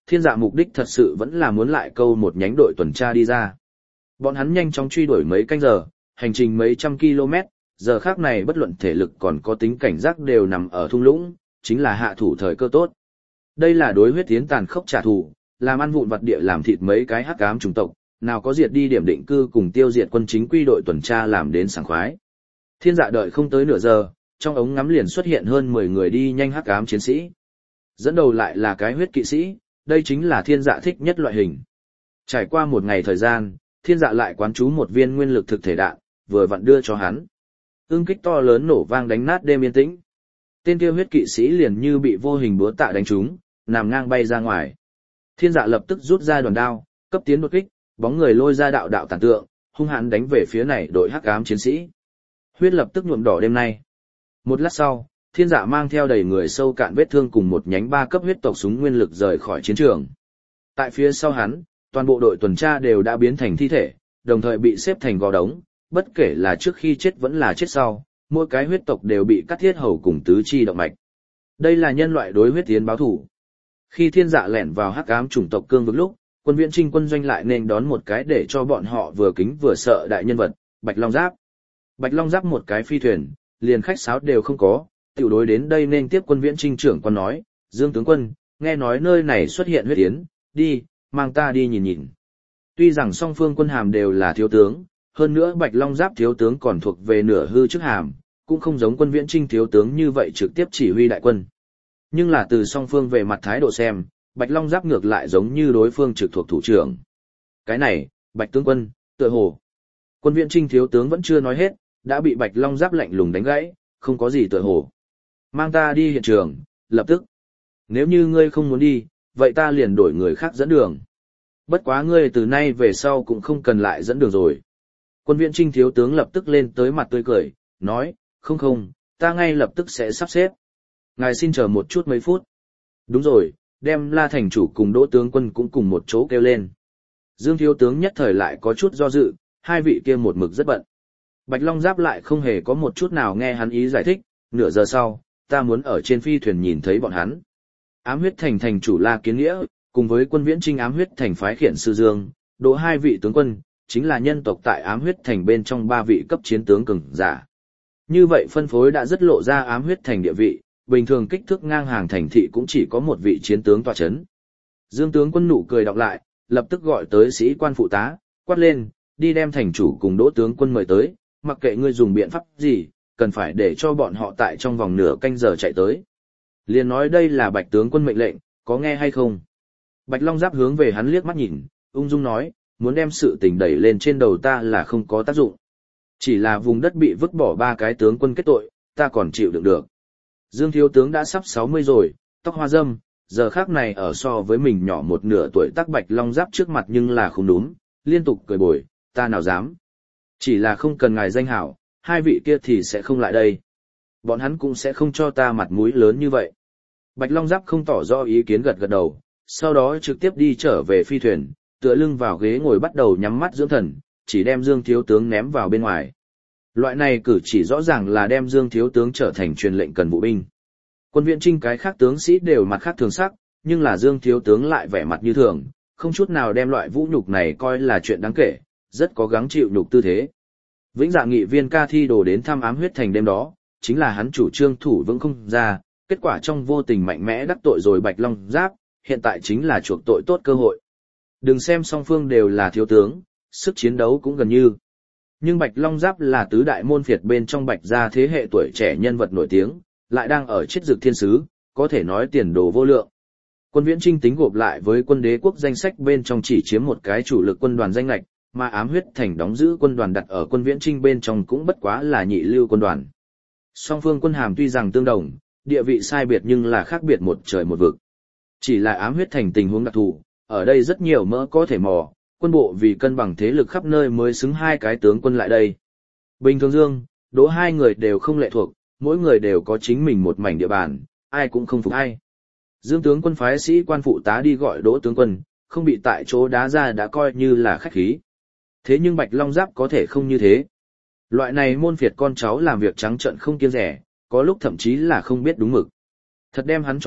Thiên Dạ mục đích thật sự vẫn là muốn lại câu một nhánh đội tuần tra đi ra. Bọn hắn nhanh chóng truy đuổi mấy canh giờ, hành trình mấy trăm km, giờ khác này bất luận thể lực còn có tính cảnh giác đều nằm ở thung lũng, chính là hạ thủ thời cơ tốt. Đây là đối huyết tiến tàn khốc trả thù, làm ăn vụn vặt địa làm thịt mấy cái hắc ám chủng tộc, nào có diệt đi điểm định cư cùng tiêu diệt quân chính quy đội tuần tra làm đến sảng khoái. Thiên Dạ đợi không tới nửa giờ, trong ống ngắm liền xuất hiện hơn mười người đi nhanh hắc ám chiến sĩ. Dẫn đầu lại là cái huyết kỵ sĩ, đây chính là Thiên Dạ thích nhất loại hình. Trải qua một ngày thời gian, Thiên Dạ lại quán trú một viên nguyên lực thực thể đạn, vừa vặn đưa cho hắn. Ưng kích to lớn nổ vang đánh nát đêm yên tĩnh. Tên kia huyết kỵ sĩ liền như bị vô hình búa tạ đánh trúng, nằm ngang bay ra ngoài. Thiên Dạ lập tức rút ra đòn đao, cấp tiến đột kích, bóng người lôi ra đạo đạo tàn tượng, hung hãn đánh về phía này đội hắc ám chiến sĩ. Huyết lập tức nhuộm đỏ đêm nay. Một lát sau, Thiên Dạ mang theo đầy người sâu cạn vết thương cùng một nhánh ba cấp huyết tộc súng nguyên lực rời khỏi chiến trường. Tại phía sau hắn, toàn bộ đội tuần tra đều đã biến thành thi thể, đồng thời bị xếp thành gò đống, bất kể là trước khi chết vẫn là chết sau, mỗi cái huyết tộc đều bị cắt thiết hầu cùng tứ chi động mạch. Đây là nhân loại đối huyết tiến báo thủ. Khi Thiên Dạ lẻn vào hắc ám chủng tộc cương vực lúc, quân viễn trinh quân doanh lại nên đón một cái để cho bọn họ vừa kính vừa sợ đại nhân vật, Bạch Long Giáp. Bạch Long Giáp một cái phi thuyền, liền khách sáo đều không có, tiểu đối đến đây nên tiếp quân viễn trinh trưởng quan nói, Dương tướng quân, nghe nói nơi này xuất hiện huyết tiến, đi, mang ta đi nhìn nhìn. Tuy rằng song phương quân hàm đều là thiếu tướng, hơn nữa Bạch Long Giáp thiếu tướng còn thuộc về nửa hư chức hàm, cũng không giống quân viễn trinh thiếu tướng như vậy trực tiếp chỉ huy đại quân. Nhưng là từ song phương về mặt thái độ xem, Bạch Long Giáp ngược lại giống như đối phương trực thuộc thủ trưởng. Cái này, Bạch tướng quân, tựa hồ. Quân viễn trinh thiếu tướng vẫn chưa nói hết, đã bị Bạch Long Giáp lạnh lùng đánh gãy, không có gì tựa hồ. Mang ta đi hiện trường, lập tức. Nếu như ngươi không muốn đi, vậy ta liền đổi người khác dẫn đường. Bất quá ngươi từ nay về sau cũng không cần lại dẫn đường rồi. Quân viễn trinh thiếu tướng lập tức lên tới mặt tươi cười, nói, không không, ta ngay lập tức sẽ sắp xếp. Ngài xin chờ một chút mấy phút. Đúng rồi, đem La thành chủ cùng Đỗ tướng quân cũng cùng một chỗ kêu lên. Dương thiếu tướng nhất thời lại có chút do dự, hai vị kia một mực rất bận. Bạch Long Giáp lại không hề có một chút nào nghe hắn ý giải thích, nửa giờ sau, ta muốn ở trên phi thuyền nhìn thấy bọn hắn. Ám huyết thành thành chủ La Kiến Nghĩa, cùng với quân viễn trinh ám huyết thành phái khiển sư Dương, Đỗ hai vị tướng quân, chính là nhân tộc tại ám huyết thành bên trong ba vị cấp chiến tướng cường giả. Như vậy phân phối đã rất lộ ra ám huyết thành địa vị, bình thường kích thước ngang hàng thành thị cũng chỉ có một vị chiến tướng tọa chấn. Dương tướng quân nụ cười đọc lại, lập tức gọi tới sĩ quan phụ tá, quát lên, đi đem thành chủ cùng Đỗ tướng quân mời tới, mặc kệ ngươi dùng biện pháp gì, cần phải để cho bọn họ tại trong vòng nửa canh giờ chạy tới. Liền nói đây là Bạch tướng quân mệnh lệnh, có nghe hay không? Bạch Long Giáp hướng về hắn liếc mắt nhìn, ung dung nói, muốn đem sự tình đẩy lên trên đầu ta là không có tác dụng. Chỉ là vùng đất bị vứt bỏ ba cái tướng quân kết tội, ta còn chịu đựng được. Dương thiếu tướng đã sắp sáu mươi rồi, tóc hoa râm, giờ khác này ở so với mình nhỏ một nửa tuổi tác Bạch Long Giáp trước mặt nhưng là không đúng, liên tục cười bồi, ta nào dám. Chỉ là không cần ngài danh hảo, hai vị kia thì sẽ không lại đây. Bọn hắn cũng sẽ không cho ta mặt mũi lớn như vậy. Bạch Long Giáp không tỏ rõ ý kiến gật gật đầu, sau đó trực tiếp đi trở về phi thuyền, tựa lưng vào ghế ngồi bắt đầu nhắm mắt dưỡng thần, chỉ đem Dương thiếu tướng ném vào bên ngoài. Loại này cử chỉ rõ ràng là đem Dương thiếu tướng trở thành truyền lệnh cần vụ binh. Quân viễn trinh cái khác tướng sĩ đều mặt khác thường sắc, nhưng là Dương thiếu tướng lại vẻ mặt như thường, không chút nào đem loại vũ nhục này coi là chuyện đáng kể, rất có gắng chịu nhục tư thế. Vĩnh Dạ nghị viên Ca Thi Đồ đến thăm ám huyết thành đêm đó, chính là hắn chủ trương thủ vững không ra, kết quả trong vô tình mạnh mẽ đắc tội rồi Bạch Long Giáp, hiện tại chính là chuộc tội tốt cơ hội. Đừng xem song phương đều là thiếu tướng, sức chiến đấu cũng gần như. Nhưng Bạch Long Giáp là tứ đại môn phiệt bên trong Bạch gia thế hệ tuổi trẻ nhân vật nổi tiếng, lại đang ở chiết dược thiên sứ, có thể nói tiền đồ vô lượng. Quân viễn trinh tính gộp lại với quân đế quốc danh sách bên trong chỉ chiếm một cái chủ lực quân đoàn danh lệch, mà ám huyết thành đóng giữ quân đoàn đặt ở quân viễn trinh bên trong cũng bất quá là nhị lưu quân đoàn. Song phương quân hàm tuy rằng tương đồng, địa vị sai biệt nhưng là khác biệt một trời một vực. Chỉ là ám huyết thành tình huống đặc thù, ở đây rất nhiều mỡ có thể mò, quân bộ vì cân bằng thế lực khắp nơi mới xứng hai cái tướng quân lại đây. Bình thường Dương, Đỗ hai người đều không lệ thuộc, mỗi người đều có chính mình một mảnh địa bàn, ai cũng không phục ai. Dương tướng quân phái sĩ quan phụ tá đi gọi Đỗ tướng quân, không bị tại chỗ đá ra đã coi như là khách khí. Thế nhưng Bạch Long Giáp có thể không như thế. Loại này môn phiệt con cháu làm việc trắng trợn không kiêng rẻ, có lúc thậm chí là không biết đúng mực. Thật đem hắn chọc giận,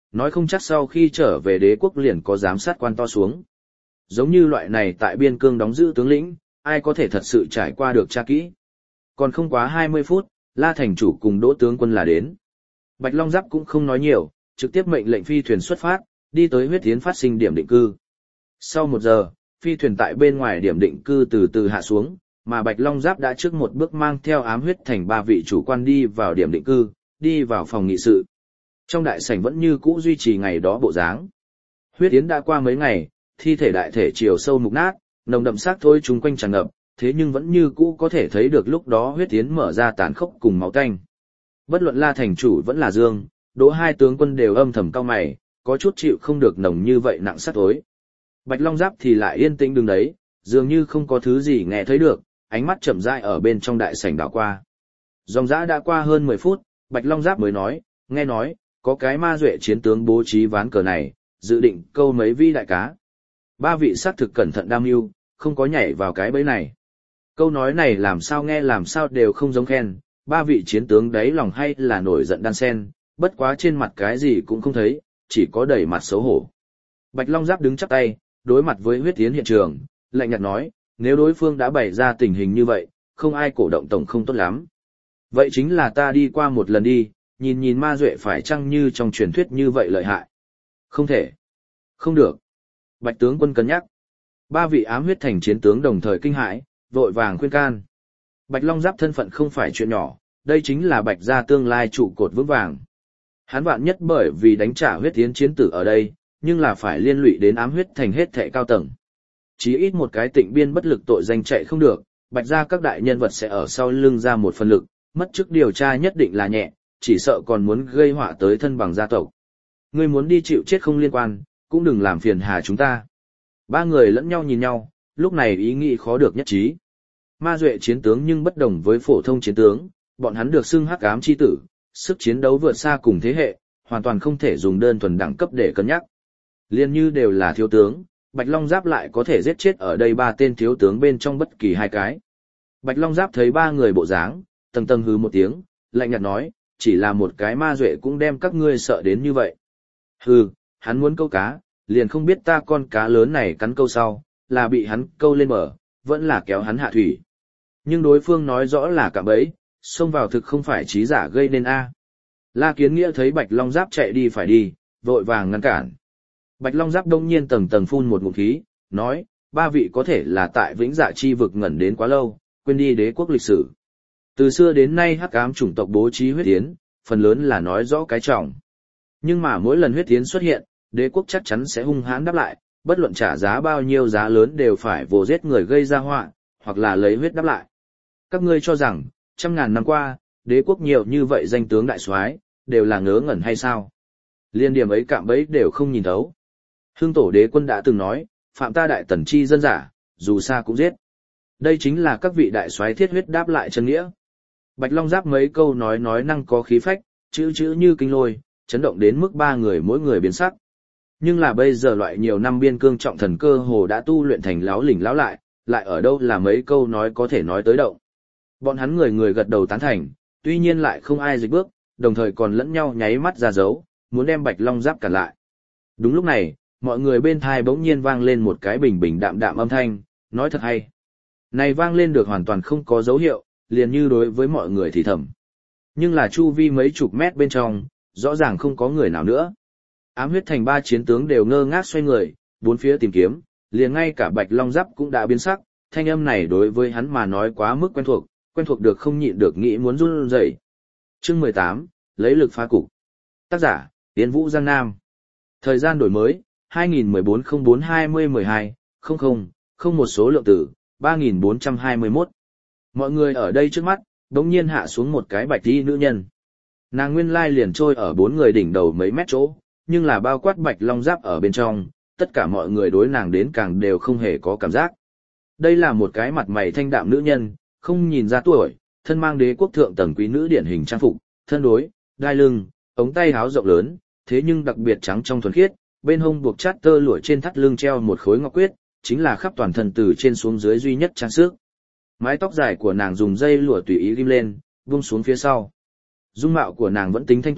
nói không chắc sau khi trở về đế quốc liền có giám sát quan to xuống. Giống như loại này tại biên cương đóng giữ tướng lĩnh, ai có thể thật sự trải qua được tra kỹ. Còn không quá hai mươi phút, La thành chủ cùng Đỗ tướng quân là đến. Bạch Long Giáp cũng không nói nhiều, trực tiếp mệnh lệnh phi thuyền xuất phát, đi tới huyết tiến phát sinh điểm định cư. Sau một giờ, phi thuyền tại bên ngoài điểm định cư từ từ hạ xuống, mà Bạch Long Giáp đã trước một bước mang theo ám huyết thành ba vị chủ quan đi vào điểm định cư, đi vào phòng nghị sự. Trong đại sảnh vẫn như cũ duy trì ngày đó bộ dáng. Huyết tiến đã qua mấy ngày, thi thể đại thể chiều sâu mục nát, nồng đậm xác thôi chúng quanh tràn ngập, thế nhưng vẫn như cũ có thể thấy được lúc đó huyết tiến mở ra tàn khốc cùng máu tanh. Bất luận La thành chủ vẫn là Dương, Đỗ hai tướng quân đều âm thầm cau mày, có chút chịu không được nồng như vậy nặng sát tối. Bạch Long Giáp thì lại yên tĩnh đứng đấy, dường như không có thứ gì nghe thấy được, ánh mắt chậm rãi ở bên trong đại sảnh đảo qua. Dòng dã đã qua hơn mười phút, Bạch Long Giáp mới nói, nghe nói, có cái ma duệ chiến tướng bố trí ván cờ này, dự định câu mấy vi đại cá. Ba vị xác thực cẩn thận đam mưu, không có nhảy vào cái bẫy này. Câu nói này làm sao nghe làm sao đều không giống khen, ba vị chiến tướng đấy lòng hay là nổi giận đan sen, bất quá trên mặt cái gì cũng không thấy, chỉ có đầy mặt xấu hổ. Bạch Long Giáp đứng chắp tay, đối mặt với huyết tiến hiện trường, lạnh nhạt nói, nếu đối phương đã bày ra tình hình như vậy, không ai cổ động tổng không tốt lắm. Vậy chính là ta đi qua một lần đi, nhìn nhìn ma duệ phải chăng như trong truyền thuyết như vậy lợi hại. Không thể. Không được. Bạch tướng quân cân nhắc. Ba vị ám huyết thành chiến tướng đồng thời kinh hãi, vội vàng khuyên can. Bạch Long Giáp thân phận không phải chuyện nhỏ, đây chính là Bạch gia tương lai trụ cột vững vàng. Hắn vạn nhất bởi vì đánh trả huyết tiến chiến tử ở đây, nhưng là phải liên lụy đến ám huyết thành hết thệ cao tầng. Chí ít một cái tịnh biên bất lực tội danh chạy không được, Bạch gia các đại nhân vật sẽ ở sau lưng ra một phần lực, mất chức điều tra nhất định là nhẹ, chỉ sợ còn muốn gây họa tới thân bằng gia tộc. Ngươi muốn đi chịu chết không liên quan, cũng đừng làm phiền hà chúng ta. Ba người lẫn nhau nhìn nhau, lúc này ý nghĩ khó được nhất trí. Ma duệ chiến tướng nhưng bất đồng với phổ thông chiến tướng, bọn hắn được xưng hắc ám chi tử, sức chiến đấu vượt xa cùng thế hệ, hoàn toàn không thể dùng đơn thuần đẳng cấp để cân nhắc. Liên như đều là thiếu tướng, Bạch Long Giáp lại có thể giết chết ở đây ba tên thiếu tướng bên trong bất kỳ hai cái. Bạch Long Giáp thấy ba người bộ dáng, tầng tầng hứ một tiếng, lạnh nhạt nói, chỉ là một cái ma duệ cũng đem các ngươi sợ đến như vậy. Hừ, hắn muốn câu cá, liền không biết ta con cá lớn này cắn câu sau, là bị hắn câu lên bờ, vẫn là kéo hắn hạ thủy. Nhưng đối phương nói rõ là cạm bẫy, xông vào thực không phải trí giả gây nên a. La Kiến Nghĩa thấy Bạch Long Giáp chạy đi phải đi, vội vàng ngăn cản. Bạch Long Giáp đông nhiên tầng tầng phun một ngụm khí, nói, ba vị có thể là tại Vĩnh Dạ chi vực ngẩn đến quá lâu, quên đi đế quốc lịch sử. Từ xưa đến nay hắc ám chủng tộc bố trí huyết tiến, phần lớn là nói rõ cái trọng. Nhưng mà mỗi lần huyết tiến xuất hiện, đế quốc chắc chắn sẽ hung hãn đáp lại, bất luận trả giá bao nhiêu giá lớn đều phải vồ giết người gây ra họa, hoặc là lấy huyết đáp lại. Các ngươi cho rằng, trăm ngàn năm qua, đế quốc nhiều như vậy danh tướng đại soái đều là ngớ ngẩn hay sao? Liên điểm ấy cạm bẫy đều không nhìn thấu. Hưng tổ đế quân đã từng nói, phạm ta đại tần chi dân giả, dù xa cũng giết. Đây chính là các vị đại soái thiết huyết đáp lại chân nghĩa. Bạch Long Giáp mấy câu nói nói năng có khí phách, chữ chữ như kinh lôi, chấn động đến mức ba người mỗi người biến sắc. Nhưng là bây giờ loại nhiều năm biên cương trọng thần cơ hồ đã tu luyện thành láo lỉnh láo lại, lại ở đâu là mấy câu nói có thể nói tới động. Bọn hắn người người gật đầu tán thành, tuy nhiên lại không ai dịch bước, đồng thời còn lẫn nhau nháy mắt ra dấu, muốn đem Bạch Long Giáp cản lại. Đúng lúc này, mọi người bên thai bỗng nhiên vang lên một cái bình bình đạm đạm âm thanh, nói thật hay. Này vang lên được hoàn toàn không có dấu hiệu, liền như đối với mọi người thì thầm. Nhưng là chu vi mấy chục mét bên trong, rõ ràng không có người nào nữa. Ám huyết thành ba chiến tướng đều ngơ ngác xoay người, bốn phía tìm kiếm, liền ngay cả Bạch Long Giáp cũng đã biến sắc, thanh âm này đối với hắn mà nói quá mức quen thuộc, quen thuộc được không nhịn được nghĩ muốn run rẩy. Chương mười tám, lấy lực phá cục. Tác giả, Yến Vũ Giang Nam. Thời gian đổi mới, hai nghìn mười bốn không bốn hai không mười hai, không không, không một số lượng tử, ba nghìn bốn trăm hai mươi mốt. Mọi người ở đây trước mắt, đống nhiên hạ xuống một cái bạch y nữ nhân. Nàng nguyên lai liền trôi ở bốn người đỉnh đầu mấy mét chỗ, nhưng là bao quát Bạch Long Giáp ở bên trong, tất cả mọi người đối nàng đến càng đều không hề có cảm giác. Đây là một cái mặt mày thanh đạm nữ nhân, không nhìn ra tuổi, thân mang đế quốc thượng tầng quý nữ điển hình trang phục, thân đối, đai lưng, ống tay áo rộng lớn, thế nhưng đặc biệt trắng trong thuần khiết, bên hông buộc chát tơ lụa trên thắt lưng treo một khối ngọc quyết, chính là khắp toàn thân từ trên xuống dưới duy nhất trang sức. Mái tóc dài của nàng dùng dây lụa tùy ý ghim lên, vung xuống phía sau. Dung mạo của nàng vẫn tính thanh tú,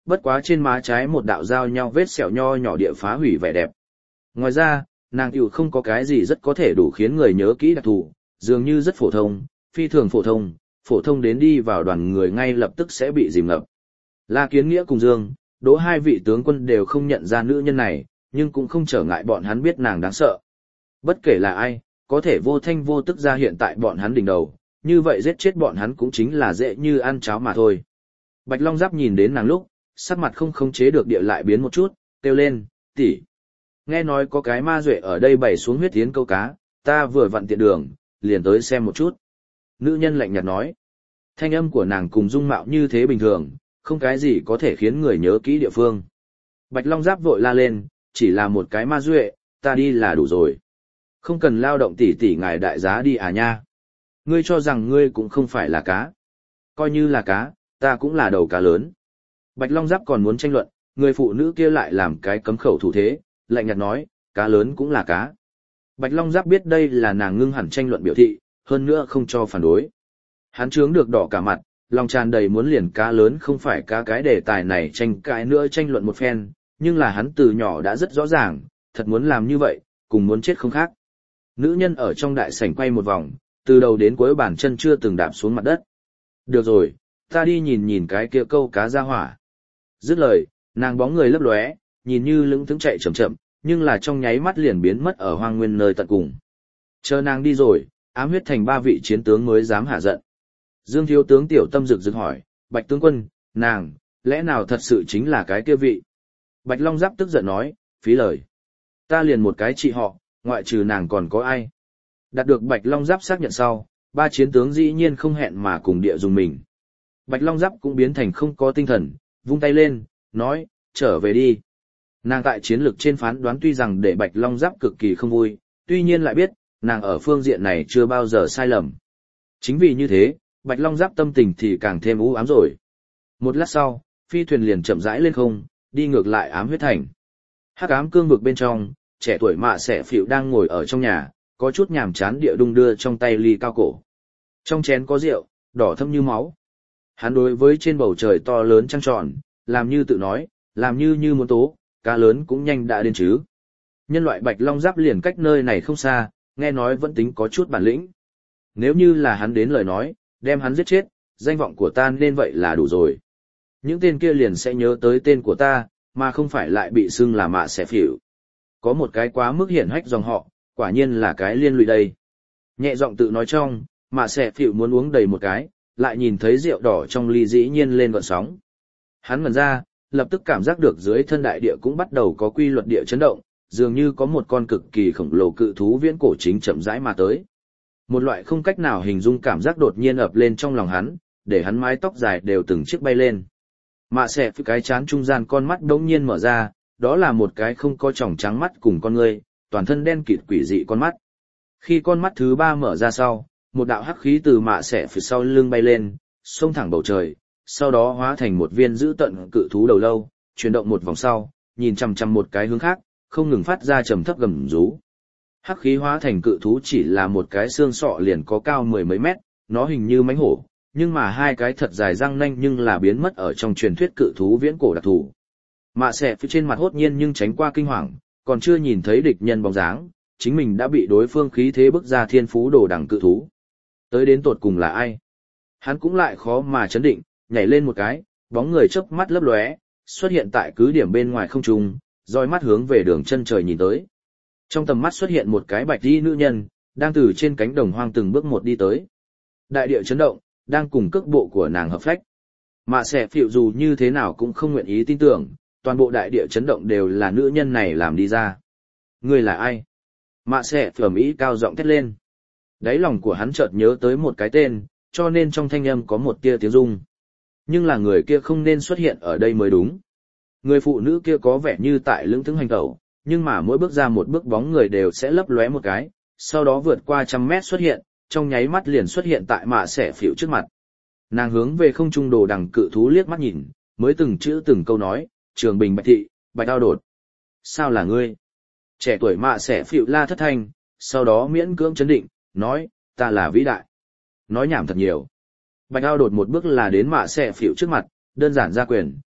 bất quá trên má trái một đạo giao nhau vết sẹo nho nhỏ địa phá hủy vẻ đẹp. Ngoài ra, nàng tiểu không có cái gì rất có thể đủ khiến người nhớ kỹ đặc thù, dường như rất phổ thông, phi thường phổ thông, phổ thông đến đi vào đoàn người ngay lập tức sẽ bị dìm ngập. La Kiến Nghĩa cùng Dương, Đỗ hai vị tướng quân đều không nhận ra nữ nhân này, nhưng cũng không trở ngại bọn hắn biết nàng đáng sợ. Bất kể là ai, có thể vô thanh vô tức ra hiện tại bọn hắn đỉnh đầu, như vậy giết chết bọn hắn cũng chính là dễ như ăn cháo mà thôi. Bạch Long Giáp nhìn đến nàng lúc, sắc mặt không khống chế được địa lại biến một chút, kêu lên, tỷ. Nghe nói có cái ma duệ ở đây bày xuống huyết tiến câu cá, ta vừa vặn tiện đường, liền tới xem một chút. Nữ nhân lạnh nhạt nói, thanh âm của nàng cùng dung mạo như thế bình thường, không cái gì có thể khiến người nhớ kỹ địa phương. Bạch Long Giáp vội la lên, chỉ là một cái ma duệ, ta đi là đủ rồi. Không cần lao động tỷ tỷ ngài đại giá đi à nha. Ngươi cho rằng ngươi cũng không phải là cá. Coi như là cá, ta cũng là đầu cá lớn. Bạch Long Giáp còn muốn tranh luận, người phụ nữ kia lại làm cái cấm khẩu thủ thế, lạnh nhạt nói, cá lớn cũng là cá. Bạch Long Giáp biết đây là nàng ngưng hẳn tranh luận biểu thị, hơn nữa không cho phản đối. Hắn trướng được đỏ cả mặt, lòng tràn đầy muốn liền cá lớn không phải cá cái đề tài này tranh cãi nữa tranh luận một phen, nhưng là hắn từ nhỏ đã rất rõ ràng, thật muốn làm như vậy, cùng muốn chết không khác. Nữ nhân ở trong đại sảnh quay một vòng, từ đầu đến cuối bàn chân chưa từng đạp xuống mặt đất. Được rồi, ta đi nhìn nhìn cái kia câu cá ra hỏa. Dứt lời, nàng bóng người lấp lóe, nhìn như lững thững chạy chậm chậm, nhưng là trong nháy mắt liền biến mất ở hoang nguyên nơi tận cùng. Chờ nàng đi rồi, ám huyết thành ba vị chiến tướng mới dám hạ giận. Dương thiếu tướng tiểu tâm rực rực hỏi, Bạch tướng quân, nàng, lẽ nào thật sự chính là cái kia vị? Bạch Long Giáp tức giận nói, phí lời. Ta liền một cái chị họ, ngoại trừ nàng còn có ai? Đạt được Bạch Long Giáp xác nhận sau, ba chiến tướng dĩ nhiên không hẹn mà cùng địa dùng mình. Bạch Long Giáp cũng biến thành không có tinh thần, vung tay lên, nói, trở về đi. Nàng tại chiến lược trên phán đoán tuy rằng để Bạch Long Giáp cực kỳ không vui, tuy nhiên lại biết, nàng ở phương diện này chưa bao giờ sai lầm. Chính vì như thế, Bạch Long Giáp tâm tình thì càng thêm u ám rồi. Một lát sau, phi thuyền liền chậm rãi lên không, đi ngược lại ám huyết thành. Hắc ám cương vực bên trong, trẻ tuổi Mạ Xẻ Phịu đang ngồi ở trong nhà, có chút nhàm chán địa đung đưa trong tay ly cao cổ. Trong chén có rượu, đỏ thâm như máu. Hắn đối với trên bầu trời to lớn trăng tròn, làm như tự nói, làm như như muốn tố, cá lớn cũng nhanh đã đến chứ. Nhân loại Bạch Long Giáp liền cách nơi này không xa, nghe nói vẫn tính có chút bản lĩnh. Nếu như là hắn đến lời nói, đem hắn giết chết, danh vọng của ta nên vậy là đủ rồi. Những tên kia liền sẽ nhớ tới tên của ta, mà không phải lại bị xưng là Mạ Xẻ Phịu. Có một cái quá mức hiển hách dòng họ, quả nhiên là cái liên lụy đây. Nhẹ giọng tự nói trong, Mạ Xẻ Phịu muốn uống đầy một cái, lại nhìn thấy rượu đỏ trong ly dĩ nhiên lên gợn sóng. Hắn ngẩn ra, lập tức cảm giác được dưới thân đại địa cũng bắt đầu có quy luật địa chấn động, dường như có một con cực kỳ khổng lồ cự thú viễn cổ chính chậm rãi mà tới. Một loại không cách nào hình dung cảm giác đột nhiên ập lên trong lòng hắn, để hắn mái tóc dài đều từng chiếc bay lên. Mạ Xẻ Phịu cái chán trung gian con mắt đống nhiên mở ra, đó là một cái không có tròng trắng mắt cùng con ngươi, toàn thân đen kịt quỷ dị con mắt. Khi con mắt thứ ba mở ra sau, một đạo hắc khí từ Mạ Xẻ Phịu sau lưng bay lên, xông thẳng bầu trời, sau đó hóa thành một viên dữ tận cự thú đầu lâu, chuyển động một vòng sau, nhìn chằm chằm một cái hướng khác, không ngừng phát ra trầm thấp gầm rú. Hắc khí hóa thành cự thú chỉ là một cái xương sọ liền có cao mười mấy mét, nó hình như mãnh hổ, nhưng mà hai cái thật dài răng nanh nhưng là biến mất ở trong truyền thuyết cự thú viễn cổ đặc thù. Mạ Xẻ Phịu trên mặt hốt nhiên nhưng tránh qua kinh hoàng, còn chưa nhìn thấy địch nhân bóng dáng, chính mình đã bị đối phương khí thế bức ra thiên phú đồ đẳng cự thú. Tới đến tột cùng là ai? Hắn cũng lại khó mà chấn định, nhảy lên một cái, bóng người chớp mắt lấp lóe, xuất hiện tại cứ điểm bên ngoài không trung, dõi mắt hướng về đường chân trời nhìn tới. Trong tầm mắt xuất hiện một cái bạch y nữ nhân, đang từ trên cánh đồng hoang từng bước một đi tới. Đại địa chấn động, đang cùng cước bộ của nàng hợp phách. Mạ Xẻ Phịu dù như thế nào cũng không nguyện ý tin tưởng, toàn bộ đại địa chấn động đều là nữ nhân này làm đi ra. Người là ai? Mạ Xẻ Phịu ý cao giọng thét lên. Đáy lòng của hắn chợt nhớ tới một cái tên, cho nên trong thanh âm có một tia tiếng rung. Nhưng là người kia không nên xuất hiện ở đây mới đúng. Người phụ nữ kia có vẻ như tại lững thững hành tẩu, nhưng mà mỗi bước ra một bước bóng người đều sẽ lấp lóe một cái, sau đó vượt qua trăm mét xuất hiện, trong nháy mắt liền xuất hiện tại Mạ Xẻ Phịu trước mặt. Nàng hướng về không trung đồ đằng cự thú liếc mắt nhìn, mới từng chữ từng câu nói, Trường Bình Bạch Thị, Bạch Ao Đột. Sao là ngươi? Trẻ tuổi Mạ Xẻ Phịu la thất thanh, sau đó miễn cưỡng chấn định, nói, ta là vĩ đại. Nói nhảm thật nhiều. Bạch Ao Đột một bước là đến Mạ Xẻ Phịu trước mặt, đơn giản ra quyền,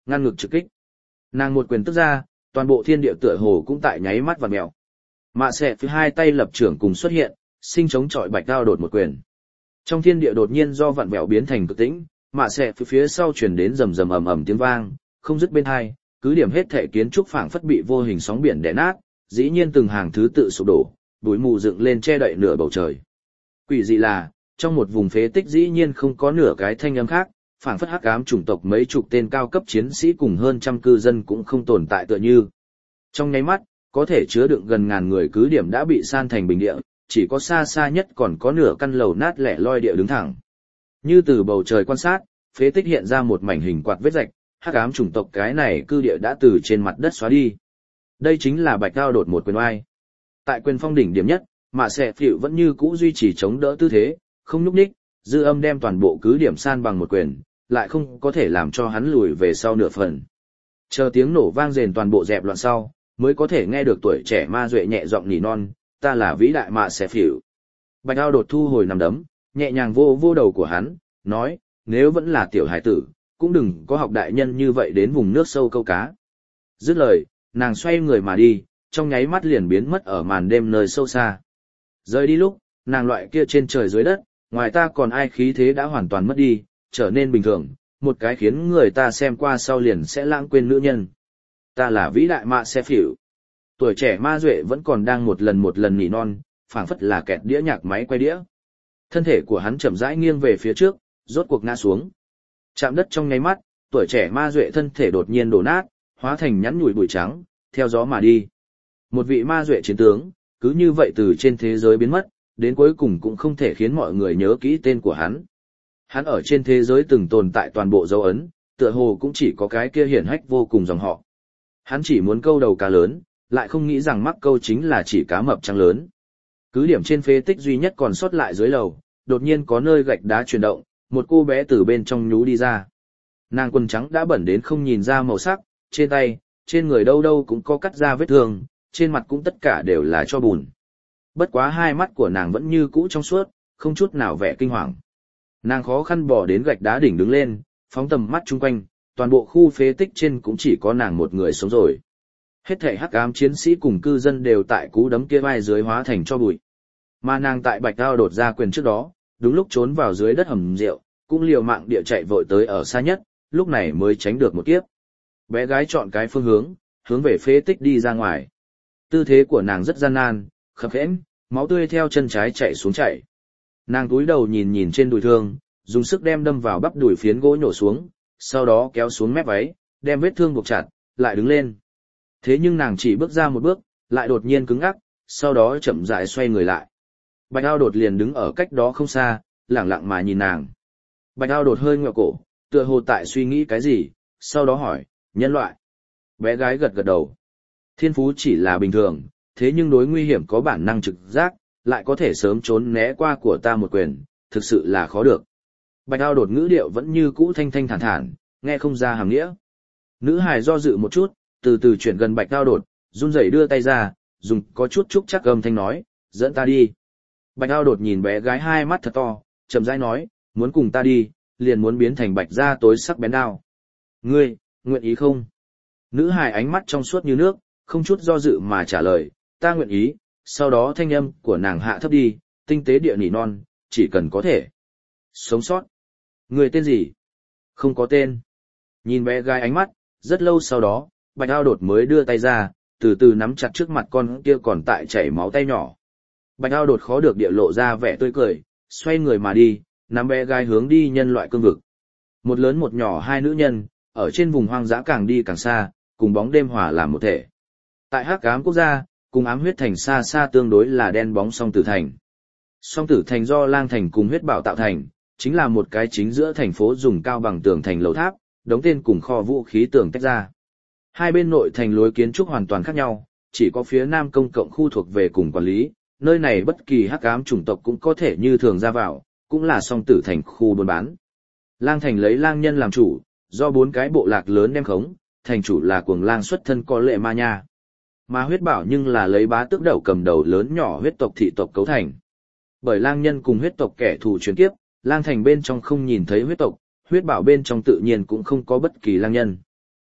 ngăn ngực trực kích. Nàng một quyền tức ra, toàn bộ thiên địa tựa hồ cũng tại nháy mắt vặn mèo. Mạ Sẻ phía hai tay lập trưởng cùng xuất hiện, sinh chống chọi Bạch Đao Đột một quyền. Trong thiên địa đột nhiên do vặn vẹo biến thành cực tĩnh, Mạ Sẻ phía phía sau truyền đến rầm rầm ầm ầm tiếng vang, không dứt bên hai, cứ điểm hết thể kiến trúc phảng phất bị vô hình sóng biển đè nát, dĩ nhiên từng hàng thứ tự sụp đổ, bụi mù dựng lên che đậy nửa bầu trời. Quỷ dị là, trong một vùng phế tích dĩ nhiên không có nửa cái thanh âm khác, phảng phất hắc ám chủng tộc mấy chục tên cao cấp chiến sĩ cùng hơn trăm cư dân cũng không tồn tại tựa như. Trong nháy mắt, có thể chứa đựng gần ngàn người cứ điểm đã bị san thành bình địa, chỉ có xa xa nhất còn có nửa căn lầu nát lẻ loi địa đứng thẳng. Như từ bầu trời quan sát, phế tích hiện ra một mảnh hình quạt vết rạch, hắc ám chủng tộc cái này cư địa đã từ trên mặt đất xóa đi. Đây chính là Bạch Đao Đột một quyền oai. Tại quyền phong đỉnh điểm nhất, Mạ Sẻ Phịu vẫn như cũ duy trì chống đỡ tư thế, không nhúc nhích, dư âm đem toàn bộ cứ điểm san bằng một quyền, lại không có thể làm cho hắn lùi về sau nửa phần. Chờ tiếng nổ vang rền toàn bộ dẹp loạn sau, mới có thể nghe được tuổi trẻ ma duệ nhẹ giọng nỉ non, ta là vĩ đại Mạ Sẻ Phịu. Bạch Đao Đột thu hồi nằm đấm, nhẹ nhàng vô vô đầu của hắn, nói, nếu vẫn là tiểu hải tử, cũng đừng có học đại nhân như vậy đến vùng nước sâu câu cá. Dứt lời, nàng xoay người mà đi, trong nháy mắt liền biến mất ở màn đêm nơi sâu xa. Rời đi lúc, nàng loại kia trên trời dưới đất, ngoài ta còn ai khí thế đã hoàn toàn mất đi, trở nên bình thường, một cái khiến người ta xem qua sau liền sẽ lãng quên nữ nhân. Ta là vĩ đại Mạ Sẻ Phịu. Tuổi trẻ ma duệ vẫn còn đang một lần một lần nỉ non, phảng phất là kẹt đĩa nhạc máy quay đĩa. Thân thể của hắn chậm rãi nghiêng về phía trước, rốt cuộc ngã xuống. Chạm đất trong nháy mắt, tuổi trẻ ma duệ thân thể đột nhiên đổ nát, hóa thành nhắn nhủi bụi trắng, theo gió mà đi. Một vị ma duệ chiến tướng, cứ như vậy từ trên thế giới biến mất, đến cuối cùng cũng không thể khiến mọi người nhớ kỹ tên của hắn. Hắn ở trên thế giới từng tồn tại toàn bộ dấu ấn, tựa hồ cũng chỉ có cái kia hiển hách vô cùng dòng họ. Hắn chỉ muốn câu đầu cá lớn, lại không nghĩ rằng mắc câu chính là chỉ cá mập trắng lớn. Cứ điểm trên phế tích duy nhất còn sót lại dưới lầu, đột nhiên có nơi gạch đá chuyển động, một cô bé từ bên trong nhú đi ra. Nàng quần trắng đã bẩn đến không nhìn ra màu sắc, trên tay, trên người đâu đâu cũng có cắt ra vết thương, trên mặt cũng tất cả đều là tro bùn. Bất quá hai mắt của nàng vẫn như cũ trong suốt, không chút nào vẻ kinh hoàng. Nàng khó khăn bò đến gạch đá đỉnh đứng lên, phóng tầm mắt chung quanh, toàn bộ khu phế tích trên cũng chỉ có nàng một người sống rồi. Hết thảy hắc ám chiến sĩ cùng cư dân đều tại cú đấm kia vai dưới hóa thành cho bụi. Mà nàng tại Bạch Đao Đột ra quyền trước đó, đúng lúc trốn vào dưới đất hầm rượu, cũng liều mạng địa chạy vội tới ở xa nhất, lúc này mới tránh được một kiếp. Bé gái chọn cái phương hướng, hướng về phế tích đi ra ngoài. Tư thế của nàng rất gian nan, khập khẽnh, máu tươi theo chân trái chạy xuống chảy. Nàng cúi đầu nhìn nhìn trên đùi thương, dùng sức đem đâm vào bắp đùi phiến gỗ nhổ xuống, sau đó kéo xuống mép váy, đem vết thương buộc chặt, lại đứng lên. Thế nhưng nàng chỉ bước ra một bước, lại đột nhiên cứng ngắc, sau đó chậm rãi xoay người lại. Bạch Đao Đột liền đứng ở cách đó không xa, lẳng lặng mà nhìn nàng. Bạch Đao Đột hơi ngẹo cổ, tựa hồ tại suy nghĩ cái gì, sau đó hỏi, nhân loại. Bé gái gật gật đầu. Thiên phú chỉ là bình thường, thế nhưng đối nguy hiểm có bản năng trực giác, lại có thể sớm trốn né qua của ta một quyền, thực sự là khó được. Bạch Đao Đột ngữ điệu vẫn như cũ thanh thanh thản thản, nghe không ra hàm nghĩa. Nữ hài do dự một chút, từ từ chuyển gần Bạch Đao Đột, run rẩy đưa tay ra, dùng có chút trúc chắc âm thanh nói, dẫn ta đi. Bạch Đao Đột nhìn bé gái hai mắt thật to, chậm rãi nói, muốn cùng ta đi, liền muốn biến thành bạch da tối sắc bén đao. Ngươi, nguyện ý không? Nữ hài ánh mắt trong suốt như nước, không chút do dự mà trả lời, ta nguyện ý, sau đó thanh âm của nàng hạ thấp đi, tinh tế địa nỉ non, chỉ cần có thể. Sống sót. Người tên gì? Không có tên. Nhìn bé gái ánh mắt, rất lâu sau đó, Bạch Đao Đột mới đưa tay ra, từ từ nắm chặt trước mặt con kia còn tại chảy máu tay nhỏ. Bạch Đao Đột khó được địa lộ ra vẻ tươi cười, xoay người mà đi, nắm bé gái hướng đi nhân loại cương vực. Một lớn một nhỏ hai nữ nhân, ở trên vùng hoang dã càng đi càng xa, cùng bóng đêm hòa làm một thể. Tại Hắc Ám quốc gia, cùng Ám Huyết Thành xa xa tương đối là đen bóng Song Tử Thành. Song Tử Thành do Lang Thành cùng Huyết Bảo tạo thành, chính là một cái chính giữa thành phố dùng cao bằng tường thành lầu tháp, đóng tên cùng kho vũ khí tường tách ra. Hai bên nội thành lối kiến trúc hoàn toàn khác nhau, chỉ có phía nam công cộng khu thuộc về cùng quản lý, nơi này bất kỳ hắc ám chủng tộc cũng có thể như thường ra vào, cũng là Song Tử Thành khu buôn bán. Lang Thành lấy lang nhân làm chủ, do bốn cái bộ lạc lớn đem khống, thành chủ là cuồng lang xuất thân có lệ ma nha. Mà Huyết Bảo nhưng là lấy bá tước đầu cầm đầu lớn nhỏ huyết tộc thị tộc cấu thành. Bởi lang nhân cùng huyết tộc kẻ thù truyền kiếp, Lang Thành bên trong không nhìn thấy huyết tộc, Huyết Bảo bên trong tự nhiên cũng không có bất kỳ lang nhân.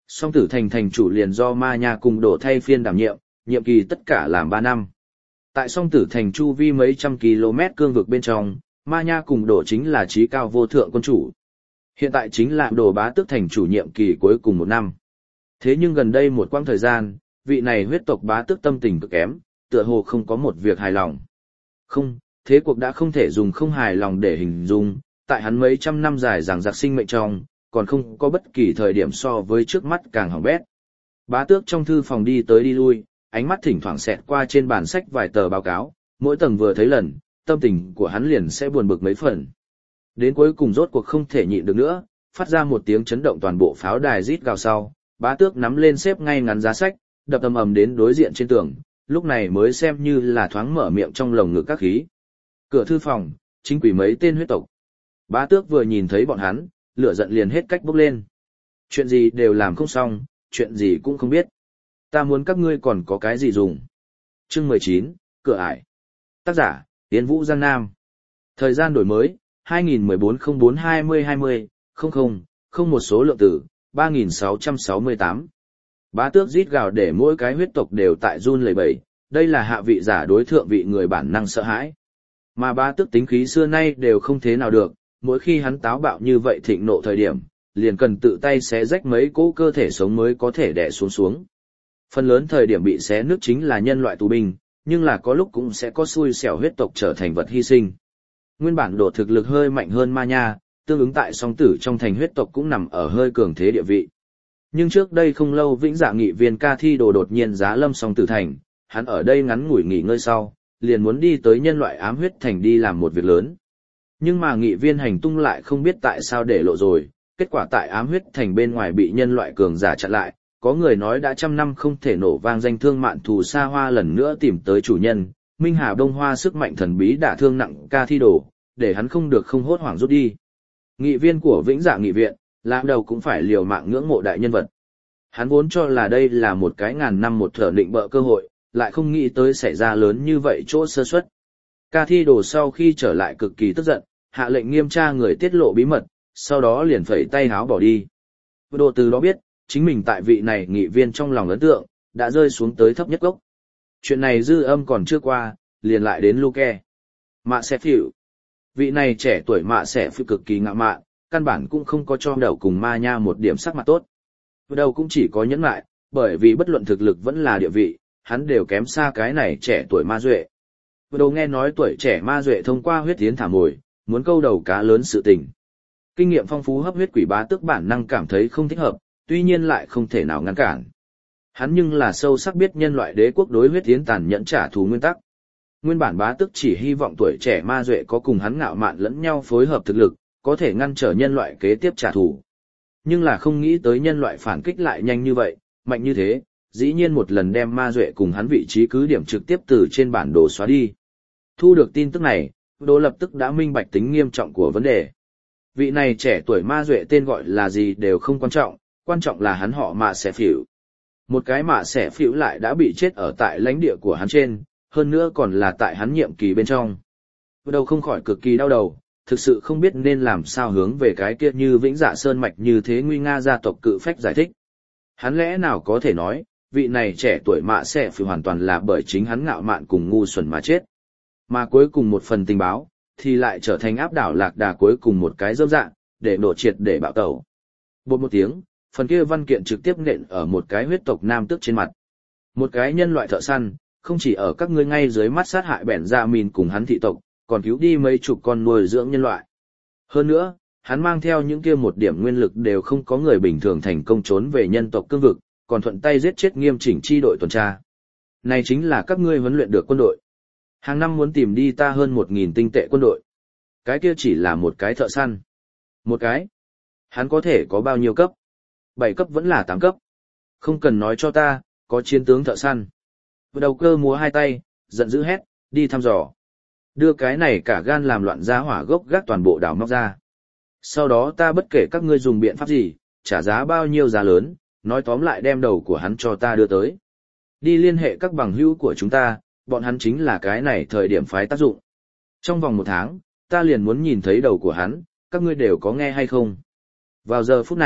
Song Tử Thành thành chủ liền do Ma Nha cùng đổ thay phiên đảm nhiệm, nhiệm kỳ tất cả làm ba năm. Tại Song Tử Thành chu vi mấy trăm km cương vực bên trong, Ma Nha cùng đổ chính là trí cao vô thượng quân chủ. Hiện tại chính là đồ bá tước thành chủ nhiệm kỳ cuối cùng một năm. Thế nhưng gần đây một quãng thời gian, vị này huyết tộc bá tước tâm tình cực kém, tựa hồ không có một việc hài lòng. Không, thế cuộc đã không thể dùng không hài lòng để hình dung, tại hắn mấy trăm năm dài giảng giặc sinh mệnh trong, còn không có bất kỳ thời điểm so với trước mắt càng hỏng bét. Bá tước trong thư phòng đi tới đi lui, ánh mắt thỉnh thoảng xẹt qua trên bản sách vài tờ báo cáo, mỗi tầng vừa thấy lần, tâm tình của hắn liền sẽ buồn bực mấy phần. Đến cuối cùng rốt cuộc không thể nhịn được nữa, phát ra một tiếng chấn động toàn bộ pháo đài rít gào sau, bá tước nắm lên xếp ngay ngắn giá sách, đập ầm ầm đến đối diện trên tường, lúc này mới xem như là thoáng mở miệng trong lồng ngực các khí. Cửa thư phòng, chính quỷ mấy tên huyết tộc. Bá tước vừa nhìn thấy bọn hắn, lửa giận liền hết cách bốc lên. Chuyện gì đều làm không xong, chuyện gì cũng không biết. Ta muốn các ngươi còn có cái gì dùng. Chương mười chín, cửa ải. Tác giả, Yến Vũ Giang Nam. Thời gian đổi mới, hai nghìn mười bốn không bốn hai mươi hai mươi, không không, không một số lượng tử, ba nghìn sáu trăm sáu mươi tám. Bá tước rít gào để mỗi cái huyết tộc đều tại run lẩy bẩy, đây là hạ vị giả đối thượng vị người bản năng sợ hãi. Mà bá tước tính khí xưa nay đều không thế nào được, mỗi khi hắn táo bạo như vậy thịnh nộ thời điểm, liền cần tự tay xé rách mấy cỗ cơ thể sống mới có thể đè xuống xuống. Phần lớn thời điểm bị xé nước chính là nhân loại tù binh, nhưng là có lúc cũng sẽ có xui xẻo huyết tộc trở thành vật hy sinh. Nguyên bản độ thực lực hơi mạnh hơn Ma Nha, tương ứng tại song tử trong thành huyết tộc cũng nằm ở hơi cường thế địa vị. Nhưng trước đây không lâu vĩnh dạ nghị viên Ca Thi Đồ đột nhiên giá lâm song tử thành, hắn ở đây ngắn ngủi nghỉ ngơi sau, liền muốn đi tới nhân loại ám huyết thành đi làm một việc lớn. Nhưng mà nghị viên hành tung lại không biết tại sao để lộ rồi, kết quả tại ám huyết thành bên ngoài bị nhân loại cường giả chặn lại, có người nói đã trăm năm không thể nổ vang danh thương mạn thù xa hoa lần nữa tìm tới chủ nhân, Minh Hà Đông Hoa sức mạnh thần bí đả thương nặng Ca Thi Đồ, để hắn không được không hốt hoảng rút đi. Nghị viên của vĩnh dạ nghị viện, làm đầu cũng phải liều mạng ngưỡng mộ đại nhân vật. Hắn vốn cho là đây là một cái ngàn năm một thở định bợ cơ hội, lại không nghĩ tới xảy ra lớn như vậy chỗ sơ suất. Ca Thi Đồ sau khi trở lại cực kỳ tức giận, hạ lệnh nghiêm tra người tiết lộ bí mật, sau đó liền phẩy tay háo bỏ đi. Đồ từ đó biết, chính mình tại vị này nghị viên trong lòng ấn tượng, đã rơi xuống tới thấp nhất gốc. Chuyện này dư âm còn chưa qua, liền lại đến Luke. Mạ sẽ phịu. Vị này trẻ tuổi mạ sẽ phịu cực kỳ ngạo mạn, căn bản cũng không có cho đầu cùng Ma Nha một điểm sắc mặt tốt. Đầu cũng chỉ có nhẫn lại, bởi vì bất luận thực lực vẫn là địa vị, hắn đều kém xa cái này trẻ tuổi ma duệ. Đầu nghe nói tuổi trẻ ma duệ thông qua huyết tiến thả mồi, muốn câu đầu cá lớn sự tình. Kinh nghiệm phong phú hấp huyết quỷ bá tước bản năng cảm thấy không thích hợp, tuy nhiên lại không thể nào ngăn cản. Hắn nhưng là sâu sắc biết nhân loại đế quốc đối huyết tiến tàn nhẫn trả thù nguyên tắc. Nguyên bản bá tước chỉ hy vọng tuổi trẻ ma duệ có cùng hắn ngạo mạn lẫn nhau phối hợp thực lực, có thể ngăn trở nhân loại kế tiếp trả thù. Nhưng là không nghĩ tới nhân loại phản kích lại nhanh như vậy, mạnh như thế, dĩ nhiên một lần đem ma duệ cùng hắn vị trí cứ điểm trực tiếp từ trên bản đồ xóa đi. Thu được tin tức này, Đỗ lập tức đã minh bạch tính nghiêm trọng của vấn đề. Vị này trẻ tuổi ma duệ tên gọi là gì đều không quan trọng, quan trọng là hắn họ Mạ Xẻ Phỉu. Một cái Mạ Xẻ Phỉu lại đã bị chết ở tại lãnh địa của hắn trên, hơn nữa còn là tại hắn nhiệm kỳ bên trong. Đầu không khỏi cực kỳ đau đầu, thực sự không biết nên làm sao hướng về cái kia như vĩnh dạ sơn mạch như thế nguy nga gia tộc cự phách giải thích. Hắn lẽ nào có thể nói, vị này trẻ tuổi Mạ Xẻ Phỉu hoàn toàn là bởi chính hắn ngạo mạn cùng ngu xuẩn mà chết. Mà cuối cùng một phần tình báo, thì lại trở thành áp đảo lạc đà cuối cùng một cái dâm dạng, để nổ triệt để bạo tẩu. Bột một tiếng, phần kia văn kiện trực tiếp nện ở một cái huyết tộc nam tước trên mặt. Một cái nhân loại thợ săn, không chỉ ở các ngươi ngay dưới mắt sát hại bẻn ra mìn cùng hắn thị tộc, còn cứu đi mấy chục con nuôi dưỡng nhân loại. Hơn nữa, hắn mang theo những kia một điểm nguyên lực đều không có người bình thường thành công trốn về nhân tộc cương vực, còn thuận tay giết chết nghiêm chỉnh chi đội tuần tra. Này chính là các ngươi huấn luyện được quân đội. Hàng năm muốn tìm đi ta hơn một nghìn tinh tệ quân đội. Cái kia chỉ là một cái thợ săn. Một cái. Hắn có thể có bao nhiêu cấp? Bảy cấp vẫn là tám cấp. Không cần nói cho ta, có chiến tướng thợ săn. Đầu cơ múa hai tay, giận dữ hét, đi thăm dò. Đưa cái này cả gan làm loạn giá hỏa gốc gác toàn bộ đảo móc ra. Sau đó ta bất kể các ngươi dùng biện pháp gì, trả giá bao nhiêu giá lớn, nói tóm lại đem đầu của hắn cho ta đưa tới. Đi liên hệ các bằng hữu của chúng ta, bọn hắn chính là cái này thời điểm phái tác dụng. Trong vòng một tháng, ta liền muốn nhìn thấy đầu của hắn, các ngươi đều có nghe hay không? Vào giờ phút này,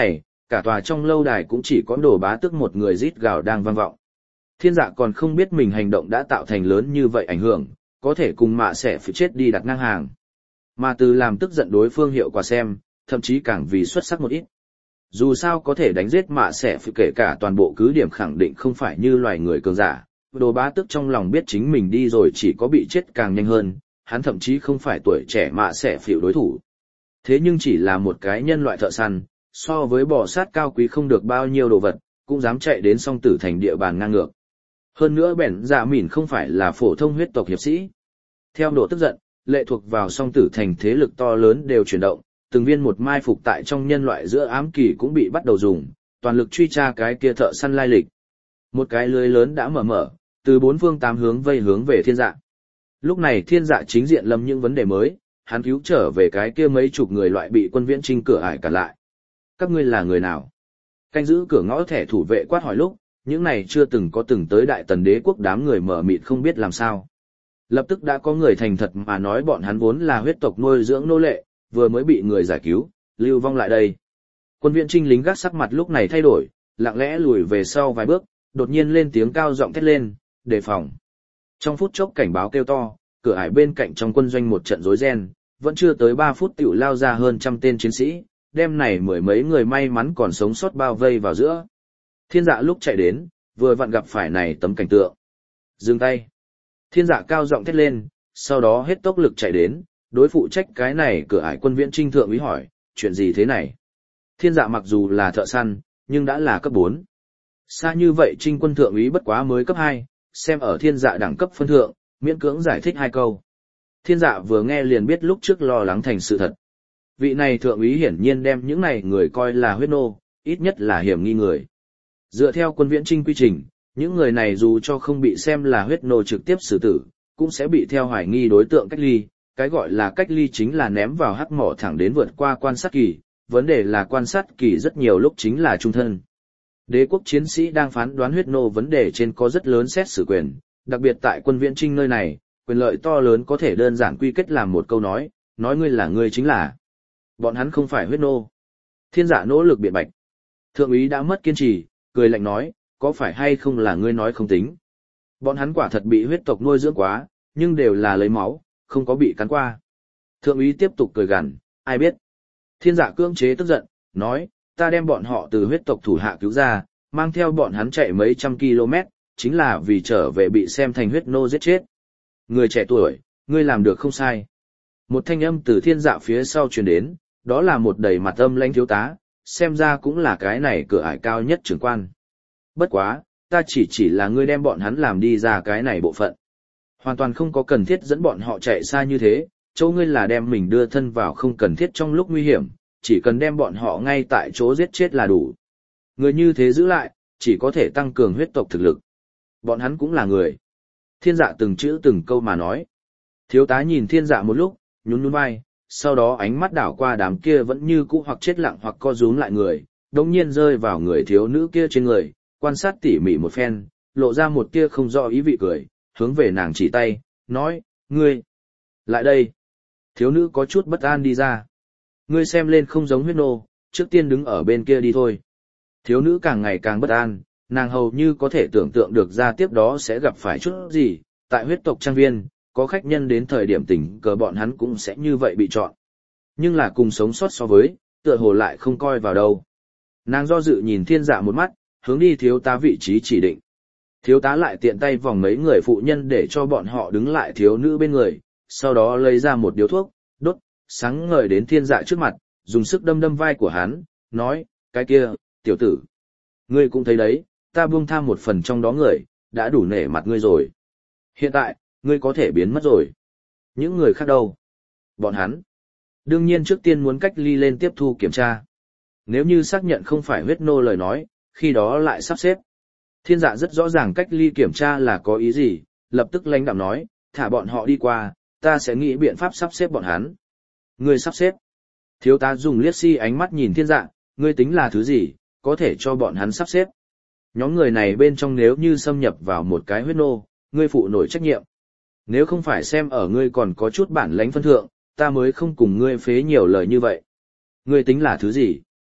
cả tòa trong lâu đài cũng chỉ có Đồ Bá Tước một người rít gào đang vang vọng. Thiên Dạ còn không biết mình hành động đã tạo thành lớn như vậy ảnh hưởng, có thể cùng mạ sẽ phải chết đi đặt ngang hàng. Mà từ làm tức giận đối phương hiệu quả xem, thậm chí càng vì xuất sắc một ít. Dù sao có thể đánh giết mạ sẽ phải kể cả toàn bộ cứ điểm khẳng định không phải như loài người cường giả. Đồ Bá Tước trong lòng biết chính mình đi rồi chỉ có bị chết càng nhanh hơn, hắn thậm chí không phải tuổi trẻ mạ sẽ phiểu đối thủ. Thế nhưng chỉ là một cái nhân loại thợ săn, so với bò sát cao quý không được bao nhiêu đồ vật, cũng dám chạy đến song tử thành địa bàn ngang ngược. Hơn nữa bẻn dạ mỉn không phải là phổ thông huyết tộc hiệp sĩ. Theo độ tức giận, lệ thuộc vào song tử thành thế lực to lớn đều chuyển động, từng viên một mai phục tại trong nhân loại giữa ám kỳ cũng bị bắt đầu dùng, toàn lực truy tra cái kia thợ săn lai lịch. Một cái lưới lớn đã mở mở, từ bốn phương tám hướng vây hướng về thiên dạ. Lúc này thiên dạ chính diện lâm những vấn đề mới, hắn cứu trở về cái kia mấy chục người loại bị quân viễn trinh cửa ải cản lại. Các ngươi là người nào? Canh giữ cửa ngõ thẻ thủ vệ quát hỏi lúc, những này chưa từng có từng tới đại tần đế quốc đám người mở mịt không biết làm sao. Lập tức đã có người thành thật mà nói bọn hắn vốn là huyết tộc nuôi dưỡng nô lệ, vừa mới bị người giải cứu, lưu vong lại đây. Quân viễn trinh lính gác sắc mặt lúc này thay đổi, lặng lẽ lùi về sau vài bước, đột nhiên lên tiếng cao giọng thét lên, đề phòng. Trong phút chốc cảnh báo kêu to, cửa ải bên cạnh trong quân doanh một trận rối ren, vẫn chưa tới ba phút tiểu lao ra hơn trăm tên chiến sĩ, đêm này mười mấy người may mắn còn sống sót bao vây vào giữa. Thiên dạ lúc chạy đến, vừa vặn gặp phải này tấm cảnh tượng. Dừng tay. Thiên dạ cao giọng thét lên, sau đó hết tốc lực chạy đến, đối phụ trách cái này cửa ải quân viễn trinh thượng úy hỏi, chuyện gì thế này? Thiên dạ mặc dù là thợ săn, nhưng đã là cấp bốn. Xa như vậy trinh quân thượng úy bất quá mới cấp hai, xem ở thiên dạ đẳng cấp phân thượng, miễn cưỡng giải thích hai câu. Thiên dạ vừa nghe liền biết lúc trước lo lắng thành sự thật. Vị này thượng úy hiển nhiên đem những này người coi là huyết nô, ít nhất là hiểm nghi người. Dựa theo quân viễn trinh quy trình, những người này dù cho không bị xem là huyết nô trực tiếp xử tử, cũng sẽ bị theo hoài nghi đối tượng cách ly. Cái gọi là cách ly chính là ném vào hắc mỏ thẳng đến vượt qua quan sát kỳ, vấn đề là quan sát kỳ rất nhiều lúc chính là trung thân. Đế quốc chiến sĩ đang phán đoán huyết nô vấn đề trên có rất lớn xét xử quyền, đặc biệt tại quân viễn trinh nơi này, quyền lợi to lớn có thể đơn giản quy kết làm một câu nói, nói ngươi là ngươi chính là. Bọn hắn không phải huyết nô. Thiên dạ nỗ lực biện bạch. Thượng úy đã mất kiên trì, cười lạnh nói, có phải hay không là ngươi nói không tính. Bọn hắn quả thật bị huyết tộc nuôi dưỡng quá, nhưng đều là lấy máu, không có bị cắn qua. Thượng úy tiếp tục cười gằn, ai biết. Thiên dạ cưỡng chế tức giận, nói, ta đem bọn họ từ huyết tộc thủ hạ cứu ra, mang theo bọn hắn chạy mấy trăm km, chính là vì trở về bị xem thành huyết nô giết chết. Người trẻ tuổi, ngươi làm được không sai. Một thanh âm từ thiên dạ phía sau truyền đến, đó là một đầy mặt âm lãnh thiếu tá, xem ra cũng là cái này cửa ải cao nhất trưởng quan. Bất quá, ta chỉ chỉ là ngươi đem bọn hắn làm đi ra cái này bộ phận. Hoàn toàn không có cần thiết dẫn bọn họ chạy xa như thế, chỗ ngươi là đem mình đưa thân vào không cần thiết trong lúc nguy hiểm, chỉ cần đem bọn họ ngay tại chỗ giết chết là đủ. Người như thế giữ lại, chỉ có thể tăng cường huyết tộc thực lực. Bọn hắn cũng là người. Thiên dạ từng chữ từng câu mà nói. Thiếu tá nhìn thiên dạ một lúc, nhún nhún vai, sau đó ánh mắt đảo qua đám kia vẫn như cũ hoặc chết lặng hoặc co rúm lại người, đồng nhiên rơi vào người thiếu nữ kia trên người, quan sát tỉ mỉ một phen, lộ ra một tia không rõ ý vị cười, hướng về nàng chỉ tay, nói, ngươi, lại đây. Thiếu nữ có chút bất an đi ra. Ngươi xem lên không giống huyết nô, trước tiên đứng ở bên kia đi thôi. Thiếu nữ càng ngày càng bất an, nàng hầu như có thể tưởng tượng được ra tiếp đó sẽ gặp phải chút gì, tại huyết tộc trang viên, có khách nhân đến thời điểm tình cờ bọn hắn cũng sẽ như vậy bị chọn. Nhưng là cùng sống sót so với, tựa hồ lại không coi vào đâu. Nàng do dự nhìn thiên dạ một mắt, hướng đi thiếu tá vị trí chỉ định. Thiếu tá lại tiện tay vòng mấy người phụ nhân để cho bọn họ đứng lại thiếu nữ bên người, sau đó lấy ra một điếu thuốc, đốt, sáng ngời đến thiên dạ trước mặt, dùng sức đâm đâm vai của hắn, nói, cái kia, tiểu tử. Ngươi cũng thấy đấy, ta buông tham một phần trong đó người, đã đủ nể mặt ngươi rồi. Hiện tại, ngươi có thể biến mất rồi. Những người khác đâu? Bọn hắn. Đương nhiên trước tiên muốn cách ly lên tiếp thu kiểm tra. Nếu như xác nhận không phải huyết nô lời nói, khi đó lại sắp xếp. Thiên dạ rất rõ ràng cách ly kiểm tra là có ý gì, lập tức lãnh đạm nói, thả bọn họ đi qua, ta sẽ nghĩ biện pháp sắp xếp bọn hắn. Ngươi sắp xếp. Thiếu tá dùng liếc si ánh mắt nhìn thiên dạ, ngươi tính là thứ gì, có thể cho bọn hắn sắp xếp. Nhóm người này bên trong nếu như xâm nhập vào một cái huyết nô, ngươi phụ nổi trách nhiệm. Nếu không phải xem ở ngươi còn có chút bản lãnh phân thượng, ta mới không cùng ngươi phế nhiều lời như vậy. Ngươi tính là thứ gì?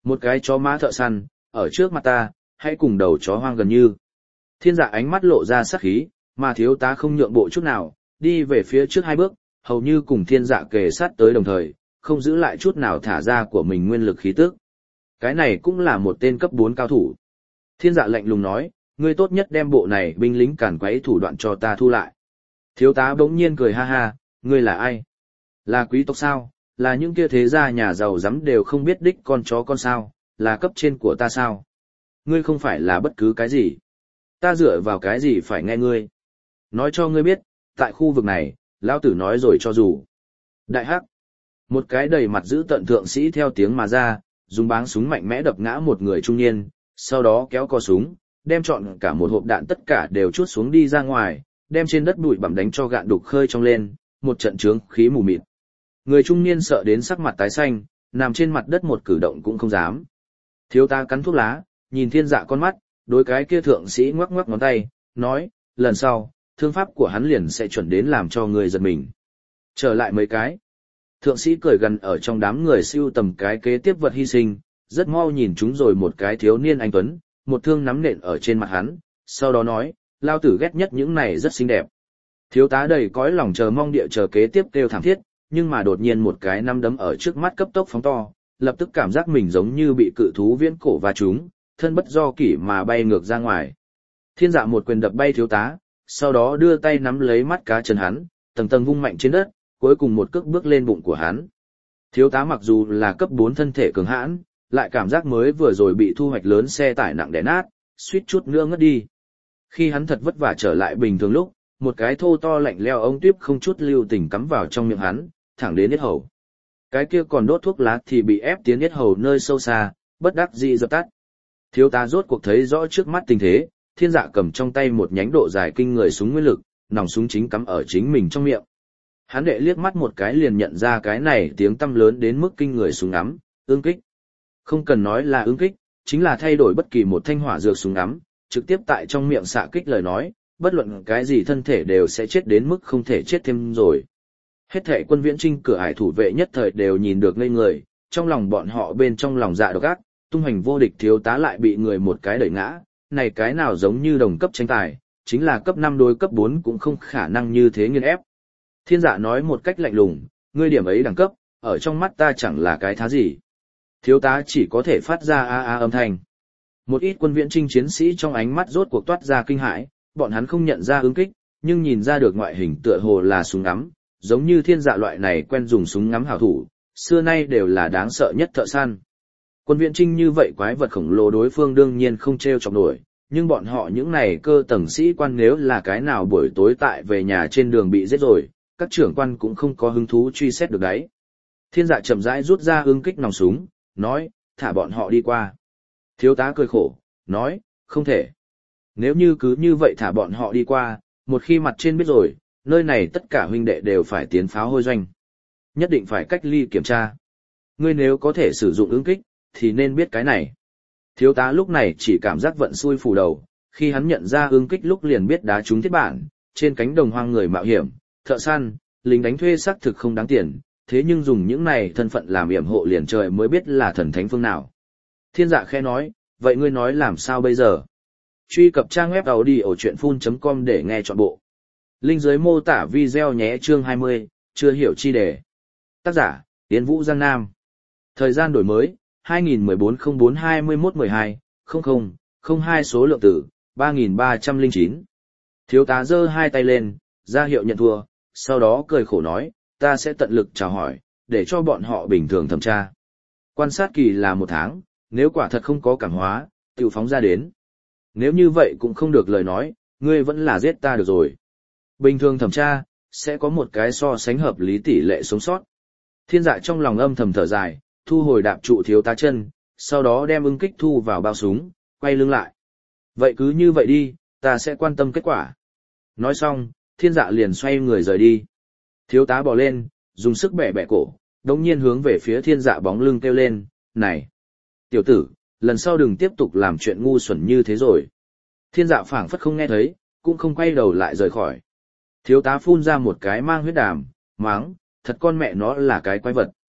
Một cái chó má thợ săn, ở trước mặt ta, hãy cùng đầu chó hoang gần như. Thiên dạ ánh mắt lộ ra sắc khí, mà thiếu tá không nhượng bộ chút nào, đi về phía trước hai bước, hầu như cùng thiên dạ kề sát tới đồng thời, không giữ lại chút nào thả ra của mình nguyên lực khí tức. Cái này cũng là một tên cấp bốn cao thủ. Thiên dạ lạnh lùng nói, ngươi tốt nhất đem bộ này binh lính càn quấy thủ đoạn cho ta thu lại. Thiếu tá bỗng nhiên cười ha ha, ngươi là ai? Là quý tộc sao? Là những kia thế gia nhà giàu dám đều không biết đích con chó con sao? Là cấp trên của ta sao? Ngươi không phải là bất cứ cái gì. Ta dựa vào cái gì phải nghe ngươi? Nói cho ngươi biết, tại khu vực này, lão tử nói rồi cho dù. Đại hắc. Một cái đầy mặt giữ tận thượng sĩ theo tiếng mà ra, dùng báng súng mạnh mẽ đập ngã một người trung niên, sau đó kéo cò súng, đem trọn cả một hộp đạn tất cả đều chuốt xuống đi ra ngoài, đem trên đất bụi bặm đánh cho gạn đục khơi trong lên, một trận trướng khí mù mịt. Người trung niên sợ đến sắc mặt tái xanh, nằm trên mặt đất một cử động cũng không dám. Thiếu tá cắn thuốc lá, nhìn thiên dạ con mắt, đối cái kia thượng sĩ ngoắc ngoắc ngón tay, nói, lần sau, thương pháp của hắn liền sẽ chuẩn đến làm cho người giật mình. Trở lại mấy cái. Thượng sĩ cười gần ở trong đám người siêu tầm cái kế tiếp vật hy sinh, rất mau nhìn chúng rồi một cái thiếu niên anh tuấn, một thương nắm nện ở trên mặt hắn, sau đó nói, lao tử ghét nhất những này rất xinh đẹp. Thiếu tá đầy cõi lòng chờ mong địa chờ kế tiếp kêu thảm thiết, nhưng mà đột nhiên một cái nắm đấm ở trước mắt cấp tốc phóng to, lập tức cảm giác mình giống như bị cự thú viễn cổ va trúng, thân bất do kỷ mà bay ngược ra ngoài. Thiên dạ một quyền đập bay thiếu tá, sau đó đưa tay nắm lấy mắt cá chân hắn, tầng tầng vung mạnh trên đất, cuối cùng một cước bước lên bụng của hắn. Thiếu tá mặc dù là cấp bốn thân thể cường hãn, lại cảm giác mới vừa rồi bị thu hoạch lớn xe tải nặng đè nát, suýt chút nữa ngất đi. Khi hắn thật vất vả trở lại bình thường lúc, một cái thô to lạnh leo ống tuyếp không chút lưu tình cắm vào trong miệng hắn, thẳng đến yết hầu. Cái kia còn đốt thuốc lá thì bị ép tiến yết hầu nơi sâu xa, bất đắc dĩ dập tắt. Thiếu tá rốt cuộc thấy rõ trước mắt tình thế, thiên dạ cầm trong tay một nhánh độ dài kinh người súng nguyên lực, nòng súng chính cắm ở chính mình trong miệng. Hắn đệ liếc mắt một cái liền nhận ra cái này tiếng tăm lớn đến mức kinh người súng ngắm, ương kích. Không cần nói là ương kích, chính là thay đổi bất kỳ một thanh hỏa dược súng ngắm, trực tiếp tại trong miệng xạ kích lời nói, bất luận cái gì thân thể đều sẽ chết đến mức không thể chết thêm rồi. Hết thảy quân viễn trinh cửa ải thủ vệ nhất thời đều nhìn được ngây người, trong lòng bọn họ bên trong lòng dạ độc ác, tung hành vô địch thiếu tá lại bị người một cái đẩy ngã, này cái nào giống như đồng cấp tranh tài, chính là cấp năm đối cấp bốn cũng không khả năng như thế nghiên ép. Thiên dạ nói một cách lạnh lùng, ngươi điểm ấy đẳng cấp, ở trong mắt ta chẳng là cái thá gì. Thiếu tá chỉ có thể phát ra a a âm thanh. Một ít quân viễn trinh chiến sĩ trong ánh mắt rốt cuộc toát ra kinh hãi, bọn hắn không nhận ra ứng kích, nhưng nhìn ra được ngoại hình tựa hồ là súng ngắm, giống như thiên dạ loại này quen dùng súng ngắm hảo thủ, xưa nay đều là đáng sợ nhất thợ săn. Quân viễn trinh như vậy quái vật khổng lồ đối phương đương nhiên không treo chọc nổi, nhưng bọn họ những này cơ tầng sĩ quan nếu là cái nào buổi tối tại về nhà trên đường bị giết rồi, các trưởng quan cũng không có hứng thú truy xét được đấy. Thiên dạ chậm rãi rút ra ương kích nòng súng, nói, thả bọn họ đi qua. Thiếu tá cười khổ, nói, không thể. Nếu như cứ như vậy thả bọn họ đi qua, một khi mặt trên biết rồi, nơi này tất cả huynh đệ đều phải tiến pháo hôi doanh. Nhất định phải cách ly kiểm tra. Ngươi nếu có thể sử dụng ứng kích, thì nên biết cái này. Thiếu tá lúc này chỉ cảm giác vận xui phủ đầu, khi hắn nhận ra ứng kích lúc liền biết đá trúng thiết bản, trên cánh đồng hoang người mạo hiểm, thợ săn, lính đánh thuê xác thực không đáng tiền, thế nhưng dùng những này thân phận làm yểm hộ liền trời mới biết là thần thánh phương nào. Thiên dạ khẽ nói, vậy ngươi nói làm sao bây giờ? Truy cập trang web audiochuyenphun chấm com để nghe trọn bộ. Link dưới mô tả video nhé. Chương hai mươi, chưa hiểu chi đề. Tác giả, Yến Vũ Giang Nam. Thời gian đổi mới, hai nghìn mười bốn không bốn hai mươi mốt mười hai, không không, không hai số lượng tử, ba nghìn ba trăm lẻ chín. Thiếu tá giơ hai tay lên, ra hiệu nhận thua, sau đó cười khổ nói, ta sẽ tận lực chào hỏi, để cho bọn họ bình thường thẩm tra. Quan sát kỳ là một tháng, nếu quả thật không có cảm hóa, tiểu phóng ra đến. Nếu như vậy cũng không được lời nói, ngươi vẫn là giết ta được rồi. Bình thường thẩm tra, sẽ có một cái so sánh hợp lý tỷ lệ sống sót. Thiên dạ trong lòng âm thầm thở dài, thu hồi đạp trụ thiếu tá chân, sau đó đem ưng kích thu vào bao súng, quay lưng lại. Vậy cứ như vậy đi, ta sẽ quan tâm kết quả. Nói xong, thiên dạ liền xoay người rời đi. Thiếu tá bò lên, dùng sức bẻ bẻ cổ, đồng nhiên hướng về phía thiên dạ bóng lưng kêu lên, này! Tiểu tử, lần sau đừng tiếp tục làm chuyện ngu xuẩn như thế rồi. Thiên dạ phảng phất không nghe thấy, cũng không quay đầu lại rời khỏi. Thiếu tá phun ra một cái mang huyết đàm, máng, thật con mẹ nó là cái quái vật.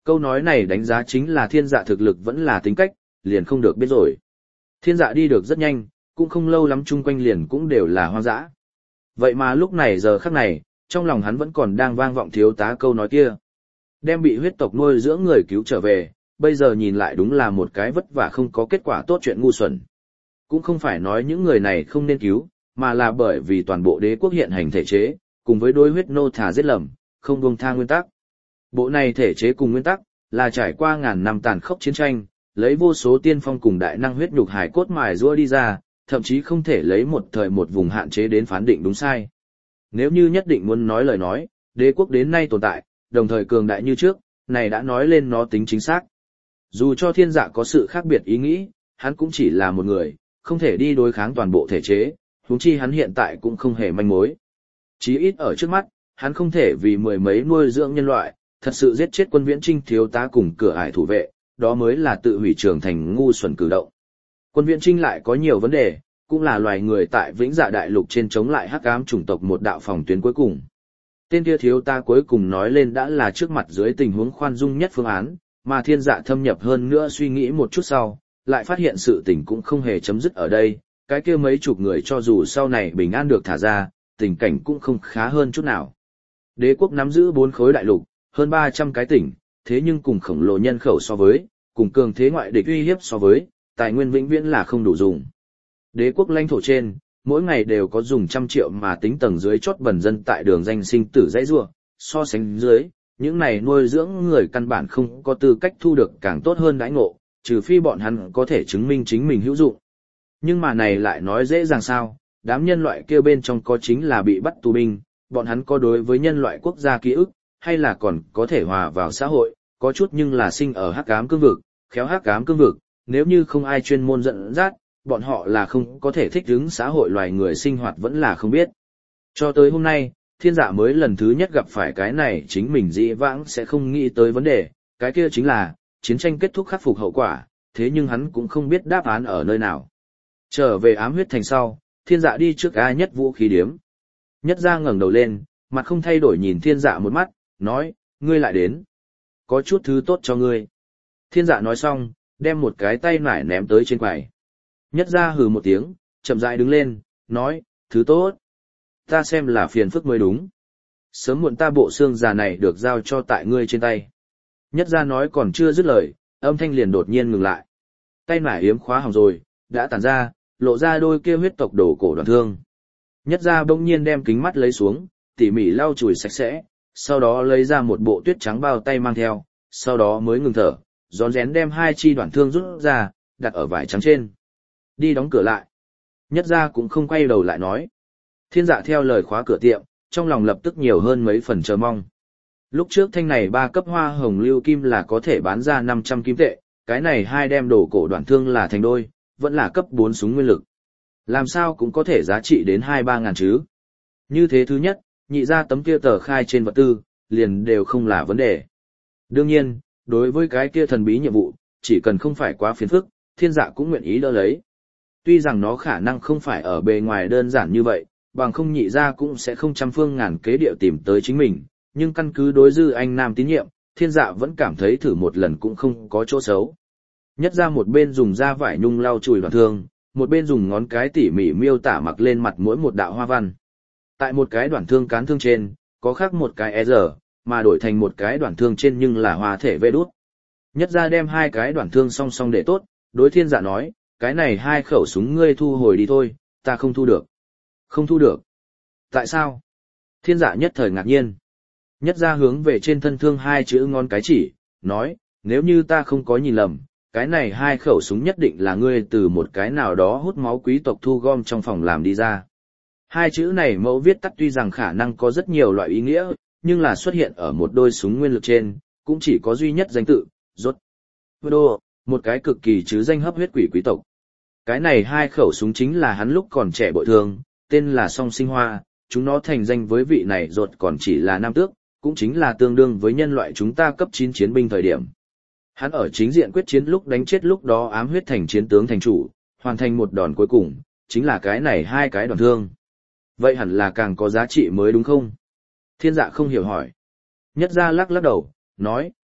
Câu nói này đánh giá chính là thiên dạ thực lực vẫn là tính cách, liền không được biết rồi. Thiên dạ đi được rất nhanh, cũng không lâu lắm chung quanh liền cũng đều là hoang dã. Vậy mà lúc này giờ khắc này, trong lòng hắn vẫn còn đang vang vọng thiếu tá câu nói kia. Đem bị huyết tộc nuôi dưỡng người cứu trở về, bây giờ nhìn lại đúng là một cái vất vả không có kết quả tốt chuyện ngu xuẩn. Cũng không phải nói những người này không nên cứu, mà là bởi vì toàn bộ đế quốc hiện hành thể chế, cùng với đối huyết nô thả giết lầm, không buông tha nguyên tắc. Bộ này thể chế cùng nguyên tắc, là trải qua ngàn năm tàn khốc chiến tranh, lấy vô số tiên phong cùng đại năng huyết nhục hải cốt mài rũa đi ra, thậm chí không thể lấy một thời một vùng hạn chế đến phán định đúng sai. Nếu như nhất định muốn nói lời nói, đế quốc đến nay tồn tại, đồng thời cường đại như trước, này đã nói lên nó tính chính xác. Dù cho thiên dạ có sự khác biệt ý nghĩ, hắn cũng chỉ là một người, không thể đi đối kháng toàn bộ thể chế, huống chi hắn hiện tại cũng không hề manh mối. Chí ít ở trước mắt, hắn không thể vì mười mấy nuôi dưỡng nhân loại, thật sự giết chết quân viễn trinh thiếu tá cùng cửa ải thủ vệ, đó mới là tự hủy trường thành ngu xuẩn cử động. Quân viễn trinh lại có nhiều vấn đề, cũng là loài người tại vĩnh dạ đại lục trên chống lại hắc ám chủng tộc một đạo phòng tuyến cuối cùng. Tên kia thiếu tá cuối cùng nói lên đã là trước mặt dưới tình huống khoan dung nhất phương án, mà thiên dạ thâm nhập hơn nữa suy nghĩ một chút sau, lại phát hiện sự tình cũng không hề chấm dứt ở đây, cái kia mấy chục người cho dù sau này bình an được thả ra, tình cảnh cũng không khá hơn chút nào. Đế quốc nắm giữ bốn khối đại lục, hơn ba trăm cái tỉnh, thế nhưng cùng khổng lồ nhân khẩu so với, cùng cường thế ngoại địch uy hiếp so với, tài nguyên vĩnh viễn là không đủ dùng. Đế quốc lãnh thổ trên, mỗi ngày đều có dùng trăm triệu mà tính tầng dưới chót bần dân tại đường danh sinh tử dãy rua, so sánh dưới, những này nuôi dưỡng người căn bản không có tư cách thu được càng tốt hơn đãi ngộ, trừ phi bọn hắn có thể chứng minh chính mình hữu dụng. Nhưng mà này lại nói dễ dàng sao, đám nhân loại kia bên trong có chính là bị bắt tù binh, bọn hắn có đối với nhân loại quốc gia ký ức, hay là còn có thể hòa vào xã hội, có chút nhưng là sinh ở hắc ám cương vực, khéo hắc ám cương vực, nếu như không ai chuyên môn dẫn dắt, bọn họ là không có thể thích ứng xã hội loài người sinh hoạt vẫn là không biết. Cho tới hôm nay, thiên dạ mới lần thứ nhất gặp phải cái này chính mình dĩ vãng sẽ không nghĩ tới vấn đề, cái kia chính là, chiến tranh kết thúc khắc phục hậu quả, thế nhưng hắn cũng không biết đáp án ở nơi nào. Trở về ám huyết thành sau, thiên dạ đi trước A Nhất vũ khí điếm. Nhất ra ngẩng đầu lên, mặt không thay đổi nhìn thiên dạ một mắt, nói, ngươi lại đến. Có chút thứ tốt cho ngươi. Thiên dạ nói xong, đem một cái tay nải ném tới trên quầy. Nhất ra hừ một tiếng, chậm rãi đứng lên, nói, thứ tốt. Ta xem là phiền phức mới đúng. Sớm muộn ta bộ xương già này được giao cho tại ngươi trên tay. Nhất ra nói còn chưa dứt lời, âm thanh liền đột nhiên ngừng lại. Tay nải yếm khóa hỏng rồi, đã tản ra, lộ ra đôi kia huyết tộc đổ cổ đoạn thương. Nhất ra bỗng nhiên đem kính mắt lấy xuống, tỉ mỉ lau chùi sạch sẽ, sau đó lấy ra một bộ tuyết trắng bao tay mang theo, sau đó mới ngừng thở, rón rén đem hai chi đoạn thương rút ra, đặt ở vải trắng trên. Đi đóng cửa lại. Nhất ra cũng không quay đầu lại nói. Thiên dạ theo lời khóa cửa tiệm, trong lòng lập tức nhiều hơn mấy phần chờ mong. Lúc trước thanh này ba cấp hoa hồng lưu kim là có thể bán ra năm trăm kim tệ, cái này hai đem đổ cổ đoạn thương là thành đôi, vẫn là cấp bốn súng nguyên lực. Làm sao cũng có thể giá trị đến hai ba ngàn chứ. Như thế thứ nhất, nhị ra tấm kia tờ khai trên vật tư, liền đều không là vấn đề. Đương nhiên, đối với cái kia thần bí nhiệm vụ, chỉ cần không phải quá phiền phức, thiên dạ cũng nguyện ý đỡ lấy. Tuy rằng nó khả năng không phải ở bề ngoài đơn giản như vậy, bằng không nhị ra cũng sẽ không trăm phương ngàn kế điệu tìm tới chính mình, nhưng căn cứ đối dư anh nam tín nhiệm, thiên dạ vẫn cảm thấy thử một lần cũng không có chỗ xấu. Nhất ra một bên dùng da vải nhung lau chùi đoạn thương, một bên dùng ngón cái tỉ mỉ miêu tả mặc lên mặt mỗi một đạo hoa văn. Tại một cái đoạn thương cán thương trên, có khác một cái e giờ, mà đổi thành một cái đoạn thương trên nhưng là hoa thể vê đút. Nhất ra đem hai cái đoạn thương song song để tốt, đối thiên dạ nói, cái này hai khẩu súng ngươi thu hồi đi thôi, ta không thu được. Không thu được. Tại sao? Thiên dạ nhất thời ngạc nhiên. Nhất ra hướng về trên thân thương hai chữ ngón cái chỉ, nói, nếu như ta không có nhìn lầm, cái này hai khẩu súng nhất định là ngươi từ một cái nào đó hút máu quý tộc thu gom trong phòng làm đi ra. Hai chữ này mẫu viết tắt tuy rằng khả năng có rất nhiều loại ý nghĩa, nhưng là xuất hiện ở một đôi súng nguyên lực trên, cũng chỉ có duy nhất danh tự, rốt. Đô, một cái cực kỳ chứ danh hấp huyết quỷ quý tộc. Cái này hai khẩu súng chính là hắn lúc còn trẻ bội thường, tên là Song Sinh Hoa, chúng nó thành danh với vị này rốt còn chỉ là nam tước, cũng chính là tương đương với nhân loại chúng ta cấp chín chiến binh thời điểm. Hắn ở chính diện quyết chiến lúc đánh chết lúc đó ám huyết thành chiến tướng thành chủ, hoàn thành một đòn cuối cùng, chính là cái này hai cái đòn thương. Vậy hẳn là càng có giá trị mới đúng không? Thiên dạ không hiểu hỏi. Nhất ra lắc lắc đầu, nói,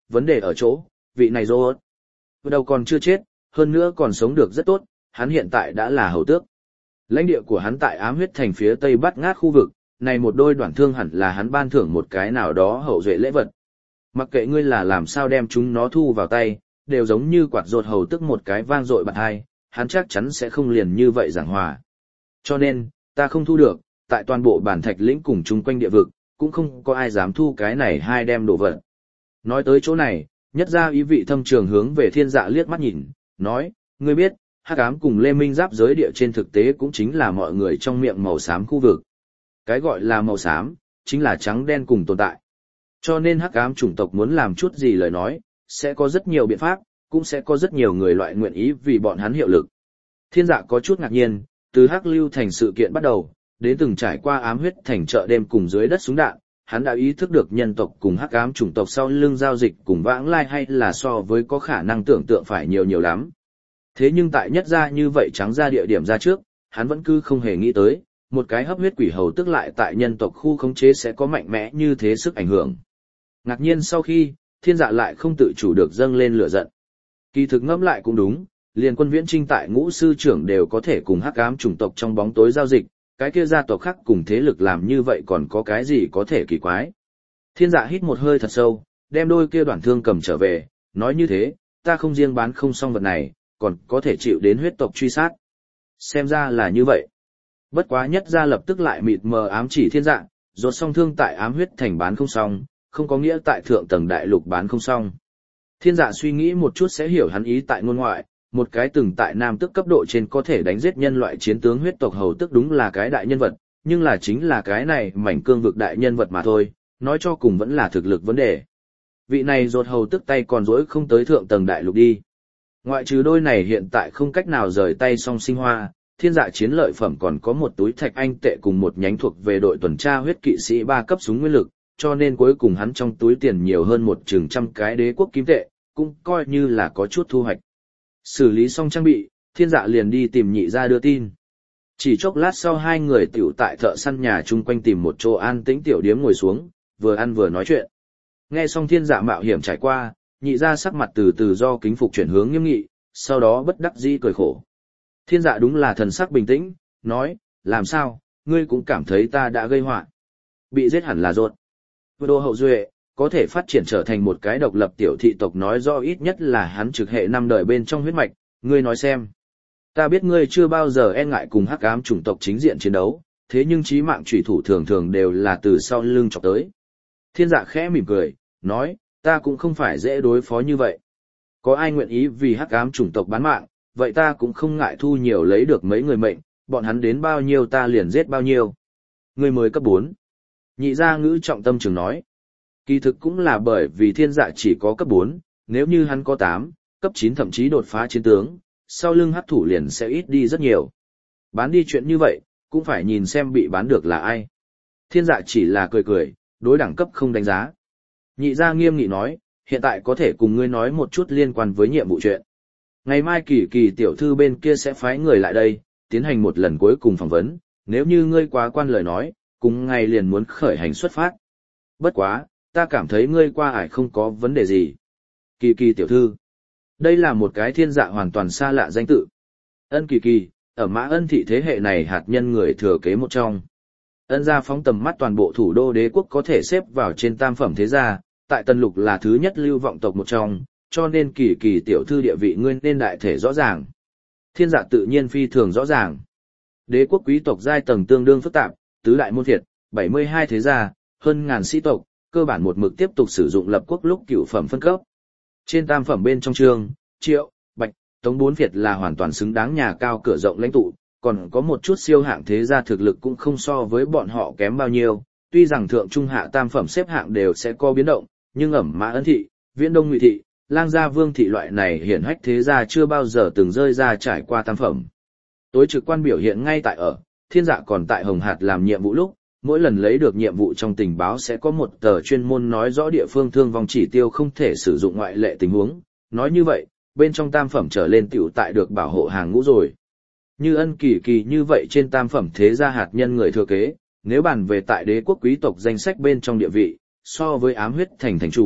vấn đề ở chỗ, vị này rốt. Đầu còn chưa chết, hơn nữa còn sống được rất tốt, hắn hiện tại đã là hầu tước. Lãnh địa của hắn tại ám huyết thành phía tây Bát Ngát khu vực, này một đôi đoạn thương hẳn là hắn ban thưởng một cái nào đó hậu duệ lễ vật. Mặc kệ ngươi là làm sao đem chúng nó thu vào tay, đều giống như quạt rột hầu tức một cái vang dội bạc hai, hắn chắc chắn sẽ không liền như vậy giảng hòa. Cho nên, ta không thu được, tại toàn bộ bản thạch lĩnh cùng chung quanh địa vực, cũng không có ai dám thu cái này hai đem đồ vật. Nói tới chỗ này, nhất ra ý vị thâm trường hướng về thiên dạ liếc mắt nhìn, nói, ngươi biết, hắc ám cùng Lê Minh giáp giới địa trên thực tế cũng chính là mọi người trong miệng màu xám khu vực. Cái gọi là màu xám, chính là trắng đen cùng tồn tại. Cho nên hắc ám chủng tộc muốn làm chút gì lời nói, sẽ có rất nhiều biện pháp, cũng sẽ có rất nhiều người loại nguyện ý vì bọn hắn hiệu lực. Thiên dạ có chút ngạc nhiên, từ hắc lưu thành sự kiện bắt đầu, đến từng trải qua ám huyết thành chợ đêm cùng dưới đất súng đạn, hắn đã ý thức được nhân tộc cùng hắc ám chủng tộc sau lưng giao dịch cùng vãng lai hay là so với có khả năng tưởng tượng phải nhiều nhiều lắm. Thế nhưng tại nhất gia như vậy trắng ra địa điểm ra trước, hắn vẫn cứ không hề nghĩ tới, một cái hấp huyết quỷ hầu tức lại tại nhân tộc khu khống chế sẽ có mạnh mẽ như thế sức ảnh hưởng. Ngạc nhiên sau khi, thiên dạ lại không tự chủ được dâng lên lửa giận. Kỳ thực ngẫm lại cũng đúng, liền quân viễn trinh tại ngũ sư trưởng đều có thể cùng hắc ám chủng tộc trong bóng tối giao dịch, cái kia gia tộc khác cùng thế lực làm như vậy còn có cái gì có thể kỳ quái. Thiên dạ hít một hơi thật sâu, đem đôi kia đoạn thương cầm trở về, nói như thế, ta không riêng bán không xong vật này, còn có thể chịu đến huyết tộc truy sát. Xem ra là như vậy. Bất quá nhất gia lập tức lại mịt mờ ám chỉ thiên dạ, rốt song thương tại ám huyết thành bán không xong, không có nghĩa tại thượng tầng đại lục bán không xong. Thiên dạ suy nghĩ một chút sẽ hiểu hắn ý tại ngôn ngoại, một cái từng tại nam tức cấp độ trên có thể đánh giết nhân loại chiến tướng huyết tộc hầu tức đúng là cái đại nhân vật, nhưng là chính là cái này mảnh cương vực đại nhân vật mà thôi, nói cho cùng vẫn là thực lực vấn đề. Vị này rốt hầu tức tay còn dỗi không tới thượng tầng đại lục đi. Ngoại trừ đôi này hiện tại không cách nào rời tay song sinh hoa, thiên dạ chiến lợi phẩm còn có một túi thạch anh tệ cùng một nhánh thuộc về đội tuần tra huyết kỵ sĩ ba cấp súng nguyên lực, cho nên cuối cùng hắn trong túi tiền nhiều hơn một chừng trăm cái đế quốc kim tệ, cũng coi như là có chút thu hoạch. Xử lý xong trang bị, thiên dạ liền đi tìm nhị gia đưa tin. Chỉ chốc lát sau hai người tiểu tại thợ săn nhà chung quanh tìm một chỗ an tĩnh tiểu điếm ngồi xuống, vừa ăn vừa nói chuyện. Nghe xong thiên dạ mạo hiểm trải qua, nhị gia sắc mặt từ từ do kính phục chuyển hướng nghiêm nghị, sau đó bất đắc dĩ cười khổ. Thiên dạ đúng là thần sắc bình tĩnh, nói, làm sao, ngươi cũng cảm thấy ta đã gây họa. Bị giết hẳn là rốt. Vừa đô hậu duệ, có thể phát triển trở thành một cái độc lập tiểu thị tộc nói rõ ít nhất là hắn trực hệ năm đời bên trong huyết mạch, ngươi nói xem. Ta biết ngươi chưa bao giờ e ngại cùng hắc ám chủng tộc chính diện chiến đấu, thế nhưng chí mạng chủy thủ thường thường đều là từ sau lưng chọc tới. Thiên dạ khẽ mỉm cười, nói, ta cũng không phải dễ đối phó như vậy. Có ai nguyện ý vì hắc ám chủng tộc bán mạng, vậy ta cũng không ngại thu nhiều lấy được mấy người mệnh, bọn hắn đến bao nhiêu ta liền giết bao nhiêu. Ngươi mới cấp bốn. Nhị gia ngữ trọng tâm trường nói. Kỳ thực cũng là bởi vì thiên dạ chỉ có cấp bốn, nếu như hắn có tám, cấp chín thậm chí đột phá chiến tướng, sau lưng hắc thủ liền sẽ ít đi rất nhiều. Bán đi chuyện như vậy, cũng phải nhìn xem bị bán được là ai. Thiên dạ chỉ là cười cười, đối đẳng cấp không đánh giá. Nhị gia nghiêm nghị nói, hiện tại có thể cùng ngươi nói một chút liên quan với nhiệm vụ chuyện. Ngày mai kỳ kỳ tiểu thư bên kia sẽ phái người lại đây, tiến hành một lần cuối cùng phỏng vấn, nếu như ngươi quá quan lời nói, cùng ngày liền muốn khởi hành xuất phát. Bất quá, ta cảm thấy ngươi qua ải không có vấn đề gì. Kỳ kỳ tiểu thư. Đây là một cái thiên dạ hoàn toàn xa lạ danh tự. Ân kỳ kỳ, ở mã ân thị thế hệ này hạt nhân người thừa kế một trong. Ân gia phóng tầm mắt toàn bộ thủ đô đế quốc có thể xếp vào trên tam phẩm thế gia, tại Tân Lục là thứ nhất lưu vọng tộc một trong, cho nên kỳ kỳ tiểu thư địa vị ngươi nên đại thể rõ ràng. Thiên dạ tự nhiên phi thường rõ ràng. Đế quốc quý tộc giai tầng tương đương phức tạp, tứ đại môn phiệt, bảy mươi hai thế gia, hơn ngàn sĩ tộc, cơ bản một mực tiếp tục sử dụng lập quốc lúc cửu phẩm phân cấp. Trên tam phẩm bên trong chương, Triệu, Bạch, Tống bốn phiệt là hoàn toàn xứng đáng nhà cao cửa rộng lãnh tụ, còn có một chút siêu hạng thế gia thực lực cũng không so với bọn họ kém bao nhiêu, tuy rằng thượng trung hạ tam phẩm xếp hạng đều sẽ có biến động, nhưng ẩm mã ấn thị, viễn đông ngụy thị, lang gia vương thị loại này hiển hách thế gia chưa bao giờ từng rơi ra trải qua tam phẩm. Tối trực quan biểu hiện ngay tại ở, thiên dạ còn tại Hồng Hạt làm nhiệm vụ lúc, mỗi lần lấy được nhiệm vụ trong tình báo sẽ có một tờ chuyên môn nói rõ địa phương thương vong chỉ tiêu không thể sử dụng ngoại lệ tình huống, nói như vậy, bên trong tam phẩm trở lên tiểu tại được bảo hộ hàng ngũ rồi. Như ân kỳ kỳ như vậy trên tam phẩm thế gia hạt nhân người thừa kế, nếu bàn về tại đế quốc quý tộc danh sách bên trong địa vị, so với ám huyết thành thành chủ,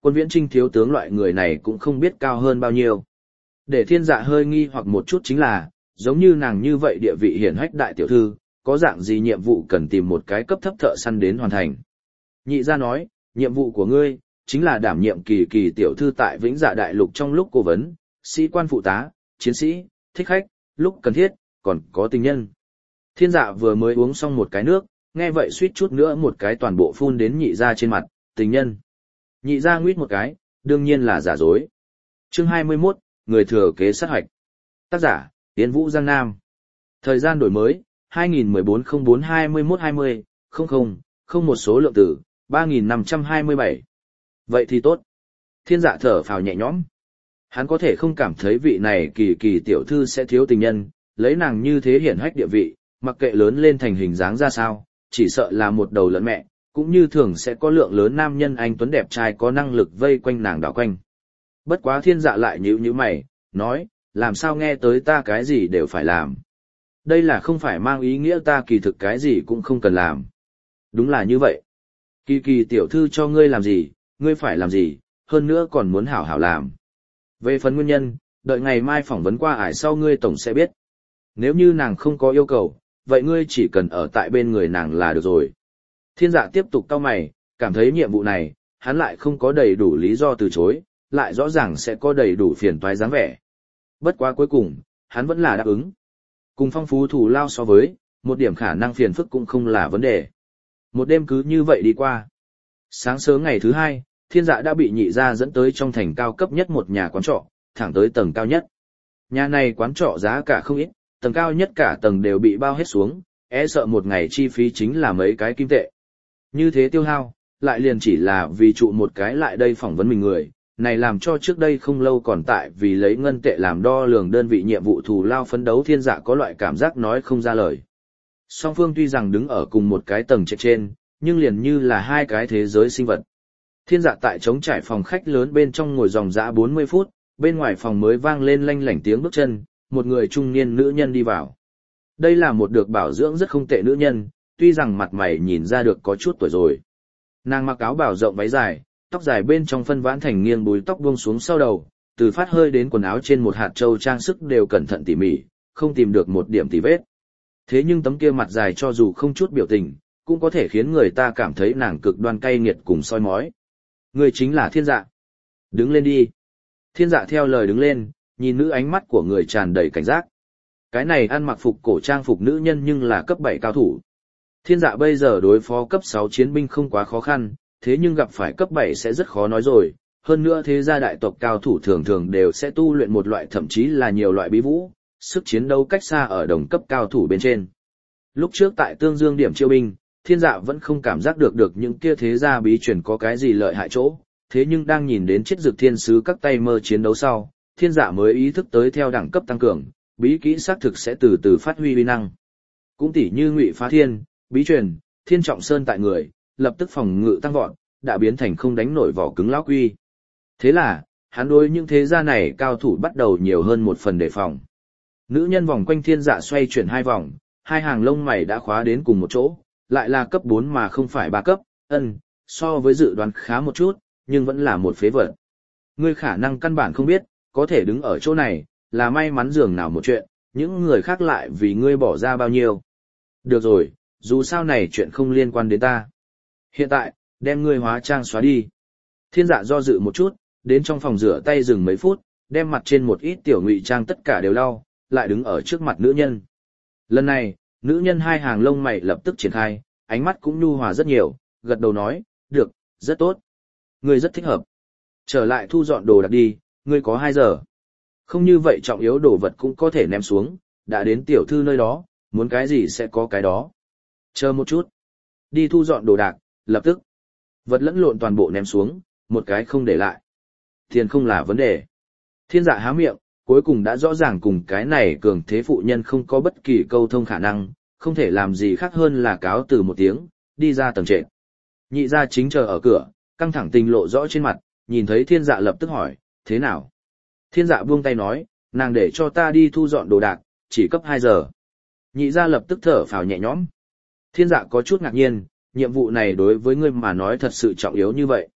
Quân Viễn Trinh thiếu tướng loại người này cũng không biết cao hơn bao nhiêu. Để thiên dạ hơi nghi hoặc một chút chính là, giống như nàng như vậy địa vị hiển hách đại tiểu thư, có dạng gì nhiệm vụ cần tìm một cái cấp thấp thợ săn đến hoàn thành. Nhị gia nói, nhiệm vụ của ngươi, chính là đảm nhiệm kỳ kỳ tiểu thư tại Vĩnh Dạ Đại Lục trong lúc cố vấn, sĩ quan phụ tá, chiến sĩ, thích khách, lúc cần thiết, còn có tình nhân. Thiên dạ vừa mới uống xong một cái nước, nghe vậy suýt chút nữa một cái toàn bộ phun đến nhị gia trên mặt, tình nhân. Nhị gia nguyết một cái, đương nhiên là giả dối. Chương hai mươi mốt, người thừa kế sát hoạch. Tác giả, Yến Vũ Giang Nam. Thời gian đổi mới, hai nghìn mười bốn không bốn hai mươi mốt hai mươi, không không, không một số lượng tử, ba nghìn năm trăm hai mươi bảy. Vậy thì tốt. Thiên dạ thở phào nhẹ nhõm. Hắn có thể không cảm thấy vị này kỳ kỳ tiểu thư sẽ thiếu tình nhân, lấy nàng như thế hiển hách địa vị, mặc kệ lớn lên thành hình dáng ra sao, chỉ sợ là một đầu lẫn mẹ, cũng như thường sẽ có lượng lớn nam nhân anh tuấn đẹp trai có năng lực vây quanh nàng đảo quanh. Bất quá thiên dạ lại nhíu nhíu mày, nói, làm sao nghe tới ta cái gì đều phải làm. Đây là không phải mang ý nghĩa ta kỳ thực cái gì cũng không cần làm. Đúng là như vậy. Kỳ kỳ tiểu thư cho ngươi làm gì, ngươi phải làm gì, hơn nữa còn muốn hảo hảo làm. Về phần nguyên nhân, đợi ngày mai phỏng vấn qua ải sau ngươi tổng sẽ biết. Nếu như nàng không có yêu cầu, vậy ngươi chỉ cần ở tại bên người nàng là được rồi. Thiên dạ tiếp tục cau mày, cảm thấy nhiệm vụ này, hắn lại không có đầy đủ lý do từ chối, lại rõ ràng sẽ có đầy đủ phiền toái dáng vẻ. Bất quá cuối cùng, hắn vẫn là đáp ứng. Cùng phong phú thù lao so với, một điểm khả năng phiền phức cũng không là vấn đề. Một đêm cứ như vậy đi qua. Sáng sớm ngày thứ hai, thiên dạ đã bị nhị gia dẫn tới trong thành cao cấp nhất một nhà quán trọ, thẳng tới tầng cao nhất. Nhà này quán trọ giá cả không ít, tầng cao nhất cả tầng đều bị bao hết xuống, e sợ một ngày chi phí chính là mấy cái kim tệ. Như thế tiêu hao, lại liền chỉ là vì trụ một cái lại đây phỏng vấn mình người, này làm cho trước đây không lâu còn tại vì lấy ngân tệ làm đo lường đơn vị nhiệm vụ thù lao phấn đấu thiên dạ có loại cảm giác nói không ra lời. Song phương tuy rằng đứng ở cùng một cái tầng trệt trên, nhưng liền như là hai cái thế giới sinh vật. Thiên dạ tại trống trải phòng khách lớn bên trong ngồi dòng dã bốn mươi phút, bên ngoài phòng mới vang lên lanh lảnh tiếng bước chân, một người trung niên nữ nhân đi vào. Đây là một được bảo dưỡng rất không tệ nữ nhân, tuy rằng mặt mày nhìn ra được có chút tuổi rồi. Nàng mặc áo bào rộng váy dài, tóc dài bên trong phân vãn thành nghiêng búi tóc buông xuống sau đầu, từ phát hơi đến quần áo trên một hạt châu trang sức đều cẩn thận tỉ mỉ, không tìm được một điểm tì vết. Thế nhưng tấm kia mặt dài cho dù không chút biểu tình, cũng có thể khiến người ta cảm thấy nàng cực đoan cay nghiệt cùng soi mói. Người chính là thiên dạ. Đứng lên đi. Thiên dạ theo lời đứng lên, nhìn nữ ánh mắt của người tràn đầy cảnh giác. Cái này ăn mặc phục cổ trang phục nữ nhân nhưng là cấp bảy cao thủ. Thiên dạ bây giờ đối phó cấp sáu chiến binh không quá khó khăn, thế nhưng gặp phải cấp bảy sẽ rất khó nói rồi. Hơn nữa thế gia đại tộc cao thủ thường thường đều sẽ tu luyện một loại thậm chí là nhiều loại bí vũ, sức chiến đấu cách xa ở đồng cấp cao thủ bên trên. Lúc trước tại Tương Dương điểm chiêu binh, thiên dạ vẫn không cảm giác được được những kia thế gia bí truyền có cái gì lợi hại chỗ, thế nhưng đang nhìn đến chiết dược thiên sứ các tay mơ chiến đấu sau, thiên dạ mới ý thức tới theo đẳng cấp tăng cường, bí kỹ xác thực sẽ từ từ phát huy uy năng. Cũng tỉ như Ngụy Phá Thiên, bí truyền, Thiên Trọng Sơn tại người, lập tức phòng ngự tăng vọt, đã biến thành không đánh nổi vỏ cứng lão quy. Thế là, hắn đối những thế gia này cao thủ bắt đầu nhiều hơn một phần đề phòng. Nữ nhân vòng quanh thiên dạ xoay chuyển hai vòng, hai hàng lông mày đã khóa đến cùng một chỗ, lại là cấp bốn mà không phải ba cấp, ân, so với dự đoán khá một chút, nhưng vẫn là một phế vật. Ngươi khả năng căn bản không biết, có thể đứng ở chỗ này, là may mắn dường nào một chuyện, những người khác lại vì ngươi bỏ ra bao nhiêu. Được rồi, dù sao này chuyện không liên quan đến ta. Hiện tại, đem ngươi hóa trang xóa đi. Thiên dạ do dự một chút, đến trong phòng rửa tay dừng mấy phút, đem mặt trên một ít tiểu ngụy trang tất cả đều lau, lại đứng ở trước mặt nữ nhân. Lần này, nữ nhân hai hàng lông mày lập tức triển khai, ánh mắt cũng nhu hòa rất nhiều, gật đầu nói, được, rất tốt. Ngươi rất thích hợp. Trở lại thu dọn đồ đạc đi, ngươi có hai giờ. Không như vậy trọng yếu đồ vật cũng có thể ném xuống, đã đến tiểu thư nơi đó, muốn cái gì sẽ có cái đó. Chờ một chút. Đi thu dọn đồ đạc, lập tức. Vật lẫn lộn toàn bộ ném xuống, một cái không để lại. Tiền không là vấn đề. Thiên dạ há miệng, cuối cùng đã rõ ràng cùng cái này cường thế phụ nhân không có bất kỳ câu thông khả năng, không thể làm gì khác hơn là cáo từ một tiếng, đi ra tầng trệt. Nhị gia chính chờ ở cửa, căng thẳng tình lộ rõ trên mặt, nhìn thấy thiên dạ lập tức hỏi, thế nào? Thiên dạ buông tay nói, nàng để cho ta đi thu dọn đồ đạc, chỉ cấp hai giờ. Nhị gia lập tức thở phào nhẹ nhõm. Thiên dạ có chút ngạc nhiên, nhiệm vụ này đối với ngươi mà nói thật sự trọng yếu như vậy.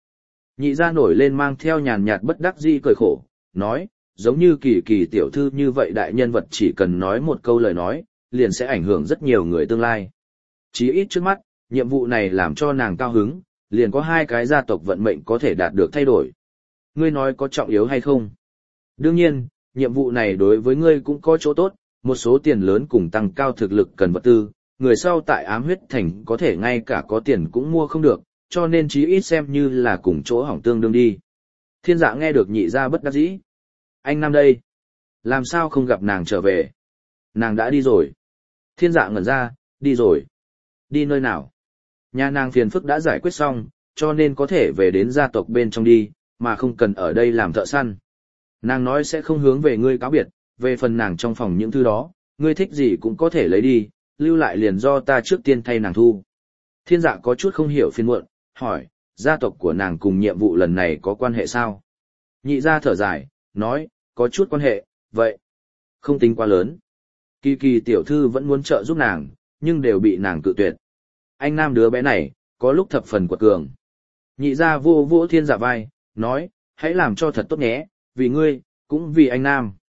Nhị gia nổi lên mang theo nhàn nhạt bất đắc dĩ cười khổ, nói, giống như kỳ kỳ tiểu thư như vậy đại nhân vật chỉ cần nói một câu lời nói, liền sẽ ảnh hưởng rất nhiều người tương lai. Chí ít trước mắt, nhiệm vụ này làm cho nàng cao hứng, liền có hai cái gia tộc vận mệnh có thể đạt được thay đổi. Ngươi nói có trọng yếu hay không? Đương nhiên, nhiệm vụ này đối với ngươi cũng có chỗ tốt, một số tiền lớn cùng tăng cao thực lực cần vật tư, người sau tại ám huyết thành có thể ngay cả có tiền cũng mua không được, cho nên chí ít xem như là cùng chỗ hỏng tương đương đi. Thiên dạ nghe được nhị gia bất đắc dĩ. Anh Nam đây, làm sao không gặp nàng trở về? Nàng đã đi rồi. Thiên dạ ngẩn ra, đi rồi. Đi nơi nào? Nhà nàng phiền phức đã giải quyết xong, cho nên có thể về đến gia tộc bên trong đi, mà không cần ở đây làm thợ săn. Nàng nói sẽ không hướng về ngươi cáo biệt, về phần nàng trong phòng những thứ đó, ngươi thích gì cũng có thể lấy đi, lưu lại liền do ta trước tiên thay nàng thu. Thiên dạ có chút không hiểu phiền muộn, hỏi, gia tộc của nàng cùng nhiệm vụ lần này có quan hệ sao? Nhị gia thở dài, nói, có chút quan hệ, vậy. Không tính quá lớn. Kỳ kỳ tiểu thư vẫn muốn trợ giúp nàng, nhưng đều bị nàng cự tuyệt. Anh Nam đứa bé này, có lúc thập phần quật cường. Nhị gia vô vô thiên dạ vai, nói, hãy làm cho thật tốt nhé, vì ngươi, cũng vì anh Nam.